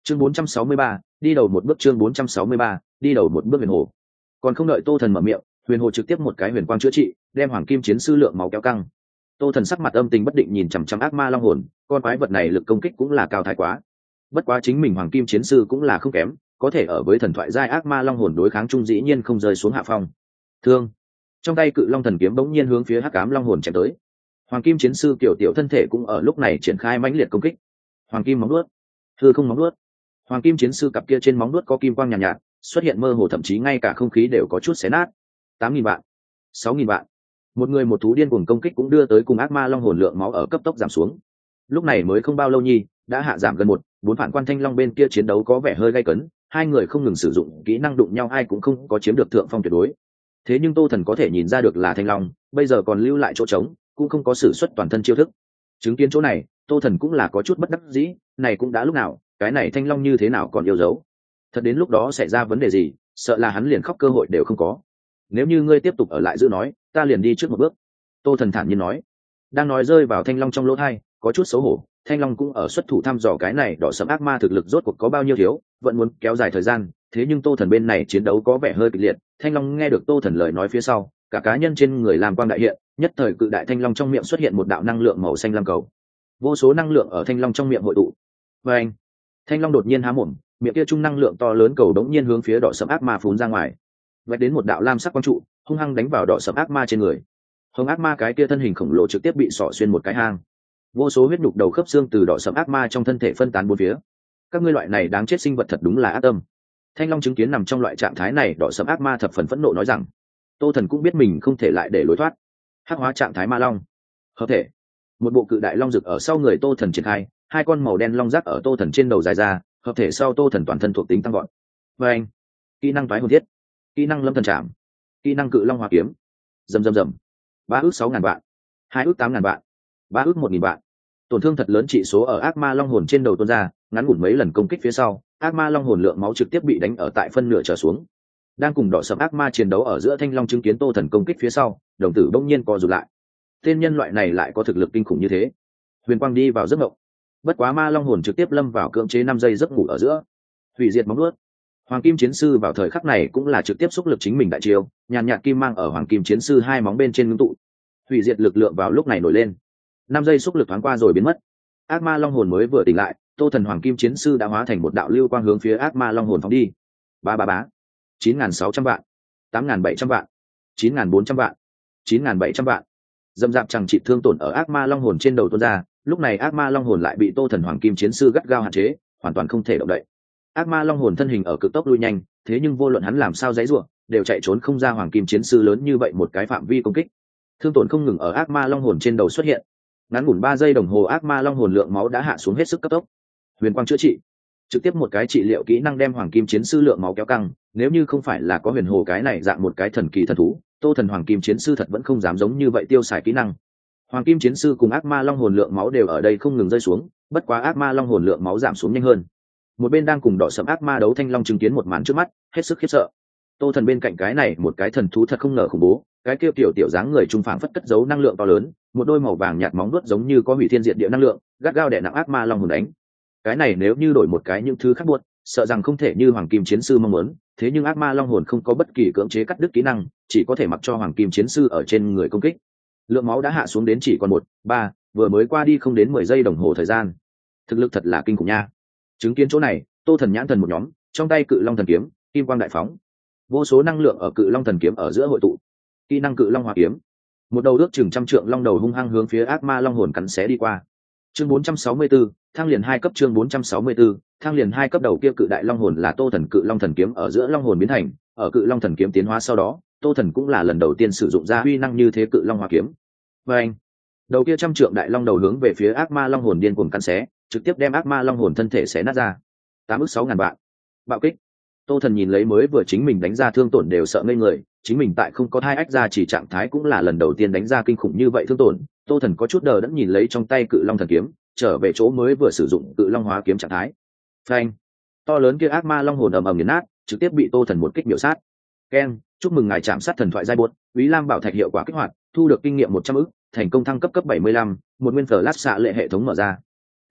Chương 463, đi đầu một bước. Chương 463, đi đầu một bước. Huyền hồ còn không đợi Tô Thần mở miệng, huyền hồ trực tiếp một cái huyền quang chữa trị, đem hoàng kim chiến sư lượng máu kéo căng. Tô Thần sắc mặt âm tình bất định nhìn chằm chằm ác ma long hồn, con quái vật này lực công kích cũng là cao thái quá. Bất quá chính mình hoàng kim chiến sư cũng là không kém, có thể ở với thần thoại giai ác ma long hồn đối kháng chung dĩ nhiên không rơi xuống hạ phong. Thương trong tay cự long thần kiếm bỗng nhiên hướng phía hắc ám long hồn chém tới. Hoàng kim chiến sư kiểu tiểu thân thể cũng ở lúc này triển khai mãnh liệt công kích. Hoàng kim móng vuốt, hư không móng vuốt. Hoàng kim chiến sư cặp kia trên móng vuốt có kim quang nhàn nhạt, xuất hiện mơ hồ, thậm chí ngay cả không khí đều có chút xé nát. 8.000 vạn, 6.000 vạn. Một người một thú điên cuồng công kích cũng đưa tới cùng ác ma long hồn lượng máu ở cấp tốc giảm xuống. Lúc này mới không bao lâu nhi, đã hạ giảm gần 1/4 phản quan thanh long bên kia chiến đấu có vẻ hơi gay cấn, hai người không ngừng sử dụng kỹ năng đụng nhau, ai cũng không có chiếm được thượng phong tuyệt đối. Thế nhưng Tô Thần có thể nhìn ra được là thanh long bây giờ còn lưu lại chỗ trống, cũng không có sử xuất toàn thân chiêu thức. Chứng kiến chỗ này, Tô Thần cũng là có chút bất đắc dĩ, này cũng đã lúc nào, cái này thanh long như thế nào còn yêu dấu. Thật đến lúc đó xảy ra vấn đề gì, sợ là hắn liền khóc cơ hội đều không có. Nếu như ngươi tiếp tục ở lại giữ nói, ta liền đi trước một bước. Tô Thần thản nhiên nói. Đang nói rơi vào thanh long trong lỗ tai, có chút xấu hổ, thanh long cũng ở xuất thủ thăm dò cái này đỏ sẫm ác ma thực lực rốt cuộc có bao nhiêu thiếu, vẫn muốn kéo dài thời gian. Thế nhưng Tô Thần bên này chiến đấu có vẻ hơi kịch liệt, thanh long nghe được Tô Thần lời nói phía sau, cả cá nhân trên người làm quang đại hiện, nhất thời cự đại thanh long trong miệng xuất hiện một đạo năng lượng màu xanh lam cầu. Vô số năng lượng ở thanh long trong miệng hội tụ. Và anh, thanh long đột nhiên há mồm, miệng kia trung năng lượng to lớn cầu đống nhiên hướng phía đỏ sẫm ác ma phun ra ngoài, vạch đến một đạo lam sắc quang trụ, hung hăng đánh vào đỏ sẫm ác ma trên người. Hồng ác ma cái kia thân hình khổng lồ trực tiếp bị xỏ xuyên một cái hang, vô số huyết nhục đầu khớp xương từ đỏ sẫm ác ma trong thân thể phân tán bốn phía. Các ngươi loại này đáng chết sinh vật thật đúng là ác tâm. Thanh long chứng kiến nằm trong loại trạng thái này, đỏ sẫm ác ma thập phần phẫn nộ nói rằng. Tô Thần cũng biết mình không thể lại để lối thoát, hắc hóa trạng thái ma long hợp thể. Một bộ cự đại long rực ở sau người Tô Thần triển khai, hai con màu đen long rác ở Tô Thần trên đầu dài ra, hợp thể sau Tô Thần toàn thân thuộc tính tăng gọn. Và anh, kỹ năng toái hồn thiết, kỹ năng lâm thần trảm, kỹ năng cự long hóa kiếm. Rầm rầm rầm. 3 ước 6.000 vạn, 2 ước 8.000 vạn, 3 ước 1.000 vạn. Tổn thương thật lớn trị số ở ác ma long hồn trên đầu tuôn ra, ngắn ngủn mấy lần công kích phía sau, ác ma long hồn lượng máu trực tiếp bị đánh ở tại phân nửa trở xuống. Đang cùng đỏ sẫm ác ma chiến đấu ở giữa thanh long chứng kiến Tô Thần công kích phía sau, đồng tử bỗng nhiên co rụt lại. Tên nhân loại này lại có thực lực kinh khủng như thế. Huyền quang đi vào giấc mộng. Bất quá ma long hồn trực tiếp lâm vào cưỡng chế 5 giây giấc ngủ ở giữa. Hủy diệt móng vuốt. Hoàng kim chiến sư vào thời khắc này cũng là trực tiếp xúc lực chính mình đại chiêu, nhàn nhạt kim mang ở hoàng kim chiến sư hai móng bên trên ngưng tụ. Hủy diệt lực lượng vào lúc này nổi lên. 5 giây xúc lực thoáng qua rồi biến mất. Ác ma long hồn mới vừa tỉnh lại, Tô Thần hoàng kim chiến sư đã hóa thành một đạo lưu quang hướng phía ác ma long hồn phóng đi. Ba ba bá. 9.600 vạn, 8.700 vạn, 9.400 vạn, 9.700 vạn. Dâm dạp chẳng trị thương tổn ở ác ma long hồn trên đầu tuôn ra, lúc này ác ma long hồn lại bị Tô Thần hoàng kim chiến sư gắt gao hạn chế, hoàn toàn không thể động đậy. Ác ma long hồn thân hình ở cực tốc lui nhanh, thế nhưng vô luận hắn làm sao giãy giụa, đều chạy trốn không ra hoàng kim chiến sư lớn như vậy một cái phạm vi công kích. Thương tổn không ngừng ở ác ma long hồn trên đầu xuất hiện. Ngắn ngủn 3 giây đồng hồ, ác ma long hồn lượng máu đã hạ xuống hết sức cấp tốc. Huyền quang chữa trị, trực tiếp một cái trị liệu kỹ năng đem hoàng kim chiến sư lượng máu kéo căng. Nếu như không phải là có huyền hồ cái này dạng một cái thần kỳ thần thú, Tô Thần hoàng kim chiến sư thật vẫn không dám giống như vậy tiêu xài kỹ năng. Hoàng kim chiến sư cùng ác ma long hồn lượng máu đều ở đây không ngừng rơi xuống, bất quá ác ma long hồn lượng máu giảm xuống nhanh hơn. Một bên đang cùng đỏ sẫm ác ma đấu thanh long chứng kiến một màn trước mắt, hết sức khiếp sợ. Tô Thần bên cạnh cái này một cái thần thú thật không ngờ khủng bố, cái kia tiểu dáng người trung phảng phất cất giấu năng lượng to lớn, một đôi màu vàng nhạt móng vuốt giống như có hủy thiên diệt địa năng lượng, gắt gao đè nặng ác ma long hồn đánh. Cái này nếu như đổi một cái những thứ khác buốt, sợ rằng không thể như hoàng kim chiến sư mong muốn, thế nhưng ác ma long hồn không có bất kỳ cưỡng chế cắt đứt kỹ năng, chỉ có thể mặc cho hoàng kim chiến sư ở trên người công kích. Lượng máu đã hạ xuống đến chỉ còn 1/3, vừa mới qua đi không đến 10 giây đồng hồ thời gian. Thực lực thật là kinh khủng nha. Chứng kiến chỗ này, Tô Thần nhãn thần một nhóm, trong tay cự long thần kiếm, kim quang đại phóng. Vô số năng lượng ở cự long thần kiếm ở giữa hội tụ. Kỹ năng cự long hỏa kiếm. Một đầu ước chừng 100 trượng long đầu hung hăng hướng phía ác ma long hồn cắn xé đi qua. Chương 464, thang liền 2 cấp. Chương 464, thang liền 2 cấp. Đầu kia cự đại long hồn là Tô Thần cự long thần kiếm ở giữa long hồn biến thành, ở cự long thần kiếm tiến hóa sau đó, Tô Thần cũng là lần đầu tiên sử dụng ra uy năng như thế cự long hỏa kiếm. Và anh, đầu kia 100 trượng đại long đầu hướng về phía ác ma long hồn điên cuồng cắn xé, trực tiếp đem ác ma long hồn thân thể xé nát ra. 8 ức 6.000 vạn. Bạo kích. Tô Thần nhìn lấy mới vừa chính mình đánh ra thương tổn đều sợ ngây người, chính mình tại không có hai ách ra chỉ trạng thái cũng là lần đầu tiên đánh ra kinh khủng như vậy thương tổn. Tô Thần có chút đờ đẫn nhìn lấy trong tay cự long thần kiếm, trở về chỗ mới vừa sử dụng cự long hóa kiếm trạng thái. Phanh. To lớn kia ác ma long hồn ầm ầm nghiền nát, trực tiếp bị Tô Thần một kích miểu sát. Ken, chúc mừng ngài chạm sát thần thoại giai buốt, Úy Lam bảo thạch hiệu quả kích hoạt, thu được kinh nghiệm 100 ức, thành công thăng cấp cấp 75, một nguyên flash xạ lệ hệ thống mở ra.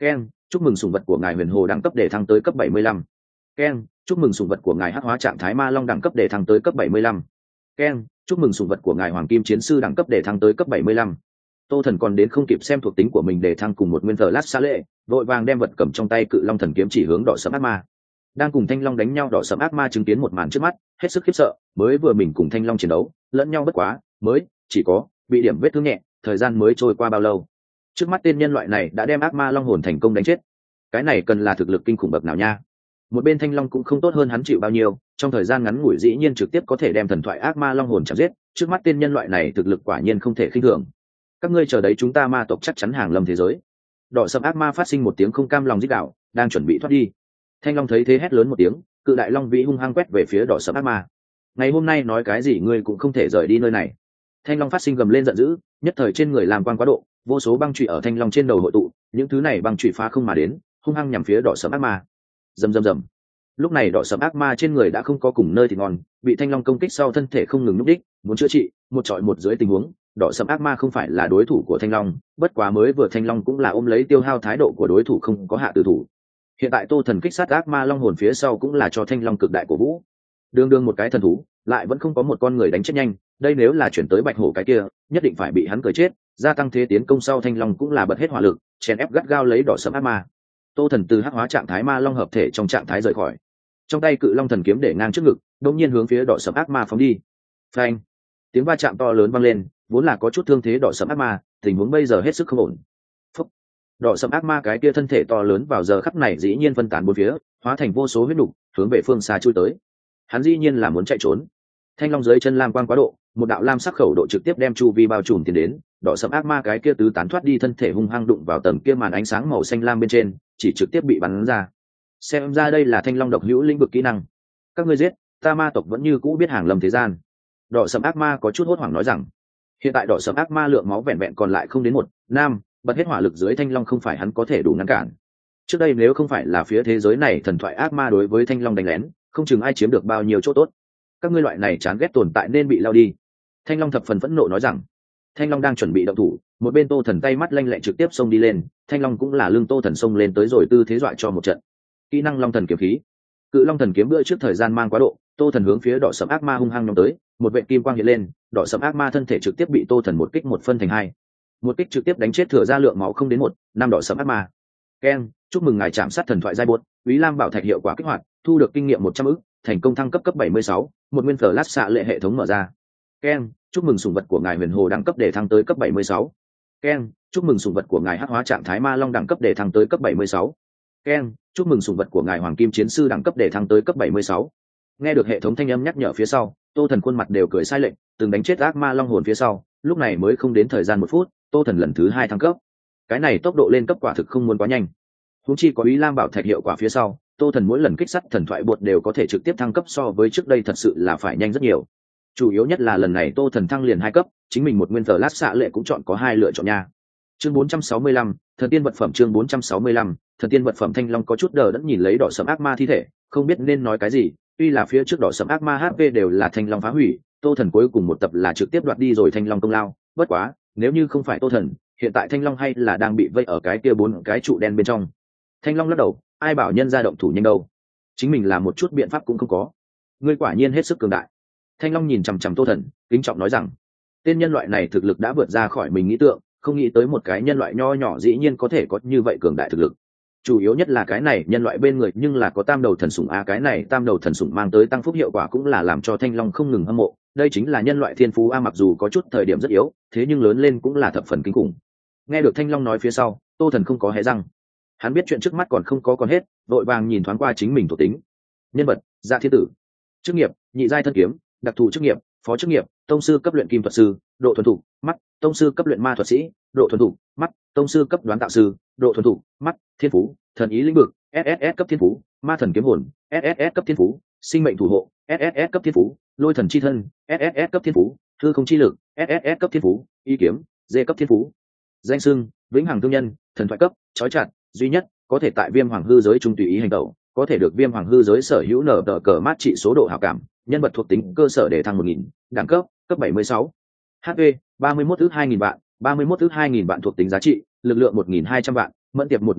keng, chúc mừng sủng vật của ngài huyền hồ đẳng cấp để thăng tới cấp 75. Keng, chúc mừng sủng vật của ngài hắc hóa trạng thái ma long đẳng cấp để thăng tới cấp 75. Keng, chúc mừng sủng vật của ngài hoàng kim chiến sư đẳng cấp để thăng tới cấp 75. Tô Thần còn đến không kịp xem thuộc tính của mình để thăng cùng một nguyên tờ lát xa lệ, vội vàng đem vật cầm trong tay cự long thần kiếm chỉ hướng đỏ sẫm ác ma. Đang cùng thanh long đánh nhau đỏ sẫm ác ma chứng kiến một màn trước mắt, hết sức khiếp sợ, mới vừa mình cùng thanh long chiến đấu, lẫn nhau bất quá, mới chỉ có bị điểm vết thương nhẹ, thời gian mới trôi qua bao lâu. Trước mắt tên nhân loại này đã đem ác ma long hồn thành công đánh chết. Cái này cần là thực lực kinh khủng bậc nào nha. Một bên thanh long cũng không tốt hơn hắn chịu bao nhiêu, trong thời gian ngắn ngủi dĩ nhiên trực tiếp có thể đem thần thoại ác ma long hồn chém giết, trước mắt tên nhân loại này thực lực quả nhiên không thể khinh thường. Các ngươi chờ đấy, chúng ta ma tộc chắc chắn hàng lâm thế giới. Đỏ sẫm ác ma phát sinh một tiếng không cam lòng rít gào, đang chuẩn bị thoát đi. Thanh long thấy thế hét lớn một tiếng, cự đại long vĩ hung hăng quét về phía đỏ sẫm ác ma. Ngày hôm nay nói cái gì ngươi cũng không thể rời đi nơi này. Thanh long phát sinh gầm lên giận dữ, nhất thời trên người làm quang quá độ, vô số băng chùy ở thanh long trên đầu hội tụ, những thứ này băng chùy phá không mà đến, hung hăng nhằm phía đỏ sẫm ác ma. Rầm rầm rầm. Lúc này đỏ sẫm ác ma trên người đã không có cùng nơi thì ngon, bị thanh long công kích sau thân thể không ngừng nhúc đích, muốn chữa trị, một trọi một dưới tình huống, đỏ sẫm ác ma không phải là đối thủ của thanh long, bất quá mới vừa thanh long cũng là ôm lấy tiêu hao thái độ của đối thủ không có hạ tử thủ. Hiện tại Tô Thần kích sát ác ma long hồn phía sau cũng là cho thanh long cực đại của vũ. Đương đương một cái thần thú, lại vẫn không có một con người đánh chết nhanh, đây nếu là chuyển tới bạch hổ cái kia, nhất định phải bị hắn cười chết. Gia tăng thế tiến công sau thanh long cũng là bật hết hỏa lực, chèn ép gắt gao lấy đỏ sẫm ác ma. Tô Thần từ hắc hóa trạng thái ma long hợp thể trong trạng thái rời khỏi, trong tay cự long thần kiếm để ngang trước ngực, đột nhiên hướng phía đỏ sẫm ác ma phóng đi. Phanh! Tiếng va chạm to lớn vang lên, vốn là có chút thương thế đỏ sẫm ác ma, tình huống bây giờ hết sức không ổn. Phúc! Đỏ sẫm ác ma cái kia thân thể to lớn vào giờ khắc này dĩ nhiên phân tán bốn phía, hóa thành vô số huyết nục, hướng về phương xa chui tới. Hắn dĩ nhiên là muốn chạy trốn. Thanh long dưới chân lam quang quá độ, một đạo lam sắc khẩu độ trực tiếp đem chu vi bao trùm tiến đến, đỏ sẫm ác ma cái kia tứ tán thoát đi thân thể hung hăng đụng vào tầng kia màn ánh sáng màu xanh lam bên trên, chỉ trực tiếp bị bắn ra. Xem ra đây là thanh long độc hữu lĩnh vực kỹ năng. Các ngươi giết, ta ma tộc vẫn như cũ biết hàng lâm thế gian. Đỏ sẫm ác ma có chút hốt hoảng nói rằng, hiện tại đỏ sẫm ác ma lượng máu vẹn vẹn còn lại không đến 1/5, bật hết hỏa lực dưới thanh long không phải hắn có thể đủ ngăn cản. Trước đây nếu không phải là phía thế giới này thần thoại ác ma đối với thanh long đánh lén, không chừng ai chiếm được bao nhiêu chỗ tốt. Các ngươi loại này chán ghét tồn tại nên bị lao đi. Thanh long thập phần phẫn nộ nói rằng. Thanh long đang chuẩn bị động thủ, một bên Tô Thần tay mắt lanh lẹ trực tiếp xông đi lên, thanh long cũng là lưng Tô Thần xông lên tới rồi tư thế dọa cho một trận. Kỹ năng long thần kiếm khí. Cự long thần kiếm bữa trước thời gian mang quá độ, Tô Thần hướng phía đỏ sẫm ác ma hung hăng nhắm tới, một vệt kim quang hiện lên, đỏ sẫm ác ma thân thể trực tiếp bị Tô Thần một kích một phân thành hai. Một kích trực tiếp đánh chết thừa ra lượng máu không đến 1/5 đỏ sẫm ác ma. Keng, chúc mừng ngài chạm sát thần thoại giai bột, Úy Lam bảo thạch hiệu quả kích hoạt, thu được kinh nghiệm 100 ức, thành công thăng cấp 76, một nguyên flash xạ lệ hệ thống mở ra. Keng, chúc mừng sủng vật của ngài huyền hồ đẳng cấp để thăng tới cấp 76. Keng, chúc mừng sủng vật của ngài hắc hóa trạng thái ma long đẳng cấp để thăng tới cấp 76. Keng, chúc mừng sủng vật của ngài hoàng kim chiến sư đẳng cấp để thăng tới cấp 76. Nghe được hệ thống thanh âm nhắc nhở phía sau, Tô Thần khuôn mặt đều cười sai lệch, từng đánh chết ác ma long hồn phía sau, lúc này mới không đến thời gian 1 phút, Tô Thần lần thứ 2 thăng cấp. Cái này tốc độ lên cấp quả thực không muốn quá nhanh. Huống chi có Úy Lam bảo thạch hiệu quả phía sau, Tô Thần mỗi lần kích sát thần thoại bột đều có thể trực tiếp thăng cấp, so với trước đây thật sự là phải nhanh rất nhiều. Chủ yếu nhất là lần này Tô Thần thăng liền 2 cấp, chính mình một nguyên tờ lát xạ lệ cũng chọn có 2 lựa chọn nha. Chương 465, thần tiên vật phẩm. Chương 465, thần tiên vật phẩm. Thanh long có chút đờ đẫn nhìn lấy đỏ sẫm ác ma thi thể, không biết nên nói cái gì. Tuy là phía trước đỏ sẫm ác ma HP đều là thanh long phá hủy, Tô Thần cuối cùng một tập là trực tiếp đoạt đi rồi thanh long công lao, bất quá, nếu như không phải Tô Thần, hiện tại thanh long hay là đang bị vây ở cái kia 4 cái trụ đen bên trong. Thanh long lắc đầu, ai bảo nhân ra động thủ nhanh đâu, chính mình làm một chút biện pháp cũng không có. Ngươi quả nhiên hết sức cường đại. Thanh long nhìn chằm chằm Tô Thần, kính trọng nói rằng, tên nhân loại này thực lực đã vượt ra khỏi mình nghĩ tượng, không nghĩ tới một cái nhân loại nho nhỏ dĩ nhiên có thể có như vậy cường đại thực lực. Chủ yếu nhất là cái này nhân loại bên người nhưng là có tam đầu thần sủng a, cái này tam đầu thần sủng mang tới tăng phúc hiệu quả cũng là làm cho thanh long không ngừng hâm mộ. Đây chính là nhân loại thiên phú a, mặc dù có chút thời điểm rất yếu, thế nhưng lớn lên cũng là thập phần kinh khủng. Nghe được thanh long nói phía sau, Tô Thần không có hé răng. Hắn biết chuyện trước mắt còn không có còn hết, vội vàng nhìn thoáng qua chính mình thuộc tính. Nhân vật: Dạ Thiên Tử. Chức nghiệp: nhị giai thân kiếm. Đặc thù chức nghiệp: phó chức nghiệp, tông sư cấp luyện kim thuật sư. Độ thuần thục: mắt. Tông sư cấp luyện ma thuật sĩ. Độ thuần thục: mắt. Tông sư cấp đoán tạo sư. Độ thuần thục: mắt. Thiên phú: thần ý lĩnh vực, SSS cấp thiên phú. Ma thần kiếm hồn, SSS cấp thiên phú. Sinh mệnh thủ hộ, SSS cấp thiên phú. Lôi thần chi thân, SSS cấp thiên phú. Hư không chi lực, SSS cấp thiên phú. Y kiếm, D cấp thiên phú. Danh xưng: vĩnh hằng thương nhân, thần thoại cấp, chói chặt, duy nhất, có thể tại viêm hoàng hư giới trung tùy ý hành động, có thể được viêm hoàng hư giới sở hữu nở tờ cờ mát trị số độ hảo cảm. Nhân vật thuộc tính cơ sở để thăng 1000, đẳng cấp cấp 76. HP 31 ước 2000 vạn, 31 ước 2000 vạn thuộc tính giá trị, lực lượng 1200 vạn, mẫn tiệp 1000 vạn,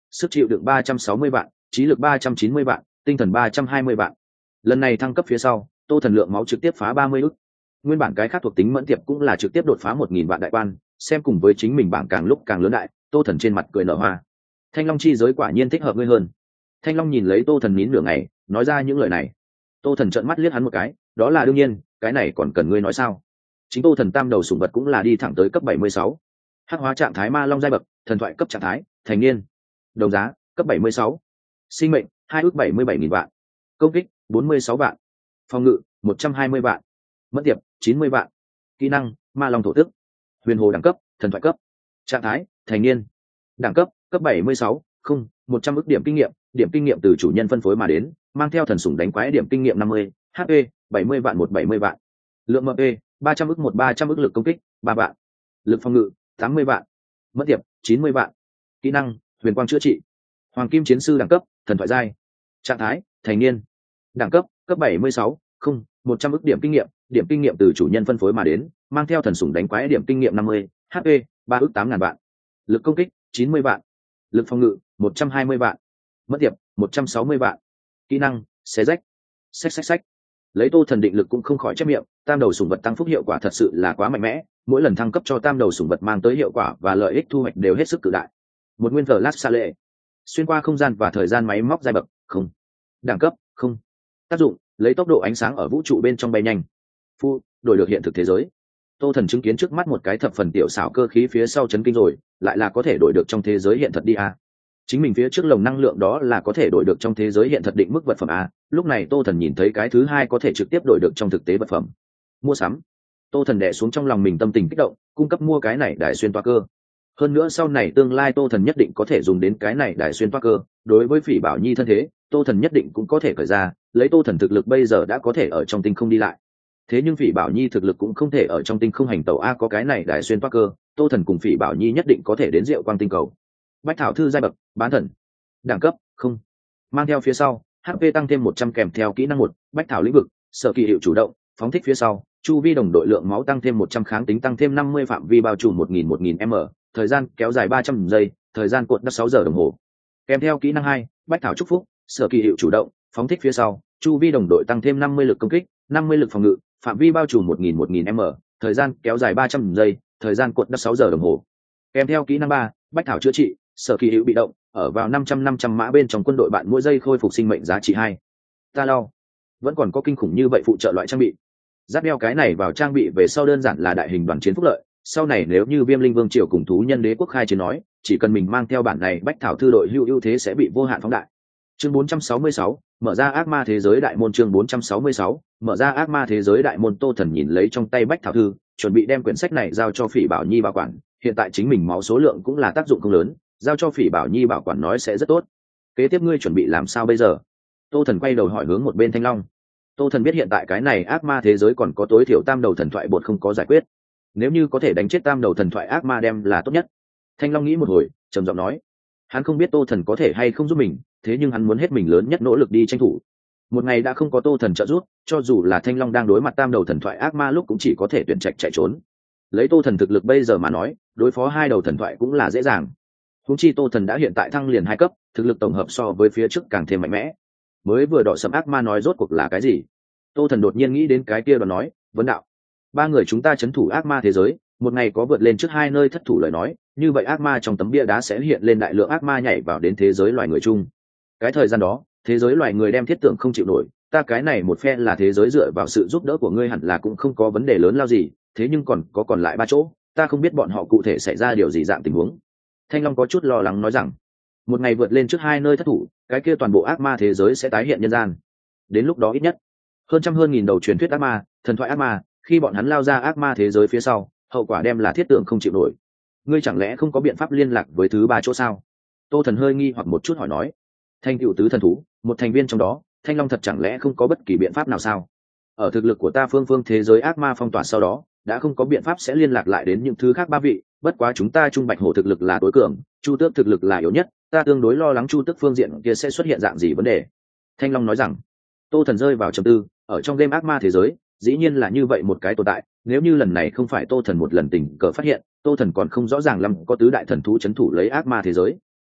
sức chịu đựng 360 vạn, trí lực 390 vạn, tinh thần 320 vạn. Lần này thăng cấp phía sau, Tô Thần lượng máu trực tiếp phá 30 ức. Nguyên bản cái khác thuộc tính mẫn tiệp cũng là trực tiếp đột phá 1000 vạn đại quan, xem cùng với chính mình bảng càng lúc càng lớn đại, Tô Thần trên mặt cười nở hoa. Thanh Long chi giới quả nhiên thích hợp ngươi hơn. Thanh Long nhìn lấy Tô Thần nín nửa ngày, nói ra những lời này. Tô Thần trợn mắt liếc hắn một cái, đó là đương nhiên, cái này còn cần ngươi nói sao? Chính Tô Thần tam đầu sủng vật cũng là đi thẳng tới cấp 76. Hắc hóa trạng thái ma long giai bậc, thần thoại cấp trạng thái, thành niên. Đồng giá, cấp 76. Sinh mệnh, 2 ước 77.000 vạn. Công kích, 46 vạn. Phòng ngự, 120 vạn. Mẫn tiệp, 90 vạn. Kỹ năng, ma long thổ tức. Huyền hồ đẳng cấp, thần thoại cấp. Trạng thái, thành niên. Đẳng cấp, cấp 76, không, 100 ức điểm kinh nghiệm từ chủ nhân phân phối mà đến, mang theo thần sủng đánh quái điểm kinh nghiệm 50, HP, 70 vạn 170 vạn. Lượng MP, 300 ức 300 ức lực công kích, 3 vạn. Lực phòng ngự, 80 vạn. Mẫn tiệp, 90 vạn. Kỹ năng, huyền quang chữa trị. Hoàng kim chiến sư đẳng cấp, thần thoại giai. Trạng thái, thành niên. Đẳng cấp, cấp 76, không, 100 ức điểm kinh nghiệm từ chủ nhân phân phối mà đến, mang theo thần sủng đánh quái điểm kinh nghiệm 50, HP, 3 ức 8.000 vạn. Lực công kích, 90 vạn. Lực phòng ngự, 120 vạn. Mất tiệp, 160 vạn. Kỹ năng, xé rách. Xách. Lấy Tô Thần định lực cũng không khỏi chép miệng, tam đầu sủng vật tăng phúc hiệu quả thật sự là quá mạnh mẽ, mỗi lần thăng cấp cho tam đầu sủng vật mang tới hiệu quả và lợi ích thu hoạch đều hết sức cự đại. Một nguyên lát xa lệ, xuyên qua không gian và thời gian máy móc giai bậc, không. Đẳng cấp, không. Tác dụng, lấy tốc độ ánh sáng ở vũ trụ bên trong bay nhanh. Đổi được hiện thực thế giới. Tô Thần chứng kiến trước mắt một cái thập phần tiểu xảo cơ khí phía sau chấn kinh rồi, lại là có thể đổi được trong thế giới hiện thật đi a. Chính mình phía trước lồng năng lượng đó là có thể đổi được trong thế giới hiện thật định mức vật phẩm a, lúc này Tô Thần nhìn thấy cái thứ hai có thể trực tiếp đổi được trong thực tế vật phẩm. Mua sắm. Tô Thần đè xuống trong lòng mình tâm tình kích động, cung cấp mua cái này đài xuyên toa cơ. Hơn nữa sau này tương lai Tô Thần nhất định có thể dùng đến cái này đài xuyên toa cơ, đối với Phỉ Bảo Nhi thân thế, Tô Thần nhất định cũng có thể khởi ra, lấy Tô Thần thực lực bây giờ đã có thể ở trong tinh không đi lại. Thế nhưng Phỉ Bảo Nhi thực lực cũng không thể ở trong tinh không hành tẩu a, có cái này đài xuyên toa cơ, Tô Thần cùng Phỉ Bảo Nhi nhất định có thể đến Diệu Quang tinh cầu. Bách thảo thư giai bậc, bán thần. Đẳng cấp, không. Mang theo phía sau, HP tăng thêm 100 kèm theo kỹ năng 1, Bách thảo lĩnh vực, sở kỳ hiệu chủ động, phóng thích phía sau, chu vi đồng đội lượng máu tăng thêm 100, kháng tính tăng thêm 50, phạm vi bao trùm 1000 m, thời gian kéo dài 300 giây, thời gian cuộn đất 6 giờ đồng hồ. Kèm theo kỹ năng 2, Bách thảo chúc phúc, sở kỳ hiệu chủ động, phóng thích phía sau, chu vi đồng đội tăng thêm 50 lực công kích, 50 lực phòng ngự, phạm vi bao trùm 1000 m, thời gian kéo dài 300 giây, thời gian cuộn đất 6 giờ đồng hồ. Kèm theo kỹ năng 3, Bách thảo chữa trị, sở kỳ hiệu bị động, ở vào 500 mã bên trong quân đội bạn mỗi giây khôi phục sinh mệnh giá trị 2. Ta lau. Vẫn còn có kinh khủng như vậy phụ trợ loại trang bị. Giáp đeo cái này vào trang bị về sau đơn giản là đại hình đoàn chiến phúc lợi, sau này nếu như Viêm Linh Vương triều cùng thú nhân đế quốc khai chiến nói, chỉ cần mình mang theo bản này Bách thảo thư đội hữu ưu thế sẽ bị vô hạn phóng đại. Chương 466, mở ra ác ma thế giới đại môn. Chương 466, mở ra ác ma thế giới đại môn. Tô Thần nhìn lấy trong tay Bách thảo thư, chuẩn bị đem quyển sách này giao cho Phỉ Bảo Nhi bảo quản, hiện tại chính mình máu số lượng cũng là tác dụng không lớn, giao cho Phỉ Bảo Nhi bảo quản nói sẽ rất tốt. Kế tiếp ngươi chuẩn bị làm sao bây giờ? Tô Thần quay đầu hỏi hướng một bên Thanh Long. Tô Thần biết hiện tại cái này ác ma thế giới còn có tối thiểu tam đầu thần thoại bột không có giải quyết, nếu như có thể đánh chết tam đầu thần thoại ác ma đem là tốt nhất. Thanh Long nghĩ một hồi, trầm giọng nói, hắn không biết Tô Thần có thể hay không giúp mình, thế nhưng hắn muốn hết mình lớn nhất nỗ lực đi tranh thủ. Một ngày đã không có Tô Thần trợ giúp, cho dù là Thanh Long đang đối mặt tam đầu thần thoại ác ma lúc cũng chỉ có thể tuyển trạch chạy trốn. Lấy Tô Thần thực lực bây giờ mà nói, đối phó hai đầu thần thoại cũng là dễ dàng. Huống chi Tô Thần đã hiện tại thăng liền 2 cấp, thực lực tổng hợp so với phía trước càng thêm mạnh mẽ. Mới vừa đỏ sẫm ác ma nói rốt cuộc là cái gì? Tô Thần đột nhiên nghĩ đến cái kia, đoán nói, vấn đạo. 3 người chúng ta trấn thủ ác ma thế giới, một ngày có vượt lên trước 2 nơi thất thủ lời nói, như vậy ác ma trong tấm bia đá sẽ hiện lên đại lượng ác ma nhảy vào đến thế giới loài người chung. Cái thời gian đó, thế giới loài người đem thiết tưởng không chịu nổi, ta cái này một phe là thế giới dựa vào sự giúp đỡ của ngươi hẳn là cũng không có vấn đề lớn lao gì, thế nhưng còn lại 3 chỗ, ta không biết bọn họ cụ thể xảy ra điều gì dạng tình huống. Thanh Long có chút lo lắng nói rằng, một ngày vượt lên trước 2 nơi thất thủ, cái kia toàn bộ ác ma thế giới sẽ tái hiện nhân gian. Đến lúc đó ít nhất hơn nghìn đầu truyền thuyết ác ma, thần thoại ác ma, khi bọn hắn lao ra ác ma thế giới phía sau, hậu quả đem là thiết tượng không chịu nổi. Ngươi chẳng lẽ không có biện pháp liên lạc với thứ 3 chỗ sao? Tô Thần hơi nghi hoặc một chút hỏi nói. Thanh cựu tứ thần thú, một thành viên trong đó, Thanh Long thật chẳng lẽ không có bất kỳ biện pháp nào sao? Ở thực lực của ta phương thế giới ác ma phong tỏa sau đó, đã không có biện pháp sẽ liên lạc lại đến những thứ khác 3 vị, bất quá chúng ta Trung Bạch Hổ thực lực là tối cường, Chu Tước thực lực là yếu nhất, ta tương đối lo lắng Chu Tước phương diện kia sẽ xuất hiện dạng gì vấn đề. Thanh Long nói rằng. Tô Thần rơi vào trầm tư, ở trong game ác ma thế giới, dĩ nhiên là như vậy một cái tồn tại, nếu như lần này không phải Tô Thần một lần tình cờ phát hiện, Tô Thần còn không rõ ràng lắm có tứ đại thần thú trấn thủ lấy ác ma thế giới.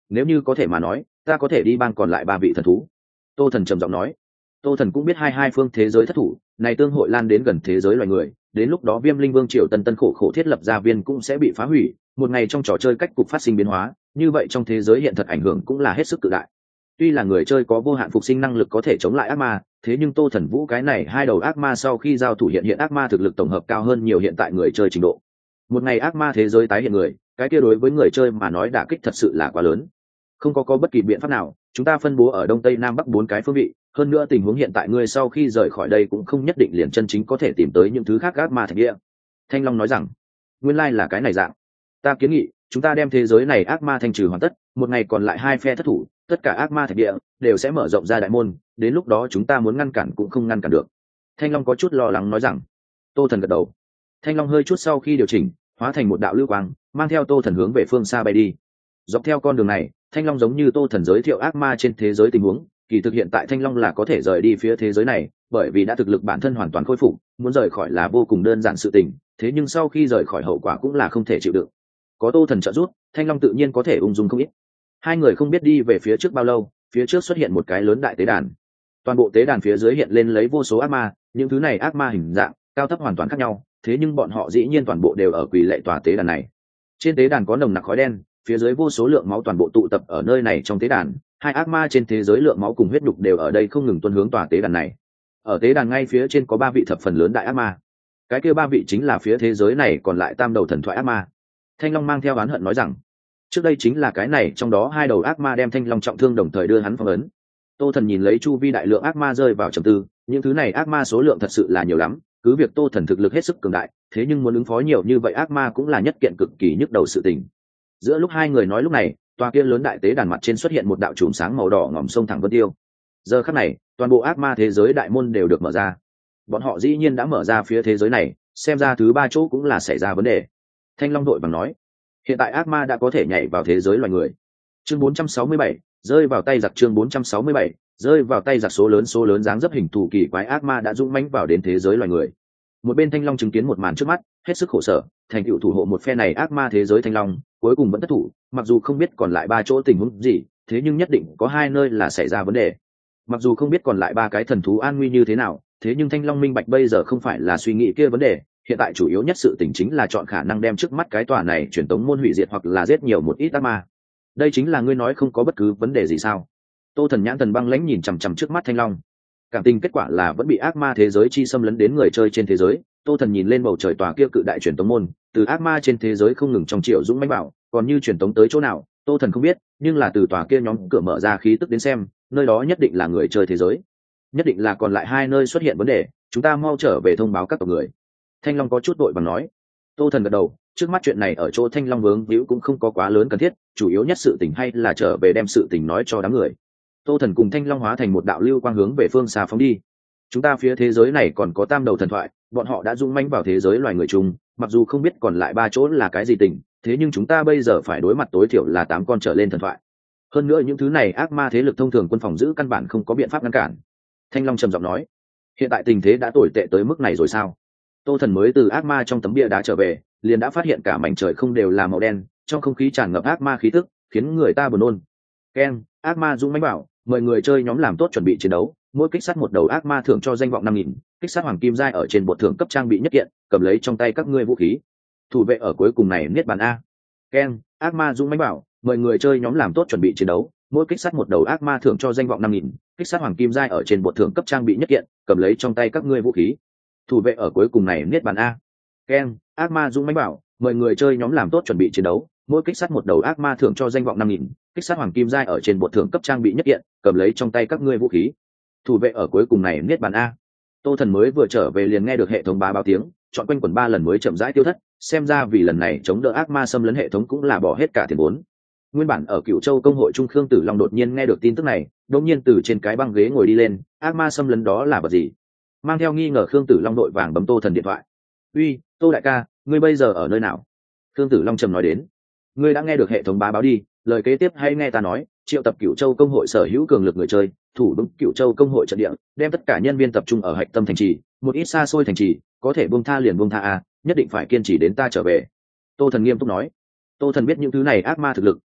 nếu như có thể mà nói ta có thể đi bang còn lại ba vị thần thú. Tô Thần trầm giọng nói. Tô Thần cũng biết hai phương thế giới thất thủ này tương hội lan đến gần thế giới loài người, đến lúc đó Viêm Linh Vương triều tân khổ khổ thiết lập gia viên cũng sẽ bị phá hủy, một ngày trong trò chơi cách cục phát sinh biến hóa, như vậy trong thế giới hiện thật ảnh hưởng cũng là hết sức cự đại. Tuy là người chơi có vô hạn phục sinh năng lực có thể chống lại ác ma, thế nhưng Tô Thần Vũ cái này hai đầu ác ma sau khi giao thủ hiện ác ma thực lực tổng hợp cao hơn nhiều hiện tại người chơi trình độ. Một ngày ác ma thế giới tái hiện người, cái kia đối với người chơi mà nói đả kích thật sự là quá lớn. Không có bất kỳ biện pháp nào, chúng ta phân bố ở đông tây nam bắc 4 cái phương vị, hơn nữa tình huống hiện tại ngươi sau khi rời khỏi đây cũng không nhất định liền chân chính có thể tìm tới những thứ khác ác ma thạch địa. Thanh Long nói rằng, nguyên lai là cái này dạng. Ta kiến nghị chúng ta đem thế giới này ác ma thanh trừ hoàn tất, một ngày còn lại hai phe thất thủ, tất cả ác ma thạch địa đều sẽ mở rộng ra đại môn, đến lúc đó chúng ta muốn ngăn cản cũng không ngăn cản được. Thanh Long có chút lo lắng nói rằng. Tô Thần gật đầu. Thanh Long hơi chút sau khi điều chỉnh, hóa thành một đạo lưu quang, mang theo Tô Thần hướng về phương xa bay đi. Dọc theo con đường này, Thanh Long giống như Tô Thần giới thiệu ác ma trên thế giới tình huống, kỳ thực hiện tại Thanh Long là có thể rời đi phía thế giới này, bởi vì đã thực lực bản thân hoàn toàn khôi phục, muốn rời khỏi là vô cùng đơn giản sự tình, thế nhưng sau khi rời khỏi hậu quả cũng là không thể chịu đựng. Có Tô Thần trợ giúp, Thanh Long tự nhiên có thể ung dung không ít. Hai người không biết đi về phía trước bao lâu, phía trước xuất hiện một cái lớn đại tế đàn. Toàn bộ tế đàn phía dưới hiện lên lấy vô số ác ma, những thứ này ác ma hình dạng, cao thấp hoàn toàn khác nhau, thế nhưng bọn họ dĩ nhiên toàn bộ đều ở quỳ lạy tòa tế đàn này. Trên tế đàn có nồng nặc khói đen, phía dưới vô số lượng máu toàn bộ tụ tập ở nơi này trong tế đàn, hai ác ma trên thế giới lượng máu cùng huyết đục đều ở đây không ngừng tuôn hướng tòa tế đàn này. Ở tế đàn ngay phía trên có ba vị thập phần lớn đại ác ma, cái kia ba vị chính là phía thế giới này còn lại tam đầu thần thoại ác ma. Thanh Long mang theo oán hận nói rằng, trước đây chính là cái này trong đó hai đầu ác ma đem Thanh Long trọng thương đồng thời đưa hắn phong ấn. Tô Thần nhìn lấy chu vi đại lượng ác ma rơi vào trầm tư, những thứ này ác ma số lượng thật sự là nhiều lắm, cứ việc Tô Thần thực lực hết sức cường đại, thế nhưng muốn ứng phó nhiều như vậy ác ma cũng là nhất kiện cực kỳ nhức đầu sự tình. Giữa lúc hai người nói lúc này, tòa kia lớn đại tế đàn mặt trên xuất hiện một đạo chùm sáng màu đỏ ngòm sông thẳng vân tiêu. Giờ khắc này, toàn bộ ác ma thế giới đại môn đều được mở ra. Bọn họ dĩ nhiên đã mở ra phía thế giới này, xem ra thứ ba chỗ cũng là xảy ra vấn đề. Thanh Long đội bằng nói, hiện tại ác ma đã có thể nhảy vào thế giới loài người. Chương 467, rơi vào tay giặc. Chương 467, rơi vào tay giặc. Số lớn dáng dấp hình thù kỳ quái ác ma đã dũng mãnh vào đến thế giới loài người. Một bên Thanh Long chứng kiến một màn trước mắt, hết sức khổ sở, thành tựu thủ hộ một phe này ác ma thế giới Thanh Long, cuối cùng vẫn thất thủ, mặc dù không biết còn lại ba chỗ tình huống gì, thế nhưng nhất định có hai nơi là xảy ra vấn đề. Mặc dù không biết còn lại ba cái thần thú an nguy như thế nào, thế nhưng Thanh Long minh bạch bây giờ không phải là suy nghĩ kia vấn đề, hiện tại chủ yếu nhất sự tình chính là chọn khả năng đem trước mắt cái tòa này truyền tống môn hủy diệt hoặc là giết nhiều một ít ác ma. Đây chính là ngươi nói không có bất cứ vấn đề gì sao? Tô Thần nhãn thần băng lãnh nhìn chằm chằm trước mắt Thanh Long. Cảm tình kết quả là vẫn bị ác ma thế giới chi xâm lấn đến người chơi trên thế giới. Tô Thần nhìn lên bầu trời tòa kia cự đại truyền tống môn, từ ác ma trên thế giới không ngừng trong triệu dũng mãnh bảo, còn như truyền tống tới chỗ nào, Tô Thần không biết, nhưng là từ tòa kia nhóm cửa mở ra khí tức đến xem, nơi đó nhất định là người chơi thế giới, nhất định là còn lại hai nơi xuất hiện vấn đề, chúng ta mau trở về thông báo các tộc người. Thanh Long có chút vội vàng nói. Tô Thần gật đầu, trước mắt chuyện này ở chỗ Thanh Long vướng víu cũng không có quá lớn cần thiết, chủ yếu nhất sự tình hay là trở về đem sự tình nói cho đám người. Tô Thần cùng Thanh Long hóa thành một đạo lưu quang hướng về phương xa phóng đi. Chúng ta phía thế giới này còn có tam đầu thần thoại, bọn họ đã dũng mãnh vào thế giới loài người chung, mặc dù không biết còn lại ba chỗ là cái gì tình, thế nhưng chúng ta bây giờ phải đối mặt tối thiểu là 8 con trở lên thần thoại. Hơn nữa những thứ này ác ma thế lực thông thường quân phòng giữ căn bản không có biện pháp ngăn cản. Thanh Long trầm giọng nói, hiện tại tình thế đã tồi tệ tới mức này rồi sao? Tô Thần mới từ ác ma trong tấm bia đá trở về, liền đã phát hiện cả mảnh trời không đều là màu đen, trong không khí tràn ngập ác ma khí tức, khiến người ta buồn nôn. Keng, ác ma dũng mãnh bảo, mời người chơi nhóm làm tốt chuẩn bị chiến đấu, mỗi kích sát một đầu ác ma thưởng cho danh vọng 5.000, kích sát hoàng kim giai ở trên bột thưởng cấp trang bị nhất kiện, cầm lấy trong tay các ngươi vũ khí. Thủ vệ ở cuối cùng này niết bàn a. Keng, ác ma dũng mãnh bảo, mời người chơi nhóm làm tốt chuẩn bị chiến đấu, mỗi kích sát một đầu ác ma thưởng cho danh vọng 5.000, kích sát hoàng kim giai ở trên bột thưởng cấp trang bị nhất kiện, cầm lấy trong tay các ngươi vũ khí. Thủ vệ ở cuối cùng này niết bàn a. Keng, ác ma dũng mãnh bảo, mời người chơi nhóm làm tốt chuẩn bị chiến đấu, mỗi kích sát một đầu ác ma thưởng cho danh vọng 5.000, kích sát hoàng kim giai ở trên bột thưởng cấp trang bị nhất kiện, cầm lấy trong tay các ngươi vũ khí. Thủ vệ ở cuối cùng này niết bàn a. Tô Thần mới vừa trở về liền nghe được hệ thống báo tiếng, chọn quanh quẩn 3 lần mới chậm rãi tiêu thất, xem ra vì lần này chống đỡ ác ma xâm lấn hệ thống cũng là bỏ hết cả tiền vốn. Nguyên bản ở Cửu Châu công hội trung Khương Tử Long đột nhiên nghe được tin tức này, đột nhiên từ trên cái băng ghế ngồi đi lên, ác ma xâm lấn đó là vật gì? Mang theo nghi ngờ Khương Tử Long đội vàng bấm Tô Thần điện thoại. "Uy, Tô đại ca, ngươi bây giờ ở nơi nào?" Khương Tử Long trầm nói đến. "Ngươi đã nghe được hệ thống báo đi, lời kế tiếp hãy nghe ta nói, triệu tập Cửu Châu công hội sở hữu cường lực người chơi, thủ đúng Cửu Châu công hội trận địa, đem tất cả nhân viên tập trung ở hạch tâm thành trì, một ít xa xôi thành trì, có thể buông tha liền buông tha a, nhất định phải kiên trì đến ta trở về." Tô Thần nghiêm túc nói. Tô Thần biết những thứ này ác ma thực lực,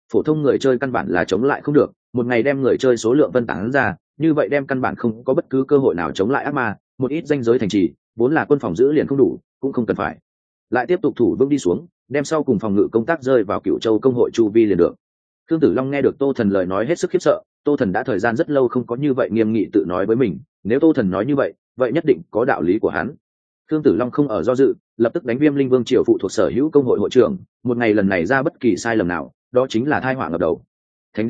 phổ thông người chơi căn bản là chống lại không được, một ngày đem người chơi số lượng phân tán ra, như vậy đem căn bản không có bất cứ cơ hội nào chống lại ác ma. Một ít danh giới thành trì vốn là quân phòng giữ liền không đủ, cũng không cần phải lại tiếp tục thủ vững đi xuống, đem sau cùng phòng ngự công tác rơi vào Cửu Châu công hội chu vi liền được. Khương Tử Long nghe được Tô Thần lời nói hết sức khiếp sợ. Tô Thần đã thời gian rất lâu không có như vậy nghiêm nghị tự nói với mình, nếu Tô Thần nói như vậy, vậy nhất định có đạo lý của hắn. Khương Tử Long không ở do dự, lập tức đánh Viêm Linh Vương triều phụ thuộc sở hữu công hội hội trưởng, một ngày lần này ra bất kỳ sai lầm nào, đó chính là tai họa ngập đầu. Thánh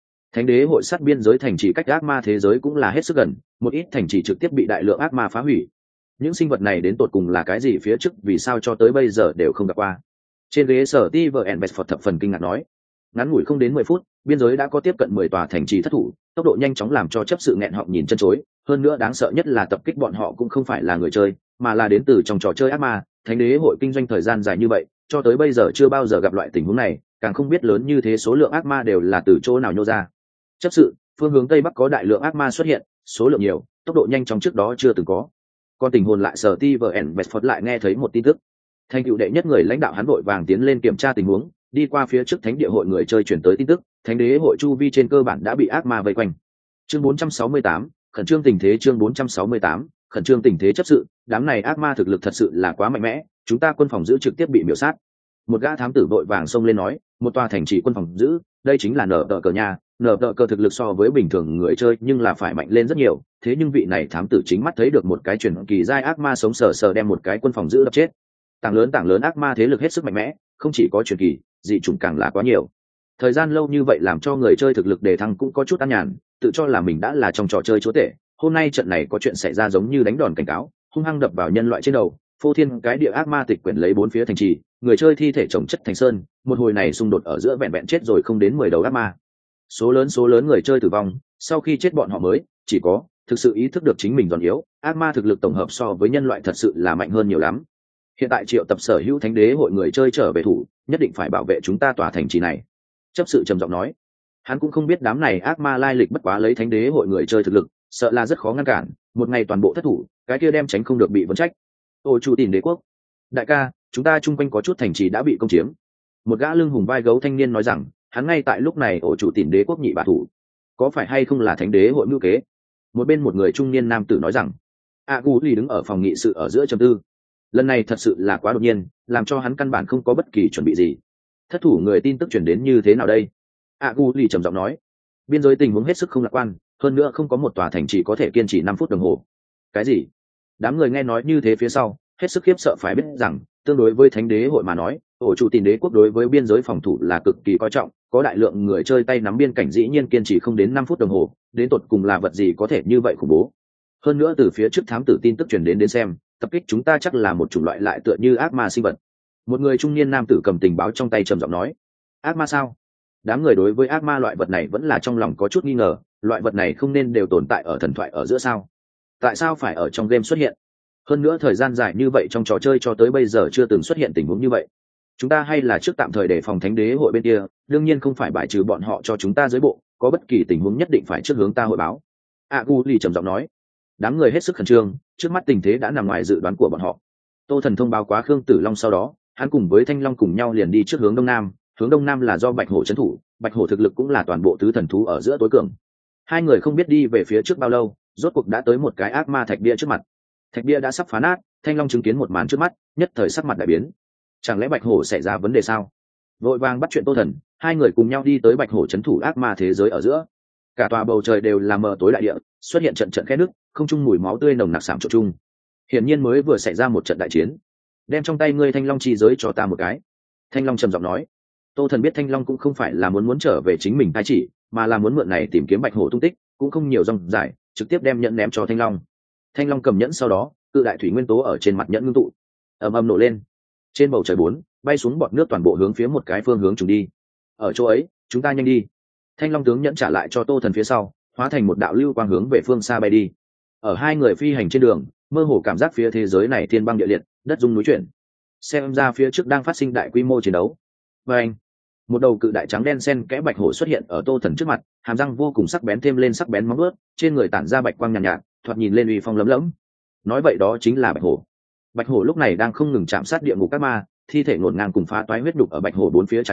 đế hội sát biên giới thành trì cách ác ma thế giới cũng là hết sức gần, một ít thành trì trực tiếp bị đại lượng ác ma phá hủy. Những sinh vật này đến tột cùng là cái gì phía trước vì sao cho tới bây giờ đều không gặp qua. Trên ghế sở Steven Bedford thập phần kinh ngạc nói, ngắn ngủi không đến 10 phút, biên giới đã có tiếp cận 10 tòa thành trì thất thủ, tốc độ nhanh chóng làm cho chấp sự nghẹn họng nhìn chân chối. Hơn nữa đáng sợ nhất là tập kích bọn họ cũng không phải là người chơi, mà là đến từ trong trò chơi ác ma. Thánh đế hội kinh doanh thời gian dài như vậy, cho tới bây giờ chưa bao giờ gặp loại tình huống này, càng không biết lớn như thế số lượng ác ma đều là từ chỗ nào nhô ra. Chấp sự, phương hướng tây bắc có đại lượng ác ma xuất hiện, số lượng nhiều, tốc độ nhanh chóng trước đó chưa từng có. Con tình hồn lại sở Steven Bedford lại nghe thấy một tin tức. Thành cựu đệ nhất người lãnh đạo hắn vội vàng tiến lên kiểm tra tình huống, đi qua phía trước thánh địa hội người chơi chuyển tới tin tức, thánh đế hội chu vi trên cơ bản đã bị ác ma vây quanh. Chương 468, khẩn trương tình thế. Chương 468, khẩn trương tình thế. Chấp sự, đám này ác ma thực lực thật sự là quá mạnh mẽ, chúng ta quân phòng giữ trực tiếp bị miểu sát. Một gã thám tử vội vàng xông lên nói, một tòa thành trì quân phòng giữ, đây chính là nở tờ cờ nhà. Nở tờ cờ thực lực so với bình thường người chơi nhưng là phải mạnh lên rất nhiều, thế nhưng vị này thám tử chính mắt thấy được một cái truyền kỳ giai ác ma sống sờ sờ đem một cái quân phòng giữ đập chết. Tảng lớn ác ma thế lực hết sức mạnh mẽ, không chỉ có truyền kỳ, dị chủng càng là quá nhiều. Thời gian lâu như vậy làm cho người chơi thực lực đề thăng cũng có chút an nhàn, tự cho là mình đã là trong trò chơi chúa tể. Hôm nay trận này có chuyện xảy ra giống như đánh đòn cảnh cáo, hung hăng đập vào nhân loại trên đầu, phô thiên cái địa ác ma tịch quyển lấy bốn phía thành trì, người chơi thi thể chồng chất thành sơn. Một hồi này xung đột ở giữa vẹn vẹn chết rồi không đến 10 đầu ác ma. Số lớn người chơi tử vong, sau khi chết bọn họ mới chỉ có thực sự ý thức được chính mình giòn yếu, ác ma thực lực tổng hợp so với nhân loại thật sự là mạnh hơn nhiều lắm. Hiện tại triệu tập sở hữu thánh đế hội người chơi trở về thủ, nhất định phải bảo vệ chúng ta tòa thành trì này. Chấp sự trầm giọng nói, hắn cũng không biết đám này ác ma lai lịch bất quá lấy thánh đế hội người chơi thực lực, sợ là rất khó ngăn cản, một ngày toàn bộ thất thủ, cái kia đem tránh không được bị vấn trách. Ôi chủ tìm đế quốc, đại ca, chúng ta chung quanh có chút thành trì đã bị công chiếm. Một gã lưng hùng vai gấu thanh niên nói rằng, hắn ngay tại lúc này ổ chủ tìm đế quốc nhị bá thủ, có phải hay không là thánh đế hội mưu kế? Một bên một người trung niên nam tử nói rằng, Aguli đứng ở phòng nghị sự ở giữa trầm tư. Lần này thật sự là quá đột nhiên, làm cho hắn căn bản không có bất kỳ chuẩn bị gì. Thất thủ người tin tức chuyển đến như thế nào đây? Aguli trầm giọng nói, biên giới tình huống hết sức không lạc quan, hơn nữa không có một tòa thành trì có thể kiên trì 5 phút đồng hồ. Cái gì? Đám người nghe nói như thế phía sau hết sức khiếp sợ, phải biết rằng tương đối với thánh đế hội mà nói, ổ chủ tìm đế quốc đối với biên giới phòng thủ là cực kỳ coi trọng, có đại lượng người chơi tay nắm biên cảnh dĩ nhiên kiên trì không đến 5 phút đồng hồ, đến tột cùng là vật gì có thể như vậy khủng bố. Hơn nữa từ phía trước thám tử tin tức truyền đến xem, tập kích chúng ta chắc là một chủng loại lại tựa như ác ma sinh vật. Một người trung niên nam tử cầm tình báo trong tay trầm giọng nói, ác ma sao? Đám người đối với ác ma loại vật này vẫn là trong lòng có chút nghi ngờ, loại vật này không nên đều tồn tại ở thần thoại ở giữa sao? Tại sao phải ở trong game xuất hiện? Hơn nữa thời gian dài như vậy trong trò chơi cho tới bây giờ chưa từng xuất hiện tình huống như vậy. Chúng ta hay là trước tạm thời để phòng thánh đế hội bên kia, đương nhiên không phải bài trừ bọn họ cho chúng ta dưới bộ, có bất kỳ tình huống nhất định phải trước hướng ta hội báo. Aguli trầm giọng nói. Đám người hết sức khẩn trương, trước mắt tình thế đã nằm ngoài dự đoán của bọn họ. Tô Thần thông báo quá Khương Tử Long sau đó, hắn cùng với Thanh Long cùng nhau liền đi trước hướng đông nam là do Bạch Hổ trấn thủ, Bạch Hổ thực lực cũng là toàn bộ tứ thần thú ở giữa tối cường. Hai người không biết đi về phía trước bao lâu, rốt cuộc đã tới một cái ác ma thạch bia trước mặt. Thạch bia đã sắp phá nát, Thanh Long chứng kiến một màn trước mắt, nhất thời sắc mặt đại biến. Chẳng lẽ Bạch Hổ xảy ra vấn đề sao? Vội vàng bắt chuyện Tô Thần, hai người cùng nhau đi tới Bạch Hổ trấn thủ ác ma thế giới ở giữa. Cả tòa bầu trời đều là mờ tối đại địa, xuất hiện trận khe nước, không trung mùi máu tươi nồng nặc sạm trộn chung. Hiển nhiên mới vừa xảy ra một trận đại chiến. Đem trong tay ngươi Thanh Long chi giới cho ta một cái. Thanh Long trầm giọng nói. Tô Thần biết Thanh Long cũng không phải là muốn trở về chính mình tai chỉ, mà là muốn mượn này tìm kiếm Bạch Hổ tung tích, cũng không nhiều rong dài, trực tiếp đem nhẫn ném cho Thanh Long. Thanh Long cầm nhẫn sau đó, cự đại thủy nguyên tố ở trên mặt nhẫn ngưng tụ, ầm ầm nổ lên. Trên bầu trời bay xuống bọt nước toàn bộ hướng phía một cái phương hướng trùng đi. Ở chỗ ấy, chúng ta nhanh đi. Thanh Long tướng nhẫn trả lại cho Tô Thần phía sau, hóa thành một đạo lưu quang hướng về phương xa bay đi. Ở hai người phi hành trên đường, mơ hồ cảm giác phía thế giới này thiên băng địa liệt, đất rung núi chuyển. Xem ra phía trước đang phát sinh đại quy mô chiến đấu. Và anh, một đầu cự đại trắng đen xen kẽ Bạch Hổ xuất hiện ở Tô Thần trước mặt, hàm răng vô cùng sắc bén thêm lên sắc bén móng vuốt, trên người tản ra bạch quang nhàn nhạt, thoạt nhìn lên uy phong lấm lẫm. Nói vậy đó chính là Bạch Hổ. Bạch Hổ lúc này đang không ngừng chạm sát địa ngục các ma, thi thể ngổn ngang cùng phá toái huyết đục ở Bạch Hổ bốn phía trải rộng,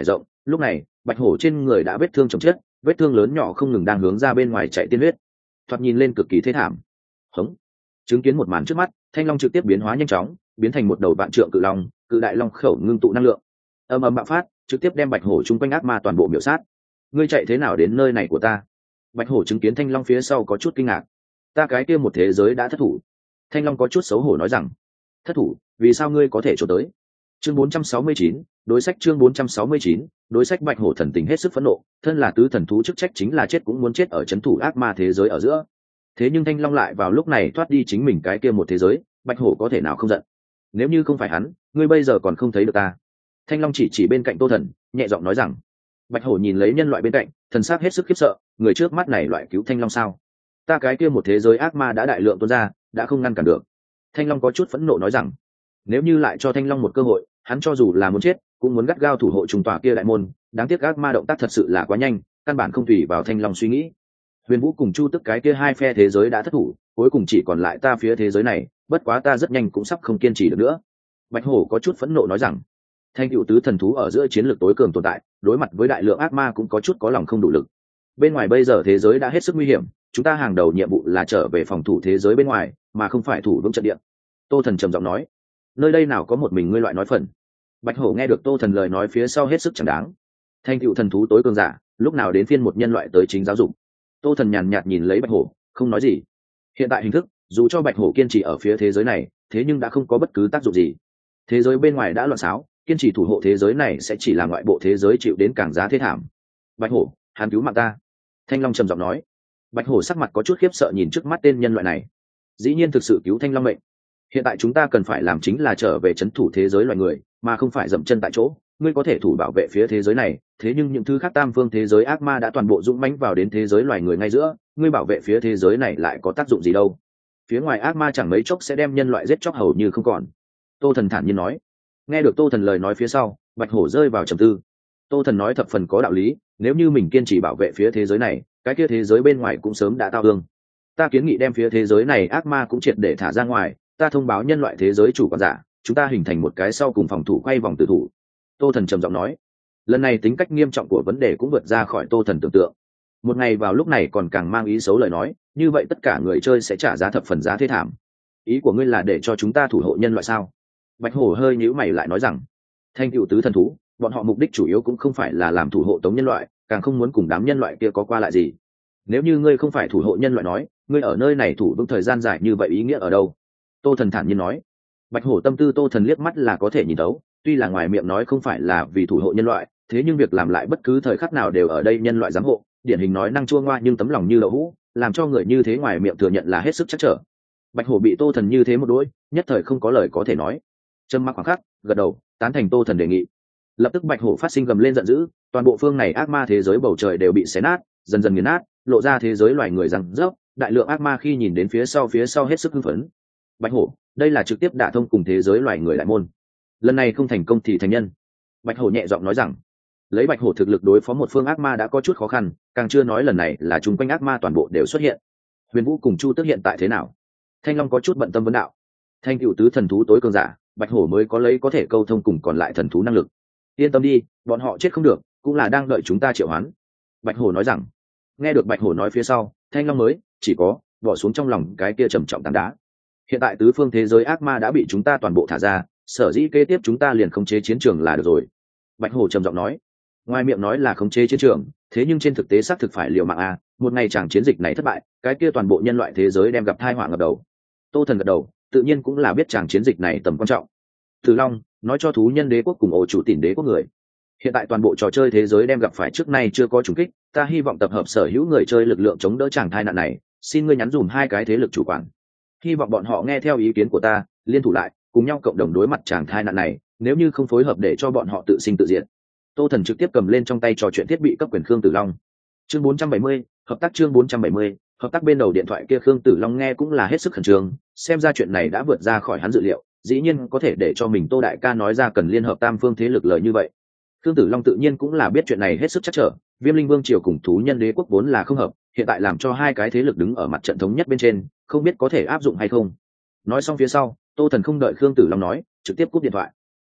Lúc này bạch hổ trên người đã vết thương chồng chết, vết thương lớn nhỏ không ngừng đang hướng ra bên ngoài chạy tiên huyết, thoạt nhìn lên cực kỳ thê thảm. Hống. Chứng kiến một màn trước mắt, thanh long trực tiếp biến hóa nhanh chóng, biến thành một đầu vạn trượng cự long, cự đại long khẩu ngưng tụ năng lượng, ầm ầm bạo phát, trực tiếp đem bạch hổ chung quanh ác ma toàn bộ miểu sát. Ngươi chạy thế nào đến nơi này của ta? Bạch hổ chứng kiến thanh long phía sau có chút kinh ngạc. Ta cái kia một thế giới đã thất thủ. Thanh long có chút xấu hổ nói rằng. Thất thủ? Vì sao ngươi có thể trốn tới? Chương 469, đối sách chương 469, đối sách. Bạch hổ thần tình hết sức phẫn nộ, thân là tứ thần thú chức trách chính là chết cũng muốn chết ở trấn thủ ác ma thế giới ở giữa. Thế nhưng thanh long lại vào lúc này thoát đi chính mình cái kia một thế giới, bạch hổ có thể nào không giận? Nếu như không phải hắn, ngươi bây giờ còn không thấy được ta. Thanh long chỉ bên cạnh Tô Thần, nhẹ giọng nói rằng. Bạch hổ nhìn lấy nhân loại bên cạnh, thần sắc hết sức khiếp sợ, người trước mắt này loại cứu thanh long sao? Ta cái kia một thế giới ác ma đã đại lượng tuôn ra, đã không ngăn cản được. Thanh long có chút phẫn nộ nói rằng, nếu như lại cho thanh long một cơ hội, hắn cho dù là muốn chết cũng muốn gắt gao thủ hộ trùng tòa kia đại môn. Đáng tiếc ác ma động tác thật sự là quá nhanh, căn bản không tùy vào thanh long suy nghĩ. Huyền Vũ cùng Chu Tức cái kia hai phe thế giới đã thất thủ, cuối cùng chỉ còn lại ta phía thế giới này, bất quá ta rất nhanh cũng sắp không kiên trì được nữa. Bạch hổ có chút phẫn nộ nói rằng, thanh cựu tứ thần thú ở giữa chiến lược tối cường tồn tại, đối mặt với đại lượng ác ma cũng có chút có lòng không đủ lực. Bên ngoài bây giờ thế giới đã hết sức nguy hiểm, chúng ta hàng đầu nhiệm vụ là trở về phòng thủ thế giới bên ngoài, mà không phải thủ vững trận địa. Tô Thần trầm giọng nói, nơi đây nào có một mình ngươi loại nói phần. Bạch hổ nghe được Tô Thần lời nói phía sau hết sức chẳng đáng. Thanh cựu thần thú tối cường giả, lúc nào đến phiên một nhân loại tới chính giáo dục. Tô Thần nhàn nhạt nhìn lấy bạch hổ, không nói gì. Hiện tại hình thức, dù cho bạch hổ kiên trì ở phía thế giới này, thế nhưng đã không có bất cứ tác dụng gì. Thế giới bên ngoài đã loạn xáo, kiên trì thủ hộ thế giới này sẽ chỉ là ngoại bộ thế giới chịu đến càng giá thế thảm. Bạch hổ, hắn cứu mạng ta. Thanh long trầm giọng nói. Bạch hổ sắc mặt có chút khiếp sợ nhìn trước mắt tên nhân loại này. Dĩ nhiên thực sự cứu thanh long mệnh. Hiện tại chúng ta cần phải làm chính là trở về trấn thủ thế giới loài người, mà không phải dậm chân tại chỗ. Ngươi có thể thủ bảo vệ phía thế giới này, thế nhưng những thứ khác tam phương thế giới ác ma đã toàn bộ dũng mãnh vào đến thế giới loài người ngay giữa, ngươi bảo vệ phía thế giới này lại có tác dụng gì đâu? Phía ngoài ác ma chẳng mấy chốc sẽ đem nhân loại giết chóc hầu như không còn. Tô Thần thản nhiên nói. Nghe được Tô Thần lời nói phía sau, bạch hổ rơi vào trầm tư. Tô Thần nói thập phần có đạo lý, nếu như mình kiên trì bảo vệ phía thế giới này, cái kia thế giới bên ngoài cũng sớm đã tao thương. Ta kiến nghị đem phía thế giới này ác ma cũng triệt để thả ra ngoài, ta thông báo nhân loại thế giới chủ quản giả, chúng ta hình thành một cái sau cùng phòng thủ quay vòng tử thủ. Tô Thần trầm giọng nói. Lần này tính cách nghiêm trọng của vấn đề cũng vượt ra khỏi Tô Thần tưởng tượng. Một ngày vào lúc này còn càng mang ý xấu lời nói, như vậy tất cả người chơi sẽ trả giá thập phần giá thế thảm. Ý của ngươi là để cho chúng ta thủ hộ nhân loại sao? Bạch hổ hơi nhíu mày lại nói rằng, thanh cựu tứ thần thú, bọn họ mục đích chủ yếu cũng không phải là làm thủ hộ tống nhân loại, càng không muốn cùng đám nhân loại kia có qua lại gì. Nếu như ngươi không phải thủ hộ nhân loại nói, ngươi ở nơi này thủ vững thời gian dài như vậy ý nghĩa ở đâu? Tô Thần thản nhiên nói. Bạch hổ tâm tư Tô Thần liếc mắt là có thể nhìn thấu, tuy là ngoài miệng nói không phải là vì thủ hộ nhân loại, thế nhưng việc làm lại bất cứ thời khắc nào đều ở đây nhân loại giám hộ, điển hình nói năng chua ngoa nhưng tấm lòng như đậu hũ, làm cho người như thế ngoài miệng thừa nhận là hết sức chắc trở. Bạch hổ bị Tô Thần như thế một đôi, nhất thời không có lời có thể nói. Trầm mặc khoảng khắc, gật đầu tán thành Tô Thần đề nghị. Lập tức bạch hổ phát sinh gầm lên giận dữ, toàn bộ phương này ác ma thế giới bầu trời đều bị xé nát, dần dần nghiền nát, lộ ra thế giới loài người răng rớp. Đại lượng ác ma khi nhìn đến phía sau hết sức hưng phấn. Bạch hổ, đây là trực tiếp đả thông cùng thế giới loài người đại môn. Lần này không thành công thì thành nhân. Bạch hổ nhẹ giọng nói rằng, lấy bạch hổ thực lực đối phó một phương ác ma đã có chút khó khăn, càng chưa nói lần này là chung quanh ác ma toàn bộ đều xuất hiện. Huyền Vũ cùng Chu Tức hiện tại thế nào? Thanh long có chút bận tâm vấn đạo. Thanh cựu tứ thần thú tối cường giả, bạch hổ mới có thể câu thông cùng còn lại thần thú năng lực. Yên tâm đi, bọn họ chết không được, cũng là đang đợi chúng ta triệu hoán. Bạch hổ nói rằng. Nghe được bạch hổ nói phía sau, thanh long mới chỉ có bỏ xuống trong lòng cái kia trầm trọng tảng đá. Hiện tại tứ phương thế giới ác ma đã bị chúng ta toàn bộ thả ra, sở dĩ kế tiếp chúng ta liền khống chế chiến trường là được rồi. Bạch hổ trầm giọng nói. Ngoài miệng nói là khống chế chiến trường, thế nhưng trên thực tế xác thực phải liều mạng à, một ngày chẳng chiến dịch này thất bại, cái kia toàn bộ nhân loại thế giới đem gặp tai họa ngập đầu. Tô Thần gật đầu, tự nhiên cũng là biết chàng chiến dịch này tầm quan trọng. Từ Long nói cho thú nhân đế quốc cùng ổ chủ tỉnh đế quốc người, hiện tại toàn bộ trò chơi thế giới đem gặp phải trước nay chưa có trùng kích, ta hy vọng tập hợp sở hữu người chơi lực lượng chống đỡ chàng tai nạn này, xin ngươi nhắn dùm hai cái thế lực chủ quản, hy vọng bọn họ nghe theo ý kiến của ta, liên thủ lại cùng nhau cộng đồng đối mặt chàng tai nạn này, nếu như không phối hợp để cho bọn họ tự sinh tự diệt. Tô Thần trực tiếp cầm lên trong tay trò chuyện thiết bị cấp quyền Khương Tử Long. Chương 470, hợp tác chương 470, hợp tác. Bên đầu điện thoại kia Khương Tử Long nghe cũng là hết sức khẩn trương, xem ra chuyện này đã vượt ra khỏi hắn dự liệu, dĩ nhiên có thể để cho mình Tô đại ca nói ra cần liên hợp tam phương thế lực lời như vậy. Khương Tử Long tự nhiên cũng là biết chuyện này hết sức chắc trở, Viêm Linh Vương triều cùng thú nhân đế quốc vốn là không hợp, hiện tại làm cho hai cái thế lực đứng ở mặt trận thống nhất bên trên, không biết có thể áp dụng hay không. Nói xong phía sau, Tô Thần không đợi Khương Tử Long nói, trực tiếp cúp điện thoại.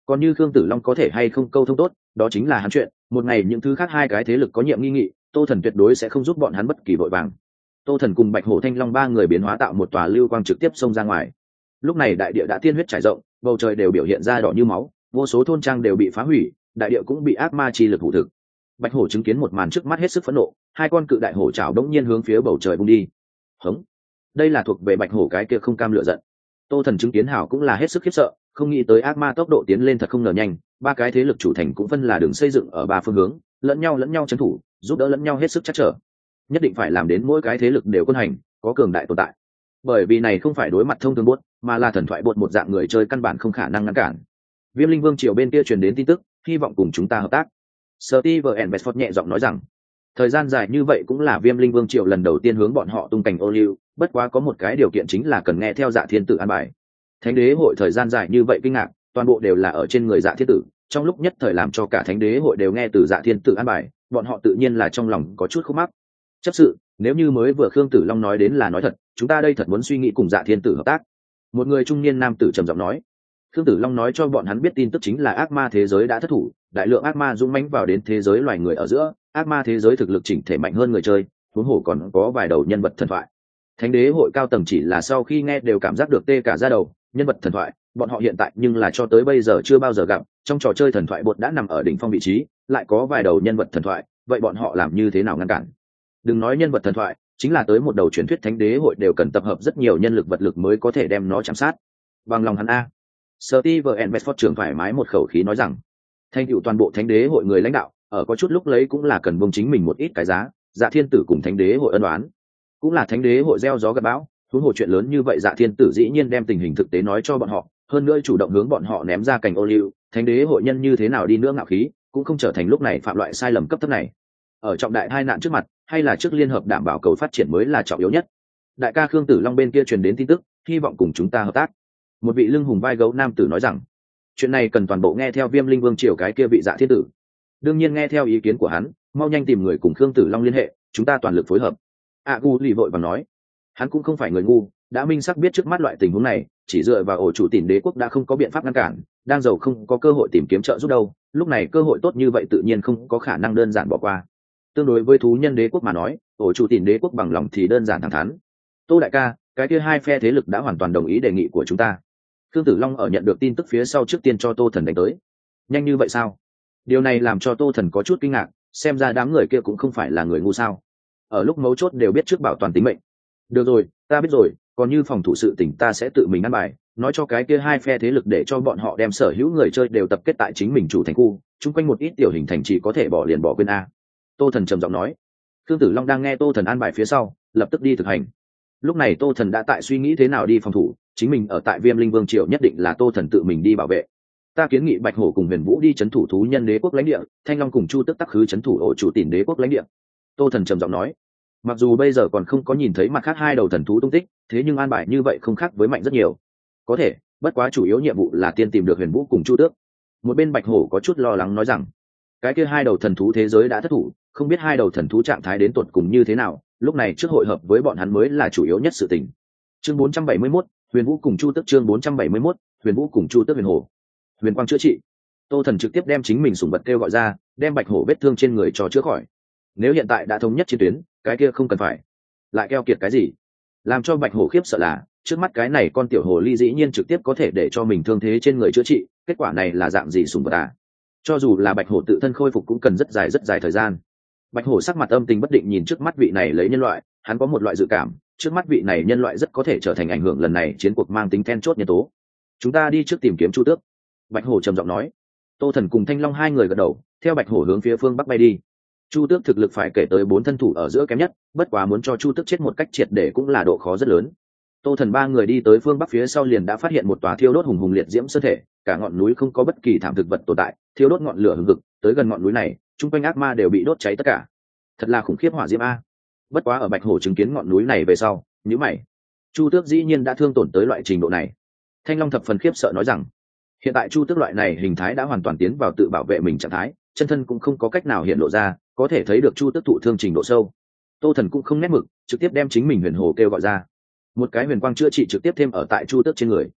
Còn như Khương Tử Long có thể hay không câu thông tốt, đó chính là hắn chuyện, một ngày những thứ khác hai cái thế lực có nhiệm nghi nghị, Tô Thần tuyệt đối sẽ không giúp bọn hắn bất kỳ vội vàng. Tô Thần cùng Bạch Hổ Thanh Long ba người biến hóa tạo một tòa lưu quang trực tiếp xông ra ngoài. Lúc này đại địa đã tiên huyết trải rộng, bầu trời đều biểu hiện ra đỏ như máu, vô số thôn trang đều bị phá hủy, đại địa cũng bị ác ma chi lực hủ thực. Bạch Hổ chứng kiến một màn trước mắt hết sức phẫn nộ, hai con cự đại hổ trảo đống nhiên hướng phía bầu trời bung đi. Hống! Đây là thuộc về Bạch Hổ cái kia không cam lựa giận. Tô Thần chứng kiến hảo cũng là hết sức khiếp sợ, không nghĩ tới ác ma tốc độ tiến lên thật không ngờ nhanh, ba cái thế lực chủ thành cũng phân là đường xây dựng ở ba phương hướng, lẫn nhau trấn thủ, giúp đỡ lẫn nhau hết sức chắc trở. Nhất định phải làm đến mỗi cái thế lực đều quân hành, có cường đại tồn tại. Bởi vì này không phải đối mặt thông thường buốt, mà là thần thoại buốt một dạng người chơi căn bản không khả năng ngăn cản. Viêm Linh Vương triều bên kia truyền đến tin tức, hy vọng cùng chúng ta hợp tác. Steven Bedford nhẹ giọng nói rằng, thời gian dài như vậy cũng là Viêm Linh Vương triều lần đầu tiên hướng bọn họ tung cảnh ô liu, bất quá có một cái điều kiện chính là cần nghe theo Dạ Thiên Tử an bài. Thánh đế hội thời gian dài như vậy kinh ngạc, toàn bộ đều là ở trên người Dạ Thiên Tử, trong lúc nhất thời làm cho cả Thánh đế hội đều nghe từ Dạ Thiên Tử an bài, bọn họ tự nhiên là trong lòng có chút khúc mắc. Chấp sự, nếu như mới vừa Khương Tử Long nói đến là nói thật, chúng ta đây thật muốn suy nghĩ cùng Dạ Thiên Tử hợp tác. Một người trung niên nam tử trầm giọng nói. Khương Tử Long nói cho bọn hắn biết tin tức chính là ác ma thế giới đã thất thủ, đại lượng ác ma dũng mãnh vào đến thế giới loài người ở giữa, ác ma thế giới thực lực chỉnh thể mạnh hơn người chơi, huống hồ còn có vài đầu nhân vật thần thoại. Thánh đế hội cao tầng chỉ là sau khi nghe đều cảm giác được tê cả da đầu, nhân vật thần thoại, bọn họ hiện tại nhưng là cho tới bây giờ chưa bao giờ gặp, trong trò chơi thần thoại bột đã nằm ở đỉnh phong vị trí, lại có vài đầu nhân vật thần thoại, vậy bọn họ làm như thế nào ngăn cản? Đừng nói nhân vật thần thoại, chính là tới một đầu truyền thuyết thánh đế hội đều cần tập hợp rất nhiều nhân lực vật lực mới có thể đem nó chạm sát. Bằng lòng hắn a. Steven Bedford trưởng thoải mái một khẩu khí nói rằng, thành tựu toàn bộ thánh đế hội người lãnh đạo, ở có chút lúc lấy cũng là cần buông chính mình một ít cái giá. Dạ Thiên Tử cùng thánh đế hội ân oán, cũng là thánh đế hội gieo gió gặt bão, huống hồ chuyện lớn như vậy Dạ Thiên Tử dĩ nhiên đem tình hình thực tế nói cho bọn họ, hơn nữa chủ động hướng bọn họ ném ra cành ô liu, thánh đế hội nhân như thế nào đi nữa ngạo khí, cũng không trở thành lúc này phạm loại sai lầm cấp thấp này. Ở trọng đại hai nạn trước mặt, hay là trước liên hợp đảm bảo cầu phát triển mới là trọng yếu nhất. Đại ca Khương Tử Long bên kia truyền đến tin tức, hy vọng cùng chúng ta hợp tác. Một vị lưng hùng vai gấu nam tử nói rằng, chuyện này cần toàn bộ nghe theo Viêm Linh Vương triều cái kia vị Dạ Thiên Tử. Đương nhiên nghe theo ý kiến của hắn, mau nhanh tìm người cùng Khương Tử Long liên hệ, chúng ta toàn lực phối hợp. Gu lì vội vàng nói, hắn cũng không phải người ngu, đã minh xác biết trước mắt loại tình huống này, chỉ dựa vào ổ chủ Tỉn đế quốc đã không có biện pháp ngăn cản, đang giàu không có cơ hội tìm kiếm trợ giúp đâu, lúc này cơ hội tốt như vậy tự nhiên không có khả năng đơn giản bỏ qua. Tương đối với thú nhân đế quốc mà nói, ổ chủ Tỉn đế quốc bằng lòng thì đơn giản thẳng thắn. Tô đại ca, cái kia hai phe thế lực đã hoàn toàn đồng ý đề nghị của chúng ta. Khương Tử Long ở nhận được tin tức phía sau trước tiên cho Tô Thần đánh tới. Nhanh như vậy sao? Điều này làm cho Tô Thần có chút kinh ngạc, xem ra đám người kia cũng không phải là người ngu sao. Ở lúc mấu chốt đều biết trước bảo toàn tính mệnh. Được rồi, ta biết rồi, còn như phòng thủ sự tình ta sẽ tự mình ăn bài, nói cho cái kia hai phe thế lực để cho bọn họ đem sở hữu người chơi đều tập kết tại chính mình chủ thành khu, chung quanh một ít tiểu hình thành chỉ có thể bỏ liền bỏ quên a. Tô Thần trầm giọng nói. Khương Tử Long đang nghe Tô Thần an bài phía sau, lập tức đi thực hành. Lúc này Tô Thần đã tại suy nghĩ thế nào đi phòng thủ, chính mình ở tại Viêm Linh Vương triều nhất định là Tô Thần tự mình đi bảo vệ. Ta kiến nghị Bạch Hổ cùng Huyền Vũ đi trấn thủ thú nhân đế quốc lãnh địa, Thanh Long cùng Chu Tức tắc khứ trấn thủ ổ chủ Tỉn đế quốc lãnh địa. Tô Thần trầm giọng nói. Mặc dù bây giờ còn không có nhìn thấy mặt khác hai đầu thần thú tung tích, thế nhưng an bài như vậy không khác với mạnh rất nhiều. Có thể, bất quá chủ yếu nhiệm vụ là tiên tìm được Huyền Vũ cùng Chu Tước. Một bên Bạch Hổ có chút lo lắng nói rằng, cái kia hai đầu thần thú thế giới đã thất thủ, không biết hai đầu thần thú trạng thái đến tột cùng như thế nào, lúc này trước hội hợp với bọn hắn mới là chủ yếu nhất sự tình. Chương 471, Huyền Vũ cùng Chu Tước. Chương 471, Huyền Vũ cùng Chu Tước. Huyền Hổ, Huyền Quang chữa trị. Tô Thần trực tiếp đem chính mình sủng vật kêu gọi ra, đem Bạch Hổ vết thương trên người cho chữa khỏi. Nếu hiện tại đã thống nhất chiến tuyến, cái kia không cần phải lại keo kiệt cái gì. Làm cho Bạch Hổ khiếp sợ là, trước mắt cái này con tiểu hồ ly dĩ nhiên trực tiếp có thể để cho mình thương thế trên người chữa trị, kết quả này là dạng gì sủng vật à? Cho dù là Bạch Hổ tự thân khôi phục cũng cần rất dài thời gian. Bạch Hổ sắc mặt âm tình bất định nhìn trước mắt vị này lấy nhân loại, hắn có một loại dự cảm, trước mắt vị này nhân loại rất có thể trở thành ảnh hưởng lần này chiến cuộc mang tính then chốt nhân tố. Chúng ta đi trước tìm kiếm Chu Tước. Bạch Hổ trầm giọng nói. Tô Thần cùng Thanh Long hai người gật đầu, theo Bạch Hổ hướng phía phương bắc bay đi. Chu Tước thực lực phải kể tới 4 thân thủ ở giữa kém nhất, bất quá muốn cho Chu Tước chết một cách triệt để cũng là độ khó rất lớn. Tô Thần ba người đi tới phương bắc phía sau liền đã phát hiện một tòa thiêu đốt hùng hùng liệt diễm sơn thể, cả ngọn núi không có bất kỳ thảm thực vật tồn tại, thiêu đốt ngọn lửa hừng hực, tới gần ngọn núi này, chung quanh ác ma đều bị đốt cháy tất cả. Thật là khủng khiếp hỏa diễm a. Bất quá ở Bạch Hổ chứng kiến ngọn núi này về sau, nhíu mày. Chu Tước dĩ nhiên đã thương tổn tới loại trình độ này. Thanh Long thập phần khiếp sợ nói rằng, hiện tại Chu Tước loại này hình thái đã hoàn toàn tiến vào tự bảo vệ mình trạng thái, chân thân cũng không có cách nào hiện lộ ra, có thể thấy được Chu Tước thụ thương trình độ sâu. Tô Thần cũng không nét mực, trực tiếp đem chính mình Huyền Hồ kêu gọi ra. Một cái huyền quang chữa trị trực tiếp thêm ở tại Chu Tước trên người.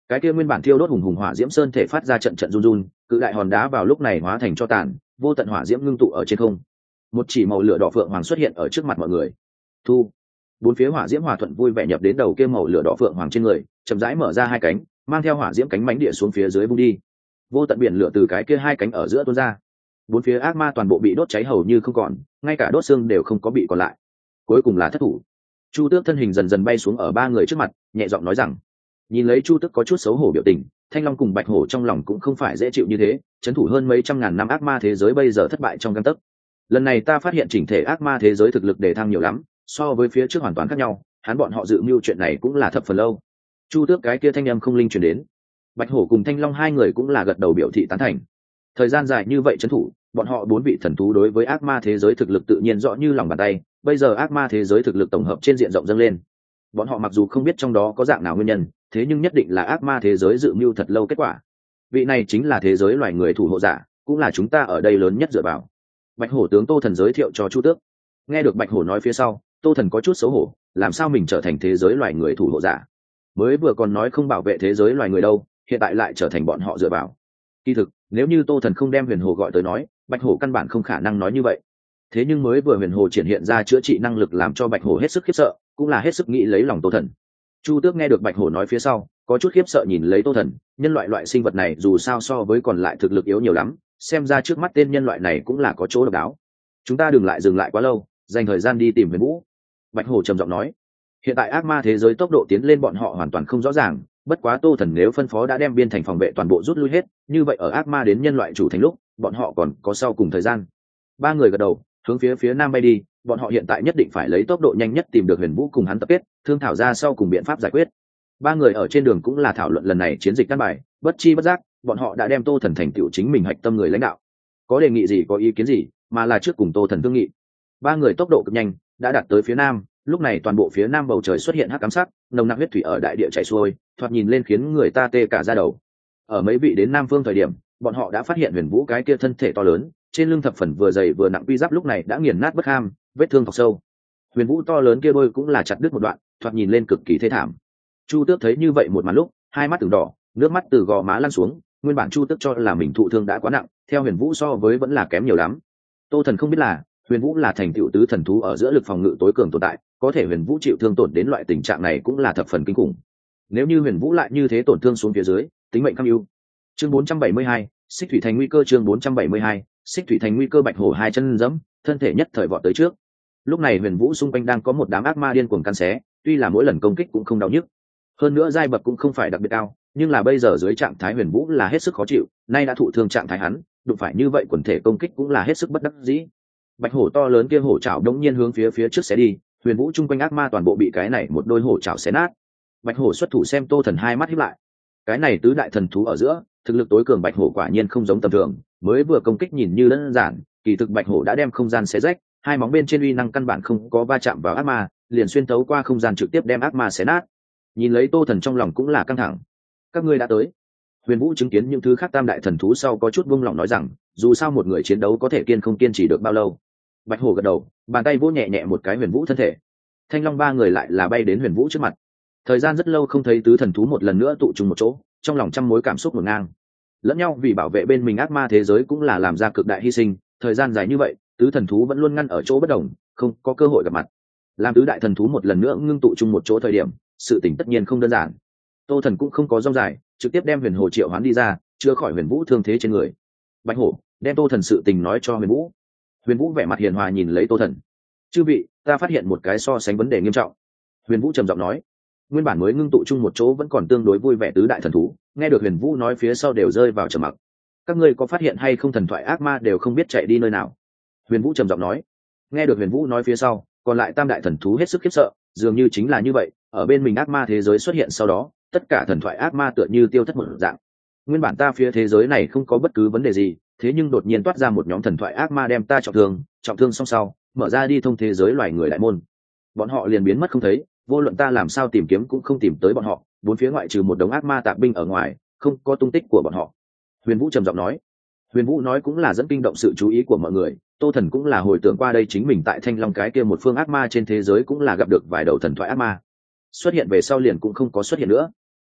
cái kia nguyên bản thiêu đốt hùng hùng hỏa diễm sơn thể phát ra trận trận run run, cự đại hòn đá vào lúc này hóa thành cho tàn, vô tận hỏa diễm ngưng tụ ở trên không. Một chỉ màu lửa đỏ phượng hoàng xuất hiện ở trước mặt mọi người. Thu. Bốn phía hỏa diễm hòa thuận vui vẻ nhập đến đầu kia màu lửa đỏ phượng hoàng trên người, chậm rãi mở ra hai cánh, mang theo hỏa diễm cánh mánh địa xuống phía dưới vung đi. Vô tận biển lửa từ cái kia hai cánh ở giữa tuôn ra. Bốn phía ác ma toàn bộ bị đốt cháy hầu như không còn, ngay cả đốt xương đều không có bị còn lại. Cuối cùng là thất thủ. Chu Tước thân hình dần dần bay xuống ở ba người trước mặt, nhẹ giọng nói rằng. Nhìn lấy Chu Tước có chút xấu hổ biểu tình, Thanh Long cùng Bạch Hổ trong lòng cũng không phải dễ chịu như thế, trấn thủ hơn mấy trăm ngàn năm ác ma thế giới bây giờ thất bại trong gang tấc. Lần này ta phát hiện chỉnh thể ác ma thế giới thực lực đề thăng nhiều lắm, so với phía trước hoàn toàn khác nhau, hắn bọn họ dự mưu chuyện này cũng là thập phần lâu. Chu Tước cái kia thanh âm không linh truyền đến. Bạch Hổ cùng Thanh Long hai người cũng là gật đầu biểu thị tán thành. Thời gian dài như vậy trấn thủ, bọn họ bốn vị thần thú đối với ác ma thế giới thực lực tự nhiên rõ như lòng bàn tay, bây giờ ác ma thế giới thực lực tổng hợp trên diện rộng dâng lên. Bọn họ mặc dù không biết trong đó có dạng nào nguyên nhân, thế nhưng nhất định là ác ma thế giới dự mưu thật lâu kết quả. Vị này chính là thế giới loài người thủ hộ giả, cũng là chúng ta ở đây lớn nhất dựa vào. Bạch Hổ tướng Tô Thần giới thiệu cho Chu Tước. Nghe được Bạch Hổ nói phía sau, Tô Thần có chút xấu hổ, làm sao mình trở thành thế giới loài người thủ hộ giả? Mới vừa còn nói không bảo vệ thế giới loài người đâu, hiện tại lại trở thành bọn họ dựa vào. Kỳ thực, nếu như Tô Thần không đem Huyền Hồ gọi tới nói, Bạch Hổ căn bản không khả năng nói như vậy. Thế nhưng mới vừa Huyền Hồ triển hiện ra chữa trị năng lực làm cho Bạch Hổ hết sức khiếp sợ, cũng là hết sức nghĩ lấy lòng Tô Thần. Chu Tước nghe được Bạch Hổ nói phía sau, có chút khiếp sợ nhìn lấy Tô Thần, nhân loại sinh vật này dù sao so với còn lại thực lực yếu nhiều lắm, xem ra trước mắt tên nhân loại này cũng là có chỗ độc đáo. Chúng ta đừng lại dừng lại quá lâu, dành thời gian đi tìm Huyền Vũ. Bạch Hổ trầm giọng nói. Hiện tại ác ma thế giới tốc độ tiến lên bọn họ hoàn toàn không rõ ràng, bất quá Tô Thần nếu phân phó đã đem biên thành phòng vệ toàn bộ rút lui hết, như vậy ở ác ma đến nhân loại chủ thành lúc, bọn họ còn có sau cùng thời gian. Ba người gật đầu, hướng phía nam bay đi, bọn họ hiện tại nhất định phải lấy tốc độ nhanh nhất tìm được Huyền Vũ cùng hắn tập kết, thương thảo ra sau cùng biện pháp giải quyết. Ba người ở trên đường cũng là thảo luận lần này chiến dịch căn bài, bất chi bất giác, bọn họ đã đem Tô Thần thành tựu chính mình hạch tâm người lãnh đạo. Có đề nghị gì có ý kiến gì, mà là trước cùng Tô Thần thương nghị. Ba người tốc độ cực nhanh, đã đạt tới phía nam, lúc này toàn bộ phía nam bầu trời xuất hiện hắc ám sắc, nồng nặc huyết thủy ở đại địa chảy xuôi, thoạt nhìn lên khiến người ta tê cả da đầu. Ở mấy vị đến nam phương thời điểm, bọn họ đã phát hiện Huyền Vũ cái kia thân thể to lớn, trên lưng thập phần vừa dày vừa nặng quy giáp lúc này đã nghiền nát bất ham, vết thương thọc sâu. Huyền Vũ to lớn kia đôi cũng là chặt đứt một đoạn, thoạt nhìn lên cực kỳ thê thảm. Chu Tước thấy như vậy một màn lúc, hai mắt từng đỏ, nước mắt từ gò má lăn xuống, nguyên bản Chu Tước cho là mình thụ thương đã quá nặng, theo Huyền Vũ so với vẫn là kém nhiều lắm. Tô Thần không biết là, Huyền Vũ là thành tựu tứ thần thú ở giữa lực phòng ngự tối cường tồn tại, có thể Huyền Vũ chịu thương tổn đến loại tình trạng này cũng là thập phần kinh khủng. Nếu như Huyền Vũ lại như thế tổn thương xuống phía dưới, tính mệnh cam ưu. Chương 472, Xích Thủy Thành nguy cơ. Chương 472, Xích Thủy Thành nguy cơ. Bạch Hổ hai chân giẫm, thân thể nhất thời vọt tới trước. Lúc này Huyền Vũ xung quanh đang có một đám ác ma điên cuồng căn xé, tuy là mỗi lần công kích cũng không đau nhức, hơn nữa giai bậc cũng không phải đặc biệt cao, nhưng là bây giờ dưới trạng thái Huyền Vũ là hết sức khó chịu, nay đã thụ thương trạng thái hắn, đụng phải như vậy quần thể công kích cũng là hết sức bất đắc dĩ. Bạch Hổ to lớn kia hổ trảo đống nhiên hướng phía trước xé đi, Huyền Vũ chung quanh ác ma toàn bộ bị cái này một đôi hổ trảo xé nát. Bạch Hổ xuất thủ xem Tô Thần hai mắt híp lại. Cái này tứ đại thần thú ở giữa, thực lực tối cường Bạch Hổ quả nhiên không giống tầm thường, mới vừa công kích nhìn như đơn giản, kỳ thực Bạch Hổ đã đem không gian xé rách, hai móng bên trên uy năng căn bản không có va chạm vào ác ma, liền xuyên thấu qua không gian trực tiếp đem ác ma xé nát. Nhìn lấy Tô Thần trong lòng cũng là căng thẳng. Các ngươi đã tới. Huyền Vũ chứng kiến những thứ khác tam đại thần thú sau có chút buông lòng nói rằng, dù sao một người chiến đấu có thể không kiên trì được bao lâu. Bạch Hổ gật đầu, bàn tay vỗ nhẹ nhẹ một cái Huyền Vũ thân thể. Thanh Long ba người lại là bay đến Huyền Vũ trước mặt. Thời gian rất lâu không thấy tứ thần thú một lần nữa tụ trùng một chỗ, trong lòng trăm mối cảm xúc ngổn ngang. Lẫn nhau vì bảo vệ bên mình ác ma thế giới cũng là làm ra cực đại hy sinh, thời gian dài như vậy, tứ thần thú vẫn luôn ngăn ở chỗ bất đồng, không có cơ hội gặp mặt. Làm tứ đại thần thú một lần nữa ngưng tụ chung một chỗ thời điểm, sự tình tất nhiên không đơn giản. Tô Thần cũng không có rong dài, trực tiếp đem Huyền Hồ triệu hoán đi ra, chữa khỏi Huyền Vũ thương thế trên người. Bạch Hổ đem Tô Thần sự tình nói cho Huyền Vũ. Huyền Vũ vẻ mặt hiền hòa nhìn lấy Tô Thần. Chư vị, ta phát hiện một cái so sánh vấn đề nghiêm trọng. Huyền Vũ trầm giọng nói. Nguyên bản mới ngưng tụ chung một chỗ vẫn còn tương đối vui vẻ tứ đại thần thú, nghe được Huyền Vũ nói phía sau đều rơi vào trầm mặc. Các ngươi có phát hiện hay không thần thoại ác ma đều không biết chạy đi nơi nào? Huyền Vũ trầm giọng nói. Nghe được Huyền Vũ nói phía sau, còn lại tam đại thần thú hết sức khiếp sợ, dường như chính là như vậy, ở bên mình ác ma thế giới xuất hiện sau đó, tất cả thần thoại ác ma tựa như tiêu thất một dạng. Nguyên bản ta phía thế giới này không có bất cứ vấn đề gì, thế nhưng đột nhiên toát ra một nhóm thần thoại ác ma đem ta trọng thương xong sau, mở ra đi thông thế giới loài người đại môn. Bọn họ liền biến mất không thấy, vô luận ta làm sao tìm kiếm cũng không tìm tới bọn họ, bốn phía ngoại trừ một đống ác ma tạp binh ở ngoài, không có tung tích của bọn họ. Huyền Vũ trầm giọng nói. Huyền Vũ nói cũng là dẫn kinh động sự chú ý của mọi người, Tô Thần cũng là hồi tưởng qua đây chính mình tại Thanh Long cái kia một phương ác ma trên thế giới cũng là gặp được vài đầu thần thoại ác ma. Xuất hiện về sau liền cũng không có xuất hiện nữa.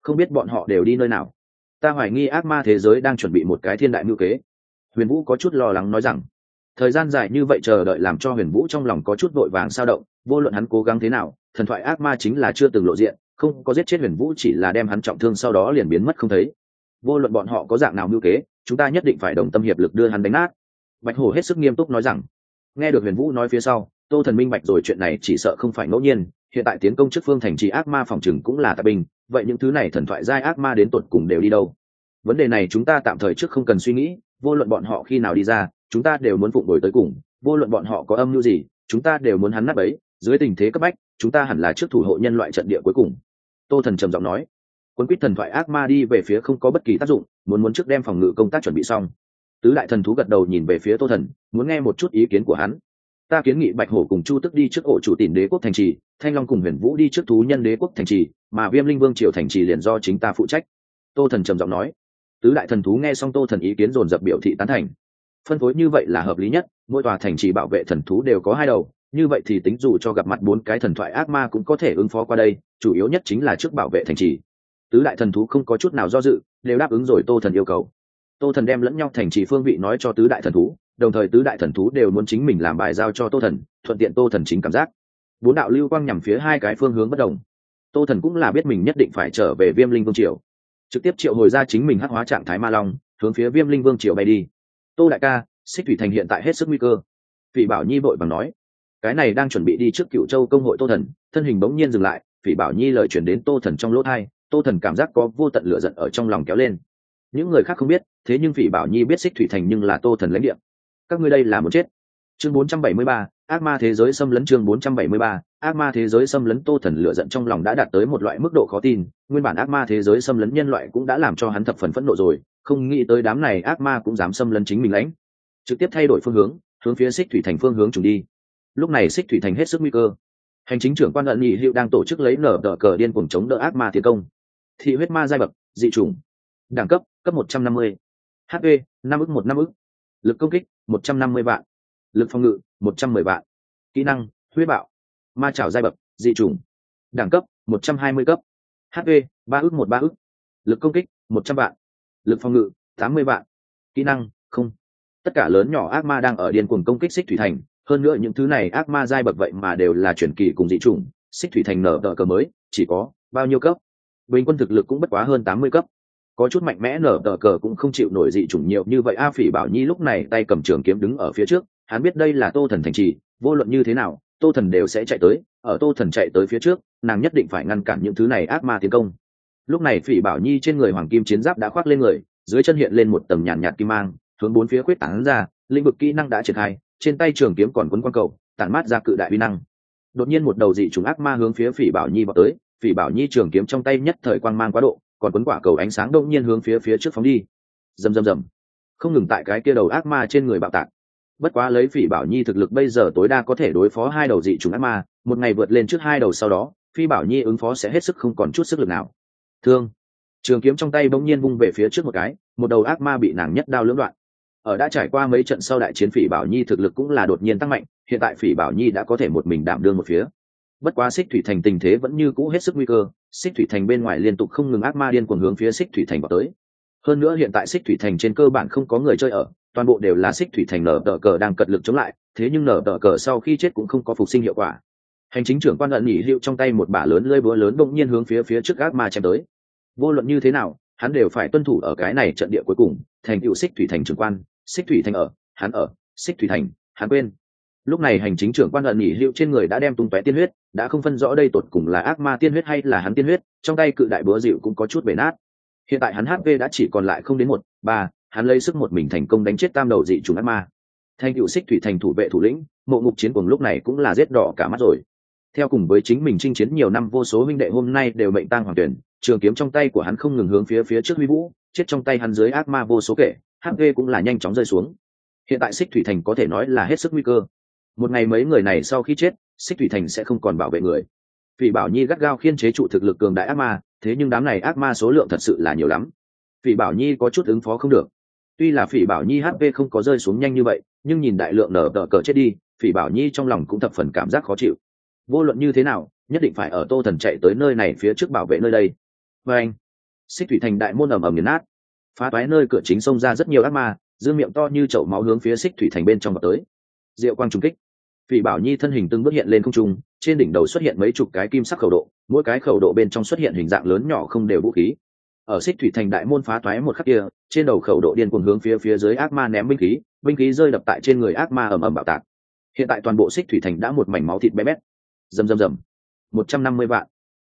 không biết bọn họ đều đi nơi nào. Ta hoài nghi ác ma thế giới đang chuẩn bị một cái thiên đại mưu kế. Huyền Vũ có chút lo lắng nói rằng, thời gian dài như vậy chờ đợi làm cho Huyền Vũ trong lòng có chút vội vàng sao động. Vô luận hắn cố gắng thế nào, thần thoại ác ma chính là chưa từng lộ diện, không có giết chết Huyền Vũ, chỉ là đem hắn trọng thương sau đó liền biến mất không thấy. Vô luận bọn họ có dạng nào mưu kế, chúng ta nhất định phải đồng tâm hiệp lực đưa hắn đánh nát. Bạch Hổ hết sức nghiêm túc nói rằng. Nghe được Huyền Vũ nói phía sau, Tô Thần minh bạch rồi, chuyện này chỉ sợ không phải ngẫu nhiên, hiện tại tiến công trước phương thành trì ác ma phòng trừng cũng là tạp binh, vậy những thứ này thần thoại giai ác ma đến tột cùng đều đi đâu? Vấn đề này chúng ta tạm thời trước không cần suy nghĩ, vô luận bọn họ khi nào đi ra, chúng ta đều muốn phụng đổi tới cùng, vô luận bọn họ có âm mưu gì, chúng ta đều muốn hắn nát bấy, dưới tình thế cấp bách, chúng ta hẳn là trước thủ hộ nhân loại trận địa cuối cùng. Tô Thần trầm giọng nói. Quân quýt thần thoại ác ma đi về phía không có bất kỳ tác dụng, muốn trước đem phòng ngự công tác chuẩn bị xong. Tứ đại thần thú gật đầu nhìn về phía Tô Thần, muốn nghe một chút ý kiến của hắn. Ta kiến nghị Bạch Hổ cùng Chu Tức đi trước ổ chủ Tỉn đế quốc thành trì, Thanh Long cùng Huyền Vũ đi trước thú nhân đế quốc thành trì, mà Viêm Linh Vương triều thành trì liền do chính ta phụ trách. Tô Thần trầm giọng nói. Tứ đại thần thú nghe xong Tô Thần ý kiến dồn dập biểu thị tán thành. Phân phối như vậy là hợp lý nhất, mỗi tòa thành trì bảo vệ thần thú đều có hai đầu, như vậy thì tính dù cho gặp mặt 4 cái thần thoại ác ma cũng có thể ứng phó qua đây, chủ yếu nhất chính là trước bảo vệ thành trì. Tứ đại thần thú không có chút nào do dự, đều đáp ứng rồi Tô Thần yêu cầu. Tô Thần đem lẫn nhau thành trì phương vị nói cho tứ đại thần thú, đồng thời tứ đại thần thú đều muốn chính mình làm bài giao cho Tô Thần, thuận tiện Tô Thần chính cảm giác. 4 đạo lưu quang nhằm phía hai cái phương hướng bất đồng. Tô Thần cũng là biết mình nhất định phải trở về Viêm Linh Vương triều, trực tiếp triệu hồi ra chính mình hắc hóa trạng thái ma long, hướng phía Viêm Linh Vương triều bay đi. Tô đại ca, Xích Thủy Thành hiện tại hết sức nguy cơ. Phỉ Bảo Nhi vội vàng nói. Cái này đang chuẩn bị đi trước Cựu Châu công hội Tô Thần, thân hình bỗng nhiên dừng lại, Phỉ Bảo Nhi lời chuyển đến Tô Thần trong lỗ tai, Tô Thần cảm giác có vô tận lửa giận ở trong lòng kéo lên. Những người khác không biết, thế nhưng Phỉ Bảo Nhi biết Xích Thủy Thành nhưng là Tô Thần lãnh địa. Các ngươi đây là muốn chết. Chương 473, ác ma thế giới xâm lấn. Chương 473, ác ma thế giới xâm lấn. Tô Thần lửa giận trong lòng đã đạt tới một loại mức độ khó tin, nguyên bản ác ma thế giới xâm lấn nhân loại cũng đã làm cho hắn thập phần phẫn nộ rồi, không nghĩ tới đám này ác ma cũng dám xâm lấn chính mình lãnh. Trực tiếp thay đổi phương hướng phía Xích Thủy Thành phương hướng trùng đi. Lúc này Xích Thủy Thành hết sức nguy cơ. Hành chính trưởng quan ẩn nhị hiệu đang tổ chức lấy nở đỡ cờ điên cuồng chống đỡ ác ma tiến công. Thị huyết ma giai bậc, dị chủng. Đẳng cấp, cấp 150. HP, 5 ức 1 5 ức. Lực công kích, 150 vạn. Lực phòng ngự, 110 vạn. Kỹ năng, huyết bạo. Ma chảo giai bậc, dị chủng. Đẳng cấp, 120 cấp. HP, 3 ức 1 3 ức. Lực công kích, 100 vạn. Lực phòng ngự, 80 vạn. Kỹ năng, không. Tất cả lớn nhỏ ác ma đang ở điên cuồng công kích Xích Thủy Thành, hơn nữa những thứ này ác ma giai bậc vậy mà đều là chuyển kỳ cùng dị chủng. Xích Thủy Thành nở đỡ cờ mới chỉ có bao nhiêu cấp? Bình quân thực lực cũng bất quá hơn 80 cấp. Có chút mạnh mẽ nở đỡ cờ cũng không chịu nổi dị chủng nhiều như vậy. A Phỉ Bảo Nhi lúc này tay cầm trường kiếm đứng ở phía trước, hắn biết đây là Tô Thần thành trì, vô luận như thế nào Tô Thần đều sẽ chạy tới, ở Tô Thần chạy tới phía trước nàng nhất định phải ngăn cản những thứ này ác ma tiến công. Lúc này Phỉ Bảo Nhi trên người hoàng kim chiến giáp đã khoác lên người, dưới chân hiện lên một tầng nhàn nhạt kim mang, hướng bốn phía quyết tán ra, lĩnh vực kỹ năng đã triển khai, trên tay trường kiếm còn quấn quang cầu, tản mát ra cự đại uy năng. Đột nhiên một đầu dị chủng ác ma hướng phía Phỉ Bảo Nhi vọt tới, Phỉ Bảo Nhi trường kiếm trong tay nhất thời quang mang quá độ, còn quấn quả cầu ánh sáng đông nhiên hướng phía trước phóng đi. Rầm rầm rầm, không ngừng tại cái kia đầu ác ma trên người bạo tạc. Bất quá lấy Phỉ Bảo Nhi thực lực bây giờ tối đa có thể đối phó hai đầu dị chủng ác ma, một ngày vượt lên trước hai đầu sau đó, Phỉ Bảo Nhi ứng phó sẽ hết sức không còn chút sức lực nào. Thương, trường kiếm trong tay bỗng nhiên vung về phía trước một cái, một đầu ác ma bị nàng nhất đao lưỡng đoạn. Ở đã trải qua mấy trận sau đại chiến, Phỉ Bảo Nhi thực lực cũng là đột nhiên tăng mạnh, hiện tại Phỉ Bảo Nhi đã có thể một mình đảm đương một phía. Bất quá Xích Thủy Thành tình thế vẫn như cũ hết sức nguy cơ, Xích Thủy Thành bên ngoài liên tục không ngừng ác ma điên cuồng hướng phía Xích Thủy Thành vào tới. Hơn nữa hiện tại Xích Thủy Thành trên cơ bản không có người chơi ở, toàn bộ đều là Xích Thủy Thành nở tờ cờ đang cật lực chống lại, thế nhưng nở tờ cờ sau khi chết cũng không có phục sinh hiệu quả. Hành chính trưởng quan ẩn nhị hiệu trong tay một bả lớn lưỡi búa lớn bỗng nhiên hướng phía trước ác ma chém tới. Vô luận như thế nào, hắn đều phải tuân thủ ở cái này trận địa cuối cùng, thành tựu Xích Thủy Thành trưởng quan, Xích Thủy Thành ở, hắn ở, Xích Thủy Thành, hắn quên. Lúc này hành chính trưởng quan ẩn nhị hiệu trên người đã đem tung tóe tiên huyết, đã không phân rõ đây tột cùng là ác ma tiên huyết hay là hắn tiên huyết, trong tay cự đại búa dịu cũng có chút bể nát. Hiện tại hắn HP đã chỉ còn lại không đến 1-3, hắn lấy sức một mình thành công đánh chết tam đầu dị chủng ác ma. Thành tựu Xích Thủy Thành thủ vệ thủ lĩnh, Mộ Ngục Chiến Cuồng lúc này cũng là giết đỏ cả mắt rồi. Theo cùng với chính mình chinh chiến nhiều năm, vô số huynh đệ hôm nay đều mệnh tang hoàng tuyển, trường kiếm trong tay của hắn không ngừng hướng phía trước huy vũ, chết trong tay hắn dưới ác ma vô số kể, HP cũng là nhanh chóng rơi xuống. Hiện tại Xích Thủy Thành có thể nói là hết sức nguy cơ. Một ngày mấy người này sau khi chết, Xích Thủy Thành sẽ không còn bảo vệ người. Phỉ Bảo Nhi gắt gao khiên chế trụ thực lực cường đại ác ma, thế nhưng đám này ác ma số lượng thật sự là nhiều lắm. Phỉ Bảo Nhi có chút ứng phó không được. Tuy là Phỉ Bảo Nhi HP không có rơi xuống nhanh như vậy, nhưng nhìn đại lượng nở tờ cờ chết đi, Phỉ Bảo Nhi trong lòng cũng thập phần cảm giác khó chịu. Vô luận như thế nào, nhất định phải ở Tô Thần chạy tới nơi này phía trước bảo vệ nơi đây. Và anh, Xích thủy thành đại môn ầm ầm nghiền nát, phá toái nơi cửa chính xông ra rất nhiều ác ma, dương miệng to như chậu máu hướng phía xích thủy thành bên trong vào tới. Diệu quang trùng kích, Phỉ Bảo Nhi thân hình từng bước hiện lên không trung, trên đỉnh đầu xuất hiện mấy chục cái kim sắc khẩu độ, mỗi cái khẩu độ bên trong xuất hiện hình dạng lớn nhỏ không đều vũ khí. Ở xích thủy thành đại môn phá toái một khắc kia, trên đầu khẩu độ điên cuồng hướng phía dưới ác ma ném binh khí rơi đập tại trên người ác ma ầm ầm bạo tạc. Hiện tại toàn bộ xích thủy thành đã một mảnh máu thịt bé bét. Rầm rầm rầm. 150 vạn,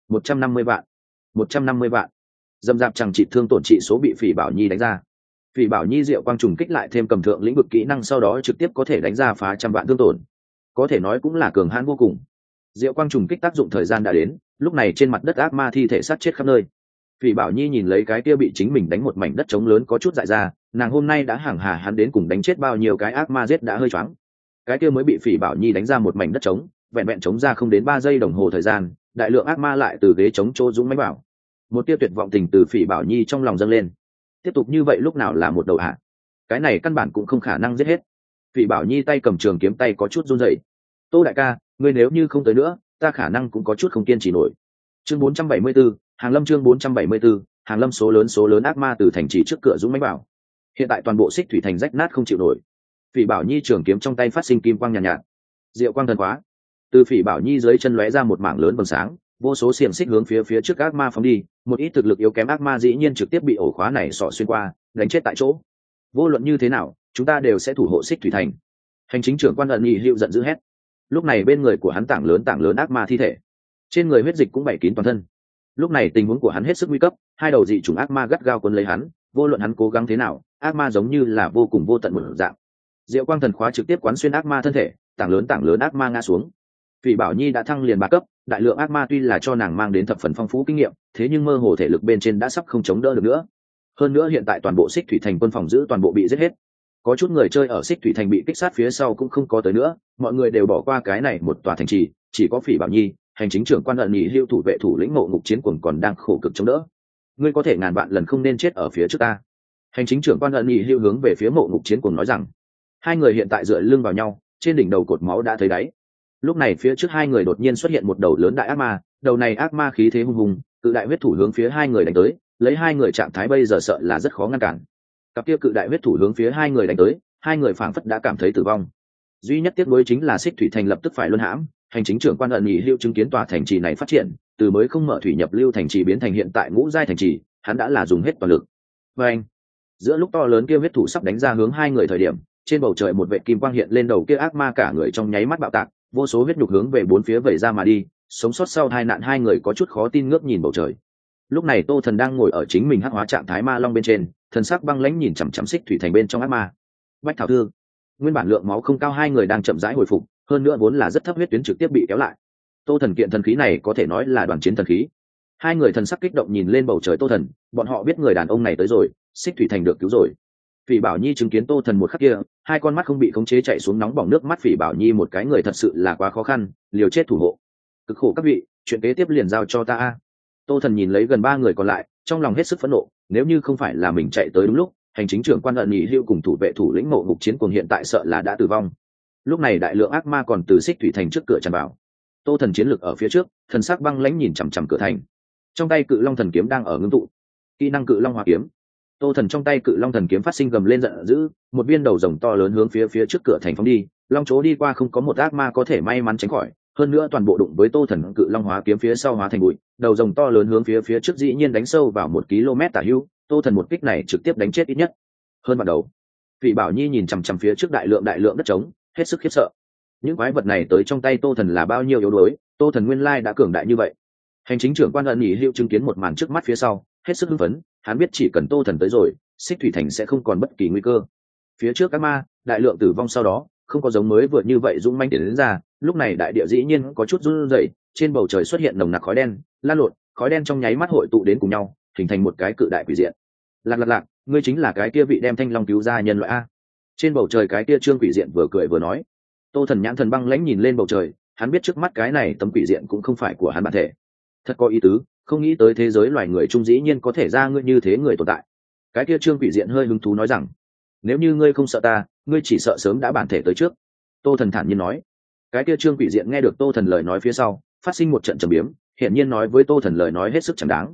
150 vạn, 150 vạn. Dầm dạp chẳng trị thương tổn trị số bị Phỉ Bảo Nhi đánh ra. Phỉ Bảo Nhi diệu quang trùng kích lại thêm cầm thượng lĩnh vực kỹ năng sau đó trực tiếp có thể đánh ra phá trăm vạn thương tổn, có thể nói cũng là cường hãn vô cùng. Diệu quang trùng kích tác dụng thời gian đã đến, lúc này trên mặt đất ác ma thi thể sát chết khắp nơi. Phỉ Bảo Nhi nhìn lấy cái kia bị chính mình đánh một mảnh đất trống lớn có chút dại ra, nàng hôm nay đã hàng hà hắn đến cùng đánh chết bao nhiêu cái ác ma giết đã hơi choáng. Cái kia mới bị Phỉ Bảo Nhi đánh ra một mảnh đất trống, vẹn vẹn trống ra không đến 3 giây đồng hồ thời gian, đại lượng ác ma lại từ ghế trống trô dũng mãnh bảo. Một tia tuyệt vọng tình từ Phỉ Bảo Nhi trong lòng dâng lên. Tiếp tục như vậy lúc nào là một đầu hạ, cái này căn bản cũng không khả năng giết hết. Phỉ Bảo Nhi tay cầm trường kiếm tay có chút run rẩy. Tô đại ca, ngươi nếu như không tới nữa, ta khả năng cũng có chút không kiên trì nổi. Chương 474, Hàng Lâm chương 474, Hàng Lâm số lớn ác ma từ thành trì trước cửa dũng mãnh bảo. Hiện tại toàn bộ xích thủy thành rách nát không chịu nổi. Phỉ Bảo Nhi trường kiếm trong tay phát sinh kim quang nhàn nhạt. Diệu quang thần khóa. Từ Phỉ Bảo Nhi dưới chân lóe ra một mảng lớn vầng sáng, vô số xiềng xích hướng phía trước ác ma phóng đi, một ít thực lực yếu kém ác ma dĩ nhiên trực tiếp bị ổ khóa này xỏ xuyên qua, đánh chết tại chỗ. Vô luận như thế nào, chúng ta đều sẽ thủ hộ xích thủy thành. Hành chính trưởng quan ẩn nhị hữu giận dữ hét. Lúc này bên người của hắn tảng lớn ác ma thi thể, trên người huyết dịch cũng bảy kín toàn thân. Lúc này tình huống của hắn hết sức nguy cấp, hai đầu dị chủng ác ma gắt gao cuốn lấy hắn, vô luận hắn cố gắng thế nào, ác ma giống như là vô cùng vô tận một dạng. Diệu quang thần khóa trực tiếp quán xuyên ác ma thân thể, tảng lớn ác ma ngã xuống. Phỉ Bảo Nhi đã thăng liền 3 cấp, đại lượng ác ma tuy là cho nàng mang đến thập phần phong phú kinh nghiệm, thế nhưng mơ hồ thể lực bên trên đã sắp không chống đỡ được nữa. Hơn nữa hiện tại toàn bộ xích thủy thành quân phòng giữ toàn bộ bị giết hết, có chút người chơi ở xích thủy thành bị kích sát phía sau cũng không có tới nữa, mọi người đều bỏ qua cái này một tòa thành trì, chỉ có Phỉ Bảo Nhi, hành chính trưởng quan ẩn nhị hưu thủ vệ thủ lĩnh Ngộ Ngục Chiến Cuồng còn đang khổ cực chống đỡ. Ngươi có thể ngàn vạn lần không nên chết ở phía trước ta. Hành chính trưởng quan ẩn nhị hưu hướng về phía Ngộ Ngục Chiến Cuồng nói rằng. Hai người hiện tại dựa lưng vào nhau, trên đỉnh đầu cột máu đã thấy đáy. Lúc này phía trước hai người đột nhiên xuất hiện một đầu lớn đại ác ma, đầu này ác ma khí thế hung hùng, cự đại huyết thủ hướng phía hai người đánh tới, lấy hai người trạng thái bây giờ sợ là rất khó ngăn cản. Cặp kia cự đại huyết thủ hướng phía hai người đánh tới, hai người phảng phất đã cảm thấy tử vong. Duy nhất tiếc nuối chính là xích thủy thành lập tức phải luân hãm, hành chính trưởng quan ẩn nhị hưu chứng kiến tòa thành trì này phát triển, từ mới không mở thủy nhập lưu thành trì biến thành hiện tại ngũ giai thành trì, hắn đã là dùng hết toàn lực. Và anh, giữa lúc to lớn kia huyết thủ sắp đánh ra hướng hai người thời điểm, trên bầu trời một vệt kim quang hiện lên đầu kia ác ma cả người trong nháy mắt bạo tạc, vô số huyết nhục hướng về bốn phía vẩy ra mà đi, sống sót sau tai nạn hai người có chút khó tin ngước nhìn bầu trời. Lúc này Tô Thần đang ngồi ở chính mình hắc hóa trạng thái ma long bên trên, thần sắc băng lãnh nhìn chằm chằm xích thủy thành bên trong ác ma. Bách Thảo Thư, nguyên bản lượng máu không cao hai người đang chậm rãi hồi phục, hơn nữa vốn là rất thấp huyết tuyến trực tiếp bị kéo lại. Tô Thần kiện thần khí này có thể nói là đoàn chiến thần khí. Hai người thần sắc kích động nhìn lên bầu trời Tô Thần, bọn họ biết người đàn ông này tới rồi, xích thủy thành được cứu rồi. Phỉ Bảo Nhi chứng kiến Tô Thần một khắc kia, hai con mắt không bị khống chế chạy xuống nóng bỏng nước mắt. Phỉ Bảo Nhi một cái người thật sự là quá khó khăn, liều chết thủ hộ. Cực khổ các vị, chuyện kế tiếp liền giao cho ta. Tô Thần nhìn lấy gần 3 người còn lại, trong lòng hết sức phẫn nộ, nếu như không phải là mình chạy tới đúng lúc, hành chính trưởng quan ẩn nhị hưu cùng thủ vệ thủ lĩnh Ngộ Ngục Chiến Cuồng hiện tại sợ là đã tử vong. Lúc này đại lượng ác ma còn từ xích thủy thành trước cửa tràn vào. Tô Thần chiến lực ở phía trước, thần sắc băng lãnh nhìn chằm chằm cửa thành. Trong tay Cự Long thần kiếm đang ở ngưng tụ, kỹ năng Cự Long Hóa Kiếm. Tô Thần trong tay Cự Long thần kiếm phát sinh gầm lên giận dữ, một viên đầu rồng to lớn hướng phía trước cửa thành phóng đi, long chố đi qua không có một ác ma có thể may mắn tránh khỏi, hơn nữa toàn bộ đụng với Tô Thần Cự Long Hóa Kiếm phía sau hóa thành bụi, đầu rồng to lớn hướng phía trước dĩ nhiên đánh sâu vào 1 km tả hữu, Tô Thần một kích này trực tiếp đánh chết ít nhất hơn ban đầu. Phỉ Bảo Nhi nhìn chằm chằm phía trước đại lượng đất trống, hết sức khiếp sợ. Những quái vật này tới trong tay Tô Thần là bao nhiêu yếu đuối, Tô Thần nguyên lai đã cường đại như vậy. Hành chính trưởng quan ẩn nhị hữu chứng kiến một màn trước mắt phía sau, hết sức hưng phấn, hắn biết chỉ cần Tô Thần tới rồi, xích thủy thành sẽ không còn bất kỳ nguy cơ. Phía trước các ma, đại lượng tử vong sau đó, không có giống mới vừa như vậy dũng mãnh tiến đến ra, lúc này đại địa dĩ nhiên có chút run rẩy, trên bầu trời xuất hiện nồng nặc khói đen, lan lộn, khói đen trong nháy mắt hội tụ đến cùng nhau, hình thành một cái cự đại quỷ diện. Lạc, ngươi chính là cái kia vị đem Thanh Long cứu ra nhân loại a? Trên bầu trời cái kia trương quỷ diện vừa cười vừa nói. Tô Thần nhãn thần băng lãnh nhìn lên bầu trời, hắn biết trước mắt cái này tấm quỷ diện cũng không phải của hắn bản thể. Thật có ý tứ, không nghĩ tới thế giới loài người trung dĩ nhiên có thể ra ngươi như thế người tồn tại. Cái kia trương quỷ diện hơi hứng thú nói rằng, nếu như ngươi không sợ ta, ngươi chỉ sợ sớm đã bản thể tới trước. Tô Thần thản nhiên nói. Cái kia trương quỷ diện nghe được Tô Thần lời nói phía sau, phát sinh một trận trầm biếm, hiển nhiên nói với Tô Thần lời nói hết sức chẳng đáng.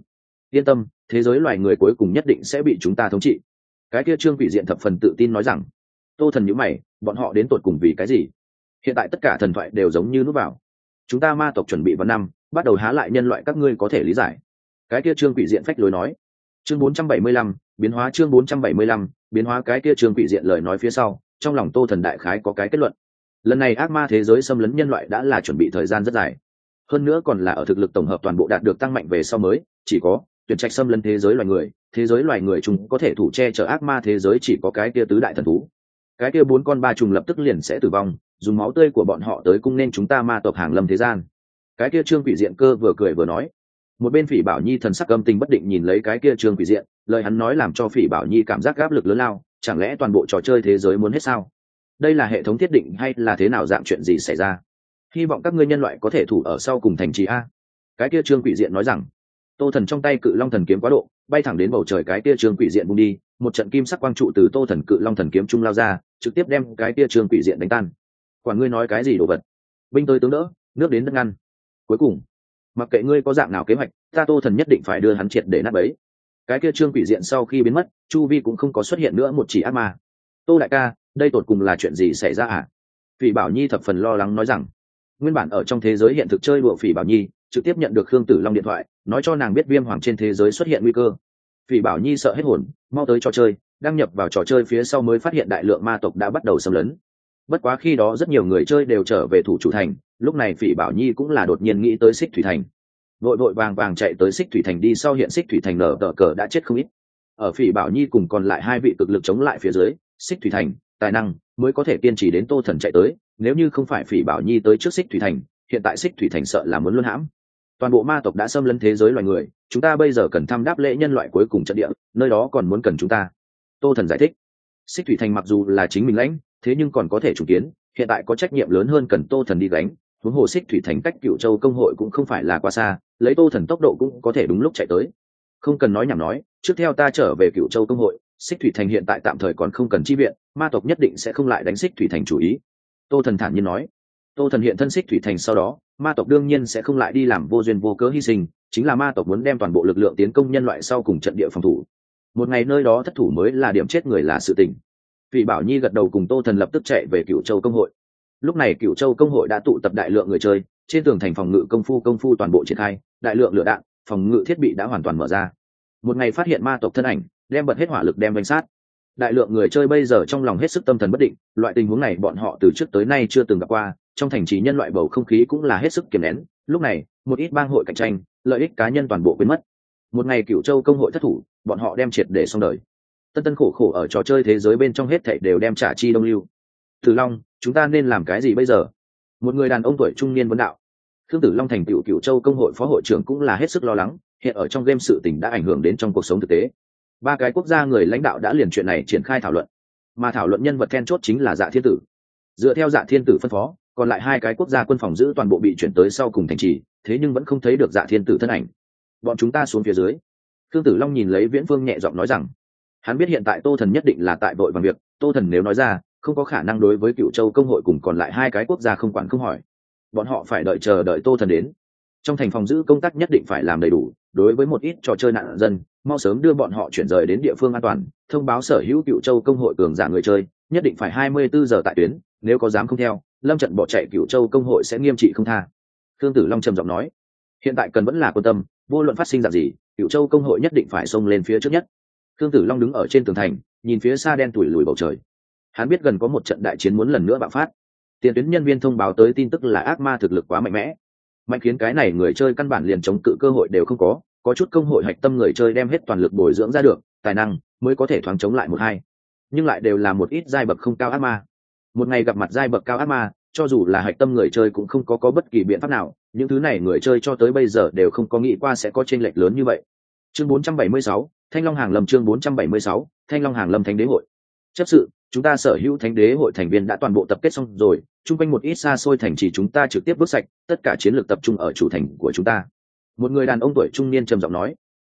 yên tâm, thế giới loài người cuối cùng nhất định sẽ bị chúng ta thống trị. Cái kia Trương Quỷ Diện thập phần tự tin nói rằng. Tô Thần nhíu mày, bọn họ đến tột cùng vì cái gì? Hiện tại tất cả thần thoại đều giống như núp vào. Chúng ta ma tộc chuẩn bị vào năm bắt đầu há lại nhân loại, các ngươi có thể lý giải. Cái kia Trương Quỷ Diện phách lối nói. Chương 475, biến hóa. Chương 475, biến hóa. Cái kia Trương Quỷ Diện lời nói phía sau, trong lòng Tô Thần đại khái có cái kết luận. Lần này ác ma thế giới xâm lấn nhân loại đã là chuẩn bị thời gian rất dài, hơn nữa còn là ở thực lực tổng hợp toàn bộ đạt được tăng mạnh về sau mới chỉ có tuyển trạch xâm lấn thế giới loài người chúng có thể thủ che chở ác ma thế giới, chỉ có cái kia tứ đại thần thú, cái kia 4 con ba trùng lập tức liền sẽ tử vong, dùng máu tươi của bọn họ tới cung nên chúng ta ma tộc hàng lâm thế gian. Cái kia Trương Quỷ Diện cơ vừa cười vừa nói. Một bên Phỉ Bảo Nhi thần sắc âm tình bất định nhìn lấy cái kia Trương Quỷ Diện, lời hắn nói làm cho Phỉ Bảo Nhi cảm giác áp lực lớn lao, chẳng lẽ toàn bộ trò chơi thế giới muốn hết sao? Đây là hệ thống thiết định hay là thế nào, dạng chuyện gì xảy ra? Hy vọng các ngươi nhân loại có thể thủ ở sau cùng thành trì a. Cái kia Trương Quỷ Diện nói rằng. Tô Thần trong tay Cự Long thần kiếm quá độ, bay thẳng đến bầu trời. Cái kia Trương Quỷ Diện bung đi, một trận kim sắc quang trụ từ Tô Thần Cự Long thần kiếm trung lao ra, trực tiếp đem cái kia Trương Quỷ Diện đánh tan. Quản ngươi nói cái gì đồ vật? Binh tới tướng đỡ, nước đến đất ngăn. Cuối cùng, mặc kệ ngươi có dạng nào kế hoạch, ta Tô Thần nhất định phải đưa hắn triệt để nát bấy. Cái kia Trương Quỷ Diện sau khi biến mất, chu vi cũng không có xuất hiện nữa một chỉ ác ma. Tô đại ca, đây tột cùng là chuyện gì xảy ra à? Phỉ Bảo Nhi thập phần lo lắng nói rằng. Nguyên bản ở trong thế giới hiện thực chơi đùa Phỉ Bảo Nhi trực tiếp nhận được Khương Tử Long điện thoại, nói cho nàng biết Viêm Hoàng trên thế giới xuất hiện nguy cơ. Phỉ Bảo Nhi sợ hết hồn, mau tới trò chơi, đăng nhập vào trò chơi phía sau mới phát hiện đại lượng ma tộc đã bắt đầu xâm lấn. Bất quá khi đó rất nhiều người chơi đều trở về thủ chủ thành, lúc này Phỉ Bảo Nhi cũng là đột nhiên nghĩ tới Xích Thủy Thành, vội vội vàng vàng chạy tới Xích Thủy Thành đi, sau hiện Xích Thủy Thành nở tờ cờ đã chết không ít. Ở Phỉ Bảo Nhi cùng còn lại 2 vị cực lực chống lại phía dưới, Xích Thủy Thành tài năng mới có thể kiên trì đến Tô Thần chạy tới, nếu như không phải Phỉ Bảo Nhi tới trước Xích Thủy Thành, hiện tại Xích Thủy Thành sợ là muốn luân hãm. Toàn bộ ma tộc đã xâm lấn thế giới loài người, chúng ta bây giờ cần thăm đáp lễ nhân loại cuối cùng trận địa, nơi đó còn muốn cần chúng ta. Tô Thần giải thích. Xích Thủy Thành mặc dù là chính mình lãnh, thế nhưng còn có thể chủ kiến, hiện tại có trách nhiệm lớn hơn cần Tô Thần đi gánh. Huống hồ Xích Thủy Thành cách Cựu Châu công hội cũng không phải là quá xa, lấy Tô Thần tốc độ cũng có thể đúng lúc chạy tới. Không cần nói nhảm nói, trước theo ta trở về Cựu Châu công hội. Xích Thủy Thành hiện tại tạm thời còn không cần chi viện, ma tộc nhất định sẽ không lại đánh Xích Thủy Thành chủ ý. Tô Thần thản nhiên nói. Tô Thần hiện thân Xích Thủy Thành sau đó, ma tộc đương nhiên sẽ không lại đi làm vô duyên vô cớ hy sinh, chính là ma tộc muốn đem toàn bộ lực lượng tiến công nhân loại sau cùng trận địa phòng thủ. Một ngày nơi đó thất thủ mới là điểm chết người là sự tình. Phỉ Bảo Nhi gật đầu cùng Tô Thần lập tức chạy về Cựu Châu công hội. Lúc này Cựu Châu công hội đã tụ tập đại lượng người chơi, trên tường thành phòng ngự công phu toàn bộ triển khai, đại lượng lửa đạn, phòng ngự thiết bị đã hoàn toàn mở ra. Một ngày phát hiện ma tộc thân ảnh, đem bật hết hỏa lực đem đánh sát. Đại lượng người chơi bây giờ trong lòng hết sức tâm thần bất định, loại tình huống này bọn họ từ trước tới nay chưa từng gặp qua, trong thành trì nhân loại bầu không khí cũng là hết sức kiềm nén. Lúc này, một ít bang hội cạnh tranh, lợi ích cá nhân toàn bộ biến mất. Một ngày Cựu Châu công hội thất thủ, bọn họ đem triệt để xong đời. Tân tân khổ khổ ở trò chơi thế giới bên trong hết thảy đều đem trả chi đông lưu. Tử Long, chúng ta nên làm cái gì bây giờ? Một người đàn ông tuổi trung niên vấn đạo. Khương Tử Long thành Cựu Châu công hội phó hội trưởng cũng là hết sức lo lắng, hiện ở trong game sự tình đã ảnh hưởng đến trong cuộc sống thực tế. 3 cái quốc gia người lãnh đạo đã liền chuyện này triển khai thảo luận, mà thảo luận nhân vật then chốt chính là Dạ Thiên Tử. Dựa theo Dạ Thiên Tử phân phó, còn lại 2 cái quốc gia quân phòng giữ toàn bộ bị chuyển tới sau cùng thành trì, thế nhưng vẫn không thấy được Dạ Thiên Tử thân ảnh. Bọn chúng ta xuống phía dưới. Khương Tử Long nhìn lấy Viễn Phương nhẹ giọng nói rằng, hắn biết hiện tại Tô Thần nhất định là tại vội vàng việc, Tô Thần nếu nói ra, không có khả năng đối với Cựu Châu công hội cùng còn lại 2 cái quốc gia không quản không hỏi. Bọn họ phải chờ đợi Tô Thần đến. Trong thành phòng giữ công tác nhất định phải làm đầy đủ, đối với một ít trò chơi nạn dân, mau sớm đưa bọn họ chuyển rời đến địa phương an toàn, thông báo sở hữu Cựu Châu công hội cường giả người chơi, nhất định phải 24 giờ tại tuyến, nếu có dám không theo, lâm trận bỏ chạy Cựu Châu công hội sẽ nghiêm trị không tha. Khương Tử Long trầm giọng nói, hiện tại cần vẫn là quan tâm, vô luận phát sinh dạng gì, Cựu Châu công hội nhất định phải xông lên phía trước nhất. Khương Tử Long đứng ở trên tường thành, nhìn phía xa đen tủi lùi bầu trời. Hắn biết gần có một trận đại chiến muốn lần nữa bạo phát. Tiền tuyến nhân viên thông báo tới tin tức là ác ma thực lực quá mạnh mẽ, mạnh khiến cái này người chơi căn bản liền chống cự cơ hội đều không có chút công hội hạch tâm người chơi đem hết toàn lực bồi dưỡng ra được tài năng mới có thể thoáng chống lại 1-2, nhưng lại đều là một ít giai bậc không cao ác ma. Một ngày gặp mặt giai bậc cao ác ma, cho dù là hạch tâm người chơi cũng không có bất kỳ biện pháp nào, những thứ này người chơi cho tới bây giờ đều không có nghĩ qua sẽ có chênh lệch lớn như vậy. Chương 476, Thanh Long Hàng Lâm. Chương 476, Thanh Long Hàng Lâm. Thánh đế hội chấp sự, chúng ta sở hữu thánh đế hội thành viên đã toàn bộ tập kết xong rồi, chung quanh một ít xa xôi thành trì chúng ta trực tiếp bước sạch, tất cả chiến lược tập trung ở chủ thành của chúng ta. Một người đàn ông tuổi trung niên trầm giọng nói.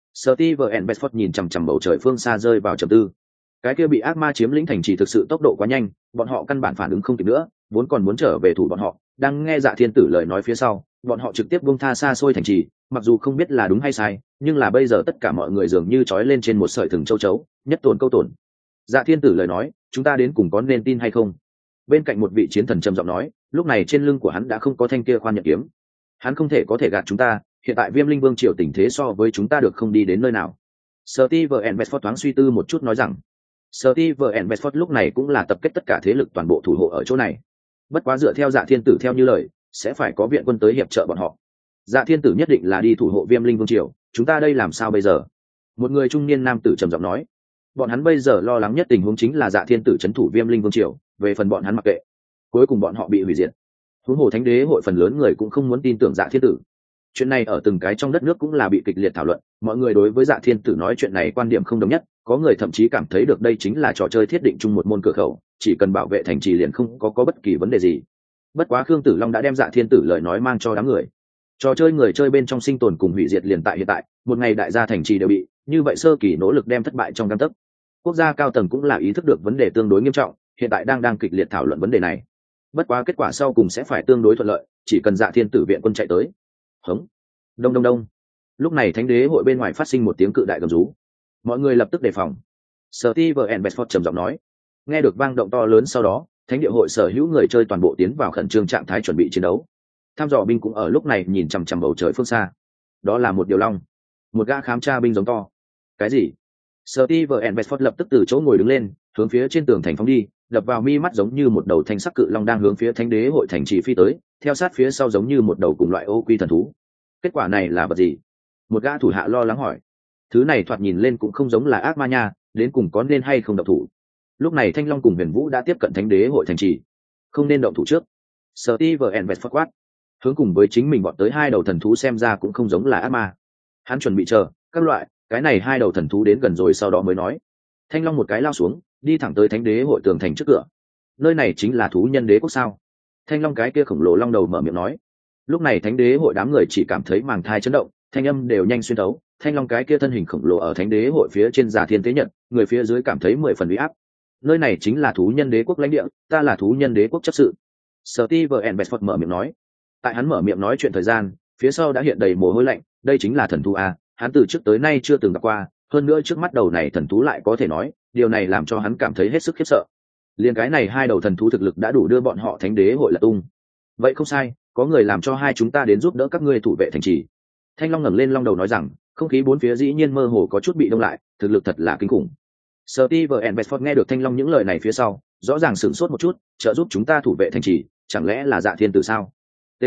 Steven Bedford nhìn chằm chằm bầu trời phương xa rơi vào trầm tư. Cái kia bị ác ma chiếm lĩnh thành trì thực sự tốc độ quá nhanh, bọn họ căn bản phản ứng không kịp nữa, vốn còn muốn trở về thủ bọn họ, đang nghe Dạ Thiên Tử lời nói phía sau, bọn họ trực tiếp buông tha xa xôi thành trì, mặc dù không biết là đúng hay sai, nhưng là bây giờ tất cả mọi người dường như trói lên trên một sợi thừng châu chấu, nhất tổn câu tổn. Dạ Thiên Tử lời nói, chúng ta đến cùng có nên tin hay không? Bên cạnh một vị chiến thần trầm giọng nói, lúc này trên lưng của hắn đã không có thanh kia khoan nhật kiếm. Hắn không thể có thể gạt chúng ta, hiện tại Viêm Linh Vương triều tình thế so với chúng ta được không đi đến nơi nào. Steve and Bedford thoáng suy tư một chút nói rằng, Steve and Bedford lúc này cũng là tập kết tất cả thế lực toàn bộ thủ hộ ở chỗ này. Bất quá dựa theo Dạ Thiên Tử theo như lời, sẽ phải có viện quân tới hiệp trợ bọn họ. Dạ Thiên Tử nhất định là đi thủ hộ Viêm Linh Vương triều, chúng ta đây làm sao bây giờ? Một người trung niên nam tử trầm giọng nói, bọn hắn bây giờ lo lắng nhất tình huống chính là Dạ Thiên Tử trấn thủ Viêm Linh Vương triều, về phần bọn hắn mặc kệ. Cuối cùng bọn họ bị hủy diệt. Huống hồ Thánh Đế hội phần lớn người cũng không muốn tin tưởng Dạ Thiên Tử. Chuyện này ở từng cái trong đất nước cũng là bị kịch liệt thảo luận, mọi người đối với Dạ Thiên Tử nói chuyện này quan điểm không đồng nhất, có người thậm chí cảm thấy được đây chính là trò chơi thiết định chung một môn cửa khẩu, chỉ cần bảo vệ thành trì liền không có bất kỳ vấn đề gì. Bất quá Khương Tử Long đã đem Dạ Thiên Tử lời nói mang cho đám người. Trò chơi người chơi bên trong sinh tồn cùng hủy diệt liền tại hiện tại, một ngày đại gia thành trì đều bị, như vậy sơ kỳ nỗ lực đem thất bại trong gang tấc. Quốc gia cao tầng cũng là ý thức được vấn đề tương đối nghiêm trọng, hiện tại đang kịch liệt thảo luận vấn đề này. Bất quá kết quả sau cùng sẽ phải tương đối thuận lợi, chỉ cần Dạ Thiên Tử viện quân chạy tới. Hống. Đông đông đông. Lúc này Thánh Đế hội bên ngoài phát sinh một tiếng cự đại gầm rú. Mọi người lập tức đề phòng. Steve and Bedford trầm giọng nói. Nghe được vang động to lớn sau đó, Thánh địa hội sở hữu người chơi toàn bộ tiến vào khẩn trương trạng thái chuẩn bị chiến đấu. Tham dò binh cũng ở lúc này nhìn chằm chằm bầu trời phương xa. Đó là một điều long, một gã khám tra binh giống to. Cái gì? Steve and Bedford lập tức từ chỗ ngồi đứng lên, hướng phía trên tường thành phóng đi, đập vào mi mắt giống như một đầu thanh sắc cự long đang hướng phía Thánh Đế hội thành trì phi tới, theo sát phía sau giống như một đầu cùng loại ô quy thần thú. Kết quả này là vật gì? Một gã thủ hạ lo lắng hỏi. Thứ này thoạt nhìn lên cũng không giống là ác ma nha, đến cùng có nên hay không động thủ? Lúc này Thanh Long cùng Huyền Vũ đã tiếp cận Thánh Đế hội thành trì, không nên động thủ trước. Steve and Bedford quát. Hướng cùng với chính mình bọn tới hai đầu thần thú xem ra cũng không giống là ác ma. Hắn chuẩn bị chờ các loại, cái này hai đầu thần thú đến gần rồi sau đó mới nói. Thanh Long một cái lao xuống, đi thẳng tới Thánh Đế hội tường thành trước cửa. Nơi này chính là thú nhân đế quốc sao? Thanh Long cái kia khổng lồ long đầu mở miệng nói. Lúc này Thánh Đế hội đám người chỉ cảm thấy màng thai chấn động, thanh âm đều nhanh xuyên thấu. Thanh Long cái kia thân hình khổng lồ ở Thánh Đế hội phía trên giả thiên tế nhận, người phía dưới cảm thấy 10 phần uy áp. Nơi này chính là thú nhân đế quốc lãnh địa, ta là thú nhân đế quốc chấp sự. Steve and Bedford mở miệng nói. Tại hắn mở miệng nói chuyện thời gian, phía sau đã hiện đầy mồ hôi lạnh, đây chính là thần thú a, hắn từ trước tới nay chưa từng gặp qua, hơn nữa trước mắt đầu này thần thú lại có thể nói, điều này làm cho hắn cảm thấy hết sức khiếp sợ. Liên cái này hai đầu thần thú thực lực đã đủ đưa bọn họ Thánh Đế hội lật tung. Vậy không sai, có người làm cho hai chúng ta đến giúp đỡ các ngươi thủ vệ thành trì. Thanh Long ngẩng lên long đầu nói rằng, không khí bốn phía dĩ nhiên mơ hồ có chút bị đông lại, thực lực thật là kinh khủng. Steve and Bedford nghe được Thanh Long những lời này phía sau, rõ ràng sửng sốt một chút, trợ giúp chúng ta thủ vệ thành trì, chẳng lẽ là Dạ Thiên Tử sao? T.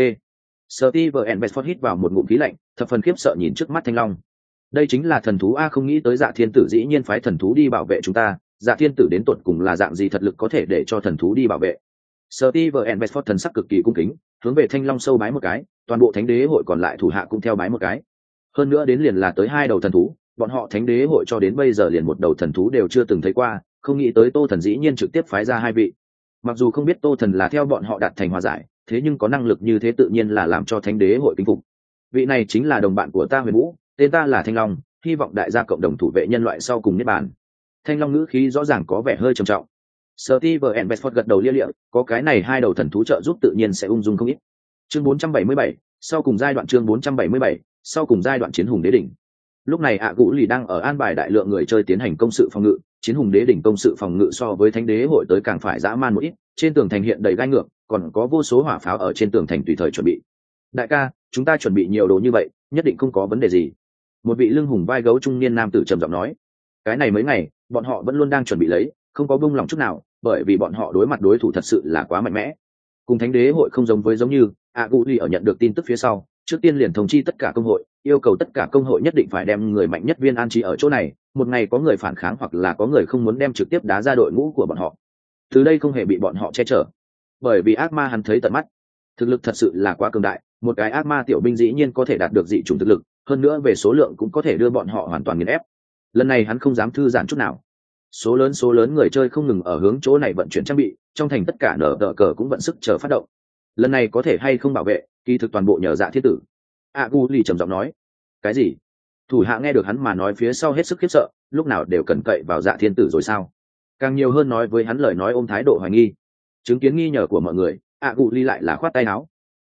Steve and Bedford hít vào một ngụm khí lạnh, thập phần khiếp sợ nhìn trước mắt Thanh Long. Đây chính là thần thú a, không nghĩ tới Dạ Thiên Tử dĩ nhiên phái thần thú đi bảo vệ chúng ta, Dạ Thiên Tử đến tột cùng là dạng gì thật lực có thể để cho thần thú đi bảo vệ. Steve and Bedford thần sắc cực kỳ cung kính, hướng về Thanh Long sâu bái một cái, toàn bộ Thánh Đế hội còn lại thủ hạ cũng theo bái một cái. Hơn nữa đến liền là tới hai đầu thần thú, bọn họ Thánh Đế hội cho đến bây giờ liền một đầu thần thú đều chưa từng thấy qua, không nghĩ tới Tô Thần dĩ nhiên trực tiếp phái ra hai vị. Mặc dù không biết Tô Thần là theo bọn họ đạt thành hòa giải, thế nhưng có năng lực như thế tự nhiên là làm cho Thánh Đế hội kính phục. Vị này chính là đồng bạn của ta Huyền Vũ, tên ta là Thanh Long, hy vọng đại gia cộng đồng thủ vệ nhân loại sau cùng niết bàn. Thanh Long ngữ khí rõ ràng có vẻ hơi trầm trọng. Steve and Bedford gật đầu lia lịa, có cái này hai đầu thần thú trợ giúp tự nhiên sẽ ung dung không ít. Chương 477, sau cùng giai đoạn chương 477, sau cùng giai đoạn chiến hùng đế đỉnh. Lúc này Gũ Lì đang ở an bài đại lượng người chơi tiến hành công sự phòng ngự, chiến hùng đế đỉnh công sự phòng ngự so với Thánh Đế hội tới càng phải dã man một ít, trên tường thành hiện đầy gai ngược, còn có vô số hỏa pháo ở trên tường thành tùy thời chuẩn bị. Đại ca, chúng ta chuẩn bị nhiều đồ như vậy, nhất định không có vấn đề gì. Một vị lưng hùng vai gấu trung niên nam tử trầm giọng nói. Cái này mấy ngày, bọn họ vẫn luôn đang chuẩn bị lấy, không có buông lòng chút nào, bởi vì bọn họ đối mặt đối thủ thật sự là quá mạnh mẽ. Cùng Thánh Đế hội không giống với giống như, Gũ Lì ở nhận được tin tức phía sau, trước tiên liền thông chi tất cả công hội, yêu cầu tất cả công hội nhất định phải đem người mạnh nhất viên an trí ở chỗ này, một ngày có người phản kháng hoặc là có người không muốn đem trực tiếp đá ra đội ngũ của bọn họ. Từ đây không hề bị bọn họ che chở, bởi vì ác ma hắn thấy tận mắt, thực lực thật sự là quá cường đại, một cái ác ma tiểu binh dĩ nhiên có thể đạt được dị chủng thực lực, hơn nữa về số lượng cũng có thể đưa bọn họ hoàn toàn nghiền ép. Lần này hắn không dám thư giãn chút nào. Số lớn người chơi không ngừng ở hướng chỗ này vận chuyển trang bị, trong thành tất cả nở tờ cờ cũng vận sức chờ phát động. Lần này có thể hay không bảo vệ, kỳ thực toàn bộ nhờ Dạ Thiên Tử. Gũ Lì trầm giọng nói. Cái gì? Thủ hạ nghe được hắn mà nói phía sau hết sức khiếp sợ, lúc nào đều cần cậy vào Dạ Thiên Tử rồi sao? Càng nhiều hơn nói với hắn lời nói ôm thái độ hoài nghi. Chứng kiến nghi nhờ của mọi người, Gũ Lì lại là khoát tay áo.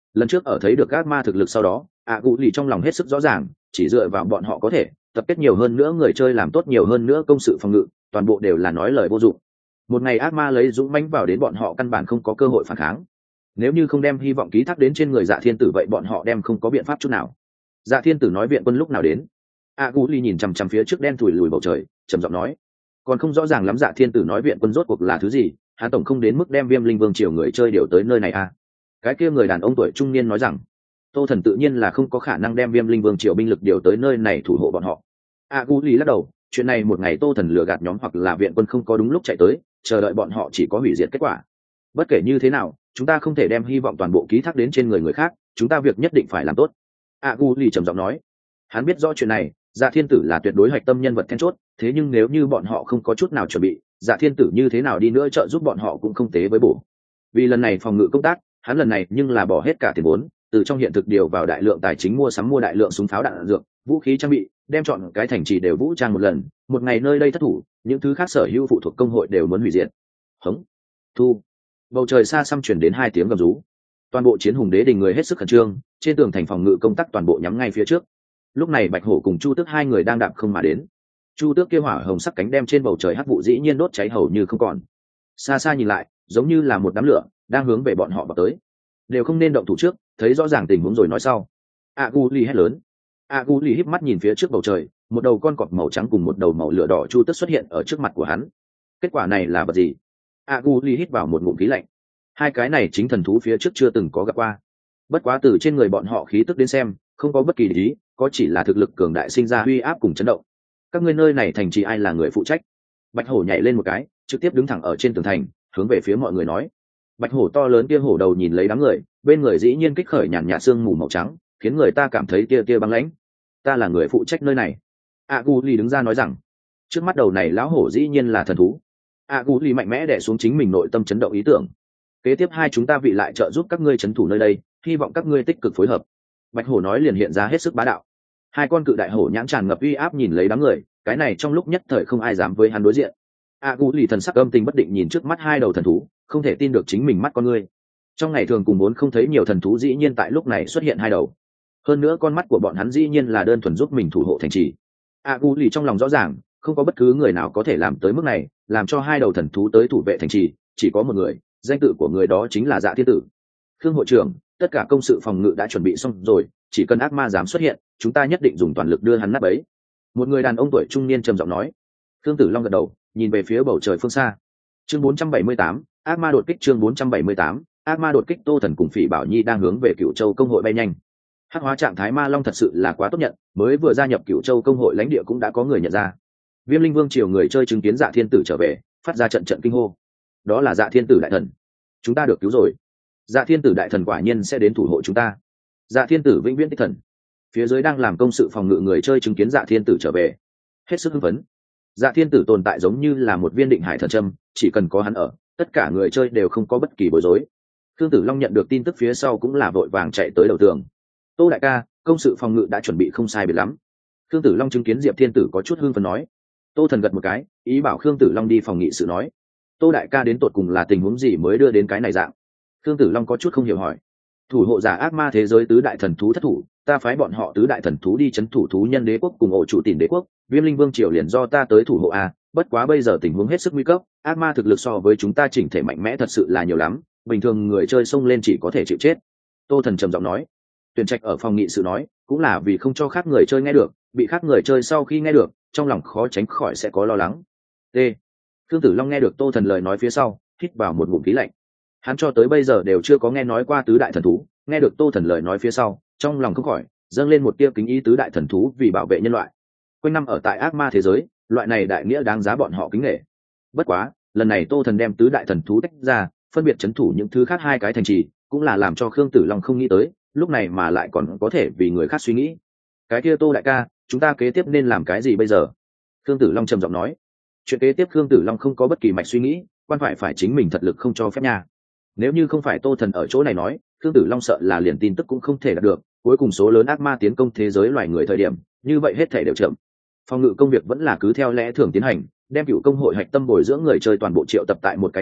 Lần trước ở thấy được ác ma thực lực sau đó, ạ cụ lì trong lòng hết sức rõ ràng, chỉ dựa vào bọn họ có thể tập kết nhiều hơn nữa người chơi, làm tốt nhiều hơn nữa công sự phòng ngự, toàn bộ đều là nói lời vô dụng. Một ngày ác ma lấy dũng mãnh vào đến, bọn họ căn bản không có cơ hội phản kháng. Nếu như không đem hy vọng ký thác đến trên người Dạ Thiên Tử, vậy bọn họ đem không có biện pháp chút nào. Dạ Thiên Tử nói viện quân lúc nào đến? A Gu Ly nhìn chằm chằm phía trước đen thủi lùi bầu trời, trầm giọng nói, còn không rõ ràng lắm Dạ Thiên Tử nói viện quân rốt cuộc là thứ gì, hắn tổng không đến mức đem Viêm Linh Vương triều người chơi điều tới nơi này à? Cái kia người đàn ông tuổi trung niên nói rằng, Tô Thần tự nhiên là không có khả năng đem Viêm Linh Vương triều binh lực điều tới nơi này thủ hộ bọn họ. A Gu Ly lắc đầu, chuyện này một ngày Tô Thần lừa gạt nhóm hoặc là viện quân không có đúng lúc chạy tới, chờ đợi bọn họ chỉ có hủy diệt kết quả. Bất kể như thế nào, chúng ta không thể đem hy vọng toàn bộ ký thác đến trên người khác, chúng ta việc nhất định phải làm tốt. A Gu Ly trầm giọng nói, hắn biết rõ chuyện này, Dạ Thiên Tử là tuyệt đối hạch tâm nhân vật then chốt, thế nhưng nếu như bọn họ không có chút nào chuẩn bị, Dạ Thiên Tử như thế nào đi nữa trợ giúp bọn họ cũng không tế với bổ. Vì lần này phòng ngự công tác, hắn lần này nhưng là bỏ hết cả tiền vốn, từ trong hiện thực điều vào đại lượng tài chính mua đại lượng súng pháo đạn dược, vũ khí trang bị, đem chọn cái thành trì đều vũ trang một lần, một ngày nơi đây thất thủ, những thứ khác sở hữu phụ thuộc công hội đều muốn hủy diệt. Hống, thu. Bầu trời xa xăm truyền đến 2 tiếng gầm rú. Toàn bộ chiến hùng đế đình người hết sức khẩn trương, trên tường thành phòng ngự công tác toàn bộ nhắm ngay phía trước. Lúc này Bạch Hổ cùng Chu Tước hai người đang đạp không mà đến. Chu Tước kia hỏa hồng sắc cánh đem trên bầu trời hắc vụ dĩ nhiên đốt cháy hầu như không còn. Xa xa nhìn lại, giống như là một đám lửa đang hướng về bọn họ vào tới. Đều không nên động thủ trước, thấy rõ ràng tình huống rồi nói sau. A Gu Ly hét lớn. A Gu Ly híp mắt nhìn phía trước bầu trời, một đầu con cọp màu trắng cùng một đầu màu lửa đỏ Chu Tước xuất hiện ở trước mặt của hắn. Kết quả này là vật gì? A Gu Ly hít vào một ngụm khí lạnh. Hai cái này chính thần thú phía trước chưa từng có gặp qua. Bất quá từ trên người bọn họ khí tức đến xem, không có bất kỳ ý, có chỉ là thực lực cường đại sinh ra uy áp cùng chấn động. Các ngươi nơi này thành trì ai là người phụ trách? Bạch Hổ nhảy lên một cái, trực tiếp đứng thẳng ở trên tường thành, hướng về phía mọi người nói. Bạch Hổ to lớn kia hổ đầu nhìn lấy đám người, bên người dĩ nhiên kích khởi nhàn nhạt sương mù màu trắng, khiến người ta cảm thấy tia tia băng lãnh. Ta là người phụ trách nơi này. A Gu Ly đứng ra nói rằng, trước mắt đầu này lão hổ dĩ nhiên là thần thú. A Gu Ly mạnh mẽ đè xuống chính mình nội tâm chấn động ý tưởng. Kế tiếp hai chúng ta vị lại trợ giúp các ngươi trấn thủ nơi đây, hy vọng các ngươi tích cực phối hợp. Bạch Hổ nói liền hiện ra hết sức bá đạo. Hai con cự đại hổ nhãn tràn ngập uy áp nhìn lấy đám người, cái này trong lúc nhất thời không ai dám với hắn đối diện. A Gu Ly thần sắc âm tình bất định nhìn trước mắt hai đầu thần thú, không thể tin được chính mình mắt con ngươi. Trong ngày thường cùng muốn không thấy nhiều thần thú dĩ nhiên tại lúc này xuất hiện hai đầu. Hơn nữa con mắt của bọn hắn dĩ nhiên là đơn thuần giúp mình thủ hộ thành trì. A Gu Ly trong lòng rõ ràng, không có bất cứ người nào có thể làm tới mức này, làm cho hai đầu thần thú tới thủ vệ thành trì, chỉ có một người, danh tự của người đó chính là Dạ Thiên Tử. Khương hội trưởng, tất cả công sự phòng ngự đã chuẩn bị xong rồi, chỉ cần ác ma dám xuất hiện, chúng ta nhất định dùng toàn lực đưa hắn nát bấy. Một người đàn ông tuổi trung niên trầm giọng nói. Khương Tử Long gật đầu, nhìn về phía bầu trời phương xa. Chương 478, ác ma đột kích. Chương 478, ác ma đột kích. Tô Thần cùng Phỉ Bảo Nhi đang hướng về Cửu Châu công hội bay nhanh. Hắc hóa trạng thái ma long thật sự là quá tốt nhận, mới vừa gia nhập Cửu Châu công hội lãnh địa cũng đã có người nhận ra. Viêm Linh Vương triều người chơi chứng kiến Dạ Thiên Tử trở về, phát ra trận trận kinh hô. Đó là Dạ Thiên Tử đại thần, chúng ta được cứu rồi. Dạ Thiên Tử đại thần quả nhiên sẽ đến thủ hộ chúng ta. Dạ Thiên Tử vĩnh viễn tích thần. Phía dưới đang làm công sự phòng ngự người chơi chứng kiến Dạ Thiên Tử trở về, hết sức hưng phấn. Dạ Thiên Tử tồn tại giống như là một viên định hải thần châm, chỉ cần có hắn ở, tất cả người chơi đều không có bất kỳ bối rối. Khương Tử Long nhận được tin tức phía sau cũng là vội vàng chạy tới đầu tường. Tô đại ca, công sự phòng ngự đã chuẩn bị không sai biệt lắm. Khương Tử Long chứng kiến Diệp Thiên Tử có chút hưng phấn nói. Tô Thần gật một cái, ý bảo Khương Tử Long đi phòng nghị sự nói. Tô đại ca đến tột cùng là tình huống gì mới đưa đến cái này dạng? Khương Tử Long có chút không hiểu hỏi. Thủ hộ giả ác ma thế giới tứ đại thần thú thất thủ, ta phái bọn họ tứ đại thần thú đi chấn thủ thú nhân đế quốc cùng ổ chủ Tìn đế quốc, Viêm Linh Vương triều liền do ta tới thủ hộ a. Bất quá bây giờ tình huống hết sức nguy cấp, ác ma thực lực so với chúng ta chỉnh thể mạnh mẽ thật sự là nhiều lắm, bình thường người chơi xông lên chỉ có thể chịu chết. Tô Thần trầm giọng nói. Tuyển trạch ở phòng nghị sự nói, cũng là vì không cho khác người chơi nghe được, bị khác người chơi sau khi nghe được, trong lòng khó tránh khỏi sẽ có lo lắng. T. Khương Tử Long nghe được Tô Thần lời nói phía sau, hít vào một ngụm khí lạnh. Hắn cho tới bây giờ đều chưa có nghe nói qua tứ đại thần thú, nghe được Tô Thần lời nói phía sau, trong lòng không khỏi dâng lên một tia kính ý. Tứ đại thần thú vì bảo vệ nhân loại, quanh năm ở tại ác ma thế giới, loại này đại nghĩa đáng giá bọn họ kính nể. Bất quá, lần này Tô Thần đem tứ đại thần thú tách ra, phân biệt trấn thủ những thứ khác hai cái thành trì, cũng là làm cho Khương Tử Long không nghĩ tới, lúc này mà lại còn có thể vì người khác suy nghĩ. Cái kia Tô đại ca, chúng ta kế tiếp nên làm cái gì bây giờ? Khương Tử Long trầm giọng nói. Chuyện kế tiếp Khương Tử Long không có bất kỳ mạch suy nghĩ, quan phải chính mình thật lực không cho phép nha. Nếu như không phải Tô Thần ở chỗ này nói, Khương Tử Long sợ là liền tin tức cũng không thể đạt được. Cuối cùng số lớn ác ma tiến công thế giới loài người thời điểm, như vậy hết thể đều chậm. Phòng ngự công việc vẫn là cứ theo lẽ thường tiến hành, đem Cựu công hội hạch tâm bồi dưỡng người chơi toàn bộ triệu tập tại một cái nhi,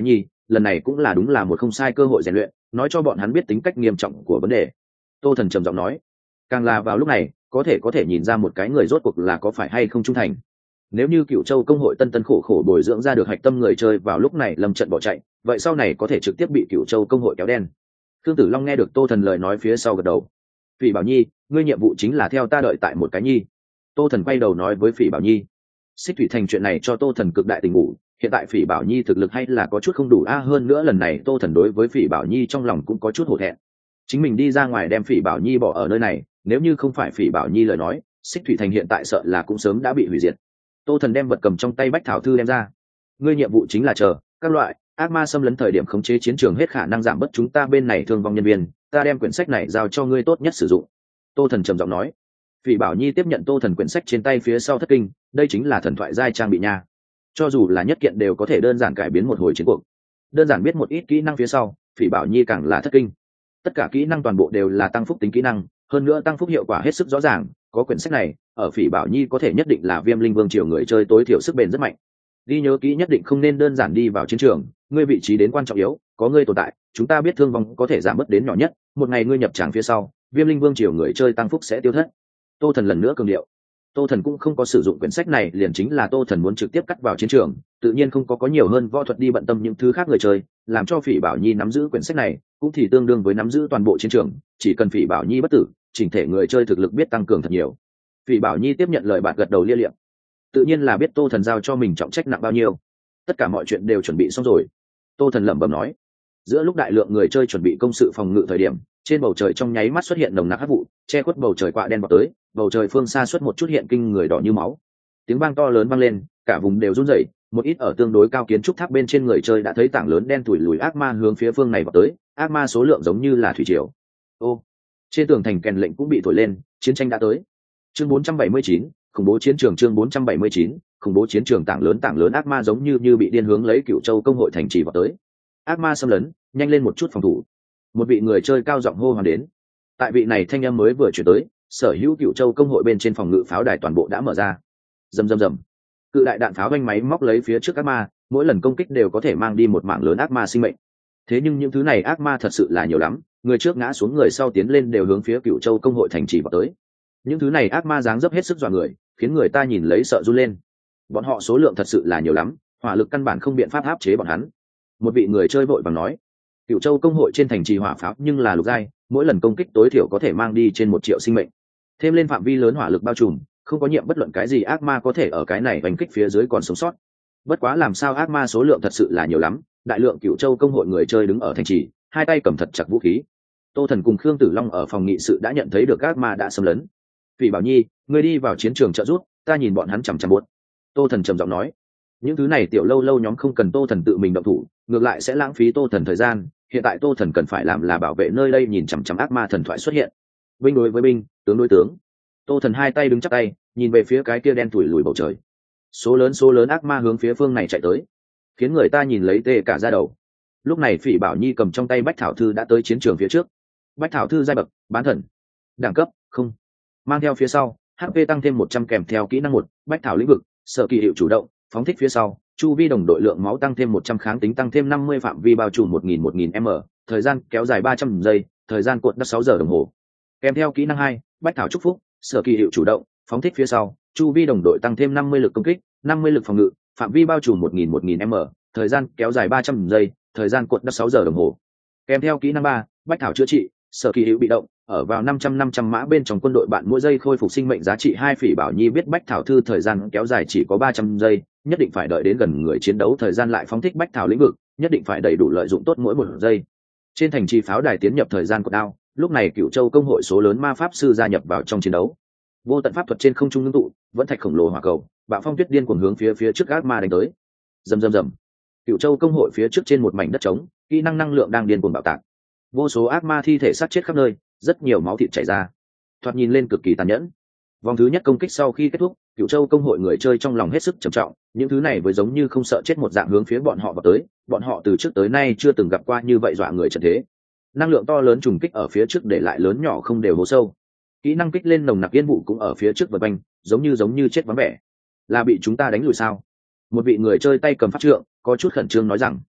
lần này cũng là đúng là một không sai cơ hội rèn luyện, nói cho bọn hắn biết tính cách nghiêm trọng của vấn đề. Tô Thần trầm giọng nói, càng là vào lúc này có thể nhìn ra một cái người rốt cuộc là có phải hay không trung thành. Nếu như Cửu Châu công hội tân tân khổ khổ bồi dưỡng ra được hạch tâm người chơi vào lúc này lâm trận bỏ chạy, vậy sau này có thể trực tiếp bị Cửu Châu công hội kéo đen. Khương Tử Long nghe được Tô Thần lời nói phía sau gật đầu. Phỉ Bảo Nhi, ngươi nhiệm vụ chính là theo ta đợi tại một cái nhi. Tô Thần quay đầu nói với Phỉ Bảo Nhi. Xích Thủy Thành chuyện này cho Tô Thần cực đại tình ngủ, hiện tại Phỉ Bảo Nhi thực lực hay là có chút không đủ hơn nữa lần này Tô Thần đối với Phỉ Bảo Nhi trong lòng cũng có chút hổ thẹn. Chính mình đi ra ngoài đem Phỉ Bảo Nhi bỏ ở nơi này, nếu như không phải Phỉ Bảo Nhi lời nói, Xích Thủy Thành hiện tại sợ là cũng sớm đã bị hủy diệt. Tô Thần đem vật cầm trong tay bách thảo thư đem ra. Ngươi nhiệm vụ chính là chờ các loại ác ma xâm lấn thời điểm khống chế chiến trường hết khả năng giảm bớt chúng ta bên này thương vong nhân viên, ta đem quyển sách này giao cho ngươi tốt nhất sử dụng. Tô Thần trầm giọng nói. Phỉ Bảo Nhi tiếp nhận Tô Thần quyển sách trên tay phía sau thất kinh, đây chính là thần thoại giai trang bị nha. Cho dù là nhất kiện đều có thể đơn giản cải biến một hồi chiến cuộc. Đơn giản biết một ít kỹ năng phía sau, Phỉ Bảo Nhi càng là thất kinh. Tất cả kỹ năng toàn bộ đều là tăng phúc tính kỹ năng, hơn nữa tăng phúc hiệu quả hết sức rõ ràng, có quyển sách này, ở Phỉ Bảo Nhi có thể nhất định là Viêm Linh Vương triều người chơi tối thiểu sức bền rất mạnh. Ghi nhớ kỹ nhất định không nên đơn giản đi vào chiến trường, ngươi vị trí đến quan trọng yếu, có ngươi tồn tại, chúng ta biết thương vong có thể giảm bớt đến nhỏ nhất, một ngày ngươi nhập tràng phía sau, Viêm Linh Vương triều người chơi tăng phúc sẽ tiêu thất. Tô Thần lần nữa cường điệu. Tô Thần cũng không có sử dụng quyển sách này, liền chính là Tô Thần muốn trực tiếp cắt vào chiến trường, tự nhiên không có nhiều hơn võ thuật đi bận tâm những thứ khác người chơi, làm cho Phỉ Bảo Nhi nắm giữ quyển sách này, cũng thì tương đương với nắm giữ toàn bộ chiến trường, chỉ cần Phỉ Bảo Nhi bất tử, chỉnh thể người chơi thực lực biết tăng cường thật nhiều. Phỉ Bảo Nhi tiếp nhận lời bạn gật đầu lia liệm, tự nhiên là biết Tô Thần giao cho mình trọng trách nặng bao nhiêu. Tất cả mọi chuyện đều chuẩn bị xong rồi. Tô Thần lẩm bẩm nói. Giữa lúc đại lượng người chơi chuẩn bị công sự phòng ngự thời điểm, trên bầu trời trong nháy mắt xuất hiện nồng nặc hắc vụ, che khuất bầu trời quạ đen vào tới, bầu trời phương xa xuất một chút hiện kinh người đỏ như máu. Tiếng vang to lớn vang lên, cả vùng đều run rẩy, một ít ở tương đối cao kiến trúc tháp bên trên người chơi đã thấy tảng lớn đen tủi lùi ác ma hướng phía phương này vào tới, ác ma số lượng giống như là thủy triều. Ô, trên tường thành kèn lệnh cũng bị thổi lên, chiến tranh đã tới. Chương 479, khủng bố chiến trường. Chương 479, khủng bố chiến trường. Tảng lớn ác ma giống như bị điên hướng lấy Cửu Châu công hội thành trì vào tới. Ác ma xâm lấn, nhanh lên một chút phòng thủ. Một vị người chơi cao giọng hô hoán đến. Tại vị này thanh âm mới vừa chuyển tới, sở hữu Cửu Châu công hội bên trên phòng ngự pháo đài toàn bộ đã mở ra. Rầm rầm rầm. Cự đại đạn pháo vanh máy móc lấy phía trước ác ma, mỗi lần công kích đều có thể mang đi một mảng lớn ác ma sinh mệnh. Thế nhưng những thứ này ác ma thật sự là nhiều lắm, người trước ngã xuống người sau tiến lên đều hướng phía Cửu Châu công hội thành trì vào tới. Những thứ này ác ma dáng dấp hết sức dọa người, khiến người ta nhìn lấy sợ run lên. Bọn họ số lượng thật sự là nhiều lắm, hỏa lực căn bản không biện pháp áp chế bọn hắn. Một vị người chơi vội vàng nói, Cửu Châu công hội trên thành trì hỏa pháo nhưng là lục giai, mỗi lần công kích tối thiểu có thể mang đi trên 1 triệu sinh mệnh. Thêm lên phạm vi lớn hỏa lực bao trùm, không có nhiệm bất luận cái gì ác ma có thể ở cái này đánh kích phía dưới còn sống sót. Bất quá làm sao ác ma số lượng thật sự là nhiều lắm, đại lượng Cửu Châu công hội người chơi đứng ở thành trì, hai tay cầm thật chặt vũ khí. Tô Thần cùng Khương Tử Long ở phòng nghị sự đã nhận thấy được ác ma đã xâm lấn. Phỉ Bảo Nhi, ngươi đi vào chiến trường trợ giúp, ta nhìn bọn hắn chằm chằm buốt. Tô Thần trầm giọng nói. Những thứ này tiểu lâu lâu nhóm không cần Tô Thần tự mình động thủ, ngược lại sẽ lãng phí Tô Thần thời gian. Hiện tại Tô Thần cần phải làm là bảo vệ nơi đây, nhìn chằm chằm ác ma thần thoại xuất hiện. Binh đối với binh, tướng đối tướng. Tô Thần hai tay đứng chắp tay, nhìn về phía cái kia đen tủi lùi bầu trời. Số lớn ác ma hướng phía phương này chạy tới, khiến người ta nhìn lấy tê cả da đầu. Lúc này Phỉ Bảo Nhi cầm trong tay bách thảo thư đã tới chiến trường phía trước. Bách thảo thư giai bậc bán thần, đẳng cấp không, mang theo phía sau HP tăng thêm 100 kèm theo kỹ năng 1, bách thảo lĩnh vực, sở kỳ hiệu chủ động, phóng thích phía sau, chu vi đồng đội lượng máu tăng thêm 100, kháng tính tăng thêm 50, phạm vi bao trùm 1000 m, thời gian kéo dài 300 giây, thời gian cuộn đất 6 giờ đồng hồ. Kèm theo kỹ năng 2, bách thảo chúc phúc, sở kỳ hiệu chủ động, phóng thích phía sau, chu vi đồng đội tăng thêm 50 lực công kích, 50 lực phòng ngự, phạm vi bao trùm 1000 m, thời gian kéo dài 300 giây, thời gian cuộn đất 6 giờ đồng hồ. Kèm theo kỹ năng 3, bách thảo chữa trị, sở kỳ hữu bị động, ở vào 500 mã bên trong quân đội bạn mỗi giây khôi phục sinh mệnh giá trị 2. Phỉ Bảo Nhi biết bách thảo thư thời gian kéo dài chỉ có 300 giây, nhất định phải đợi đến gần người chiến đấu thời gian lại phóng thích bách thảo lĩnh vực, nhất định phải đầy đủ lợi dụng tốt mỗi 1 giây. Trên thành trì pháo đài tiến nhập thời gian của đao, lúc này Cửu Châu công hội số lớn ma pháp sư gia nhập vào trong chiến đấu. Vô tận pháp thuật trên không trung ngưng tụ, vẫn thạch khổng lồ hỏa cầu, bạo phong tuyết điên cuồng hướng phía trước ác ma đánh tới. Rầm rầm rầm. Cửu Châu công hội phía trước trên một mảnh đất trống, kỹ năng năng lượng đang điên cuồng bạo tạc. Vô số ác ma thi thể sát chết khắp nơi, rất nhiều máu thịt chảy ra, thoạt nhìn lên cực kỳ tàn nhẫn. Vòng thứ nhất công kích sau khi kết thúc, Cửu Châu công hội người chơi trong lòng hết sức trầm trọng, những thứ này với giống như không sợ chết một dạng hướng phía bọn họ vào tới, bọn họ từ trước tới nay chưa từng gặp qua như vậy dọa người trận thế. Năng lượng to lớn trùng kích ở phía trước để lại lớn nhỏ không đều hố sâu. Kỹ năng kích lên nồng nặc yên vụ cũng ở phía trước vần quanh, giống như chết vắng vẻ. Là bị chúng ta đánh lùi sao? Một vị người chơi tay cầm pháp trượng, có chút khẩn trương nói rằng.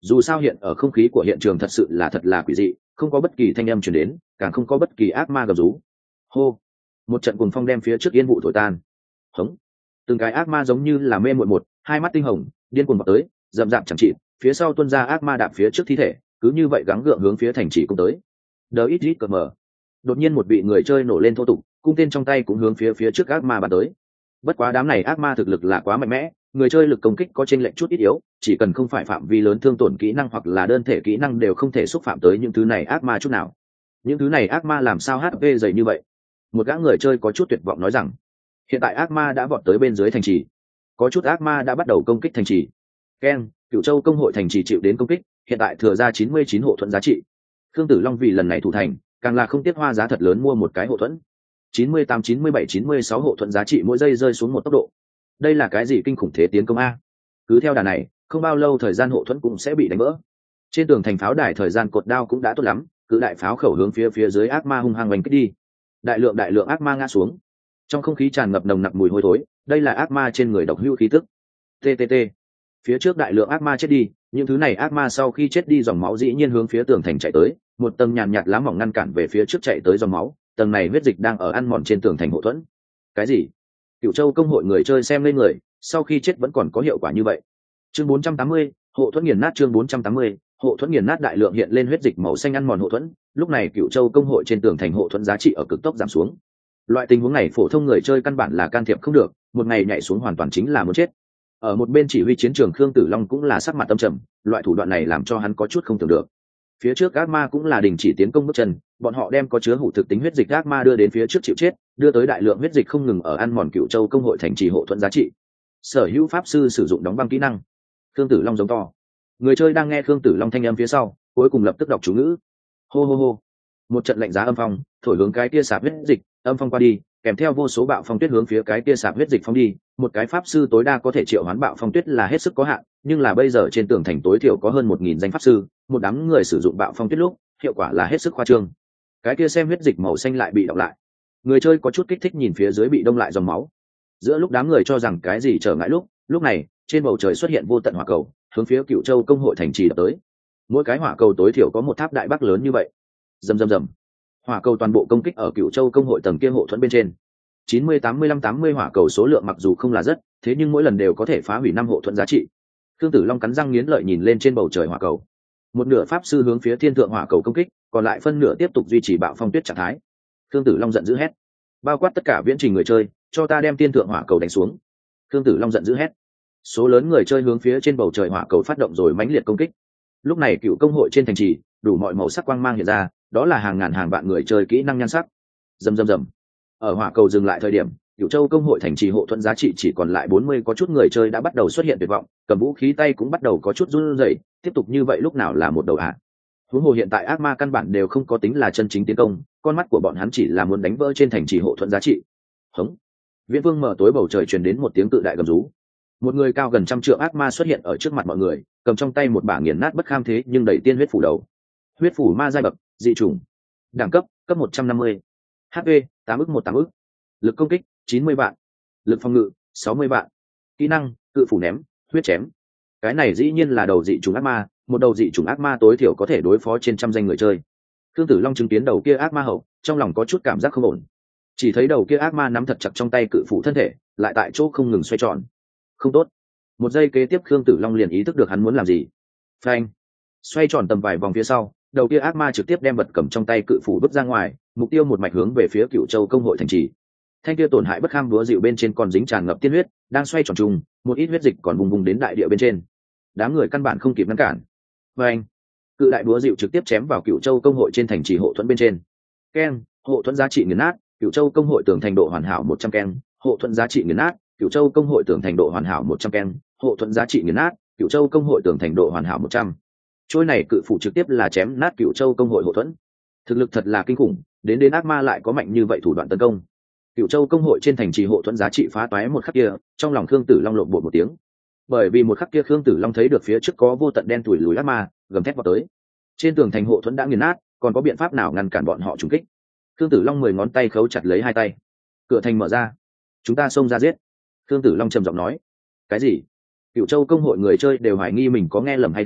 Dù sao hiện ở không khí của hiện trường thật sự là thật là quỷ dị, không có bất kỳ thanh âm truyền đến, càng không có bất kỳ ác ma gầm rú. Hô, một trận cuồng phong đem phía trước yên vụ thổi tan. Hống, từng cái ác ma giống như là mê muội một hai mắt tinh hồng điên cuồng vào tới, rậm rạp chẳng trị, phía sau tuôn ra ác ma đạp phía trước thi thể, cứ như vậy gắng gượng hướng phía thành trì cũng tới. Đờ ít ít cờ mờ. Đột nhiên một vị người chơi nổ lên thô tục, cung tên trong tay cũng hướng phía trước ác ma bắn tới. Bất quá đám này ác ma thực lực là quá mạnh mẽ, người chơi lực công kích có trên lệnh chút ít yếu, chỉ cần không phải phạm vi lớn thương tổn kỹ năng hoặc là đơn thể kỹ năng đều không thể xúc phạm tới những thứ này ác ma chút nào. Những thứ này ác ma làm sao HP dày như vậy? Một gã người chơi có chút tuyệt vọng nói rằng, hiện tại ác ma đã vọt tới bên dưới thành trì, có chút ác ma đã bắt đầu công kích thành trì. Ken, Cửu Châu công hội thành trì chịu đến công kích, hiện tại thừa ra 99 hộ thuẫn giá trị. Khương Tử Long vì lần này thủ thành, càng là không tiếc hoa giá thật lớn mua một cái hộ thuẫn. 98, 97, 96 hộ thuẫn giá trị mỗi giây rơi xuống một tốc độ. Đây là cái gì kinh khủng thế tiến công a? Cứ theo đà này, không bao lâu thời gian hộ thuẫn cũng sẽ bị đánh vỡ. Trên tường thành pháo đài thời gian cột đao cũng đã tốt lắm, cứ đại pháo khẩu hướng phía dưới ác ma hung hăng đánh kích đi. Đại lượng ác ma ngã xuống. Trong không khí tràn ngập nồng nặc mùi hôi thối, đây là ác ma trên người độc hữu khí tức. TTT. Phía trước đại lượng ác ma chết đi, những thứ này ác ma sau khi chết đi dòng máu dĩ nhiên hướng phía tường thành chạy tới, một tầng nhàn nhạt lá mỏng ngăn cản về phía trước chạy tới dòng máu, tầng này huyết dịch đang ở ăn mòn trên tường thành hộ thuẫn. Cái gì? Cửu Châu công hội người chơi xem lên người, sau khi chết vẫn còn có hiệu quả như vậy. Chương 480, hộ thuẫn nghiền nát. Chương 480, hộ thuẫn nghiền nát. Đại lượng hiện lên huyết dịch màu xanh ăn mòn hộ thuẫn, lúc này Cửu Châu công hội trên tường thành hộ thuẫn giá trị ở cực tốc giảm xuống. Loại tình huống này phổ thông người chơi căn bản là can thiệp không được, một ngày nhảy xuống hoàn toàn chính là muốn chết. Ở một bên chỉ huy chiến trường Khương Tử Long cũng là sắc mặt âm trầm, loại thủ đoạn này làm cho hắn có chút không tưởng được. Phía trước ác ma cũng là đình chỉ tiến công bước chân, bọn họ đem có chứa hủ thực tính huyết dịch ác ma đưa đến phía trước chịu chết, đưa tới đại lượng huyết dịch không ngừng ở ăn mòn Cửu Châu công hội thành trì hộ thuẫn giá trị. Sở hữu pháp sư sử dụng đóng băng kỹ năng. Khương Tử Long giống to. Người chơi đang nghe Khương Tử Long thanh âm phía sau, cuối cùng lập tức đọc chú ngữ. Hô hô hô. Một trận lạnh giá âm phong, thổi hướng cái kia sạp huyết dịch, âm phong qua đi, kèm theo vô số bạo phong tuyết hướng phía cái kia sạp huyết dịch phong đi. Một cái pháp sư tối đa có thể triệu hoán bạo phong tuyết là hết sức có hạn, nhưng là bây giờ trên tường thành tối thiểu có hơn 1000 danh pháp sư, một đám người sử dụng bạo phong tuyết lúc, hiệu quả là hết sức khoa trương. Cái kia xem huyết dịch màu xanh lại bị đọng lại. Người chơi có chút kích thích nhìn phía dưới bị đông lại dòng máu. Giữa lúc đám người cho rằng cái gì trở ngại lúc này, trên bầu trời xuất hiện vô tận hỏa cầu, hướng phía Cửu Châu công hội thành trì đập tới. Mỗi cái hỏa cầu tối thiểu có một tháp đại bác lớn như vậy. Rầm rầm rầm. Hỏa cầu toàn bộ công kích ở Cửu Châu công hội tầng kia hộ thuẫn bên trên. 90, 85, 80 hỏa cầu số lượng mặc dù không là rất, thế nhưng mỗi lần đều có thể phá hủy 5 hộ thuẫn giá trị. Khương Tử Long cắn răng nghiến lợi nhìn lên trên bầu trời hỏa cầu. Một nửa pháp sư hướng phía thiên thượng hỏa cầu công kích, còn lại phân nửa tiếp tục duy trì bạo phong tuyết trạng thái. Khương Tử Long giận dữ hét, bao quát tất cả viễn trình người chơi, cho ta đem thiên thượng hỏa cầu đánh xuống. Khương Tử Long giận dữ hét. Số lớn người chơi hướng phía trên bầu trời hỏa cầu phát động rồi mãnh liệt công kích. Lúc này cựu công hội trên thành trì, đủ mọi màu sắc quang mang hiện ra, đó là hàng ngàn hàng vạn người chơi kỹ năng nhan sắc. Rầm rầm rầm. Ở hỏa cầu dừng lại thời điểm, Cửu Châu công hội thành trì hộ thuẫn giá trị chỉ còn lại 40, có chút người chơi đã bắt đầu xuất hiện tuyệt vọng, cầm vũ khí tay cũng bắt đầu có chút run rẩy, tiếp tục như vậy lúc nào là một đầu ạ. Huống hồ hiện tại ác ma căn bản đều không có tính là chân chính tiến công, con mắt của bọn hắn chỉ là muốn đánh vỡ trên thành trì hộ thuẫn giá trị. Hống. Viễn Vương mở tối bầu trời truyền đến một tiếng cự đại gầm rú. Một người cao gần 100 trượng ác ma xuất hiện ở trước mặt mọi người, cầm trong tay một bả nghiền nát bất kham thế nhưng đầy tiên huyết phủ đầu. Huyết phủ ma giai bậc, dị chủng. Đẳng cấp, cấp 150. HP, 8 ức 18 ức. Lực công kích, 90 vạn. Lực phòng ngự, 60 vạn. Kỹ năng, cự phủ ném, huyết chém. Cái này dĩ nhiên là đầu dị chủng ác ma, một đầu dị chủng ác ma tối thiểu có thể đối phó trên trăm danh người chơi. Khương Tử Long chứng kiến đầu kia ác ma hậu, trong lòng có chút cảm giác không ổn. Chỉ thấy đầu kia ác ma nắm thật chặt trong tay cự phủ thân thể, lại tại chỗ không ngừng xoay tròn. Không tốt. Một giây kế tiếp Khương Tử Long liền ý thức được hắn muốn làm gì. Phanh. Xoay tròn tầm vài vòng phía sau, đầu kia ác ma trực tiếp đem vật cầm trong tay cự phủ vứt ra ngoài, mục tiêu một mạch hướng về phía Cửu Châu công hội thành trì. Thanh kia tổn hại bất kham búa dịu bên trên còn dính tràn ngập tiên huyết, đang xoay tròn trùng, một ít huyết dịch còn bùng bùng đến đại địa bên trên. Đám người căn bản không kịp ngăn cản. Phanh. Cự đại búa dịu trực tiếp chém vào Cửu Châu công hội trên thành trì hộ thuẫn bên trên. Keng, hộ thuẫn giá trị nghiền nát, Cửu Châu công hội tường thành độ hoàn hảo 100 keng, hộ thuẫn giá trị nghiền nát, Cửu Châu công hội tường thành độ hoàn hảo 100 keng, hộ thuẫn giá trị nghiền nát, Cửu Châu công hội tường thành độ hoàn hảo 100. Trôi này cự phủ trực tiếp là chém nát Cửu Châu công hội hộ thuẫn. Thực lực thật là kinh khủng, đến ác ma lại có mạnh như vậy thủ đoạn tấn công. Cửu Châu công hội trên thành trì hộ thuẫn giá trị phá toái một khắc kia, trong lòng Khương Tử Long lộn bộ một tiếng. Bởi vì một khắc kia Khương Tử Long thấy được phía trước có vô tận đen tủi lùi ác ma, gầm thét vào tới. Trên tường thành hộ thuẫn đã nghiền nát, còn có biện pháp nào ngăn cản bọn họ trùng kích? Khương Tử Long 10 ngón tay khấu chặt lấy hai tay. Cửa thành mở ra, chúng ta xông ra giết. Khương Tử Long trầm giọng nói. Cái gì? Cửu Châu công hội người chơi đều hoài nghi mình có nghe lầm hay không,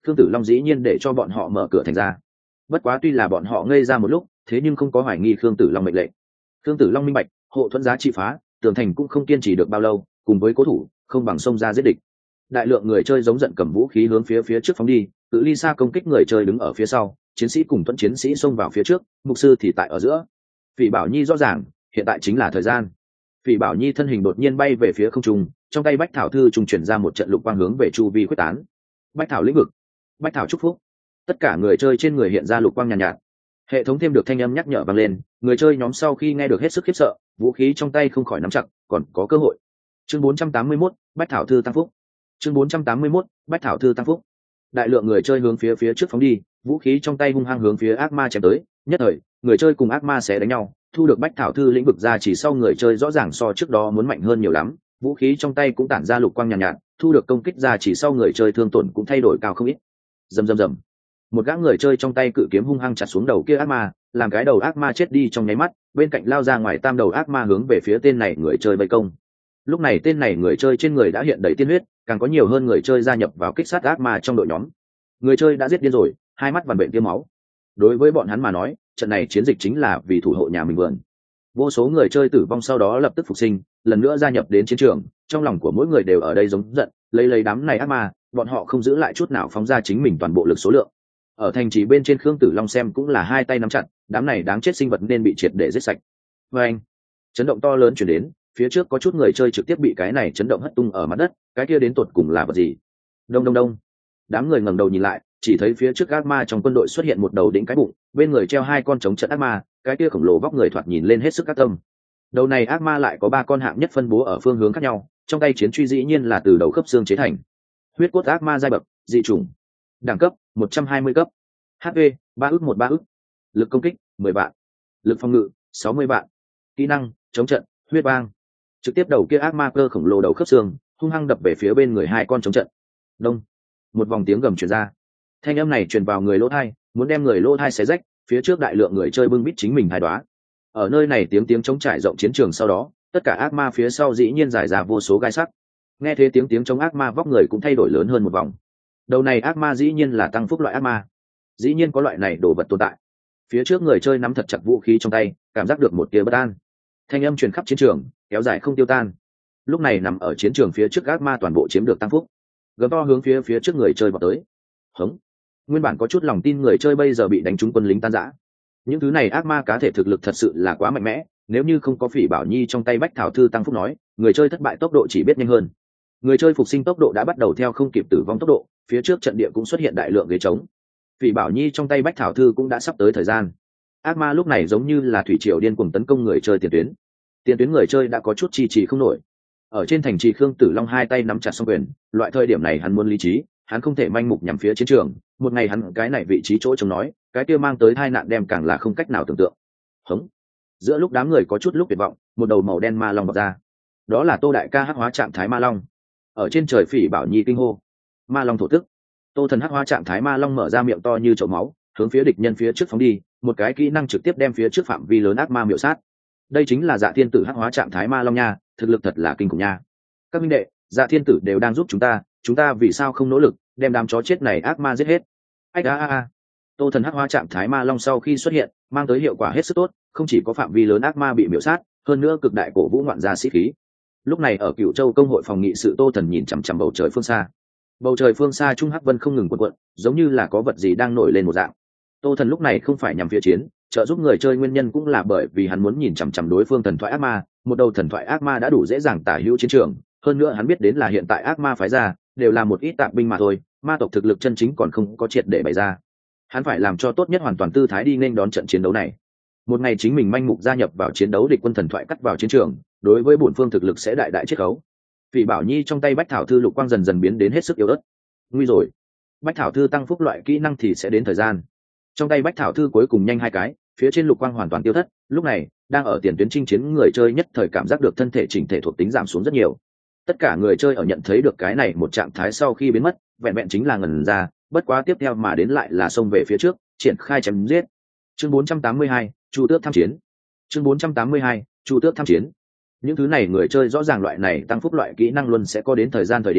Khương Tử Long dĩ nhiên để cho bọn họ mở cửa thành ra. Bất quá tuy là bọn họ ngây ra một lúc, thế nhưng không có hoài nghi Khương Tử Long mệnh lệnh. Khương Tử Long minh bạch, hộ thuẫn giá trị phá, tường thành cũng không kiên trì được bao lâu, cùng với cố thủ, không bằng xông ra giết địch. Đại lượng người chơi giống giận cầm vũ khí hướng phía trước phóng đi, cự ly xa công kích người chơi đứng ở phía sau, chiến sĩ cùng thuẫn chiến sĩ xông vào phía trước, mục sư thì tại ở giữa. Phỉ Bảo Nhi rõ ràng, hiện tại chính là thời gian. Phỉ Bảo Nhi thân hình đột nhiên bay về phía không trung, trong tay Bách Thảo thư trùng chuyển ra một trận lục quang hướng về chu vi quyết tán. Bách Thảo lĩnh vực, Bách Thảo chúc phúc. Tất cả người chơi trên người hiện ra lục quang nhàn nhạt. Hệ thống thêm được thanh âm nhắc nhở vang lên, người chơi nhóm sau khi nghe được hết sức khiếp sợ, vũ khí trong tay không khỏi nắm chặt, còn có cơ hội. Chương 481, Bách Thảo thư tăng phúc. Chương 481, Bách Thảo thư tăng phúc. Đại lượng người chơi hướng phía trước phóng đi, vũ khí trong tay hung hăng hướng phía ác ma chém tới, nhất thời, người chơi cùng ác ma sẽ đánh nhau, thu được Bách Thảo thư lĩnh vực ra chỉ sau người chơi rõ ràng so trước đó muốn mạnh hơn nhiều lắm, vũ khí trong tay cũng tản ra lục quang nhàn nhạt, thu được công kích ra chỉ sau người chơi thương tổn cũng thay đổi cao không ít. Rầm rầm rầm. Một gã người chơi trong tay cự kiếm hung hăng chặt xuống đầu kia ác ma, làm cái đầu ác ma chết đi trong nháy mắt, bên cạnh lao ra ngoài tam đầu ác ma hướng về phía tên này người chơi vây công. Lúc này tên này người chơi trên người đã hiện đầy tiên huyết, càng có nhiều hơn người chơi gia nhập vào kích sát ác ma trong đội nhóm. Người chơi đã giết điên rồi, hai mắt vằn bệnh tiêm máu. Đối với bọn hắn mà nói, trận này chiến dịch chính là vì thủ hộ nhà mình vườn. Vô số người chơi tử vong sau đó lập tức phục sinh, lần nữa gia nhập đến chiến trường, trong lòng của mỗi người đều ở đây giống giận, lấy đám này ác ma, bọn họ không giữ lại chút nào phóng ra chính mình toàn bộ lực số lượng. Ở thành trì bên trên Khương Tử Long xem cũng là hai tay nắm chặt, đám này đáng chết sinh vật nên bị triệt để giết sạch. Và anh, chấn động to lớn chuyển đến, phía trước có chút người chơi trực tiếp bị cái này chấn động hất tung ở mặt đất, cái kia đến tột cùng là vật gì? Đông đông đông. Đám người ngẩng đầu nhìn lại, chỉ thấy phía trước ác ma trong quân đội xuất hiện một đầu đỉnh cái bụng, bên người treo hai con chống trận ác ma, cái kia khổng lồ vóc người thoạt nhìn lên hết sức các tâm. Đầu này ác ma lại có ba con hạng nhất phân bố ở phương hướng khác nhau, trong tay chiến truy dĩ nhiên là từ đầu khớp xương chế thành. Huyết cốt ác ma giai bậc, dị chủng. Đẳng cấp 120 cấp. HP 3 ức 13 ức. Lực công kích 10 vạn. Lực phòng ngự 60 vạn. Kỹ năng chống trận, huyết bang. Trực tiếp đầu kia ác ma cơ khổng lồ đầu khớp xương, hung hăng đập về phía bên người hai con chống trận. Đông. Một vòng tiếng gầm truyền ra. Thanh âm này truyền vào người lỗ thai, muốn đem người lỗ thai xé rách, phía trước đại lượng người chơi bưng bít chính mình hai đóa. Ở nơi này tiếng chống trải rộng chiến trường sau đó, tất cả ác ma phía sau dĩ nhiên giải ra vô số gai sắc. Nghe thế tiếng chống ác ma vóc người cũng thay đổi lớn hơn một vòng. Đầu này ác ma dĩ nhiên là tăng phúc loại ác ma. Dĩ nhiên có loại này đồ vật tồn tại. Phía trước người chơi nắm thật chặt vũ khí trong tay, cảm giác được một tia bất an. Thanh âm truyền khắp chiến trường, kéo dài không tiêu tan. Lúc này nằm ở chiến trường phía trước ác ma toàn bộ chiếm được tăng phúc. Gầm to hướng phía trước người chơi vào tới. Hống. Nguyên bản có chút lòng tin người chơi bây giờ bị đánh trúng quân lính tan rã. Những thứ này ác ma cá thể thực lực thật sự là quá mạnh mẽ, nếu như không có Phỉ Bảo Nhi trong tay Bách Thảo thư tăng phúc nói, người chơi thất bại tốc độ chỉ biết nhanh hơn. Người chơi phục sinh tốc độ đã bắt đầu theo không kịp tử vong tốc độ, phía trước trận địa cũng xuất hiện đại lượng ghế trống. Phỉ Bảo Nhi trong tay Bách Thảo thư cũng đã sắp tới thời gian. Ác ma lúc này giống như là thủy triều điên cuồng tấn công người chơi tiền tuyến. Tiền tuyến người chơi đã có chút trì không nổi. Ở trên thành trì Khương Tử Long hai tay nắm chặt song quyền, loại thời điểm này hắn muốn lý trí, hắn không thể manh mục nhằm phía chiến trường, một ngày hắn cái này vị trí chỗ trông nói, cái kia mang tới tai nạn đem càng là không cách nào tưởng tượng. Hống. Giữa lúc đám người có chút lúc tuyệt vọng, một đầu màu đen ma long bật ra. Đó là Tô đại ca hắc hóa trạng thái ma long. Ở trên trời Phỉ Bảo Nhi kinh hô. Ma long thổ tức. Tô thần hắc hóa trạng thái ma long mở ra miệng to như chậu máu, hướng phía địch nhân phía trước phóng đi, một cái kỹ năng trực tiếp đem phía trước phạm vi lớn ác ma miểu sát. Đây chính là Dạ Thiên Tử hắc hóa trạng thái ma long nha, thực lực thật là kinh khủng nha. Các minh đệ, Dạ Thiên Tử đều đang giúp chúng ta vì sao không nỗ lực đem đám chó chết này ác ma giết hết? Ách a. Tô thần hắc hóa trạng thái ma long sau khi xuất hiện, mang tới hiệu quả hết sức tốt, không chỉ có phạm vi lớn ác ma bị miểu sát, hơn nữa cực đại cổ vũ ngoạn gia sĩ khí. Lúc này ở Cửu Châu công hội phòng nghị sự, Tô thần nhìn chằm chằm bầu trời phương xa. Bầu trời phương xa trung hắc vân không ngừng cuộn, giống như là có vật gì đang nổi lên một dạng. Tô thần lúc này không phải nhằm phía chiến, trợ giúp người chơi nguyên nhân cũng là bởi vì hắn muốn nhìn chằm chằm đối phương thần thoại ác ma, một đầu thần thoại ác ma đã đủ dễ dàng tả hữu chiến trường, hơn nữa hắn biết đến là hiện tại ác ma phái ra đều là một ít tạp binh mà thôi, ma tộc thực lực chân chính còn không có triệt để bày ra. Hắn phải làm cho tốt nhất hoàn toàn tư thái đi nên đón trận chiến đấu này. Một ngày chính mình manh mục gia nhập vào chiến đấu, địch quân thần thoại cắt vào chiến trường, đối với bổn phương thực lực sẽ đại đại chiết khấu. Phỉ Bảo Nhi trong tay Bách Thảo thư lục quang dần dần biến đến hết sức yếu ớt. Nguy rồi, Bách Thảo thư tăng phúc loại kỹ năng thì sẽ đến thời gian. Trong tay Bách Thảo thư cuối cùng nhanh hai cái, phía trên lục quang hoàn toàn tiêu thất. Lúc này đang ở tiền tuyến chinh chiến người chơi nhất thời cảm giác được thân thể chỉnh thể thuộc tính giảm xuống rất nhiều. Tất cả người chơi ở nhận thấy được cái này một trạng thái sau khi biến mất, vẹn vẹn chính là ngẩn ra, bất quá tiếp theo mà đến lại là xông về phía trước, triển khai chém giết. Chương 482, Chu Tước tham chiến. Chương 482, Chu Tước tham chiến. Những thứ này người chơi rõ ràng loại này tăng phúc loại kỹ năng luôn sẽ có đến thời gian thời điểm,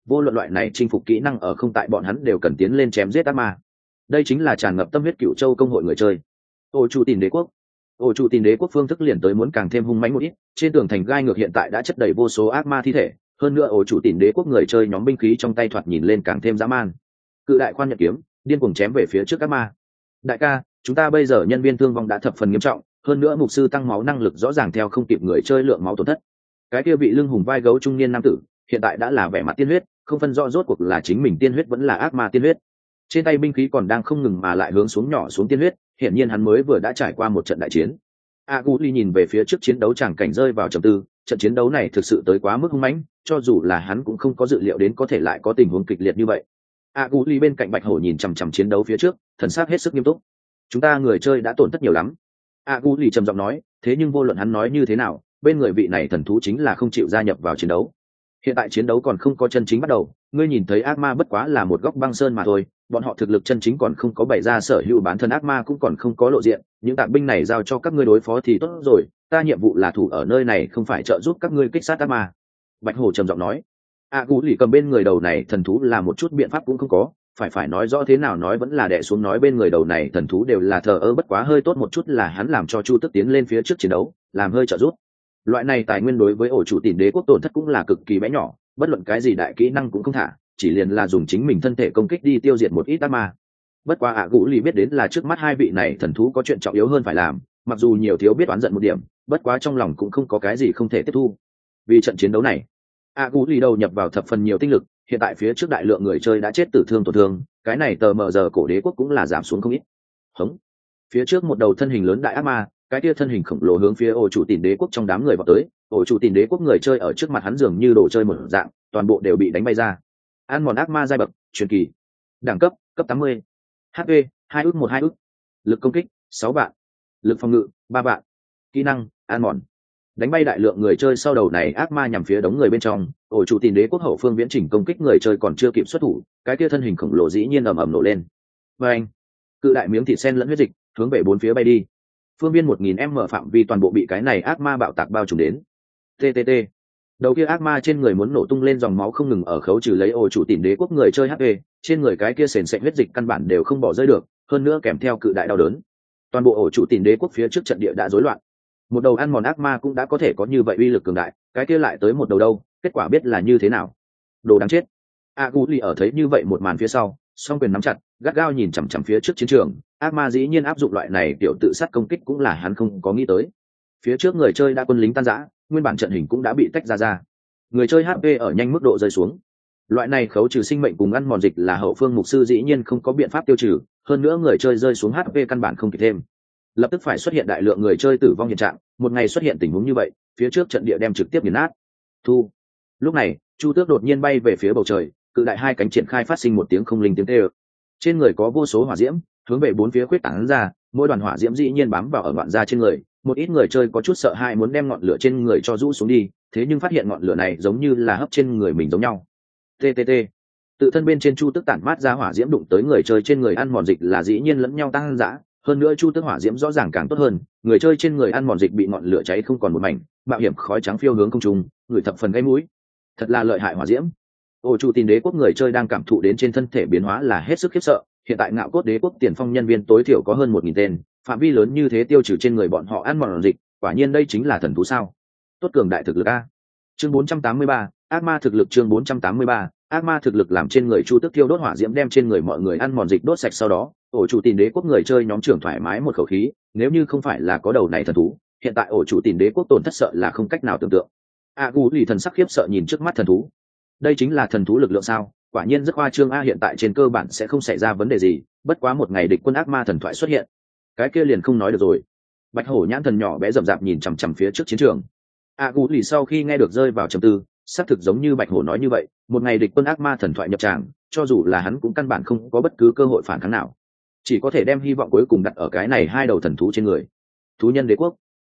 vô luận loại này chinh phục kỹ năng ở không tại bọn hắn đều cần tiến lên chém giết ác ma. Đây chính là tràn ngập tâm huyết Cựu Châu công hội người chơi. Ổ chủ tìm đế quốc. Ổ chủ tìm đế quốc phương thức liền tới muốn càng thêm hung mãnh một ít, trên tường thành gai ngược hiện tại đã chất đầy vô số ác ma thi thể, hơn nữa ổ chủ tìm đế quốc người chơi nhóm binh khí trong tay thoạt nhìn lên càng thêm dã man. Cự đại khoan nhật kiếm điên cuồng chém về phía trước ác ma. Đại ca, chúng ta bây giờ nhân viên thương vong đã thập phần nghiêm trọng, hơn nữa mục sư tăng máu năng lực rõ ràng theo không kịp người chơi lượng máu tổn thất. Cái kia vị lưng hùng vai gấu trung niên nam tử hiện tại đã là vẻ mặt tiên huyết, không phân rõ rốt cuộc là chính mình tiên huyết vẫn là ác ma tiên huyết. Trên tay binh khí còn đang không ngừng mà lại hướng xuống nhỏ xuống tiên huyết, hiển nhiên hắn mới vừa đã trải qua một trận đại chiến. Aguli nhìn về phía trước chiến đấu tràng cảnh rơi vào trầm tư, trận chiến đấu này thực sự tới quá mức hung mãnh, cho dù là hắn cũng không có dự liệu đến có thể lại có tình huống kịch liệt như vậy. Aguli bên cạnh Bạch Hổ nhìn chằm chằm chiến đấu phía trước, thần sắc hết sức nghiêm túc. Chúng ta người chơi đã tổn thất nhiều lắm. Aguli trầm giọng nói, thế nhưng vô luận hắn nói như thế nào, bên người vị này thần thú chính là không chịu gia nhập vào chiến đấu. Hiện tại chiến đấu còn không có chân chính bắt đầu, ngươi nhìn thấy ác ma bất quá là một góc băng sơn mà thôi, bọn họ thực lực chân chính còn không có bày ra, sở hữu bản thân ác ma cũng còn không có lộ diện, những tạp binh này giao cho các ngươi đối phó thì tốt rồi, ta nhiệm vụ là thủ ở nơi này, không phải trợ giúp các ngươi kích sát ác ma. Bạch Hổ trầm giọng nói. Aguli cầm bên người đầu này thần thú là một chút biện pháp cũng không có, phải nói rõ thế nào nói vẫn là đè xuống nói bên người đầu này thần thú đều là thờ ơ, bất quá hơi tốt một chút là hắn làm cho Chu Tức tiến lên phía trước chiến đấu, làm hơi trợ giúp. Loại này tài nguyên đối với ổ chủ tìm đế quốc tổn thất cũng là cực kỳ bé nhỏ, bất luận cái gì đại kỹ năng cũng không thả, chỉ liền là dùng chính mình thân thể công kích đi tiêu diệt một ít ác ma. Bất quá Aguli biết đến là trước mắt hai vị này thần thú có chuyện trọng yếu hơn phải làm, mặc dù nhiều thiếu biết oán giận một điểm, bất quá trong lòng cũng không có cái gì không thể tiếp thu. Vì trận chiến đấu này, Aguli đầu nhập vào thập phần nhiều tinh lực, hiện tại phía trước đại lượng người chơi đã chết tử thương tổn thương, cái này tờ mờ giờ cổ đế quốc cũng là giảm xuống không ít. Hống. Phía trước một đầu thân hình lớn đại ác ma, cái kia thân hình khổng lồ hướng phía ổ chủ tìm đế quốc trong đám người vào tới, ổ chủ tìm đế quốc người chơi ở trước mặt hắn dường như đồ chơi một dạng, toàn bộ đều bị đánh bay ra. Ăn mòn ác ma giai bậc truyền kỳ, đẳng cấp cấp 80, HP 2 ức 12 ức, lực công kích 6 vạn, lực phòng ngự 3 vạn, kỹ năng ăn mòn. Đánh bay đại lượng người chơi sau đầu này ác ma nhằm phía đống người bên trong, ổ chủ tìm đế quốc hậu phương viễn chỉnh công kích người chơi còn chưa kịp xuất thủ, cái kia thân hình khổng lồ dĩ nhiên ầm ầm nổ lên. Và anh, cự đại miếng thịt sen lẫn huyết dịch hướng về bốn phía bay đi. Phương viên 1000m phạm vi toàn bộ bị cái này ác ma bạo tạc bao trùm đến. TTT. Đầu kia ác ma trên người muốn nổ tung lên, dòng máu không ngừng ở khấu trừ lấy ổ chủ tìm đế quốc người chơi HP, trên người cái kia sền sệt huyết dịch căn bản đều không bỏ rơi được, hơn nữa kèm theo cự đại đau đớn. Toàn bộ ổ chủ tìm đế quốc phía trước trận địa đã rối loạn. Một đầu ăn mòn ác ma cũng đã có thể có như vậy uy lực cường đại, cái kia lại tới một đầu đâu, kết quả biết là như thế nào. Đồ đáng chết. Aguli ở thấy như vậy một màn phía sau, song quyền nắm chặt, gắt gao nhìn chằm chằm phía trước chiến trường. Ác ma dĩ nhiên áp dụng loại này tiểu tự sát công kích cũng là hắn không có nghĩ tới. Phía trước người chơi đã quân lính tan rã, nguyên bản trận hình cũng đã bị tách ra. Người chơi HP ở nhanh mức độ rơi xuống. Loại này khấu trừ sinh mệnh cùng ăn mòn dịch là hậu phương mục sư dĩ nhiên không có biện pháp tiêu trừ, hơn nữa người chơi rơi xuống HP căn bản không kịp thêm. Lập tức phải xuất hiện đại lượng người chơi tử vong hiện trạng, một ngày xuất hiện tình huống như vậy, phía trước trận địa đem trực tiếp nghiền nát. Thu. Lúc này, Chu Tước đột nhiên bay về phía bầu trời, cự đại hai cánh triển khai phát sinh một tiếng không linh tiếng kêu. Trên người có vô số hỏa diễm, hướng về bốn phía khuyết tán ra, mỗi đoàn hỏa diễm dĩ nhiên bám vào ở ngọn da trên người, một ít người chơi có chút sợ hãi muốn đem ngọn lửa trên người cho rũ xuống đi, thế nhưng phát hiện ngọn lửa này giống như là hấp trên người mình giống nhau. TTT. Tự thân bên trên Chu Tước tản mát ra hỏa diễm đụng tới người chơi trên người ăn mòn dịch là dĩ nhiên lẫn nhau tăng dã, hơn nữa Chu Tước hỏa diễm rõ ràng càng tốt hơn, người chơi trên người ăn mòn dịch bị ngọn lửa cháy không còn một mảnh, mạo hiểm khói trắng phiêu hướng không trung, người thập phần gây mũi. Thật là lợi hại hỏa diễm. Ổ chủ tìm đế quốc người chơi đang cảm thụ đến trên thân thể biến hóa là hết sức khiếp sợ, hiện tại Ngạo Cốt đế quốc tiền phong nhân viên tối thiểu có hơn 1000 tên, phạm vi lớn như thế tiêu trừ trên người bọn họ ăn mòn dịch, quả nhiên đây chính là thần thú sao? Tốt cường đại thực lực a. Chương 483, ác ma thực lực. Chương 483, ác ma thực lực làm trên người Chu Tước thiêu đốt hỏa diễm đem trên người mọi người ăn mòn dịch đốt sạch, sau đó ổ chủ tìm đế quốc người chơi nhóm trưởng thoải mái một khẩu khí, nếu như không phải là có đầu này thần thú, hiện tại ổ chủ tìm đế quốc tổn thất sợ là không cách nào tưởng tượng. Aguli thần sắc khiếp sợ nhìn trước mắt thần thú. Đây chính là thần thú lực lượng sao? Quả nhiên rất khoa trương a, hiện tại trên cơ bản sẽ không xảy ra vấn đề gì, bất quá một ngày địch quân ác ma thần thoại xuất hiện, cái kia liền không nói được rồi. Bạch Hổ nhãn thần nhỏ bé rậm rạp nhìn chằm chằm phía trước chiến trường. Aguli sau khi nghe được rơi vào trầm tư, xác thực giống như Bạch Hổ nói như vậy, một ngày địch quân ác ma thần thoại nhập tràng, cho dù là hắn cũng căn bản không có bất cứ cơ hội phản kháng nào, chỉ có thể đem hy vọng cuối cùng đặt ở cái này hai đầu thần thú trên người. Thú nhân đế quốc.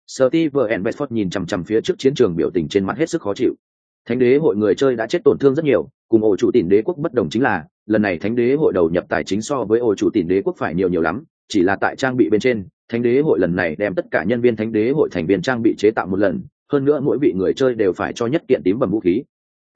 Steven Bedford nhìn chằm chằm phía trước chiến trường, biểu tình trên mặt hết sức khó chịu. Thánh đế hội người chơi đã chết tổn thương rất nhiều, cùng ổ chủ tìm đế quốc bất đồng chính là, lần này thánh đế hội đầu nhập tài chính so với ổ chủ tìm đế quốc phải nhiều lắm, chỉ là tại trang bị bên trên, thánh đế hội lần này đem tất cả nhân viên thánh đế hội thành viên trang bị chế tạo một lần, hơn nữa mỗi vị người chơi đều phải cho nhất kiện tím bầm vũ khí.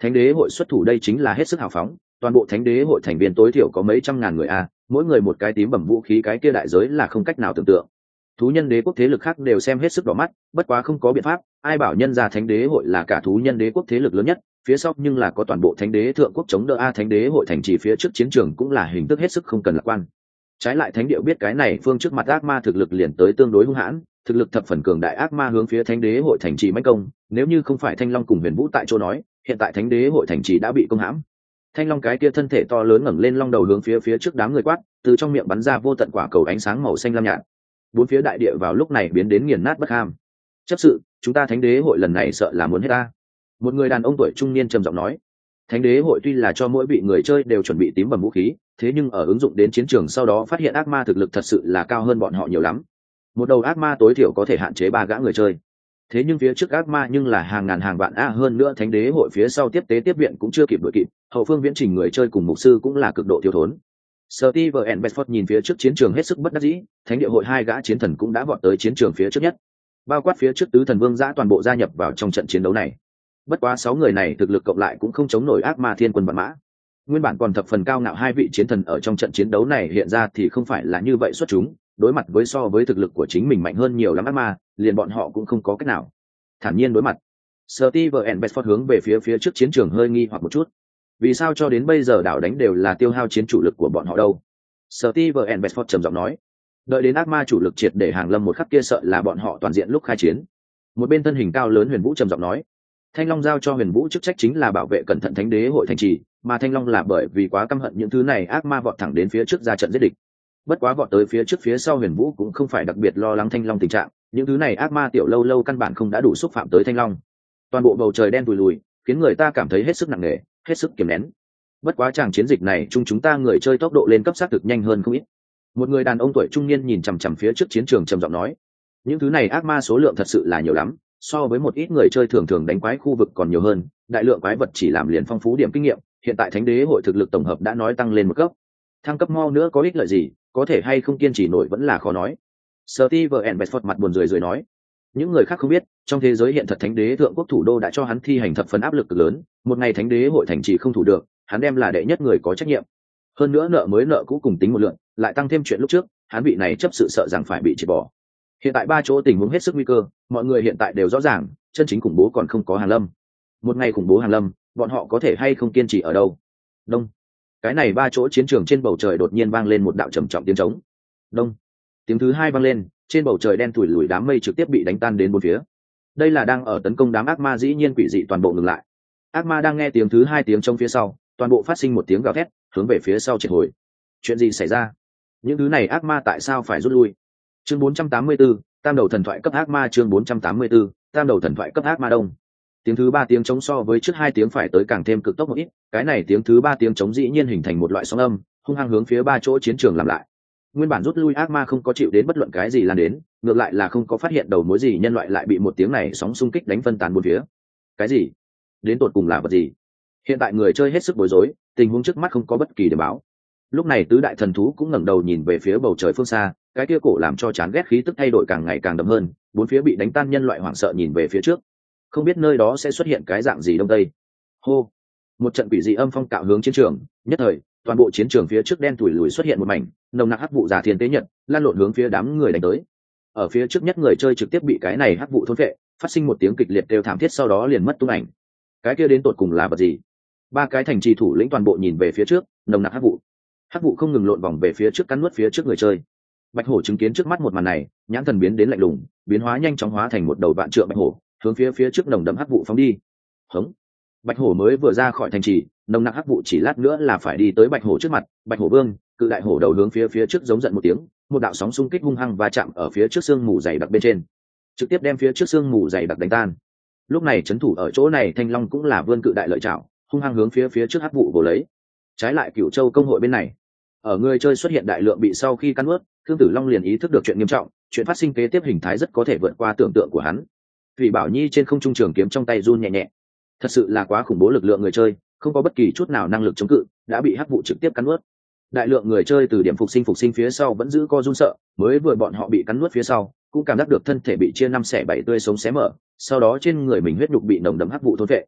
Thánh đế hội xuất thủ đây chính là hết sức hào phóng, toàn bộ thánh đế hội thành viên tối thiểu có mấy trăm ngàn người a, mỗi người một cái tím bẩm vũ khí, cái kia đại giới là không cách nào tưởng tượng. Thú nhân đế quốc thế lực khác đều xem hết sức đỏ mắt, bất quá không có biện pháp, ai bảo nhân ra thánh đế hội là cả thú nhân đế quốc thế lực lớn nhất, phía sau nhưng là có toàn bộ thánh đế thượng quốc chống đỡ a, thánh đế hội thành trì phía trước chiến trường cũng là hình thức hết sức không cần lạc quan. Trái lại thánh điệu biết cái này phương trước mặt ác ma thực lực liền tới tương đối hung hãn, thực lực thập phần cường đại ác ma hướng phía thánh đế hội thành trì mãnh công, nếu như không phải thanh long cùng huyền vũ tại chỗ nói, hiện tại thánh đế hội thành trì đã bị công hãm. Thanh long cái kia thân thể to lớn ngẩng lên long đầu hướng phía trước đám người quát, từ trong miệng bắn ra vô tận quả cầu ánh sáng màu xanh lam nhạt. Bốn phía đại địa vào lúc này biến đến nghiền nát bất ham. Chấp sự, chúng ta thánh đế hội lần này sợ là muốn hết ta. Một người đàn ông tuổi trung niên trầm giọng nói. Thánh đế hội tuy là cho mỗi vị người chơi đều chuẩn bị tím bầm vũ khí, thế nhưng ở ứng dụng đến chiến trường sau đó phát hiện ác ma thực lực thật sự là cao hơn bọn họ nhiều lắm. Một đầu ác ma tối thiểu có thể hạn chế 3 gã người chơi, thế nhưng phía trước ác ma nhưng là hàng ngàn hàng vạn hơn nữa thánh đế hội phía sau tiếp tế tiếp viện cũng chưa kịp đuổi kịp, hậu phương viễn trình người chơi cùng mục sư cũng là cực độ thiếu thốn. Steve Bedford nhìn phía trước chiến trường hết sức bất đắc dĩ, thánh địa hội 2 gã chiến thần cũng đã vọt tới chiến trường phía trước nhất, bao quát phía trước tứ thần vương giã toàn bộ gia nhập vào trong trận chiến đấu này. Bất quá 6 người này thực lực cộng lại cũng không chống nổi ác ma thiên quân vạn mã. Nguyên bản còn thập phần cao ngạo 2 vị chiến thần ở trong trận chiến đấu này hiện ra thì không phải là như vậy xuất chúng, đối mặt với so với thực lực của chính mình mạnh hơn nhiều lắm ác ma, liền bọn họ cũng không có cách nào thản nhiên đối mặt. Steve Bedford hướng về phía trước chiến trường hơi nghi hoặc một chút. Vì sao cho đến bây giờ đảo đánh đều là tiêu hao chiến chủ lực của bọn họ đâu? Steve Bedford trầm giọng nói. Đợi đến ác ma chủ lực triệt để hàng lâm một khắc kia sợ là bọn họ toàn diện lúc khai chiến. Một bên thân hình cao lớn Huyền Vũ trầm giọng nói. Thanh Long giao cho Huyền Vũ chức trách chính là bảo vệ cẩn thận thánh đế hội thành trì, mà Thanh Long là bởi vì quá căm hận những thứ này ác ma vọt thẳng đến phía trước ra trận giết địch. Bất quá vọt tới phía trước phía sau Huyền Vũ cũng không phải đặc biệt lo lắng Thanh Long tình trạng, những thứ này ác ma tiểu lâu lâu căn bản không đã đủ xúc phạm tới Thanh Long. Toàn bộ bầu trời đen tùi lùi, khiến người ta cảm thấy hết sức nặng nề, hết sức kiềm nén. Bất quá chàng chiến dịch này chúng ta người chơi tốc độ lên cấp xác thực nhanh hơn không ít. Một người đàn ông tuổi trung niên nhìn chằm chằm phía trước chiến trường trầm giọng nói, những thứ này ác ma số lượng thật sự là nhiều lắm, so với một ít người chơi thường thường đánh quái khu vực còn nhiều hơn, đại lượng quái vật chỉ làm liền phong phú điểm kinh nghiệm, hiện tại thánh đế hội thực lực tổng hợp đã nói tăng lên một cấp. Thăng cấp mau nữa có ích lợi gì, có thể hay không kiên trì nổi vẫn là khó nói. Steve Bedford mặt buồn rười nói, những người khác không biết, trong thế giới hiện thật thánh đế thượng quốc thủ đô đã cho hắn thi hành thập phần áp lực cực lớn, một ngày thánh đế hội thành trì không thủ được, hắn đem là đệ nhất người có trách nhiệm. Hơn nữa nợ mới nợ cũ cùng tính một lượng, lại tăng thêm chuyện lúc trước, hắn bị này chấp sự sợ rằng phải bị triệt bỏ. Hiện tại 3 chỗ tình huống hết sức nguy cơ, mọi người hiện tại đều rõ ràng, chân chính khủng bố còn không có hàng lâm. Một ngày khủng bố hàng lâm, bọn họ có thể hay không kiên trì ở đâu? Đông. Cái này 3 chỗ chiến trường trên bầu trời đột nhiên vang lên một đạo trầm trọng tiếng trống. Đông. Tiếng thứ 2 vang lên, trên bầu trời đen tủi lùi đám mây trực tiếp bị đánh tan đến bốn phía. Đây là đang ở tấn công đám ác ma, dĩ nhiên quỷ dị toàn bộ ngừng lại. Ác ma đang nghe tiếng thứ 2 tiếng trong phía sau, toàn bộ phát sinh một tiếng gào thét, hướng về phía sau triệt hồi. Chuyện gì xảy ra? Những thứ này ác ma tại sao phải rút lui? Chương 484, tam đầu thần thoại cấp ác ma. Chương 484, tam đầu thần thoại cấp ác ma. Đông. Tiếng thứ 3 tiếng trống so với trước 2 tiếng phải tới càng thêm cực tốc một ít, cái này tiếng thứ 3 tiếng trống dĩ nhiên hình thành một loại sóng âm, hung hăng hướng phía 3 chỗ chiến trường làm lại. Nguyên bản rút lui ác ma không có chịu đến bất luận cái gì lan đến, ngược lại là không có phát hiện đầu mối gì, nhân loại lại bị một tiếng này sóng xung kích đánh phân tán bốn phía. Cái gì? Đến tột cùng là vật gì? Hiện tại người chơi hết sức bối rối, tình huống trước mắt không có bất kỳ điểm báo. Lúc này tứ đại thần thú cũng ngẩng đầu nhìn về phía bầu trời phương xa, cái kia cổ làm cho chán ghét khí tức thay đổi càng ngày càng đậm hơn, bốn phía bị đánh tan nhân loại hoảng sợ nhìn về phía trước, không biết nơi đó sẽ xuất hiện cái dạng gì đông tây. Hô. Một trận quỷ dị âm phong cạo hướng chiến trường, nhất thời toàn bộ chiến trường phía trước đen tủi lùi xuất hiện một mảnh nồng nặc hắc vụ giả thiên tế nhật lan lộn hướng phía đám người đánh tới. Ở phía trước nhất người chơi trực tiếp bị cái này hắc vụ thôn phệ, phát sinh một tiếng kịch liệt kêu thảm thiết, sau đó liền mất tung ảnh. Cái kia đến tột cùng là vật gì? 3 cái thành trì thủ lĩnh toàn bộ nhìn về phía trước, nồng nặc hắc vụ không ngừng lộn vòng về phía trước cắn nuốt phía trước người chơi. Bạch hổ chứng kiến trước mắt một màn này, nhãn thần biến đến lạnh lùng, biến hóa nhanh chóng hóa thành một đầu vạn trượng bạch hổ, hướng phía trước nồng đậm hắc vụ phóng đi. Hống. Bạch hổ mới vừa ra khỏi thành trì, nồng nặc hắc vụ chỉ lát nữa là phải đi tới bạch hổ trước mặt. Bạch hổ vương, cự đại hổ đầu hướng phía trước giống giận một tiếng, một đạo sóng xung kích hung hăng va chạm ở phía trước xương mù dày đặc bên trên, trực tiếp đem phía trước xương mù dày đặc đánh tan. Lúc này trấn thủ ở chỗ này Thanh Long cũng là vươn cự đại lợi chảo, hung hăng hướng phía trước hắc vụ vồ lấy. Trái lại Cửu Châu công hội bên này, ở người chơi xuất hiện đại lượng bị sau khi cắn nuốt, Thương Tử Long liền ý thức được chuyện nghiêm trọng, chuyện phát sinh kế tiếp hình thái rất có thể vượt qua tưởng tượng của hắn. Thủy Bảo Nhi trên không trung trường kiếm trong tay run nhẹ nhẹ, thật sự là quá khủng bố, lực lượng người chơi không có bất kỳ chút nào năng lực chống cự, đã bị hắc vụ trực tiếp cắn nuốt. Đại lượng người chơi từ điểm phục sinh phía sau vẫn giữ co run sợ, mới vừa bọn họ bị cắn nuốt phía sau cũng cảm giác được thân thể bị chia 5 xẻ 7 tươi sống xé mở, sau đó trên người mình huyết nhục bị nồng đậm hắc vụ thôn phệ.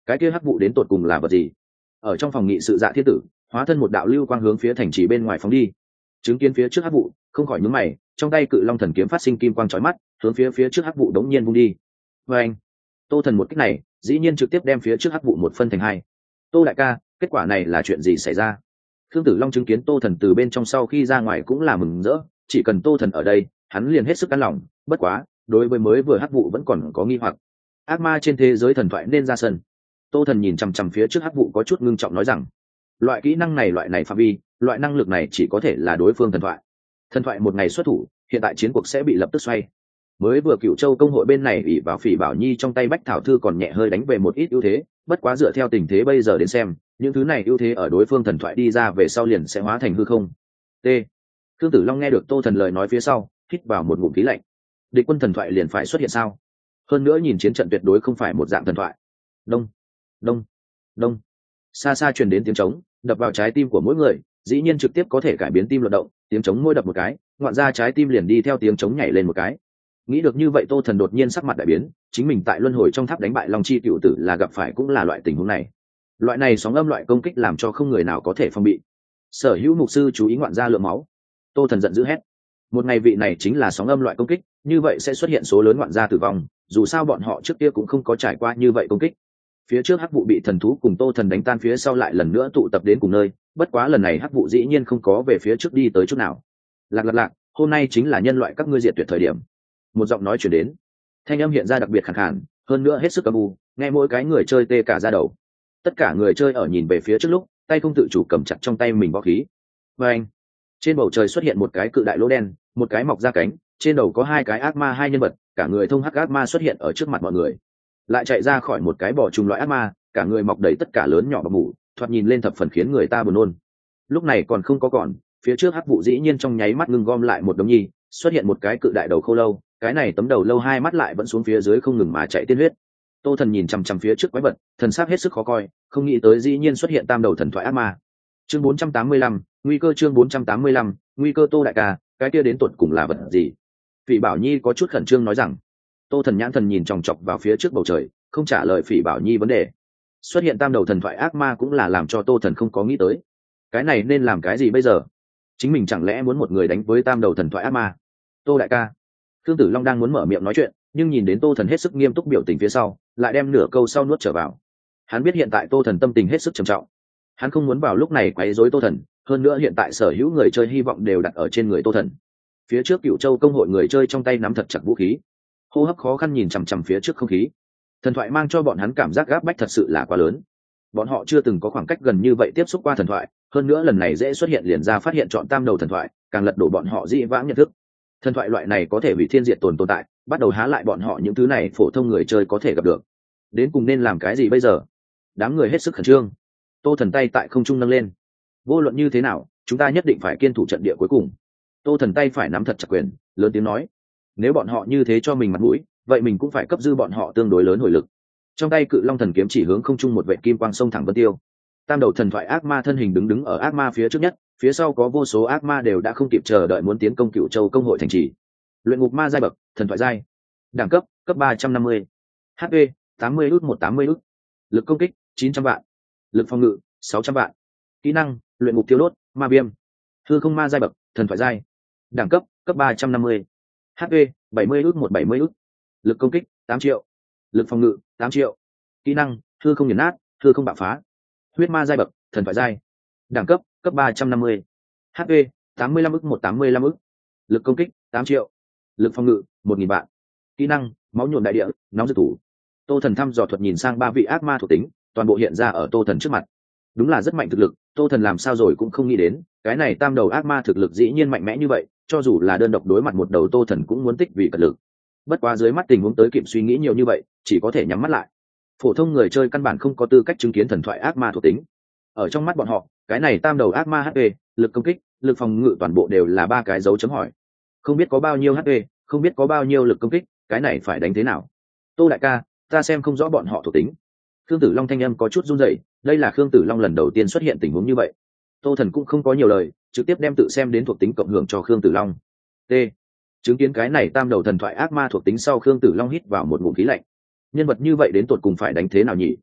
cái kia hắc vụ đến tột cùng là vật gì? Ở trong phòng nghị sự Dạ Thiên Tử hóa thân một đạo lưu quang hướng phía thành trì bên ngoài phóng đi, chứng kiến phía trước hắc vụ không khỏi nhướng mày, trong tay cự long thần kiếm phát sinh kim quang chói mắt, hướng phía trước hắc vụ đống nhiên vung đi. Và anh, Tô Thần một kích này dĩ nhiên trực tiếp đem phía trước hắc vụ một phân thành hai. Tô đại ca, kết quả này là chuyện gì xảy ra? Khương Tử Long chứng kiến Tô Thần từ bên trong sau khi ra ngoài cũng là mừng rỡ, chỉ cần Tô Thần ở đây hắn liền hết sức an lòng. Bất quá đối với mới vừa hắc vụ vẫn còn có nghi hoặc. Ác ma trên thế giới thần thoại nên ra sân. Tô Thần nhìn chằm chằm phía trước hắc vụ có chút ngưng trọng nói rằng, loại kỹ năng này loại này phạm vi, loại năng lực này chỉ có thể là đối phương thần thoại. Thần thoại một ngày xuất thủ, hiện tại chiến cuộc sẽ bị lập tức xoay. Mới vừa Cửu Châu công hội bên này ỷ vào Phỉ Bảo Nhi trong tay Bách Thảo Thư còn nhẹ hơi đánh về một ít ưu thế, bất quá dựa theo tình thế bây giờ đến xem, những thứ này ưu thế ở đối phương thần thoại đi ra về sau liền sẽ hóa thành hư không. T. Khương Tử Long nghe được Tô Thần lời nói phía sau, hít vào một ngụm khí lạnh. Địch quân thần thoại liền phải xuất hiện sao? Hơn nữa nhìn chiến trận tuyệt đối không phải một dạng thần thoại. Đông, đông, đông. Xa xa truyền đến tiếng trống, đập vào trái tim của mỗi người, dĩ nhiên trực tiếp có thể cải biến tim luật động, tiếng trống môi đập một cái, ngoạn ra trái tim liền đi theo tiếng trống nhảy lên một cái. Nghĩ được như vậy Tô Thần đột nhiên sắc mặt đại biến, chính mình tại luân hồi trong tháp đánh bại Long Chi cựu tử là gặp phải cũng là loại tình huống này. Loại này sóng âm loại công kích làm cho không người nào có thể phòng bị. Sở hữu mục sư chú ý ngoạn ra lượng máu. Tô Thần giận dữ hét. Một ngày vị này chính là sóng âm loại công kích, như vậy sẽ xuất hiện số lớn ngoạn gia tử vong, dù sao bọn họ trước kia cũng không có trải qua như vậy công kích. Phía trước hắc vụ bị thần thú cùng Tô Thần đánh tan phía sau lại lần nữa tụ tập đến cùng nơi, bất quá lần này hắc vụ dĩ nhiên không có về phía trước đi tới chút nào. Lạc, hôm nay chính là nhân loại các ngươi diệt tuyệt thời điểm. Một giọng nói chuyển đến, thanh âm hiện ra đặc biệt khàn khàn, hơn nữa hết sức âm u, nghe mỗi cái người chơi tê cả da đầu. Tất cả người chơi ở nhìn về phía trước lúc, tay không tự chủ cầm chặt trong tay mình võ khí. Và anh, trên bầu trời xuất hiện một cái cự đại lỗ đen, một cái mọc ra cánh, trên đầu có hai cái ác ma hai nhân vật, cả người thông hắc ác ma xuất hiện ở trước mặt mọi người. Lại chạy ra khỏi một cái bò trùng loại ác ma, cả người mọc đầy tất cả lớn nhỏ bọc mủ, thoạt nhìn lên thập phần khiến người ta buồn nôn. Lúc này còn không có còn, phía trước hắc vụ dĩ nhiên trong nháy mắt ngưng gom lại một đống nhi, xuất hiện một cái cự đại đầu khô lâu, cái này tấm đầu lâu hai mắt lại vẫn xuống phía dưới không ngừng mà chạy tiên huyết. Tô Thần nhìn chằm chằm phía trước quái vật, thần sắc hết sức khó coi, không nghĩ tới dĩ nhiên xuất hiện tam đầu thần thoại ác ma. Chương 485, nguy cơ. Chương 485, nguy cơ. Tô đại ca, cái kia đến tuột cùng là vật gì? Phỉ Bảo Nhi có chút khẩn trương nói rằng. Tô Thần nhãn thần nhìn chòng chọc vào phía trước bầu trời, không trả lời Phỉ Bảo Nhi vấn đề. Xuất hiện tam đầu thần thoại ác ma cũng là làm cho Tô Thần không có nghĩ tới. Cái này nên làm cái gì bây giờ? Chính mình chẳng lẽ muốn một người đánh với tam đầu thần thoại ác ma? Tô đại ca. Khương Tử Long đang muốn mở miệng nói chuyện, nhưng nhìn đến Tô Thần hết sức nghiêm túc biểu tình phía sau, lại đem nửa câu sau nuốt trở vào. Hắn biết hiện tại Tô Thần tâm tình hết sức trầm trọng. Hắn không muốn vào lúc này quấy rối Tô Thần, hơn nữa hiện tại sở hữu người chơi hy vọng đều đặt ở trên người Tô Thần. Phía trước Cửu Châu công hội người chơi trong tay nắm thật chặt vũ khí, hô hấp khó khăn nhìn chằm chằm phía trước không khí. Thần thoại mang cho bọn hắn cảm giác gáp bách thật sự là quá lớn. Bọn họ chưa từng có khoảng cách gần như vậy tiếp xúc qua thần thoại, hơn nữa lần này dễ xuất hiện liền ra phát hiện chọn tam đầu thần thoại, càng lật đổ bọn họ dĩ vãng nhận thức. Thần thoại loại này có thể hủy thiên diệt tồn tại, bắt đầu há lại bọn họ những thứ này phổ thông người chơi có thể gặp được. Đến cùng nên làm cái gì bây giờ? Đám người hết sức khẩn trương. Tô Thần tay tại không trung nâng lên. Vô luận như thế nào, chúng ta nhất định phải kiên thủ trận địa cuối cùng. Tô Thần tay phải nắm thật chặt quyền, lớn tiếng nói. Nếu bọn họ như thế cho mình mặt mũi, vậy mình cũng phải cấp dư bọn họ tương đối lớn hồi lực. Trong tay cự long thần kiếm chỉ hướng không trung một vệ kim quang sông thẳng vân tiêu. Tam đầu thần thoại ác ma thân hình đứng ở ác ma phía trước nhất, phía sau có vô số ác ma đều đã không kịp chờ đợi muốn tiến công Cửu Châu công hội thành trì. Luyện ngục ma giai bậc, thần thoại giai. Đẳng cấp, cấp 350. HP, 80 ức 180 ức. Lực công kích, 900 vạn. Lực phòng ngự, 600 vạn. Kỹ năng, luyện ngục tiêu đốt, ma viêm. Hư không ma giai bậc, thần thoại giai. Đẳng cấp, cấp 350. HP, 70 ức 170 ức. Lực công kích, 8 triệu. Lực phòng ngự, 8 triệu. Kỹ năng, hư không nghiền nát, hư không bạo phá. Huyết ma giai bậc, thần thoại giai. Đẳng cấp, cấp 350. HP, 85 ức 185 ức. Lực công kích, 8 triệu. Lực phòng ngự, 1000 vạn. Kỹ năng, máu nhuộm đại địa, nóng rực thủ. Tô Thần thăm dò thuật nhìn sang ba vị ác ma thuộc tính, toàn bộ hiện ra ở Tô Thần trước mặt. Đúng là rất mạnh thực lực, Tô Thần làm sao rồi cũng không nghĩ đến, cái này tam đầu ác ma thực lực dĩ nhiên mạnh mẽ như vậy, cho dù là đơn độc đối mặt một đầu Tô Thần cũng muốn tích vì cật lực. Bất quá dưới mắt tình huống tới kịp suy nghĩ nhiều như vậy, chỉ có thể nhắm mắt lại. Phổ thông người chơi căn bản không có tư cách chứng kiến thần thoại ác ma thuộc tính. Ở trong mắt bọn họ, cái này tam đầu ác ma HP, lực công kích, lực phòng ngự toàn bộ đều là ba cái dấu chấm hỏi. Không biết có bao nhiêu HP, không biết có bao nhiêu lực công kích, cái này phải đánh thế nào? Tô đại ca, ta xem không rõ bọn họ thuộc tính. Khương Tử Long thanh âm có chút run rẩy, đây là Khương Tử Long lần đầu tiên xuất hiện tình huống như vậy. Tô Thần cũng không có nhiều lời, trực tiếp đem tự xem đến thuộc tính cộng hưởng cho Khương Tử Long. T. Chứng kiến cái này tam đầu thần thoại ác ma thuộc tính sau, Khương Tử Long hít vào một ngụm khí lạnh. Nhân vật như vậy đến tột cùng phải đánh thế nào nhỉ?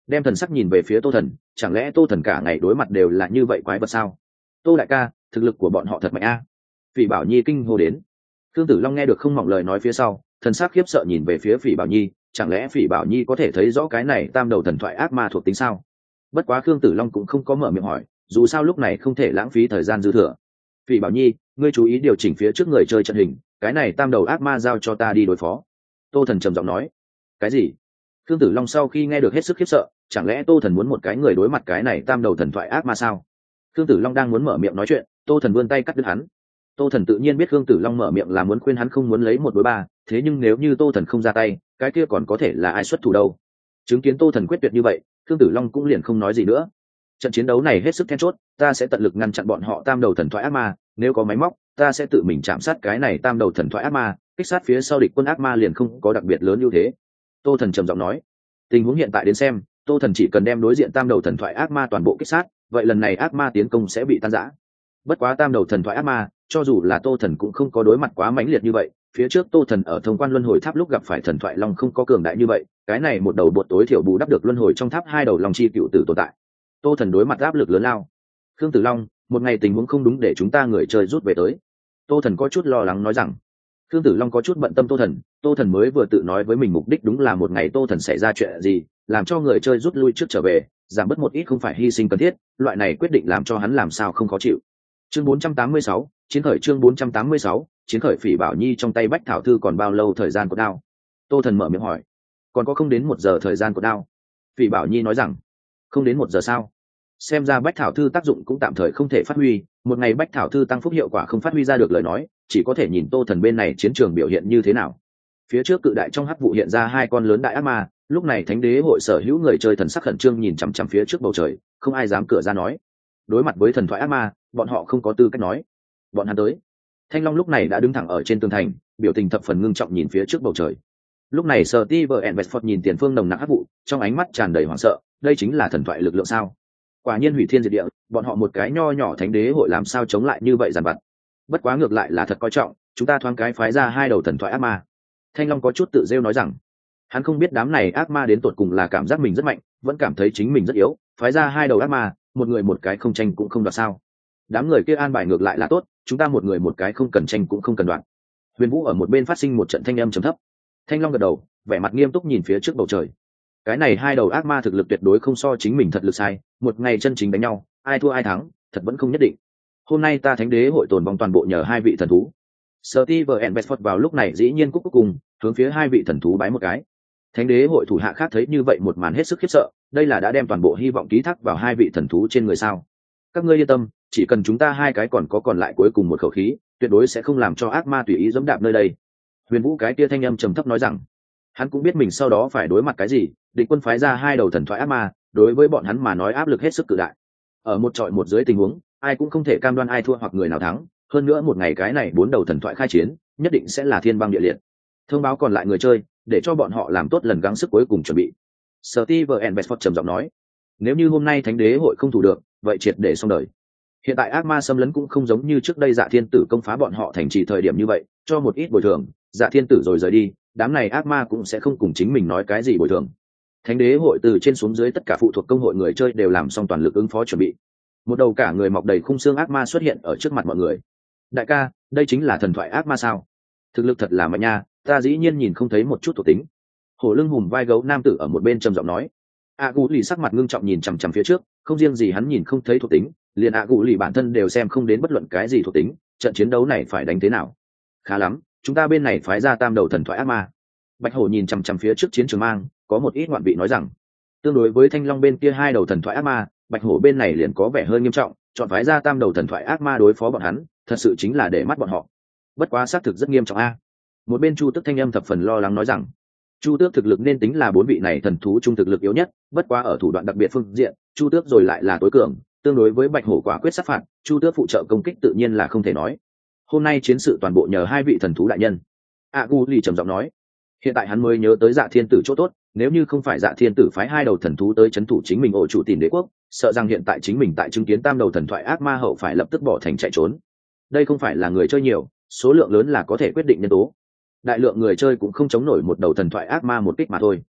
đem thần sắc nhìn về phía Tô Thần, chẳng lẽ Tô Thần cả ngày đối mặt đều là như vậy quái vật sao? Tô đại ca, thực lực của bọn họ thật mạnh a. Phỉ Bảo Nhi kinh hô đến. Khương Tử Long nghe được không mỏng lời nói phía sau, thần sắc khiếp sợ nhìn về phía Phỉ Bảo Nhi, chẳng lẽ Phỉ Bảo Nhi có thể thấy rõ cái này tam đầu thần thoại ác ma thuộc tính sao? Bất quá Khương Tử Long cũng không có mở miệng hỏi, dù sao lúc này không thể lãng phí thời gian dư thừa. Phỉ Bảo Nhi, ngươi chú ý điều chỉnh phía trước người chơi trận hình, cái này tam đầu ác ma giao cho ta đi đối phó. Tô Thần trầm giọng nói. Cái gì? Khương Tử Long sau khi nghe được hết sức khiếp sợ, chẳng lẽ Tô Thần muốn một cái người đối mặt cái này tam đầu thần thoại ác ma sao? Khương Tử Long đang muốn mở miệng nói chuyện, Tô Thần vươn tay cắt đứt hắn. Tô Thần tự nhiên biết Khương Tử Long mở miệng là muốn khuyên hắn không muốn lấy 1 đối 3, thế nhưng nếu như Tô Thần không ra tay, cái kia còn có thể là ai xuất thủ đâu? Chứng kiến Tô Thần quyết tuyệt như vậy, Khương Tử Long cũng liền không nói gì nữa. Trận chiến đấu này hết sức then chốt, ta sẽ tận lực ngăn chặn bọn họ tam đầu thần thoại ác ma, nếu có máy móc, ta sẽ tự mình chạm sát cái này tam đầu thần thoại ác ma, kích sát phía sau địch quân ác ma liền không có đặc biệt lớn ưu thế. Tô Thần trầm giọng nói. Tình huống hiện tại đến xem, Tô Thần chỉ cần đem đối diện tam đầu thần thoại ác ma toàn bộ kích sát, vậy lần này ác ma tiến công sẽ bị tan rã. Bất quá tam đầu thần thoại ác ma, cho dù là Tô Thần cũng không có đối mặt quá mãnh liệt như vậy, phía trước Tô Thần ở thông quan luân hồi tháp lúc gặp phải thần thoại long không có cường đại như vậy, cái này một đầu bột tối thiểu bù đắp được luân hồi trong tháp 2 đầu long chi cựu tử tồn tại. Tô Thần đối mặt áp lực lớn lao. Khương Tử Long, một ngày tình huống không đúng để chúng ta người chơi rút về tới. Tô Thần có chút lo lắng nói rằng. Khương Tử Long có chút bận tâm Tô Thần mới vừa tự nói với mình mục đích đúng là một ngày Tô Thần xảy ra chuyện gì, làm cho người chơi rút lui trước trở về, giảm bớt một ít không phải hy sinh cần thiết, loại này quyết định làm cho hắn làm sao không khó chịu. Chương 486, chiến khởi chương 486, chiến khởi. Phỉ Bảo Nhi trong tay bách thảo thư còn bao lâu thời gian của đao? Tô Thần mở miệng hỏi. Còn có không đến 1 giờ thời gian của đao. Phỉ Bảo Nhi nói rằng. Không đến 1 giờ sao? Xem ra bách thảo thư tác dụng cũng tạm thời không thể phát huy, một ngày bách thảo thư tăng phúc hiệu quả không phát huy ra được lời nói, chỉ có thể nhìn Tô Thần bên này chiến trường biểu hiện như thế nào. Phía trước cự đại trong hắc vụ hiện ra 2 con lớn đại ác ma, lúc này Thánh Đế hội sở hữu người chơi thần sắc khẩn trương nhìn chằm chằm phía trước bầu trời, không ai dám cửa ra nói. Đối mặt với thần thoại ác ma, bọn họ không có tư cách nói. Bọn hắn tới. Thanh Long lúc này đã đứng thẳng ở trên tường thành, biểu tình thập phần ngưng trọng nhìn phía trước bầu trời. Lúc này Steve Envesford nhìn tiền phương nồng nặc hắc vụ, trong ánh mắt tràn đầy hoảng sợ, đây chính là thần thoại lực lượng sao? Quả nhiên hủy thiên diệt địa, bọn họ một cái nho nhỏ Thánh Đế hội làm sao chống lại như vậy giàn vặt. Bất quá ngược lại là thật coi trọng, chúng ta thoáng cái phái ra 2 đầu thần thoại ác ma. Thanh Long có chút tự rêu nói rằng, hắn không biết đám này ác ma đến tột cùng là cảm giác mình rất mạnh, vẫn cảm thấy chính mình rất yếu, phái ra 2 đầu ác ma, một người một cái không tranh cũng không đoạt sao? Đám người kia an bài ngược lại là tốt, chúng ta một người một cái không cần tranh cũng không cần đoạt. Huyền Vũ ở một bên phát sinh một trận thanh âm trầm thấp. Thanh Long gật đầu, vẻ mặt nghiêm túc nhìn phía trước bầu trời. Cái này 2 đầu ác ma thực lực tuyệt đối không so chính mình thật lực sai, một ngày chân chính đánh nhau, ai thua ai thắng, thật vẫn không nhất định. Hôm nay ta Thánh Đế hội tồn vong toàn bộ nhờ 2 vị thần thú. Steve Envesford vào lúc này dĩ nhiên cúc cùng, hướng phía 2 vị thần thú bái một cái. Thánh Đế hội thủ hạ khác thấy như vậy một màn hết sức khiếp sợ, đây là đã đem toàn bộ hy vọng ký thác vào 2 vị thần thú trên người sao? Các ngươi yên tâm, chỉ cần chúng ta 2 cái còn lại cuối cùng một khẩu khí, tuyệt đối sẽ không làm cho ác ma tùy ý giẫm đạp nơi đây. Huyền Vũ cái kia thanh âm trầm thấp nói rằng, hắn cũng biết mình sau đó phải đối mặt cái gì, địch quân phái ra 2 đầu thần thoại ác ma, đối với bọn hắn mà nói áp lực hết sức cự đại. Ở một trọi một dưới tình huống, ai cũng không thể cam đoan ai thua hoặc người nào thắng, hơn nữa một ngày cái này 4 đầu thần thoại khai chiến, nhất định sẽ là thiên băng địa liệt. Thông báo còn lại người chơi, để cho bọn họ làm tốt lần gắng sức cuối cùng chuẩn bị. Steve Envesford trầm giọng nói, nếu như hôm nay Thánh Đế hội không thủ được, vậy triệt để xong đời. Hiện tại ác ma xâm lấn cũng không giống như trước đây Dạ Thiên Tử công phá bọn họ thành trì thời điểm như vậy, cho một ít bồi thường, Dạ Thiên Tử rồi rời đi, đám này ác ma cũng sẽ không cùng chính mình nói cái gì bồi thường. Thánh Đế hội từ trên xuống dưới tất cả phụ thuộc công hội người chơi đều làm xong toàn lực ứng phó chuẩn bị. Một đầu cả người mọc đầy khung xương ác ma xuất hiện ở trước mặt mọi người. Đại ca, đây chính là thần thoại ác ma sao? Thực lực thật là mạnh nha, ta dĩ nhiên nhìn không thấy một chút thuộc tính. Hổ lưng hùm vai gấu nam tử ở một bên trầm giọng nói. A Gù Lì sắc mặt ngưng trọng nhìn chằm chằm phía trước, không riêng gì hắn nhìn không thấy thuộc tính, liền A Gù Lì bản thân đều xem không đến bất luận cái gì thuộc tính, trận chiến đấu này phải đánh thế nào? Khá lắm, chúng ta bên này phái ra tam đầu thần thoại ác ma. Bạch Hổ nhìn chằm chằm phía trước chiến trường mang, có một ít ngoạn vị nói rằng, tương đối với Thanh Long bên kia 2 đầu thần thoại ác ma, Bạch Hổ bên này liền có vẻ hơi nghiêm trọng, chọn phái ra tam đầu thần thoại ác ma đối phó bọn hắn, thật sự chính là để mắt bọn họ. Bất quá xác thực rất nghiêm trọng a. Một bên Chu Tước thanh âm thập phần lo lắng nói rằng, Chu Tước thực lực nên tính là 4 vị này thần thú trung thực lực yếu nhất, bất quá ở thủ đoạn đặc biệt phương diện, Chu Tước rồi lại là tối cường, tương đối với Bạch Hổ quả quyết sát phạt, Chu Tước phụ trợ công kích tự nhiên là không thể nói. Hôm nay chiến sự toàn bộ nhờ 2 vị thần thú đại nhân. Gu Lì trầm giọng nói, hiện tại hắn mới nhớ tới Dạ Thiên Tử chỗ tốt, nếu như không phải Dạ Thiên Tử phái 2 đầu thần thú tới trấn thủ chính mình ổ chủ Tìm Đế quốc, sợ rằng hiện tại chính mình tại chứng kiến tam đầu thần thoại ác ma hậu phải lập tức bỏ thành chạy trốn. Đây không phải là người chơi nhiều, số lượng lớn là có thể quyết định nhân tố. Đại lượng người chơi cũng không chống nổi một đầu thần thoại ác ma một kích mà thôi.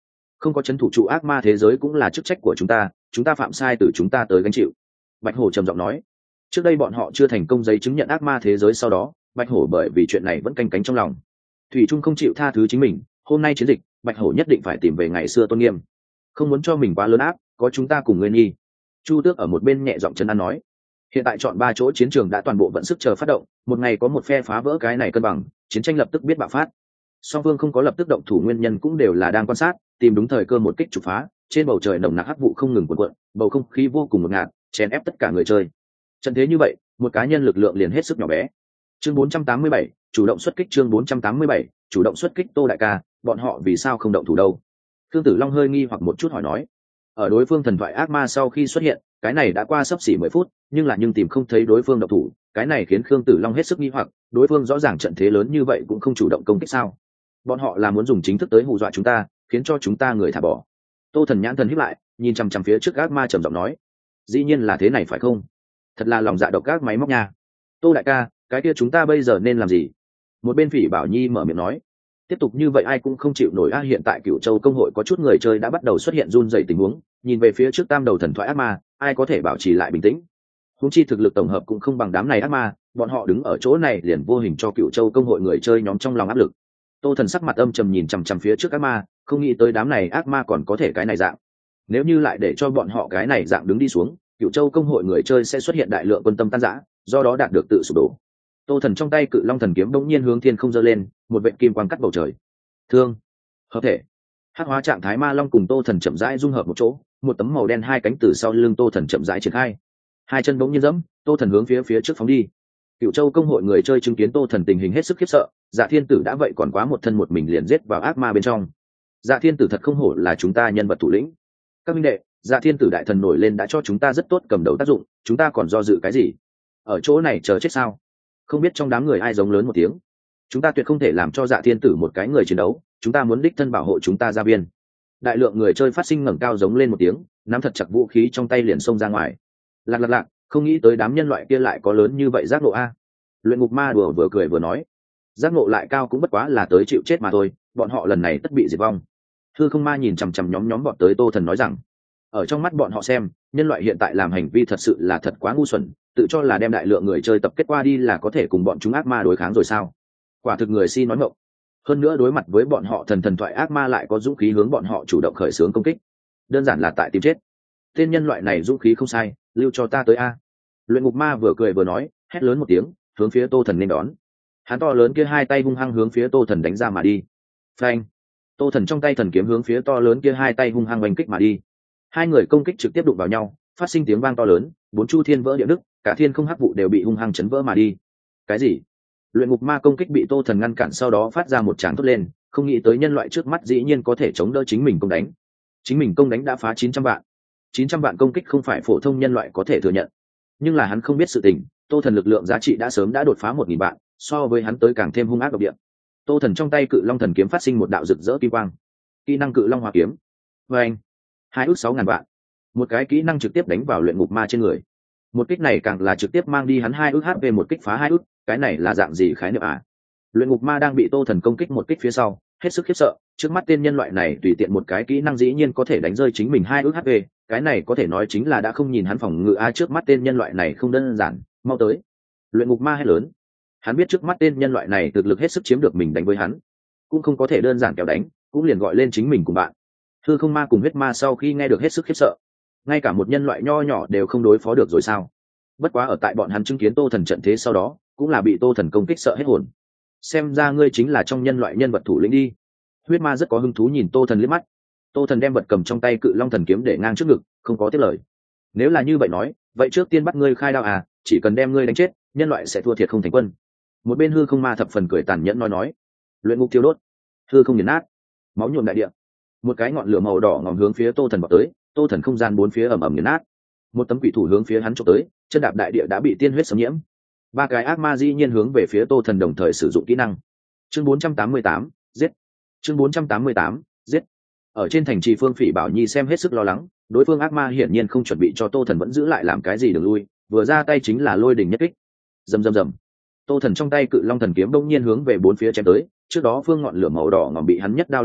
không có c h ấ n thủ trụ ác ma thế giới cũng là chức trách của chúng ta phạm sai từ chúng ta tới gánh chịu. Bạch hổ trầm giọng nói. Trước đây bọn họ chưa thành công giấy chứng nhận ác ma thế giới, sau đó bạch hổ bởi vì chuyện này vẫn canh cánh trong lòng, thủy trung không chịu tha thứ chính mình. Hôm nay chiến dịch, bạch hổ nhất định phải tìm về ngày xưa tôn nghiêm, không muốn cho mình quá lớn áp, có chúng ta cùng ngươi nghi. Chu Tước ở một bên nhẹ giọng chân an nói. Hiện tại chọn 3 chỗ chiến trường đã toàn bộ vận sức chờ phát động, một ngày có một phe phá vỡ cái này cân bằng, chiến tranh lập tức biết bạo phát. Song phương không có lập tức động thủ nguyên nhân cũng đều là đang quan sát, tìm đúng thời cơ một kích trục phá. Trên bầu trời nồng nặc hắc vụ không ngừng cuộn cuộn, bầu không khí vô cùng ngột ngạt, chèn ép tất cả người chơi. Trận thế như vậy, một cá nhân lực lượng liền hết sức nhỏ bé. Chương 487, chủ động xuất kích. Chương 487, chủ động xuất kích. Tô đại ca, bọn họ vì sao không động thủ đâu? Khương Tử Long hơi nghi hoặc một chút hỏi nói. Ở đối phương thần thoại ác ma sau khi xuất hiện, cái này đã qua sấp xỉ 10 phút, nhưng tìm không thấy đối phương động thủ, cái này khiến Khương Tử Long hết sức nghi hoặc, đối phương rõ ràng trận thế lớn như vậy cũng không chủ động công kích sao? Bọn họ là muốn dùng chính thức tới hù dọa chúng ta, khiến cho chúng ta người thả bỏ. Tô Thần nhãn thần híp lại, nhìn chằm chằm phía trước ác ma trầm giọng nói. Dĩ nhiên là thế này phải không? Thật là lòng dạ độc ác máy móc nha. Tô đại ca, cái kia chúng ta bây giờ nên làm gì? Một bên Phỉ Bảo Nhi mở miệng nói. Tiếp tục như vậy ai cũng không chịu nổi. Hiện tại Cửu Châu công hội có chút người chơi đã bắt đầu xuất hiện run rẩy tình huống, nhìn về phía trước tam đầu thần thoại ác ma, ai có thể bảo trì lại bình tĩnh? Huống chi thực lực tổng hợp cũng không bằng đám này ác ma, bọn họ đứng ở chỗ này liền vô hình cho Cửu Châu công hội người chơi nhóm trong lòng áp lực. Tô Thần sắc mặt âm trầm nhìn chằm chằm phía trước ác ma, không nghĩ tới đám này ác ma còn có thể cái này dạng. Nếu như lại để cho bọn họ cái này dạng đứng đi xuống, Cửu Châu công hội người chơi sẽ xuất hiện đại lượng quân tâm tan rã, do đó đạt được tự sụp đổ. Tô Thần trong tay Cự Long thần kiếm bỗng nhiên hướng thiên không giơ lên, một vệt kim quang cắt bầu trời. Thương, hợp thể. Hắc hóa trạng thái ma long cùng Tô Thần chậm rãi dung hợp một chỗ, một tấm màu đen hai cánh từ sau lưng Tô Thần chậm rãi triển khai. Hai chân bỗng nhiên giẫm, Tô Thần hướng phía trước phóng đi. Cửu Châu công hội người chơi chứng kiến Tô Thần tình hình hết sức khiếp sợ, Dạ Thiên Tử đã vậy còn quá một thân một mình liền giết vào ác ma bên trong. Dạ Thiên Tử thật không hổ là chúng ta nhân vật thủ lĩnh. Các minh đệ, Dạ Thiên Tử đại thần nổi lên đã cho chúng ta rất tốt cầm đầu tác dụng, chúng ta còn do dự cái gì? Ở chỗ này chờ chết sao? Không biết trong đám người ai giống lớn một tiếng. Chúng ta tuyệt không thể làm cho Dạ Thiên Tử một cái người chiến đấu, chúng ta muốn đích thân bảo hộ chúng ta gia viên. Đại lượng người chơi phát sinh ngẩng cao giống lên một tiếng, nắm thật chặt vũ khí trong tay liền xông ra ngoài. Lạc, không nghĩ tới đám nhân loại kia lại có lớn như vậy giác ngộ a. Luyện ngục ma đùa vừa cười vừa nói, giác ngộ lại cao cũng bất quá là tới chịu chết mà thôi, bọn họ lần này tất bị diệt vong. Hư không ma nhìn chằm chằm nhóm bọn tới Tô Thần nói rằng, ở trong mắt bọn họ xem, nhân loại hiện tại làm hành vi thật sự là thật quá ngu xuẩn, tự cho là đem đại lượng người chơi tập kết qua đi là có thể cùng bọn chúng ác ma đối kháng rồi sao? Quả thực người si nói ngọng. Hơn nữa đối mặt với bọn họ thần thoại ác ma lại có dũng khí hướng bọn họ chủ động khởi xướng công kích, đơn giản là tại tìm chết. Tên nhân loại này dũng khí không sai, lưu cho ta tới a. Luyện ngục ma vừa cười vừa nói, hét lớn một tiếng, hướng phía Tô Thần nên đón. Hắn to lớn kia hai tay hung hăng hướng phía Tô Thần đánh ra mà đi. Phanh! Tô Thần trong tay thần kiếm hướng phía to lớn kia hai tay hung hăng oanh kích mà đi. Hai người công kích trực tiếp đụng vào nhau, phát sinh tiếng vang to lớn, bốn chu thiên vỡ địa nứt, cả thiên không hắc vụ đều bị hung hăng chấn vỡ mà đi. Cái gì? Luyện ngục ma công kích bị Tô Thần ngăn cản, sau đó phát ra một tràng thốt lên, không nghĩ tới nhân loại trước mắt dĩ nhiên có thể chống đỡ chính mình công đánh. Chính mình công đánh đã phá 900 vạn. 900 vạn công kích không phải phổ thông nhân loại có thể thừa nhận. Nhưng là hắn không biết sự tình, Tô Thần lực lượng giá trị đã sớm đã đột phá 1000 vạn, so với hắn tới càng thêm hung ác độc địa. Tô Thần trong tay Cự Long thần kiếm phát sinh một đạo rực rỡ kim quang. Kỹ năng Cự Long Hỏa kiếm. Oeng! 2.600.000 vạn. Một cái kỹ năng trực tiếp đánh vào luyện ngục ma trên người. Một kích này càng là trực tiếp mang đi hắn 2 ức HP, một kích phá 2 ức, cái này là dạng gì khái niệm à? Luyện ngục ma đang bị Tô Thần công kích một kích phía sau, hết sức khiếp sợ, trước mắt tên nhân loại này tùy tiện một cái kỹ năng dĩ nhiên có thể đánh rơi chính mình 2 ức HP, cái này có thể nói chính là đã không nhìn hắn phòng ngự a. Trước mắt tên nhân loại này không đơn giản, mau tới. Luyện ngục ma hét lớn. Hắn biết trước mắt tên nhân loại này thực lực hết sức chiếm được mình đánh với hắn, cũng không có thể đơn giản kéo đánh, cũng liền gọi lên chính mình cùng bạn. Hư không ma cùng huyết ma sau khi nghe được hết sức khiếp sợ, ngay cả một nhân loại nho nhỏ đều không đối phó được rồi sao? Bất quá ở tại bọn hắn chứng kiến Tô Thần trận thế sau đó, cũng là bị Tô Thần công kích sợ hết hồn. Xem ra ngươi chính là trong nhân loại nhân vật thủ lĩnh đi. Huyết ma rất có hứng thú nhìn Tô Thần liếc mắt. Tô Thần đem vật cầm trong tay Cự Long thần kiếm để ngang trước ngực, không có tiếp lời. Nếu là như vậy nói, vậy trước tiên bắt ngươi khai đao à, chỉ cần đem ngươi đánh chết, nhân loại sẽ thua thiệt không thành quân. Một bên hư không ma thập phần cười tàn nhẫn nói. Luyện ngục thiêu đốt, hư không nghiền nát, máu nhuộm đại địa. Một cái ngọn lửa màu đỏ ngòm hướng phía Tô Thần vọt tới, Tô Thần không gian bốn phía ầm ầm nghiền nát. Một tấm quỷ thủ hướng phía hắn chụp tới, chân đạp đại địa đã bị tiên huyết xâm nhiễm. Ba cái ác ma dĩ nhiên hướng về phía Tô Thần đồng thời sử dụng kỹ năng. Chương 488, giết. Chương 488, giết. Ở trên thành trì, Phương Phỉ Bảo Nhi xem hết sức lo lắng, đối phương ác ma hiển nhiên không chuẩn bị cho Tô Thần vẫn giữ lại làm cái gì đường lui, vừa ra tay chính là lôi đình nhất kích. Rầm rầm rầm. Tô Thần trong tay Cự Long thần kiếm đông nhiên hướng về bốn phía chém tới, trước đó phương ngọn lửa màu đỏ ngòm bị hắn nhất đao lưỡng đoạn,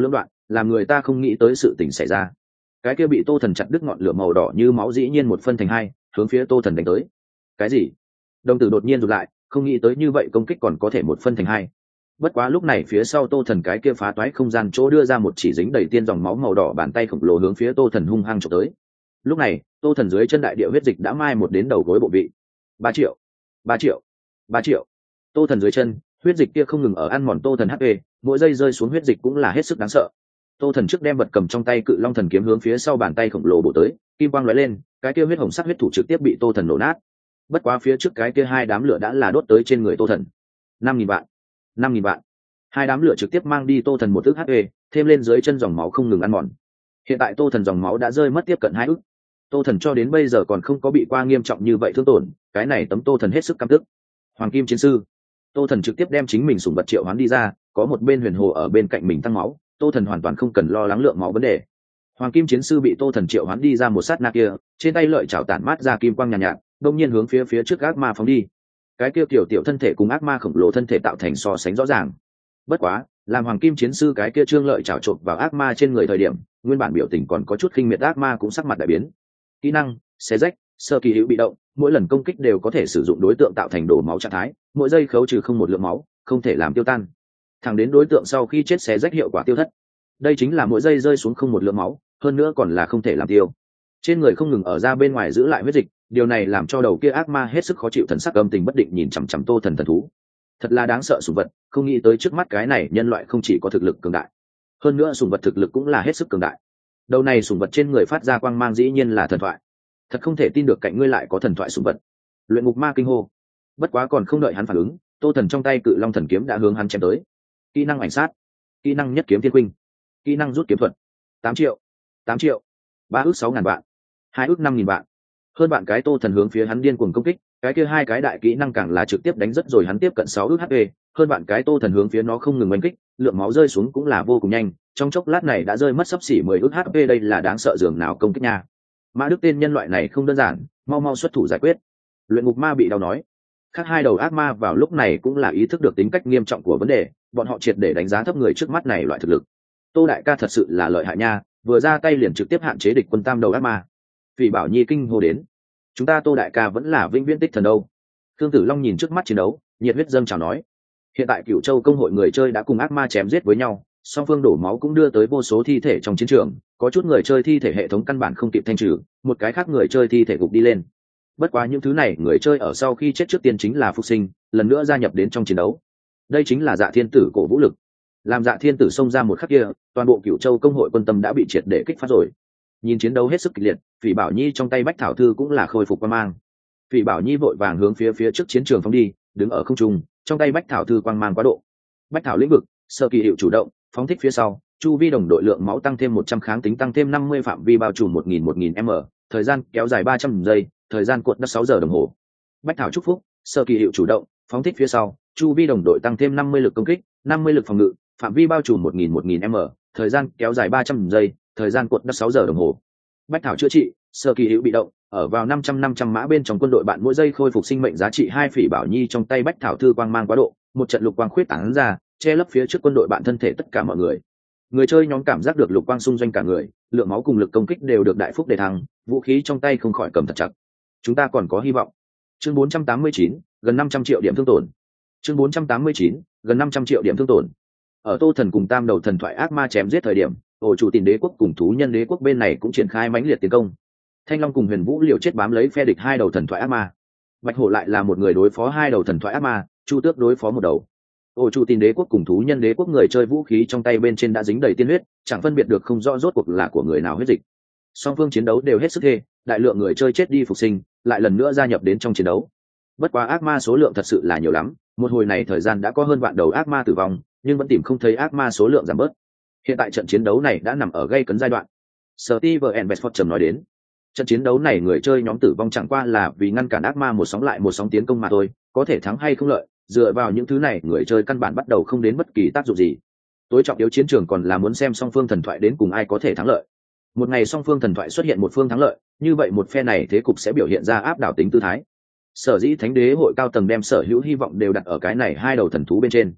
làm người ta không nghĩ tới sự tình xảy ra. Cái kia bị Tô Thần chặt đứt ngọn lửa màu đỏ như máu dĩ nhiên một phân thành hai, hướng phía Tô Thần đánh tới. Cái gì? Đồng tử đột nhiên rụt lại, không nghĩ tới như vậy công kích còn có thể một phân thành hai. Bất quá lúc này phía sau Tô Thần cái kia phá toái không gian chỗ đưa ra một chỉ dính đầy tiên dòng máu màu đỏ bàn tay khổng lồ hướng phía Tô Thần hung hăng chụp tới. Lúc này Tô Thần dưới chân đại địa huyết dịch đã mai một đến đầu gối bộ vị. 3 triệu, 3 triệu, 3 triệu. Tô Thần dưới chân huyết dịch kia không ngừng ở ăn mòn Tô Thần HP, mỗi giây rơi xuống huyết dịch cũng là hết sức đáng sợ. Tô Thần trước đem vật cầm trong tay cự long thần kiếm hướng phía sau bàn tay khổng lồ bổ tới, kim quang lóe lên, cái kia huyết hồng sắc huyết thủ trực tiếp bị Tô Thần nổ nát. Bất quá phía trước cái kia hai đám lửa đã là đốt tới trên người Tô Thần. 5.000 vạn, 5.000 vạn. Hai đám lửa trực tiếp mang đi Tô Thần một ức HP, thêm lên dưới chân dòng máu không ngừng ăn mòn. Hiện tại Tô Thần dòng máu đã rơi mất tiếp cận 2 ức. Tô Thần cho đến bây giờ còn không có bị qua nghiêm trọng như vậy thương tổn, cái này tấm Tô Thần hết sức căm tức. Hoàng Kim Chiến Sư. Tô Thần trực tiếp đem chính mình sủng vật triệu hoán đi ra, có một bên Huyền Hồ ở bên cạnh mình tăng máu, Tô Thần hoàn toàn không cần lo lắng lượng máu vấn đề. Hoàng Kim Chiến Sư bị Tô Thần triệu hoán đi ra một sát na kia, trên tay lợi chảo tản mát ra kim quang nhàn nhạt, đột nhiên hướng phía trước ác ma phóng đi. Cái kia tiểu thân thể cùng ác ma khổng lồ thân thể tạo thành so sánh rõ ràng. Bất quá, làm Hoàng Kim Chiến Sư cái kia trương lợi chảo chộp vào ác ma trên người thời điểm, nguyên bản biểu tình còn có chút khinh miệt ác ma cũng sắc mặt đại biến. Kỹ năng xé rách, sơ kỳ hữu bị động, mỗi lần công kích đều có thể sử dụng đối tượng tạo thành đổ máu trạng thái, mỗi giây khấu trừ không một lượng máu, không thể làm tiêu tan. Thẳng đến đối tượng sau khi chết xé rách hiệu quả tiêu thất. Đây chính là mỗi giây rơi xuống không một lượng máu, hơn nữa còn là không thể làm tiêu. Trên người không ngừng ở ra bên ngoài giữ lại huyết dịch, điều này làm cho đầu kia ác ma hết sức khó chịu, thần sắc âm tình bất định nhìn chằm chằm Tô Thần thần thú. Thật là đáng sợ sủng vật, không nghĩ tới trước mắt cái này nhân loại không chỉ có thực lực cường đại, hơn nữa sủng vật thực lực cũng là hết sức cường đại. Đầu này sủng vật trên người phát ra quang mang dĩ nhiên là thần thoại. Thật không thể tin được cạnh ngươi lại có thần thoại sủng vật. Luyện ngục ma kinh hô. Bất quá còn không đợi hắn phản ứng, Tô Thần trong tay cự long thần kiếm đã hướng hắn chém tới. Kỹ năng ảnh sát, kỹ năng nhất kiếm thiên quynh, kỹ năng rút kiếm thuật. 8 triệu, 8 triệu, 3 ước 6.000 vạn, 2 ước 5.000 vạn. Hơn bạn cái Tô Thần hướng phía hắn điên cuồng công kích, cái kia hai cái đại kỹ năng càng là trực tiếp đánh rất rồi hắn tiếp cận 6 ước HP. Hơn bạn cái Tô Thần hướng phía nó không ngừng đánh kích, lượng máu rơi xuống cũng là vô cùng nhanh, trong chốc lát này đã rơi mất xấp xỉ 10 ước HP, đây là đáng sợ dường nào công kích nha. Mã Đức tên nhân loại này không đơn giản, mau mau xuất thủ giải quyết. Luyện ngục ma bị đau nói. Khác hai đầu ác ma vào lúc này cũng là ý thức được tính cách nghiêm trọng của vấn đề, bọn họ triệt để đánh giá thấp người trước mắt này loại thực lực. Tô đại ca thật sự là lợi hại nha, vừa ra tay liền trực tiếp hạn chế địch quân tam đầu ác ma. Phỉ Bảo Nhi kinh hô đến. Chúng ta Tô đại ca vẫn là vĩnh viễn tích thần đâu. Thương Tử Long nhìn trước mắt chiến đấu, nhiệt huyết dâng trào nói. Hiện tại Cửu Châu công hội người chơi đã cùng ác ma chém giết với nhau, song phương đổ máu cũng đưa tới vô số thi thể trong chiến trường, có chút người chơi thi thể hệ thống căn bản không kịp thanh trừ, một cái khác người chơi thi thể gục đi lên. Bất quá những thứ này người chơi ở sau khi chết trước tiên chính là phục sinh, lần nữa gia nhập đến trong chiến đấu. Đây chính là Dạ Thiên Tử cổ vũ lực. Làm Dạ Thiên Tử xông ra một khắc kia, toàn bộ Cửu Châu công hội quân tâm đã bị triệt để kích phát rồi. Nhìn chiến đấu hết sức kịch liệt, Phỉ Bảo Nhi trong tay bách thảo thư cũng là khôi phục quang mang. Phỉ Bảo Nhi vội vàng hướng phía trước chiến trường phóng đi, đứng ở không trung, trong tay bách thảo thư quang mang quá độ. Bách thảo lĩnh vực, sơ kỳ hiệu chủ động, phóng thích phía sau, chu vi đồng đội lượng máu tăng thêm 100, kháng tính tăng thêm 50, phạm vi bao trùm 1000 m, thời gian kéo dài 300 giây, thời gian cuộn đất 6 giờ đồng hồ. Bách thảo chúc phúc, sơ kỳ hiệu chủ động, phóng thích phía sau, chu vi đồng đội tăng thêm 50 lực công kích, 50 lực phòng ngự, phạm vi bao trùm 1000 m, thời gian kéo dài 300 giây, thời gian cuộn đất 6 giờ đồng hồ. Bách thảo chữa trị, sơ kỳ hữu bị động, ở vào 500 mã bên trong quân đội bạn mỗi giây khôi phục sinh mệnh giá trị 2. Phỉ Bảo Nhi trong tay bách thảo thư quang mang quá độ, một trận lục quang khuyết tán ra, che lấp phía trước quân đội bạn thân thể tất cả mọi người. Người chơi nhóm cảm giác được lục quang xung doanh cả người, lượng máu cùng lực công kích đều được đại phúc đề thăng, vũ khí trong tay không khỏi cầm thật chặt. Chúng ta còn có hy vọng. Chương 489, gần 500 triệu điểm thương tổn. Chương 489, gần 500 triệu điểm thương tổn. Ở Tô Thần cùng tam đầu thần thoại ác ma chém giết thời điểm, Ổ Chủ Tìm Đế quốc cùng Thú Nhân Đế quốc bên này cũng triển khai mãnh liệt tiến công. Thanh Long cùng Huyền Vũ liều chết bám lấy phe địch hai đầu thần thoại ác ma. Bạch Hổ lại là một người đối phó hai đầu thần thoại ác ma, Chu Tước đối phó một đầu. Ổ Chủ Tìm Đế quốc cùng Thú Nhân Đế quốc người chơi vũ khí trong tay bên trên đã dính đầy tiên huyết, chẳng phân biệt được không rõ rốt cuộc là của người nào huyết dịch. Song phương chiến đấu đều hết sức thê, đại lượng người chơi chết đi phục sinh, lại lần nữa gia nhập đến trong chiến đấu. Bất quá ác ma số lượng thật sự là nhiều lắm, một hồi này thời gian đã có hơn vạn đầu ác ma tử vong, nhưng vẫn tìm không thấy ác ma số lượng giảm bớt. Hiện tại trận chiến đấu này đã nằm ở gây cấn giai đoạn. Steven Bedford trầm nói đến, trận chiến đấu này người chơi nhóm tử vong chẳng qua là vì ngăn cản ác ma một sóng lại một sóng tiến công mà thôi, có thể thắng hay không lợi, dựa vào những thứ này người chơi căn bản bắt đầu không đến bất kỳ tác dụng gì. Tối trọng yếu chiến trường còn là muốn xem song phương thần thoại đến cùng ai có thể thắng lợi. Một ngày song phương thần thoại xuất hiện một phương thắng lợi, như vậy một phe này thế cục sẽ biểu hiện ra áp đảo tính tư thái. Sở dĩ Thánh Đế hội cao tầng đem sở hữu hy vọng đều đặt ở cái này hai đầu thần thú bên trên.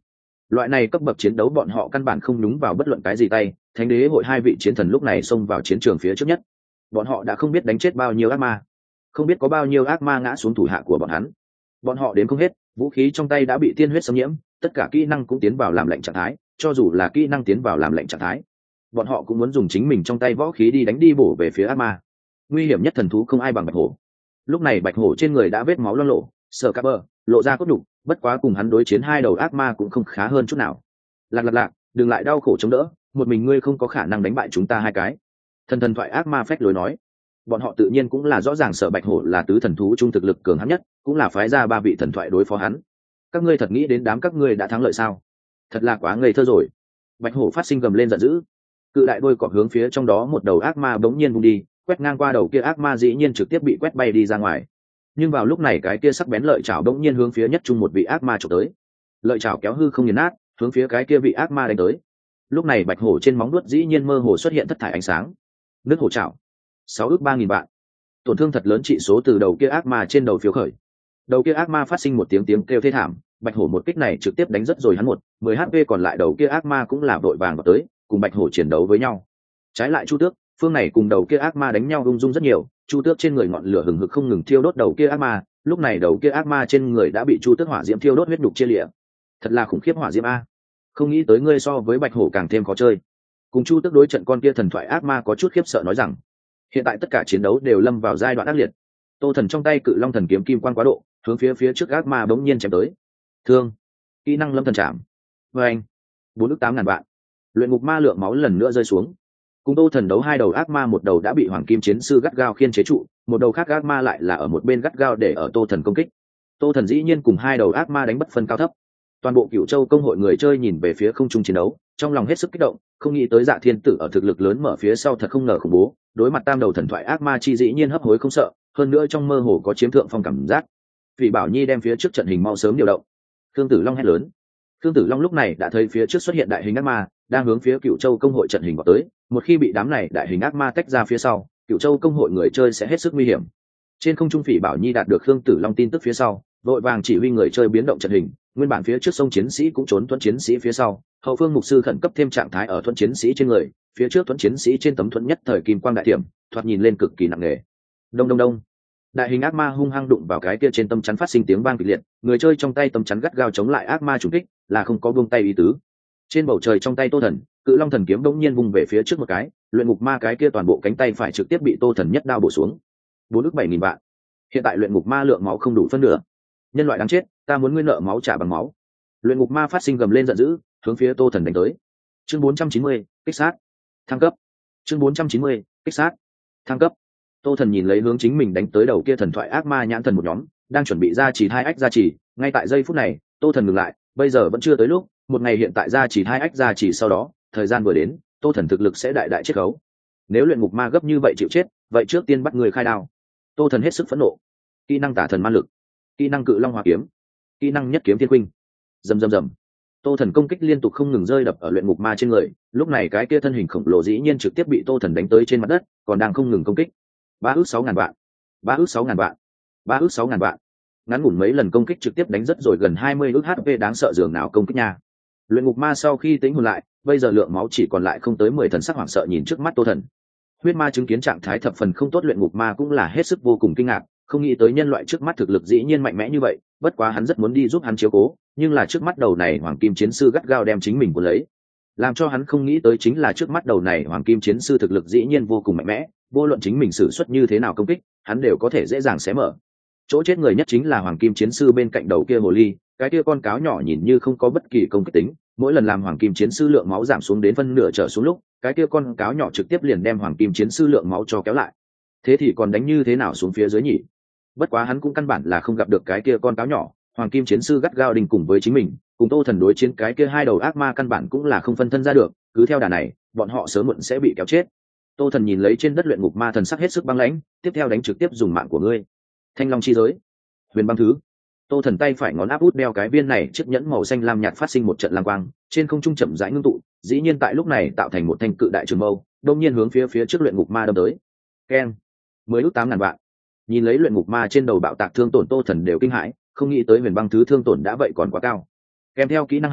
Loại này cấp bậc chiến đấu bọn họ căn bản không nhúng vào bất luận cái gì tay. Thánh đế hội hai vị chiến thần lúc này xông vào chiến trường phía trước nhất. Bọn họ đã không biết đánh chết bao nhiêu ác ma, không biết có bao nhiêu ác ma ngã xuống thủ hạ của bọn hắn. Bọn họ đến không hết, vũ khí trong tay đã bị tiên huyết xâm nhiễm, tất cả kỹ năng cũng tiến vào làm lệnh trạng thái. Cho dù là kỹ năng tiến vào làm lệnh trạng thái, bọn họ cũng muốn dùng chính mình trong tay võ khí đi đánh đi bổ về phía ác ma. Nguy hiểm nhất thần thú không ai bằng bạch hổ. Lúc này bạch hổ trên người đã vết máu loang lổ, sờ cá bờ lộ ra cốt đục, bất quá cùng hắn đối chiến hai đầu ác ma cũng không khá hơn chút nào. Lạc, đừng lại đau khổ chống đỡ, một mình ngươi không có khả năng đánh bại chúng ta hai cái. Thần thoại ác ma phách lối nói. Bọn họ tự nhiên cũng là rõ ràng sợ bạch hổ là tứ thần thú trung thực lực cường hắn nhất, cũng là phái ra ba vị thần thoại đối phó hắn. Các ngươi thật nghĩ đến đám các ngươi đã thắng lợi sao? Thật là quá ngây thơ rồi. Bạch hổ phát sinh gầm lên giận dữ, cự đại đôi cọp hướng phía trong đó một đầu ác ma bỗng nhiên vung đi, quét ngang qua đầu kia ác ma dĩ nhiên trực tiếp bị quét bay đi ra ngoài. Nhưng vào lúc này cái kia sắc bén lợi chảo bỗng nhiên hướng phía nhất trung một vị ác ma chụp tới. Lợi chảo kéo hư không nghiền nát, hướng phía cái kia vị ác ma đánh tới. Lúc này bạch hổ trên móng vuốt dĩ nhiên mơ hồ xuất hiện thất thải ánh sáng. Nước hổ chảo 6.300.000 vạn, tổn thương thật lớn trị số từ đầu kia ác ma trên đầu phiếu khởi. Đầu kia ác ma phát sinh một tiếng kêu thê thảm, bạch hổ một kích này trực tiếp đánh rất rồi hắn 10 HP, còn lại đầu kia ác ma cũng là vội vàng vào tới cùng bạch hổ chiến đấu với nhau. Trái lại chu tước phương này cùng đầu kia ác ma đánh nhau ung dung rất nhiều, chu tước trên người ngọn lửa hừng hực không ngừng thiêu đốt đầu kia ác ma, lúc này đầu kia ác ma trên người đã bị chu tước hỏa diễm thiêu đốt huyết nhục chia lịa. Thật là khủng khiếp hỏa diễm a, không nghĩ tới ngươi so với bạch hổ càng thêm khó chơi. Cùng chu tước đối trận con kia thần thoại ác ma có chút khiếp sợ nói rằng hiện tại tất cả chiến đấu đều lâm vào giai đoạn ác liệt. Tô Thần trong tay cự long thần kiếm kim quan quá độ, hướng phía trước ác ma bỗng nhiên chém tới. Thương, kỹ năng lâm thần chạm. Và anh, 4.800.000 vạn. Luyện ngục ma lượng máu lần nữa rơi xuống. Cùng Tô Thần đấu hai đầu ác ma, một đầu đã bị hoàng kim chiến sư gắt gao khiên chế trụ, một đầu khác ác ma lại là ở một bên gắt gao để ở Tô Thần công kích. Tô Thần dĩ nhiên cùng hai đầu ác ma đánh bất phân cao thấp. Toàn bộ Cửu Châu công hội người chơi nhìn về phía không trung chiến đấu, trong lòng hết sức kích động, không nghĩ tới Dạ Thiên Tử ở thực lực lớn mở phía sau thật không ngờ khủng bố, đối mặt tam đầu thần thoại ác ma chi dĩ nhiên hấp hối không sợ, hơn nữa trong mơ hồ có chiếm thượng phong cảm giác. Vị Bảo Nhi đem phía trước trận hình mau sớm điều động. Khương Tử Long hét lớn. Khương Tử Long lúc này đã thấy phía trước xuất hiện đại hình ác ma, đang hướng phía Cửu Châu công hội trận hình vào tới, một khi bị đám này đại hình ác ma tách ra phía sau, Cửu Châu công hội người chơi sẽ hết sức nguy hiểm. Trên không trung Phỉ Bảo Nhi đạt được Khương Tử Long tin tức phía sau, vội vàng chỉ huy người chơi biến động trận hình, nguyên bản phía trước sông chiến sĩ cũng trốn thuẫn chiến sĩ phía sau, hậu phương mục sư khẩn cấp thêm trạng thái ở thuẫn chiến sĩ trên người, phía trước thuẫn chiến sĩ trên tấm thuẫn nhất thời kim quang đại tiệm, thoạt nhìn lên cực kỳ nặng nề. Đông, đại hình ác ma hung hăng đụng vào cái kia trên tấm chắn phát sinh tiếng vang kịch liệt, người chơi trong tay tấm chắn gắt gao chống lại ác ma trùng kích, là không có buông tay ý tứ. Trên bầu trời trong tay Tô Thần, cự long thần kiếm đống nhiên vung về phía trước một cái, luyện ngục ma cái kia toàn bộ cánh tay phải trực tiếp bị Tô Thần nhất đao bổ xuống. 4.700.000 vạn. Hiện tại luyện ngục ma lượng máu không đủ phân nửa. Nhân loại đáng chết, ta muốn ngươi nợ máu trả bằng máu. Luyện ngục ma phát sinh gầm lên giận dữ, hướng phía Tô Thần đánh tới. Chương 490, kích sát, thăng cấp. Chương 490, kích sát, thăng cấp. Tô Thần nhìn lấy hướng chính mình đánh tới đầu kia thần thoại ác ma nhãn thần một nhóm, đang chuẩn bị ra chỉ hai ách ra chỉ, ngay tại giây phút này, Tô Thần ngừng lại, bây giờ vẫn chưa tới lúc, một ngày hiện tại ra chỉ hai ách ra chỉ sau đó, thời gian vừa đến, Tô Thần thực lực sẽ đại đại chiết khấu. Nếu luyện ngục ma gấp như vậy chịu chết, vậy trước tiên bắt người khai đao. Tô Thần hết sức phẫn nộ. Kỹ năng tả thần ma lực, kỹ năng cự long hỏa kiếm, kỹ năng nhất kiếm thiên huynh. Rầm. Tô Thần công kích liên tục không ngừng rơi đập ở luyện ngục ma trên người, lúc này cái kia thân hình khổng lồ dĩ nhiên trực tiếp bị Tô Thần đánh tới trên mặt đất, còn đang không ngừng công kích. 3.600.000 vạn, 3.600.000 vạn, 3.600.000 vạn. Ngắn ngủn mấy lần công kích trực tiếp đánh rất rồi gần 20 ức HP, đáng sợ dường nào công kích nha. Luyện ngục ma sau khi tính hồn lại, bây giờ lượng máu chỉ còn lại không tới 10, thần sắc hoảng sợ nhìn trước mắt Tô Thần. Huyết ma chứng kiến trạng thái thập phần không tốt, luyện ngục ma cũng là hết sức vô cùng kinh ngạc, không nghĩ tới nhân loại trước mắt thực lực dĩ nhiên mạnh mẽ như vậy, bất quá hắn rất muốn đi giúp hắn chiếu cố, nhưng là trước mắt đầu này hoàng kim chiến sư gắt gao đem chính mình cuốn lấy. Làm cho hắn không nghĩ tới chính là trước mắt đầu này hoàng kim chiến sư thực lực dĩ nhiên vô cùng mạnh mẽ, vô luận chính mình sử xuất như thế nào công kích, hắn đều có thể dễ dàng xé mở. Chỗ chết người nhất chính là hoàng kim chiến sư bên cạnh đầu kia hồ ly, cái kia con cáo nhỏ nhìn như không có bất kỳ công kích tính, mỗi lần làm hoàng kim chiến sư lượng máu giảm xuống đến phân nửa trở xuống lúc, cái kia con cáo nhỏ trực tiếp liền đem hoàng kim chiến sư lượng máu cho kéo lại. Thế thì còn đánh như thế nào xuống phía dưới nhỉ? Bất quá hắn cũng căn bản là không gặp được cái kia con cáo nhỏ, hoàng kim chiến sư gắt gao đình cùng với chính mình, cùng Tô Thần đối chiến cái kia hai đầu ác ma căn bản cũng là không phân thân ra được, cứ theo đà này, bọn họ sớm muộn sẽ bị kéo chết. Tô Thần nhìn lấy trên đất luyện ngục ma, thần sắc hết sức băng lãnh, tiếp theo đánh trực tiếp dùng mạng của ngươi. Thanh long chi giới, huyền băng thứ. Tô Thần tay phải ngón áp út đeo cái viên này, chiếc nhẫn màu xanh lam nhạt phát sinh một trận lam quang, trên không trung chậm rãi ngưng tụ, dĩ nhiên tại lúc này tạo thành một thanh cự đại trường mâu, đột nhiên hướng phía trước luyện ngục ma đâm tới. Keng, 10.800.000 vạn. Nhìn lấy luyện ngục ma trên đầu bạo tạc thương tổn, Tô Thần đều kinh hãi, không nghĩ tới huyền băng thứ thương tổn đã vậy còn quá cao. Kèm theo kỹ năng 2,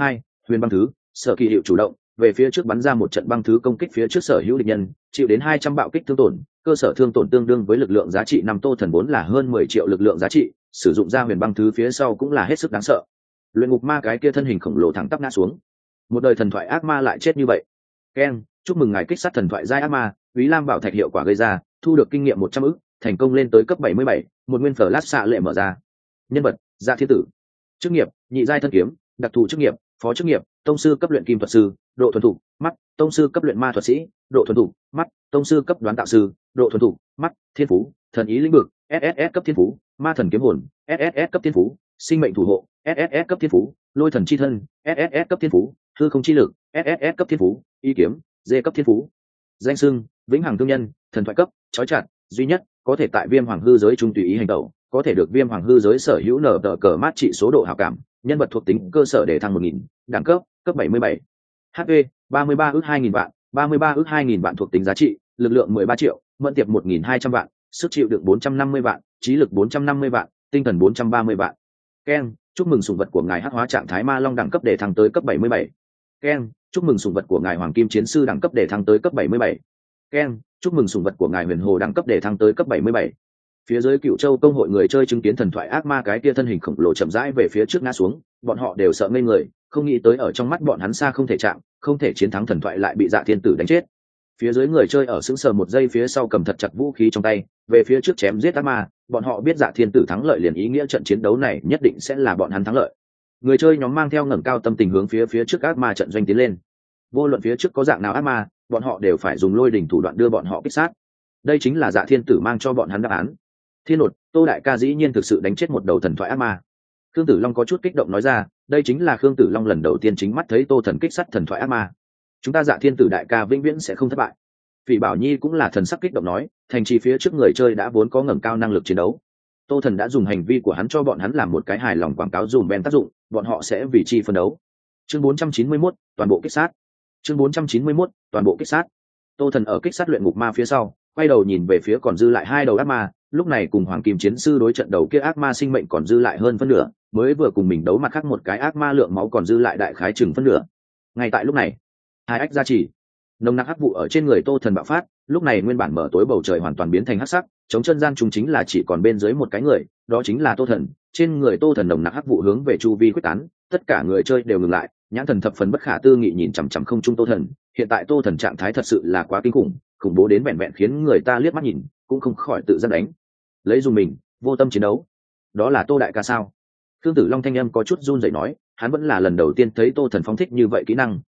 Huyền băng thứ, sở kỳ hiệu chủ động về phía trước bắn ra một trận băng thứ công kích phía trước sở hữu địch nhân, chịu đến 200 bạo kích thương tổn, cơ sở thương tổn tương đương với lực lượng giá trị 5 Tô Thần vốn là hơn 10 triệu lực lượng giá trị, sử dụng ra huyền băng thứ phía sau cũng là hết sức đáng sợ. Luyện ngục ma cái kia thân hình khổng lồ thẳng tắp ngã xuống. Một đời thần thoại ác ma lại chết như vậy. Ken, chúc mừng ngài kích sát thần thoại giai ác ma, Úy Lam bảo thạch hiệu quả gây ra, thu được kinh nghiệm 100 ức, thành công lên tới cấp 77, một nguyên flash xạ lệ mở ra. Nhân vật: Dạ Thiên Tử. Chức nghiệp: nhị giai thân kiếm, đặc thù chức nghiệp: phó chức nghiệp, tông sư cấp luyện kim thuật sư, độ thuần thục mắt, tông sư cấp luyện ma thuật sĩ, độ thuần thục mắt, tông sư cấp đoán tạo sư, độ thuần thục mắt, thiên phú: thần ý lĩnh vực, SSS cấp thiên phú, ma thần kiếm hồn, SSS cấp thiên phú, sinh mệnh thủ hộ, SSS cấp thiên phú, lôi thần chi thân, SSS cấp thiên phú, hư không chi lực, SSS cấp thiên phú, y kiếm, D cấp thiên phú. Danh xưng: vĩnh hằng thương nhân, thần thoại cấp, chói chặt, duy nhất, có thể tại viêm hoàng hư giới trung tùy ý hành động, có thể được viêm hoàng hư giới sở hữu nở tờ cờ mát trị số độ hảo cảm, nhân vật thuộc tính cơ sở để thăng 1000, đẳng cấp cấp 77. HP 33 ước 2000 vạn, 33 ước 2000 vạn thuộc tính giá trị, lực lượng 13 triệu, mẫn tiệp 1200 vạn, sức chịu đựng 450 vạn, trí lực 450 vạn, tinh thần 430 vạn. Ken, chúc mừng sủng vật của ngài hắc hóa trạng thái ma long đẳng cấp để thăng tới cấp 77. Ken, chúc mừng sủng vật của ngài hoàng kim chiến sư đẳng cấp để thăng tới cấp 77. Ken, chúc mừng sủng vật của ngài huyền hồ đẳng cấp để thăng tới cấp 77. Phía dưới Cựu Châu công hội người chơi chứng kiến thần thoại ác ma cái kia thân hình khổng lồ chậm rãi về phía trước ngã xuống, bọn họ đều sợ ngây người, không nghĩ tới ở trong mắt bọn hắn xa không thể chạm, không thể chiến thắng thần thoại lại bị Dạ Thiên Tử đánh chết. Phía dưới người chơi ở sững sờ một giây phía sau cầm thật chặt vũ khí trong tay, về phía trước chém giết ác ma, bọn họ biết Dạ Thiên Tử thắng lợi liền ý nghĩa trận chiến đấu này nhất định sẽ là bọn hắn thắng lợi. Người chơi nhóm mang theo ngẩng cao tâm tình hướng phía trước ác ma trận doanh tiến lên. Vô luận phía trước có dạng nào ác ma, bọn họ đều phải dùng lôi đỉnh thủ đoạn đưa bọn họ kích sát. Đây chính là Dạ Thiên Tử mang cho bọn hắn đáp án. Thiên nột, Tô đại ca dĩ nhiên thực sự đánh chết một đầu thần thoại ác ma. Khương Tử Long có chút kích động nói ra, đây chính là Khương Tử Long lần đầu tiên chính mắt thấy Tô Thần kích sát thần thoại ác ma. Chúng ta Dạ Thiên Tử đại ca vĩnh viễn sẽ không thất bại. Phỉ Bảo Nhi cũng là thần sắc kích động nói, thành trì phía trước người chơi đã vốn có ngẩng cao năng lực chiến đấu. Tô Thần đã dùng hành vi của hắn cho bọn hắn làm một cái hài lòng quảng cáo dùm ben tác dụng, bọn họ sẽ vì chi phân đấu. Chương 491, toàn bộ kích sát. Chương 491, toàn bộ kích sát. Tô Thần ở kích sát luyện ngục ma phía sau, quay đầu nhìn về phía còn dư lại hai đầu ác ma, lúc này cùng hoàng kim chiến sư đối trận đầu kia ác ma sinh mệnh còn dư lại hơn phân nửa, mới vừa cùng mình đấu mặt khác một cái ác ma lượng máu còn dư lại đại khái chừng phân nửa. Ngay tại lúc này, hai ách gia trì, nồng nặc hắc vụ ở trên người Tô Thần bạo phát, lúc này nguyên bản mở tối bầu trời hoàn toàn biến thành hắc sắc, chống chân gian chúng chính là chỉ còn bên dưới một cái người, đó chính là Tô Thần. Trên người Tô Thần nồng nặc hắc vụ hướng về chu vi quyết tán, tất cả người chơi đều ngừng lại, nhãn thần thập phần bất khả tư nghị nhìn chằm chằm không trung Tô Thần. Hiện tại Tô Thần trạng thái thật sự là quá kinh khủng, khủng bố đến vẹn vẹn khiến người ta liếc mắt nhìn cũng không khỏi tự gian đánh lấy dùng mình, vô tâm chiến đấu. Đó là Tô đại ca sao? Khương Tử Long thanh âm có chút run rẩy nói, hắn vẫn là lần đầu tiên thấy Tô Thần phóng thích như vậy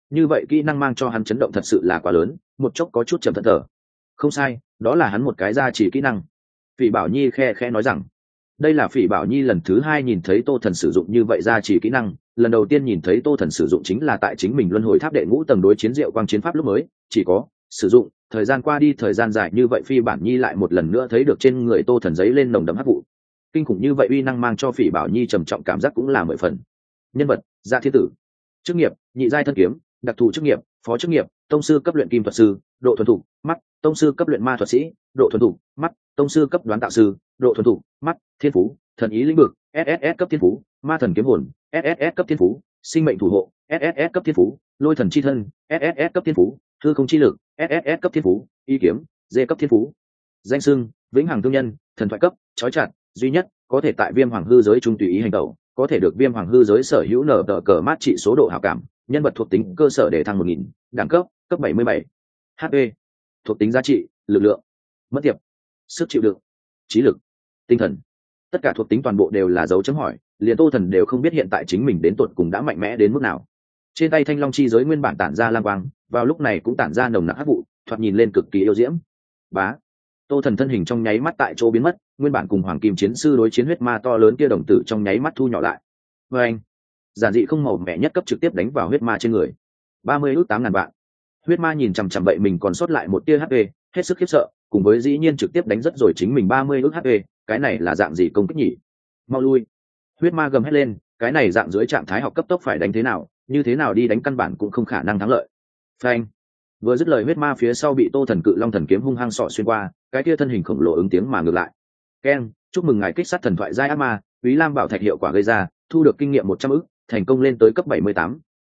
kỹ năng mang cho hắn chấn động thật sự là quá lớn, một chốc có chút chậm thẫn thở. Không sai, đó là hắn một cái gia trì kỹ năng. Phỉ Bảo Nhi khe nói rằng, đây là Phỉ Bảo Nhi lần thứ hai nhìn thấy Tô Thần sử dụng như vậy gia trì kỹ năng, lần đầu tiên nhìn thấy Tô Thần sử dụng chính là tại chính mình luân hồi tháp đệ ngũ tầng đối chiến diệu quang chiến pháp lúc mới, chỉ có sử dụng, thời gian qua đi thời gian dài như vậy Phi Bản Nhi lại một lần nữa thấy được trên người Tô Thần giấy lên nồng đậm hắc vụ. Kinh khủng như vậy uy năng mang cho Phỉ Bảo Nhi trầm trọng cảm giác cũng là 10 phần. Nhân vật: Dạ Thiên Tử. Chức nghiệp: nhị giai thân kiếm, đặc thù chức nghiệp: phó chức nghiệp, tông sư cấp luyện kim thuật sư, độ thuần thục mắt, tông sư cấp luyện ma thuật sĩ, độ thuần thục mắt, tông sư cấp đoán tạo sư, độ thuần thục mắt, thiên phú: thần ý lĩnh vực, SSS cấp thiên phú, ma thần kiếm hồn, SSS cấp thiên phú, sinh mệnh thủ hộ, SSS cấp thiên phú, lôi thần chi thân, SSS cấp thiên phú, hư không chi lực, SSS cấp thiên phú, y kiếm, D cấp thiên phú. Danh xưng: vĩnh hằng thương nhân, thần thoại cấp, chói chặt, duy nhất, có thể tại viêm hoàng hư giới trung tùy ý hành động, có thể được viêm hoàng hư giới sở hữu nở tờ cờ mát trị số độ hảo cảm, nhân vật thuộc tính cơ sở để thăng 1000, đẳng cấp cấp 77. HP thuộc tính giá trị: lực lượng, mất tiệp, sức chịu đựng, trí lực, tinh thần. Tất cả thuộc tính toàn bộ đều là dấu chấm hỏi, liền Tô Thần đều không biết hiện tại chính mình đến tột cùng đã mạnh mẽ đến mức nào. Trên tay thanh long chi giới nguyên bản tản ra lam quang, vào lúc này cũng tản ra nồng nặc hắc vụ, thoạt nhìn lên cực kỳ yêu diễm. Bá, Tô Thần thân hình trong nháy mắt tại chỗ biến mất, nguyên bản cùng hoàng kim chiến sư đối chiến huyết ma to lớn kia đồng tử trong nháy mắt thu nhỏ lại. Và anh, giản dị không màu mẹ nhất cấp trực tiếp đánh vào huyết ma trên người. 30 ước 8.000 vạn. Huyết ma nhìn chằm chằm vậy mình còn sót lại một tia HP, hết sức khiếp sợ, cùng với dĩ nhiên trực tiếp đánh rất rồi chính mình 30 ước HP, cái này là dạng gì công kích nhỉ? Mau lui! Huyết ma gầm hét lên, cái này dạng dưới trạng thái học cấp tốc phải đánh thế nào, như thế nào đi đánh căn bản cũng không khả năng thắng lợi. Phanh! Vừa dứt lời huyết ma phía sau bị Tô Thần cự long thần kiếm hung hăng sọ xuyên qua, cái kia thân hình khổng lồ ứng tiếng mà ngược lại. Ken, chúc mừng ngài kích sát thần thoại giai ác ma, Úy Lam bảo thạch hiệu quả gây ra, thu được kinh nghiệm 100 ức, thành công lên tới cấp 78,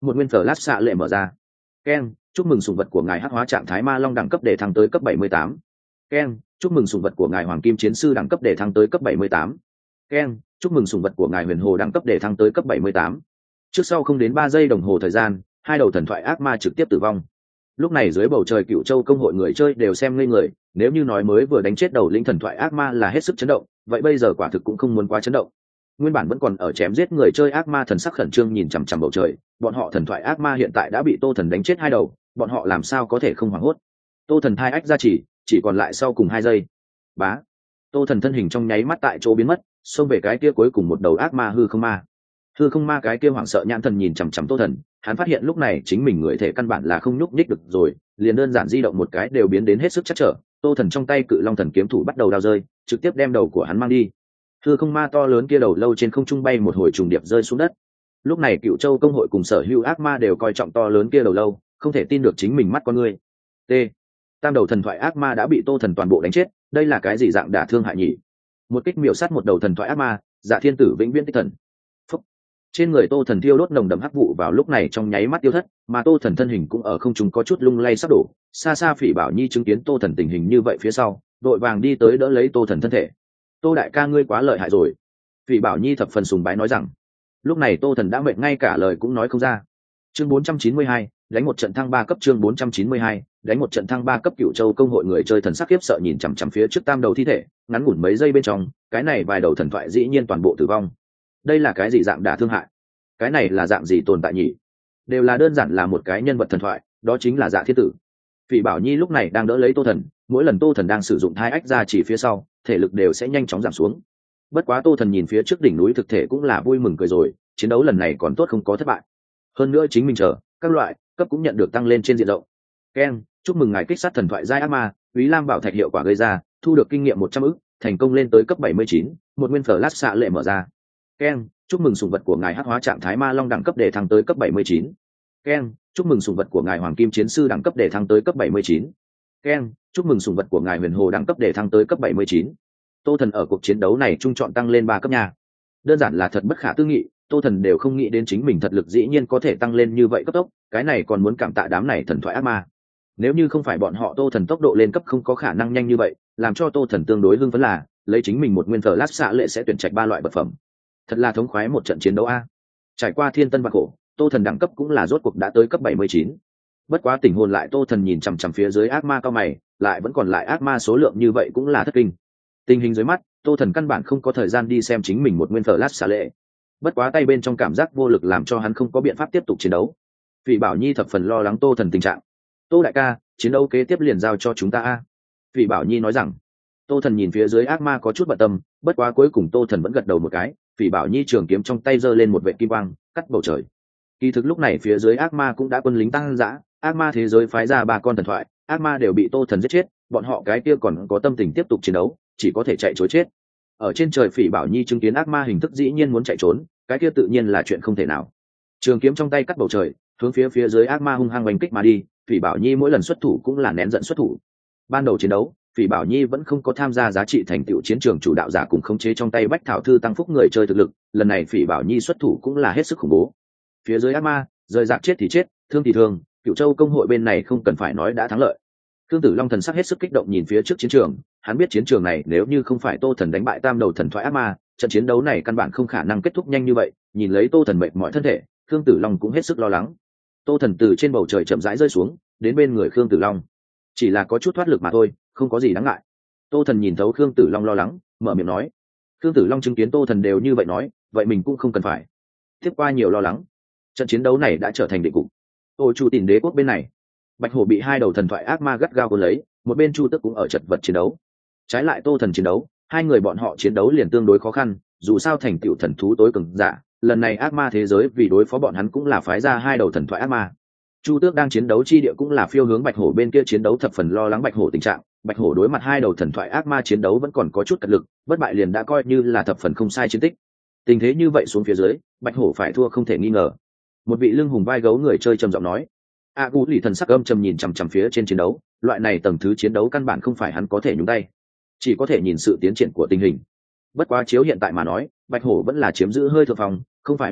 một nguyên flash xạ lệ mở ra. Ken, chúc mừng sủng vật của ngài hắc hóa trạng thái ma long đẳng cấp để thăng tới cấp 78. Ken, chúc mừng sủng vật của ngài hoàng kim chiến sư đẳng cấp để thăng tới cấp 78. Ken, chúc mừng sủng vật của ngài huyền hồ đẳng cấp để thăng tới cấp 78. Trước sau không đến 3 giây đồng hồ thời gian, hai đầu thần thoại ác ma trực tiếp tử vong. Lúc này dưới bầu trời Cựu Châu công hội người chơi đều xem ngây người, nếu như nói mới vừa đánh chết đầu lĩnh thần thoại ác ma là hết sức chấn động, vậy bây giờ quả thực cũng không muốn quá chấn động. Nguyên bản vẫn còn ở chém giết người chơi ác ma thần sắc khẩn trương nhìn chằm chằm bầu trời, bọn họ thần thoại ác ma hiện tại đã bị Tô Thần đánh chết hai đầu, bọn họ làm sao có thể không hoảng hốt. Tô Thần thai ách ra chỉ còn lại sau cùng 2 giây. Bá. Tô Thần thân hình trong nháy mắt tại chỗ biến mất, xông về cái kia cuối cùng một đầu ác ma hư không ma. Hư không ma cái kia hoảng sợ nhãn thần nhìn chằm chằm Tô Thần, hắn phát hiện lúc này chính mình người thể căn bản là không nhúc nhích được rồi, liền đơn giản di động một cái đều biến đến hết sức chắc trở. Tô Thần trong tay cự long thần kiếm thủ bắt đầu đao rơi, trực tiếp đem đầu của hắn mang đi. Hư không ma to lớn kia đầu lâu trên không trung bay một hồi trùng điệp rơi xuống đất. Lúc này Cựu Châu công hội cùng sở hữu ác ma đều coi trọng to lớn kia đầu lâu, không thể tin được chính mình mắt con người. T. Tam đầu thần thoại ác ma đã bị Tô Thần toàn bộ đánh chết, đây là cái gì dạng đả thương hại nhỉ? Một kích miểu sát một đầu thần thoại ác ma, Dạ Thiên Tử vĩnh viễn tích thần. Phúc. Trên người Tô Thần thiêu đốt nồng đậm hắc vụ vào lúc này trong nháy mắt tiêu thất, mà Tô Thần thân hình cũng ở không trung có chút lung lay sắp đổ. Xa xa Phỉ Bảo Nhi chứng kiến Tô Thần tình hình như vậy phía sau, đội vàng đi tới đỡ lấy Tô Thần thân thể. Tô đại ca ngươi quá lợi hại rồi. Phỉ Bảo Nhi thập phần sùng bái nói rằng. Lúc này Tô Thần đã mệt ngay cả lời cũng nói không ra. Chương 492, đánh một trận thăng 3 cấp. Chương 492, đánh một trận thăng 3 cấp. Cựu Châu công hội người chơi thần sắc khiếp sợ nhìn chằm chằm phía trước tam đầu thi thể, ngắn ngủn mấy giây bên trong, cái này vài đầu thần thoại dĩ nhiên toàn bộ tử vong. Đây là cái gì dạng đả thương hại? Cái này là dạng gì tồn tại nhỉ? Đều là đơn giản là một cái nhân vật thần thoại, đó chính là Dạ Thiên Tử. Phỉ Bảo Nhi lúc này đang đỡ lấy Tô Thần, mỗi lần Tô Thần đang sử dụng thai ách ra chỉ phía sau, thể lực đều sẽ nhanh chóng giảm xuống. Bất quá Tô Thần nhìn phía trước đỉnh núi thực thể cũng là vui mừng cười rồi, chiến đấu lần này còn tốt không có thất bại. Hơn nữa chính mình chờ, các loại cấp cũng nhận được tăng lên trên diện rộng. Ken, chúc mừng ngài kích sát thần thoại giai ác ma, Úy Lam bảo thạch hiệu quả gây ra, thu được kinh nghiệm 100 ức, thành công lên tới cấp 79, một nguyên flash xạ lệ mở ra. Ken, chúc mừng sủng vật của ngài hắc hóa trạng thái ma long đẳng cấp để thăng tới cấp 79. Ken, chúc mừng sủng vật của ngài hoàng kim chiến sư đẳng cấp để thăng tới cấp 79. Ken, chúc mừng sủng vật của ngài huyền hồ đẳng cấp để thăng tới cấp 79. Tô Thần ở cuộc chiến đấu này trung chọn tăng lên 3 cấp nha. Đơn giản là thật bất khả tư nghị, Tô Thần đều không nghĩ đến chính mình thật lực dĩ nhiên có thể tăng lên như vậy cấp tốc, cái này còn muốn cảm tạ đám này thần thoại ác ma. Nếu như không phải bọn họ Tô Thần tốc độ lên cấp không có khả năng nhanh như vậy, làm cho Tô Thần tương đối hưng phấn là lấy chính mình một nguyên flash xạ lệ sẽ tuyển trạch 3 loại vật phẩm. Thật là thống khoái một trận chiến đấu a. Trải qua thiên tân và khổ, Tô Thần đẳng cấp cũng là rốt cuộc đã tới cấp 79. Bất quá tình hồn lại Tô Thần nhìn chằm chằm phía dưới ác ma cao mày, lại vẫn còn lại ác ma số lượng như vậy cũng là thất kinh. Tình hình dưới mắt, Tô Thần căn bản không có thời gian đi xem chính mình một nguyên flash xạ lệ. Bất quá tay bên trong cảm giác vô lực làm cho hắn không có biện pháp tiếp tục chiến đấu. Phỉ Bảo Nhi thập phần lo lắng Tô Thần tình trạng. Tô đại ca, chiến đấu kế tiếp liền giao cho chúng ta a. Phỉ Bảo Nhi nói rằng. Tô Thần nhìn phía dưới ác ma có chút bận tâm, bất quá cuối cùng Tô Thần vẫn gật đầu một cái. Phỉ Bảo Nhi trường kiếm trong tay giơ lên một vệt kim quang, cắt bầu trời. Kỳ thực lúc này phía dưới ác ma cũng đã quân lính tăng dã, ác ma thế giới phái ra 3 con thần thoại, ác ma đều bị Tô Thần giết chết, bọn họ cái kia còn có tâm tình tiếp tục chiến đấu, chỉ có thể chạy trốn chết. Ở trên trời Phỉ Bảo Nhi chứng kiến ác ma hình thức dĩ nhiên muốn chạy trốn, cái kia tự nhiên là chuyện không thể nào. Trường kiếm trong tay cắt bầu trời, hướng phía dưới ác ma hung hăng đánh kích mà đi, Phỉ Bảo Nhi mỗi lần xuất thủ cũng là nén giận xuất thủ. Ban đầu chiến đấu, Phỉ Bảo Nhi vẫn không có tham gia giá trị thành tựu chiến trường chủ đạo giả cùng khống chế trong tay bách thảo thư tăng phúc người chơi thực lực, lần này Phỉ Bảo Nhi xuất thủ cũng là hết sức khủng bố. Phía dưới ác ma, rời rạc chết thì chết, thương thì thương, Cựu Châu công hội bên này không cần phải nói đã thắng lợi. Khương Tử Long thần sắc hết sức kích động nhìn phía trước chiến trường, hắn biết chiến trường này nếu như không phải Tô Thần đánh bại tam đầu thần thoại ác ma, trận chiến đấu này căn bản không khả năng kết thúc nhanh như vậy. Nhìn lấy Tô Thần mệt mỏi thân thể, Khương Tử Long cũng hết sức lo lắng. Tô Thần từ trên bầu trời chậm rãi rơi xuống, đến bên người Khương Tử Long. Chỉ là có chút thoát lực mà thôi, không có gì đáng ngại. Tô Thần nhìn thấu Khương Tử Long lo lắng, mở miệng nói. Khương Tử Long chứng kiến Tô Thần đều như vậy nói, vậy mình cũng không cần phải tiếp qua nhiều lo lắng. Trận chiến đấu này đã trở thành định cục. Ô Chu Tìn đế quốc bên này, Bạch Hổ bị 2 đầu thần thoại ác ma gắt gao cuốn lấy, một bên Chu Tước cũng ở chật vật chiến đấu. Trái lại Tô Thần chiến đấu, hai người bọn họ chiến đấu liền tương đối khó khăn, dù sao thành tựu thần thú tối cường giả, lần này ác ma thế giới vì đối phó bọn hắn cũng là phái ra 2 đầu thần thoại ác ma. Chu Tước đang chiến đấu chi địa cũng là phiêu hướng Bạch Hổ bên kia chiến đấu, thập phần lo lắng Bạch Hổ tình trạng. Bạch Hổ đối mặt 2 đầu thần thoại ác ma chiến đấu vẫn còn có chút cật lực, bất bại liền đã coi như là thập phần không sai chiến tích. Tình thế như vậy xuống phía dưới, Bạch Hổ phải thua không thể nghi ngờ. Một vị lưng hùng vai gấu người chơi trầm giọng nói. A Cú Lì thần sắc âm trầm nhìn chằm chằm phía trên chiến đấu, loại này tầng thứ chiến đấu căn bản không phải hắn có thể nhúng tay, chỉ có thể nhìn sự tiến triển của tình hình. Bất quá chiếu hiện tại mà nói, Bạch Hổ vẫn là chiếm giữ hơi thượng phòng, không phải bọn họ,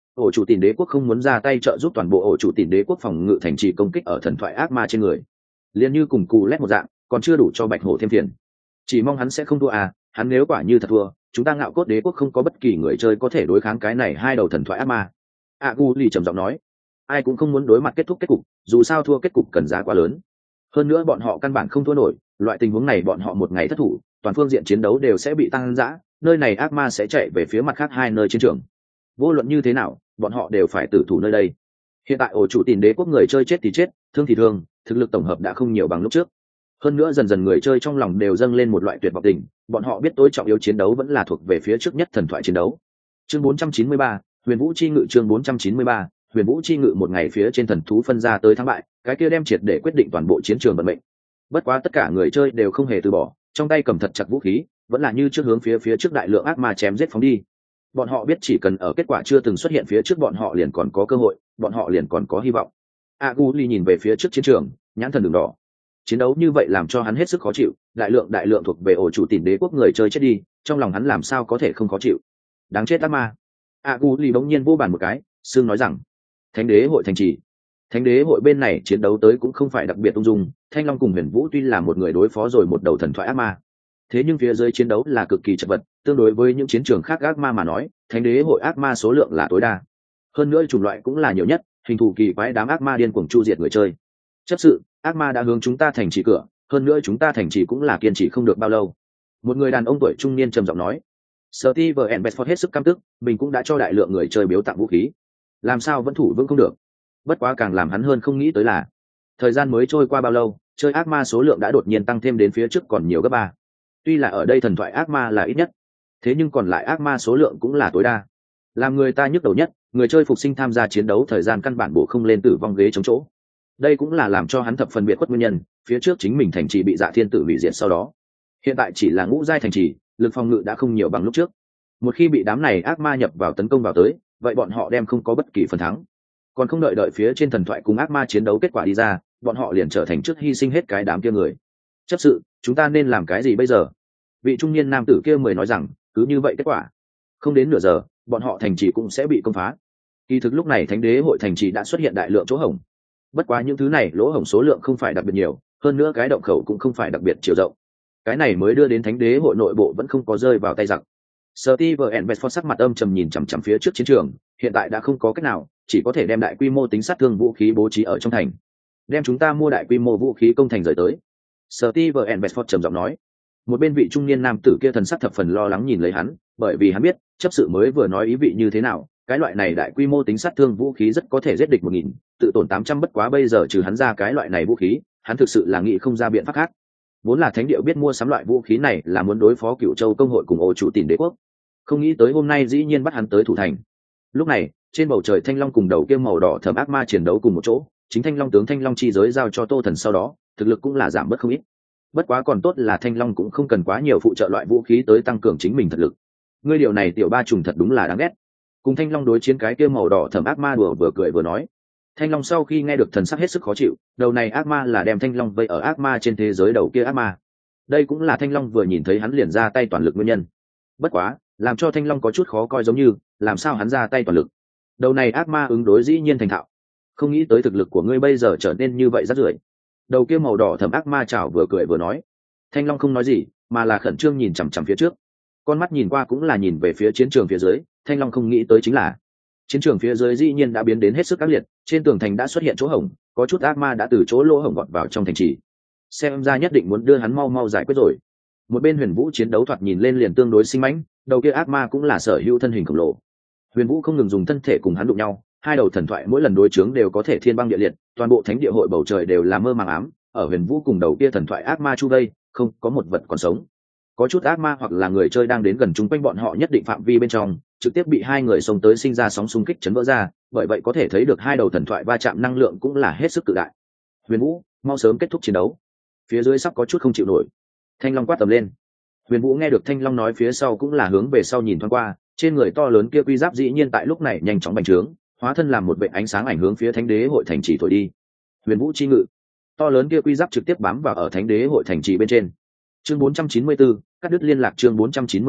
ổ chủ tìm đế quốc không muốn ra tay trợ giúp toàn bộ ổ chủ tìm đế quốc phòng ngự thành trì công kích ở thần thoại ác ma trên người, liền như cùng cù lét một dạng, còn chưa đủ cho bạch hổ thêm phiền. Chỉ mong hắn sẽ không thua à, hắn nếu quả như thật thua, chúng ta ngạo cốt đế quốc không có bất kỳ người chơi có thể đối kháng cái này hai đầu thần thoại ác ma. Gu lì trầm giọng nói, ai cũng không muốn đối mặt kết thúc kết cục, dù sao thua kết cục cần giá quá lớn. Hơn nữa bọn họ căn bản không thua nổi, loại tình huống này bọn họ một ngày thất thủ, toàn phương diện chiến đấu đều sẽ bị tăng dã, nơi này ác ma sẽ chạy về phía mặt khác hai nơi chiến trường. Vô luận như thế nào, bọn họ đều phải tử thủ nơi đây. Hiện tại ổ chủ tìm đế quốc người chơi chết thì chết, thương thì thương, thực lực tổng hợp đã không nhiều bằng lúc trước. Hơn nữa dần dần người chơi trong lòng đều dâng lên một loại tuyệt vọng tình, bọn họ biết tối trọng yếu chiến đấu vẫn là thuộc về phía trước nhất thần thoại chiến đấu. Chương 493, Huyền Vũ chi ngự. Chương 493, Huyền Vũ chi ngự. Một ngày phía trên thần thú phân ra tới thắng bại, cái kia đem triệt để quyết định toàn bộ chiến trường vận mệnh. Bất quá tất cả người chơi đều không hề từ bỏ, trong tay cầm thật chặt vũ khí, vẫn là như trước hướng phía trước đại lượng ác ma chém giết phóng đi. Bọn họ biết chỉ cần ở kết quả chưa từng xuất hiện phía trước bọn họ liền còn có cơ hội, bọn họ liền còn có hy vọng. Aguli nhìn về phía trước chiến trường, nhãn thần đường đỏ. Chiến đấu như vậy làm cho hắn hết sức khó chịu, đại lượng thuộc về ổ chủ tìm đế quốc người chơi chết đi, trong lòng hắn làm sao có thể không khó chịu. Đáng chết ác ma. Aguli bỗng nhiên vô bàn một cái, sương nói rằng, Thánh đế hội thành trì. Thánh đế hội bên này chiến đấu tới cũng không phải đặc biệt ung dung, Thanh Long cùng Huyền Vũ tuy là một người đối phó rồi một đầu thần thoại ác ma, thế nhưng phía dưới chiến đấu là cực kỳ chật vật, tương đối với những chiến trường khác ác ma mà nói, Thánh đế hội ác ma số lượng là tối đa. Hơn nữa chủng loại cũng là nhiều nhất, hình thù kỳ quái đám ác ma điên cuồng chu diệt người chơi. Chấp sự, ác ma đã hướng chúng ta thành trì cửa, hơn nữa chúng ta thành trì cũng là kiên trì không được bao lâu. Một người đàn ông tuổi trung niên trầm giọng nói. Steve and Bedford hết sức căm tức, mình cũng đã cho đại lượng người chơi biếu tặng vũ khí, làm sao vẫn thủ vững không được. Bất quá càng làm hắn hơn không nghĩ tới là, thời gian mới trôi qua bao lâu, chơi ác ma số lượng đã đột nhiên tăng thêm đến phía trước còn nhiều gấp 3. Tuy là ở đây thần thoại ác ma là ít nhất, thế nhưng còn lại ác ma số lượng cũng là tối đa. Làm người ta nhức đầu nhất, người chơi phục sinh tham gia chiến đấu thời gian căn bản bổ không lên tử vong ghế chống chỗ. Đây cũng là làm cho hắn thập phần biệt khuất nguyên nhân, phía trước chính mình thành trì bị Dạ Thiên Tử hủy diệt sau đó. Hiện tại chỉ là ngũ giai thành trì, lực phòng ngự đã không nhiều bằng lúc trước. Một khi bị đám này ác ma nhập vào tấn công vào tới, vậy bọn họ đem không có bất kỳ phần thắng. Còn không đợi phía trên thần thoại cùng ác ma chiến đấu kết quả đi ra, bọn họ liền trở thành trước hy sinh hết cái đám kia người. Chấp sự, chúng ta nên làm cái gì bây giờ? Vị trung niên nam tử kia mới nói rằng, cứ như vậy kết quả, không đến nửa giờ, bọn họ thành trì cũng sẽ bị công phá. Kỳ thực lúc này Thánh đế hội thành trì đã xuất hiện đại lượng chỗ hổng. Bất quá những thứ này lỗ hổng số lượng không phải đặc biệt nhiều, hơn nữa cái động khẩu cũng không phải đặc biệt chiều rộng. Cái này mới đưa đến Thánh đế hội nội bộ vẫn không có rơi vào tay giặc. Steve and Bedford sắc mặt âm trầm nhìn chằm chằm phía trước chiến trường, hiện tại đã không có cách nào, chỉ có thể đem đại quy mô tính sát thương vũ khí bố trí ở trong thành. Đem chúng ta mua đại quy mô vũ khí công thành rời tới. Steve and Bedford trầm giọng nói. Một bên vị trung niên nam tử kia thần sắc thập phần lo lắng nhìn lấy hắn, bởi vì hắn biết chấp sự mới vừa nói ý vị như thế nào, cái loại này đại quy mô tính sát thương vũ khí rất có thể giết địch 1000, tự tổn 800, bất quá bây giờ trừ hắn ra cái loại này vũ khí, hắn thực sự là nghĩ không ra biện pháp khác. Vốn là thánh điệu biết mua sắm loại vũ khí này là muốn đối phó Cựu Châu công hội cùng ổ chủ tìm đế quốc, không nghĩ tới hôm nay dĩ nhiên bắt hắn tới thủ thành. Lúc này trên bầu trời Thanh Long cùng đầu kia màu đỏ thẫm ác ma chiến đấu cùng một chỗ, chính Thanh Long tướng Thanh Long chi giới giao cho Tô Thần sau đó, thực lực cũng là giảm bớt không ít. Bất quá còn tốt là Thanh Long cũng không cần quá nhiều phụ trợ loại vũ khí tới tăng cường chính mình thực lực. Ngươi điều này tiểu ba trùng thật đúng là đáng ghét. Cùng Thanh Long đối chiến cái kia màu đỏ thẫm ác ma đùa vừa cười vừa nói. Thanh Long sau khi nghe được thần sắc hết sức khó chịu, đầu này ác ma là đem Thanh Long vây ở ác ma trên thế giới đầu kia ác ma. Đây cũng là Thanh Long vừa nhìn thấy hắn liền ra tay toàn lực nguyên nhân. Bất quá, làm cho Thanh Long có chút khó coi giống như, làm sao hắn ra tay toàn lực? Đầu này ác ma ứng đối dĩ nhiên thành thạo. Không nghĩ tới thực lực của ngươi bây giờ trở nên như vậy rất rưởi. Đầu kia màu đỏ thẫm ác ma chảo vừa cười vừa nói. Thanh Long không nói gì, mà là khẩn trương nhìn chằm chằm phía trước. Con mắt nhìn qua cũng là nhìn về phía chiến trường phía dưới, Thanh Long không nghĩ tới chính là chiến trường phía dưới dĩ nhiên đã biến đến hết sức ác liệt, trên tường thành đã xuất hiện chỗ hổng, có chút ác ma đã từ chỗ lỗ hổng vọt vào trong thành trì. Xem ra nhất định muốn đưa hắn mau mau giải quyết rồi. Một bên Huyền Vũ chiến đấu thoạt nhìn lên liền tương đối sinh mãnh, đầu kia ác ma cũng là sở hữu thân hình khổng lồ. Huyền Vũ không ngừng dùng thân thể cùng hắn đụng nhau, hai đầu thần thoại mỗi lần đối chướng đều có thể thiên băng địa liệt, toàn bộ thánh địa hội bầu trời đều là mơ màng ám, ở Huyền Vũ cùng đầu kia thần thoại ác ma chu vây, không có một vật còn sống. Có chút ác ma hoặc là người chơi đang đến gần chung quanh bọn họ nhất định phạm vi bên trong, trực tiếp bị hai người xông tới sinh ra sóng xung kích chấn vỡ ra, bởi vậy có thể thấy được hai đầu thần thoại va chạm năng lượng cũng là hết sức cự đại. Huyền Vũ, mau sớm kết thúc chiến đấu. Phía dưới sắp có chút không chịu nổi. Thanh Long quát tầm lên. Huyền Vũ nghe được Thanh Long nói phía sau cũng là hướng về sau nhìn thoáng qua, trên người to lớn kia quy giáp dĩ nhiên tại lúc này nhanh chóng bành trướng, hóa thân làm một vệt ánh sáng ảnh hướng phía Thánh đế hội thành trì thổi đi. Huyền Vũ chi ngự. To lớn kia quy giáp trực tiếp bám vào ở Thánh đế hội thành trì bên trên. Chương 494, cắt đứt liên lạc. Chương 494,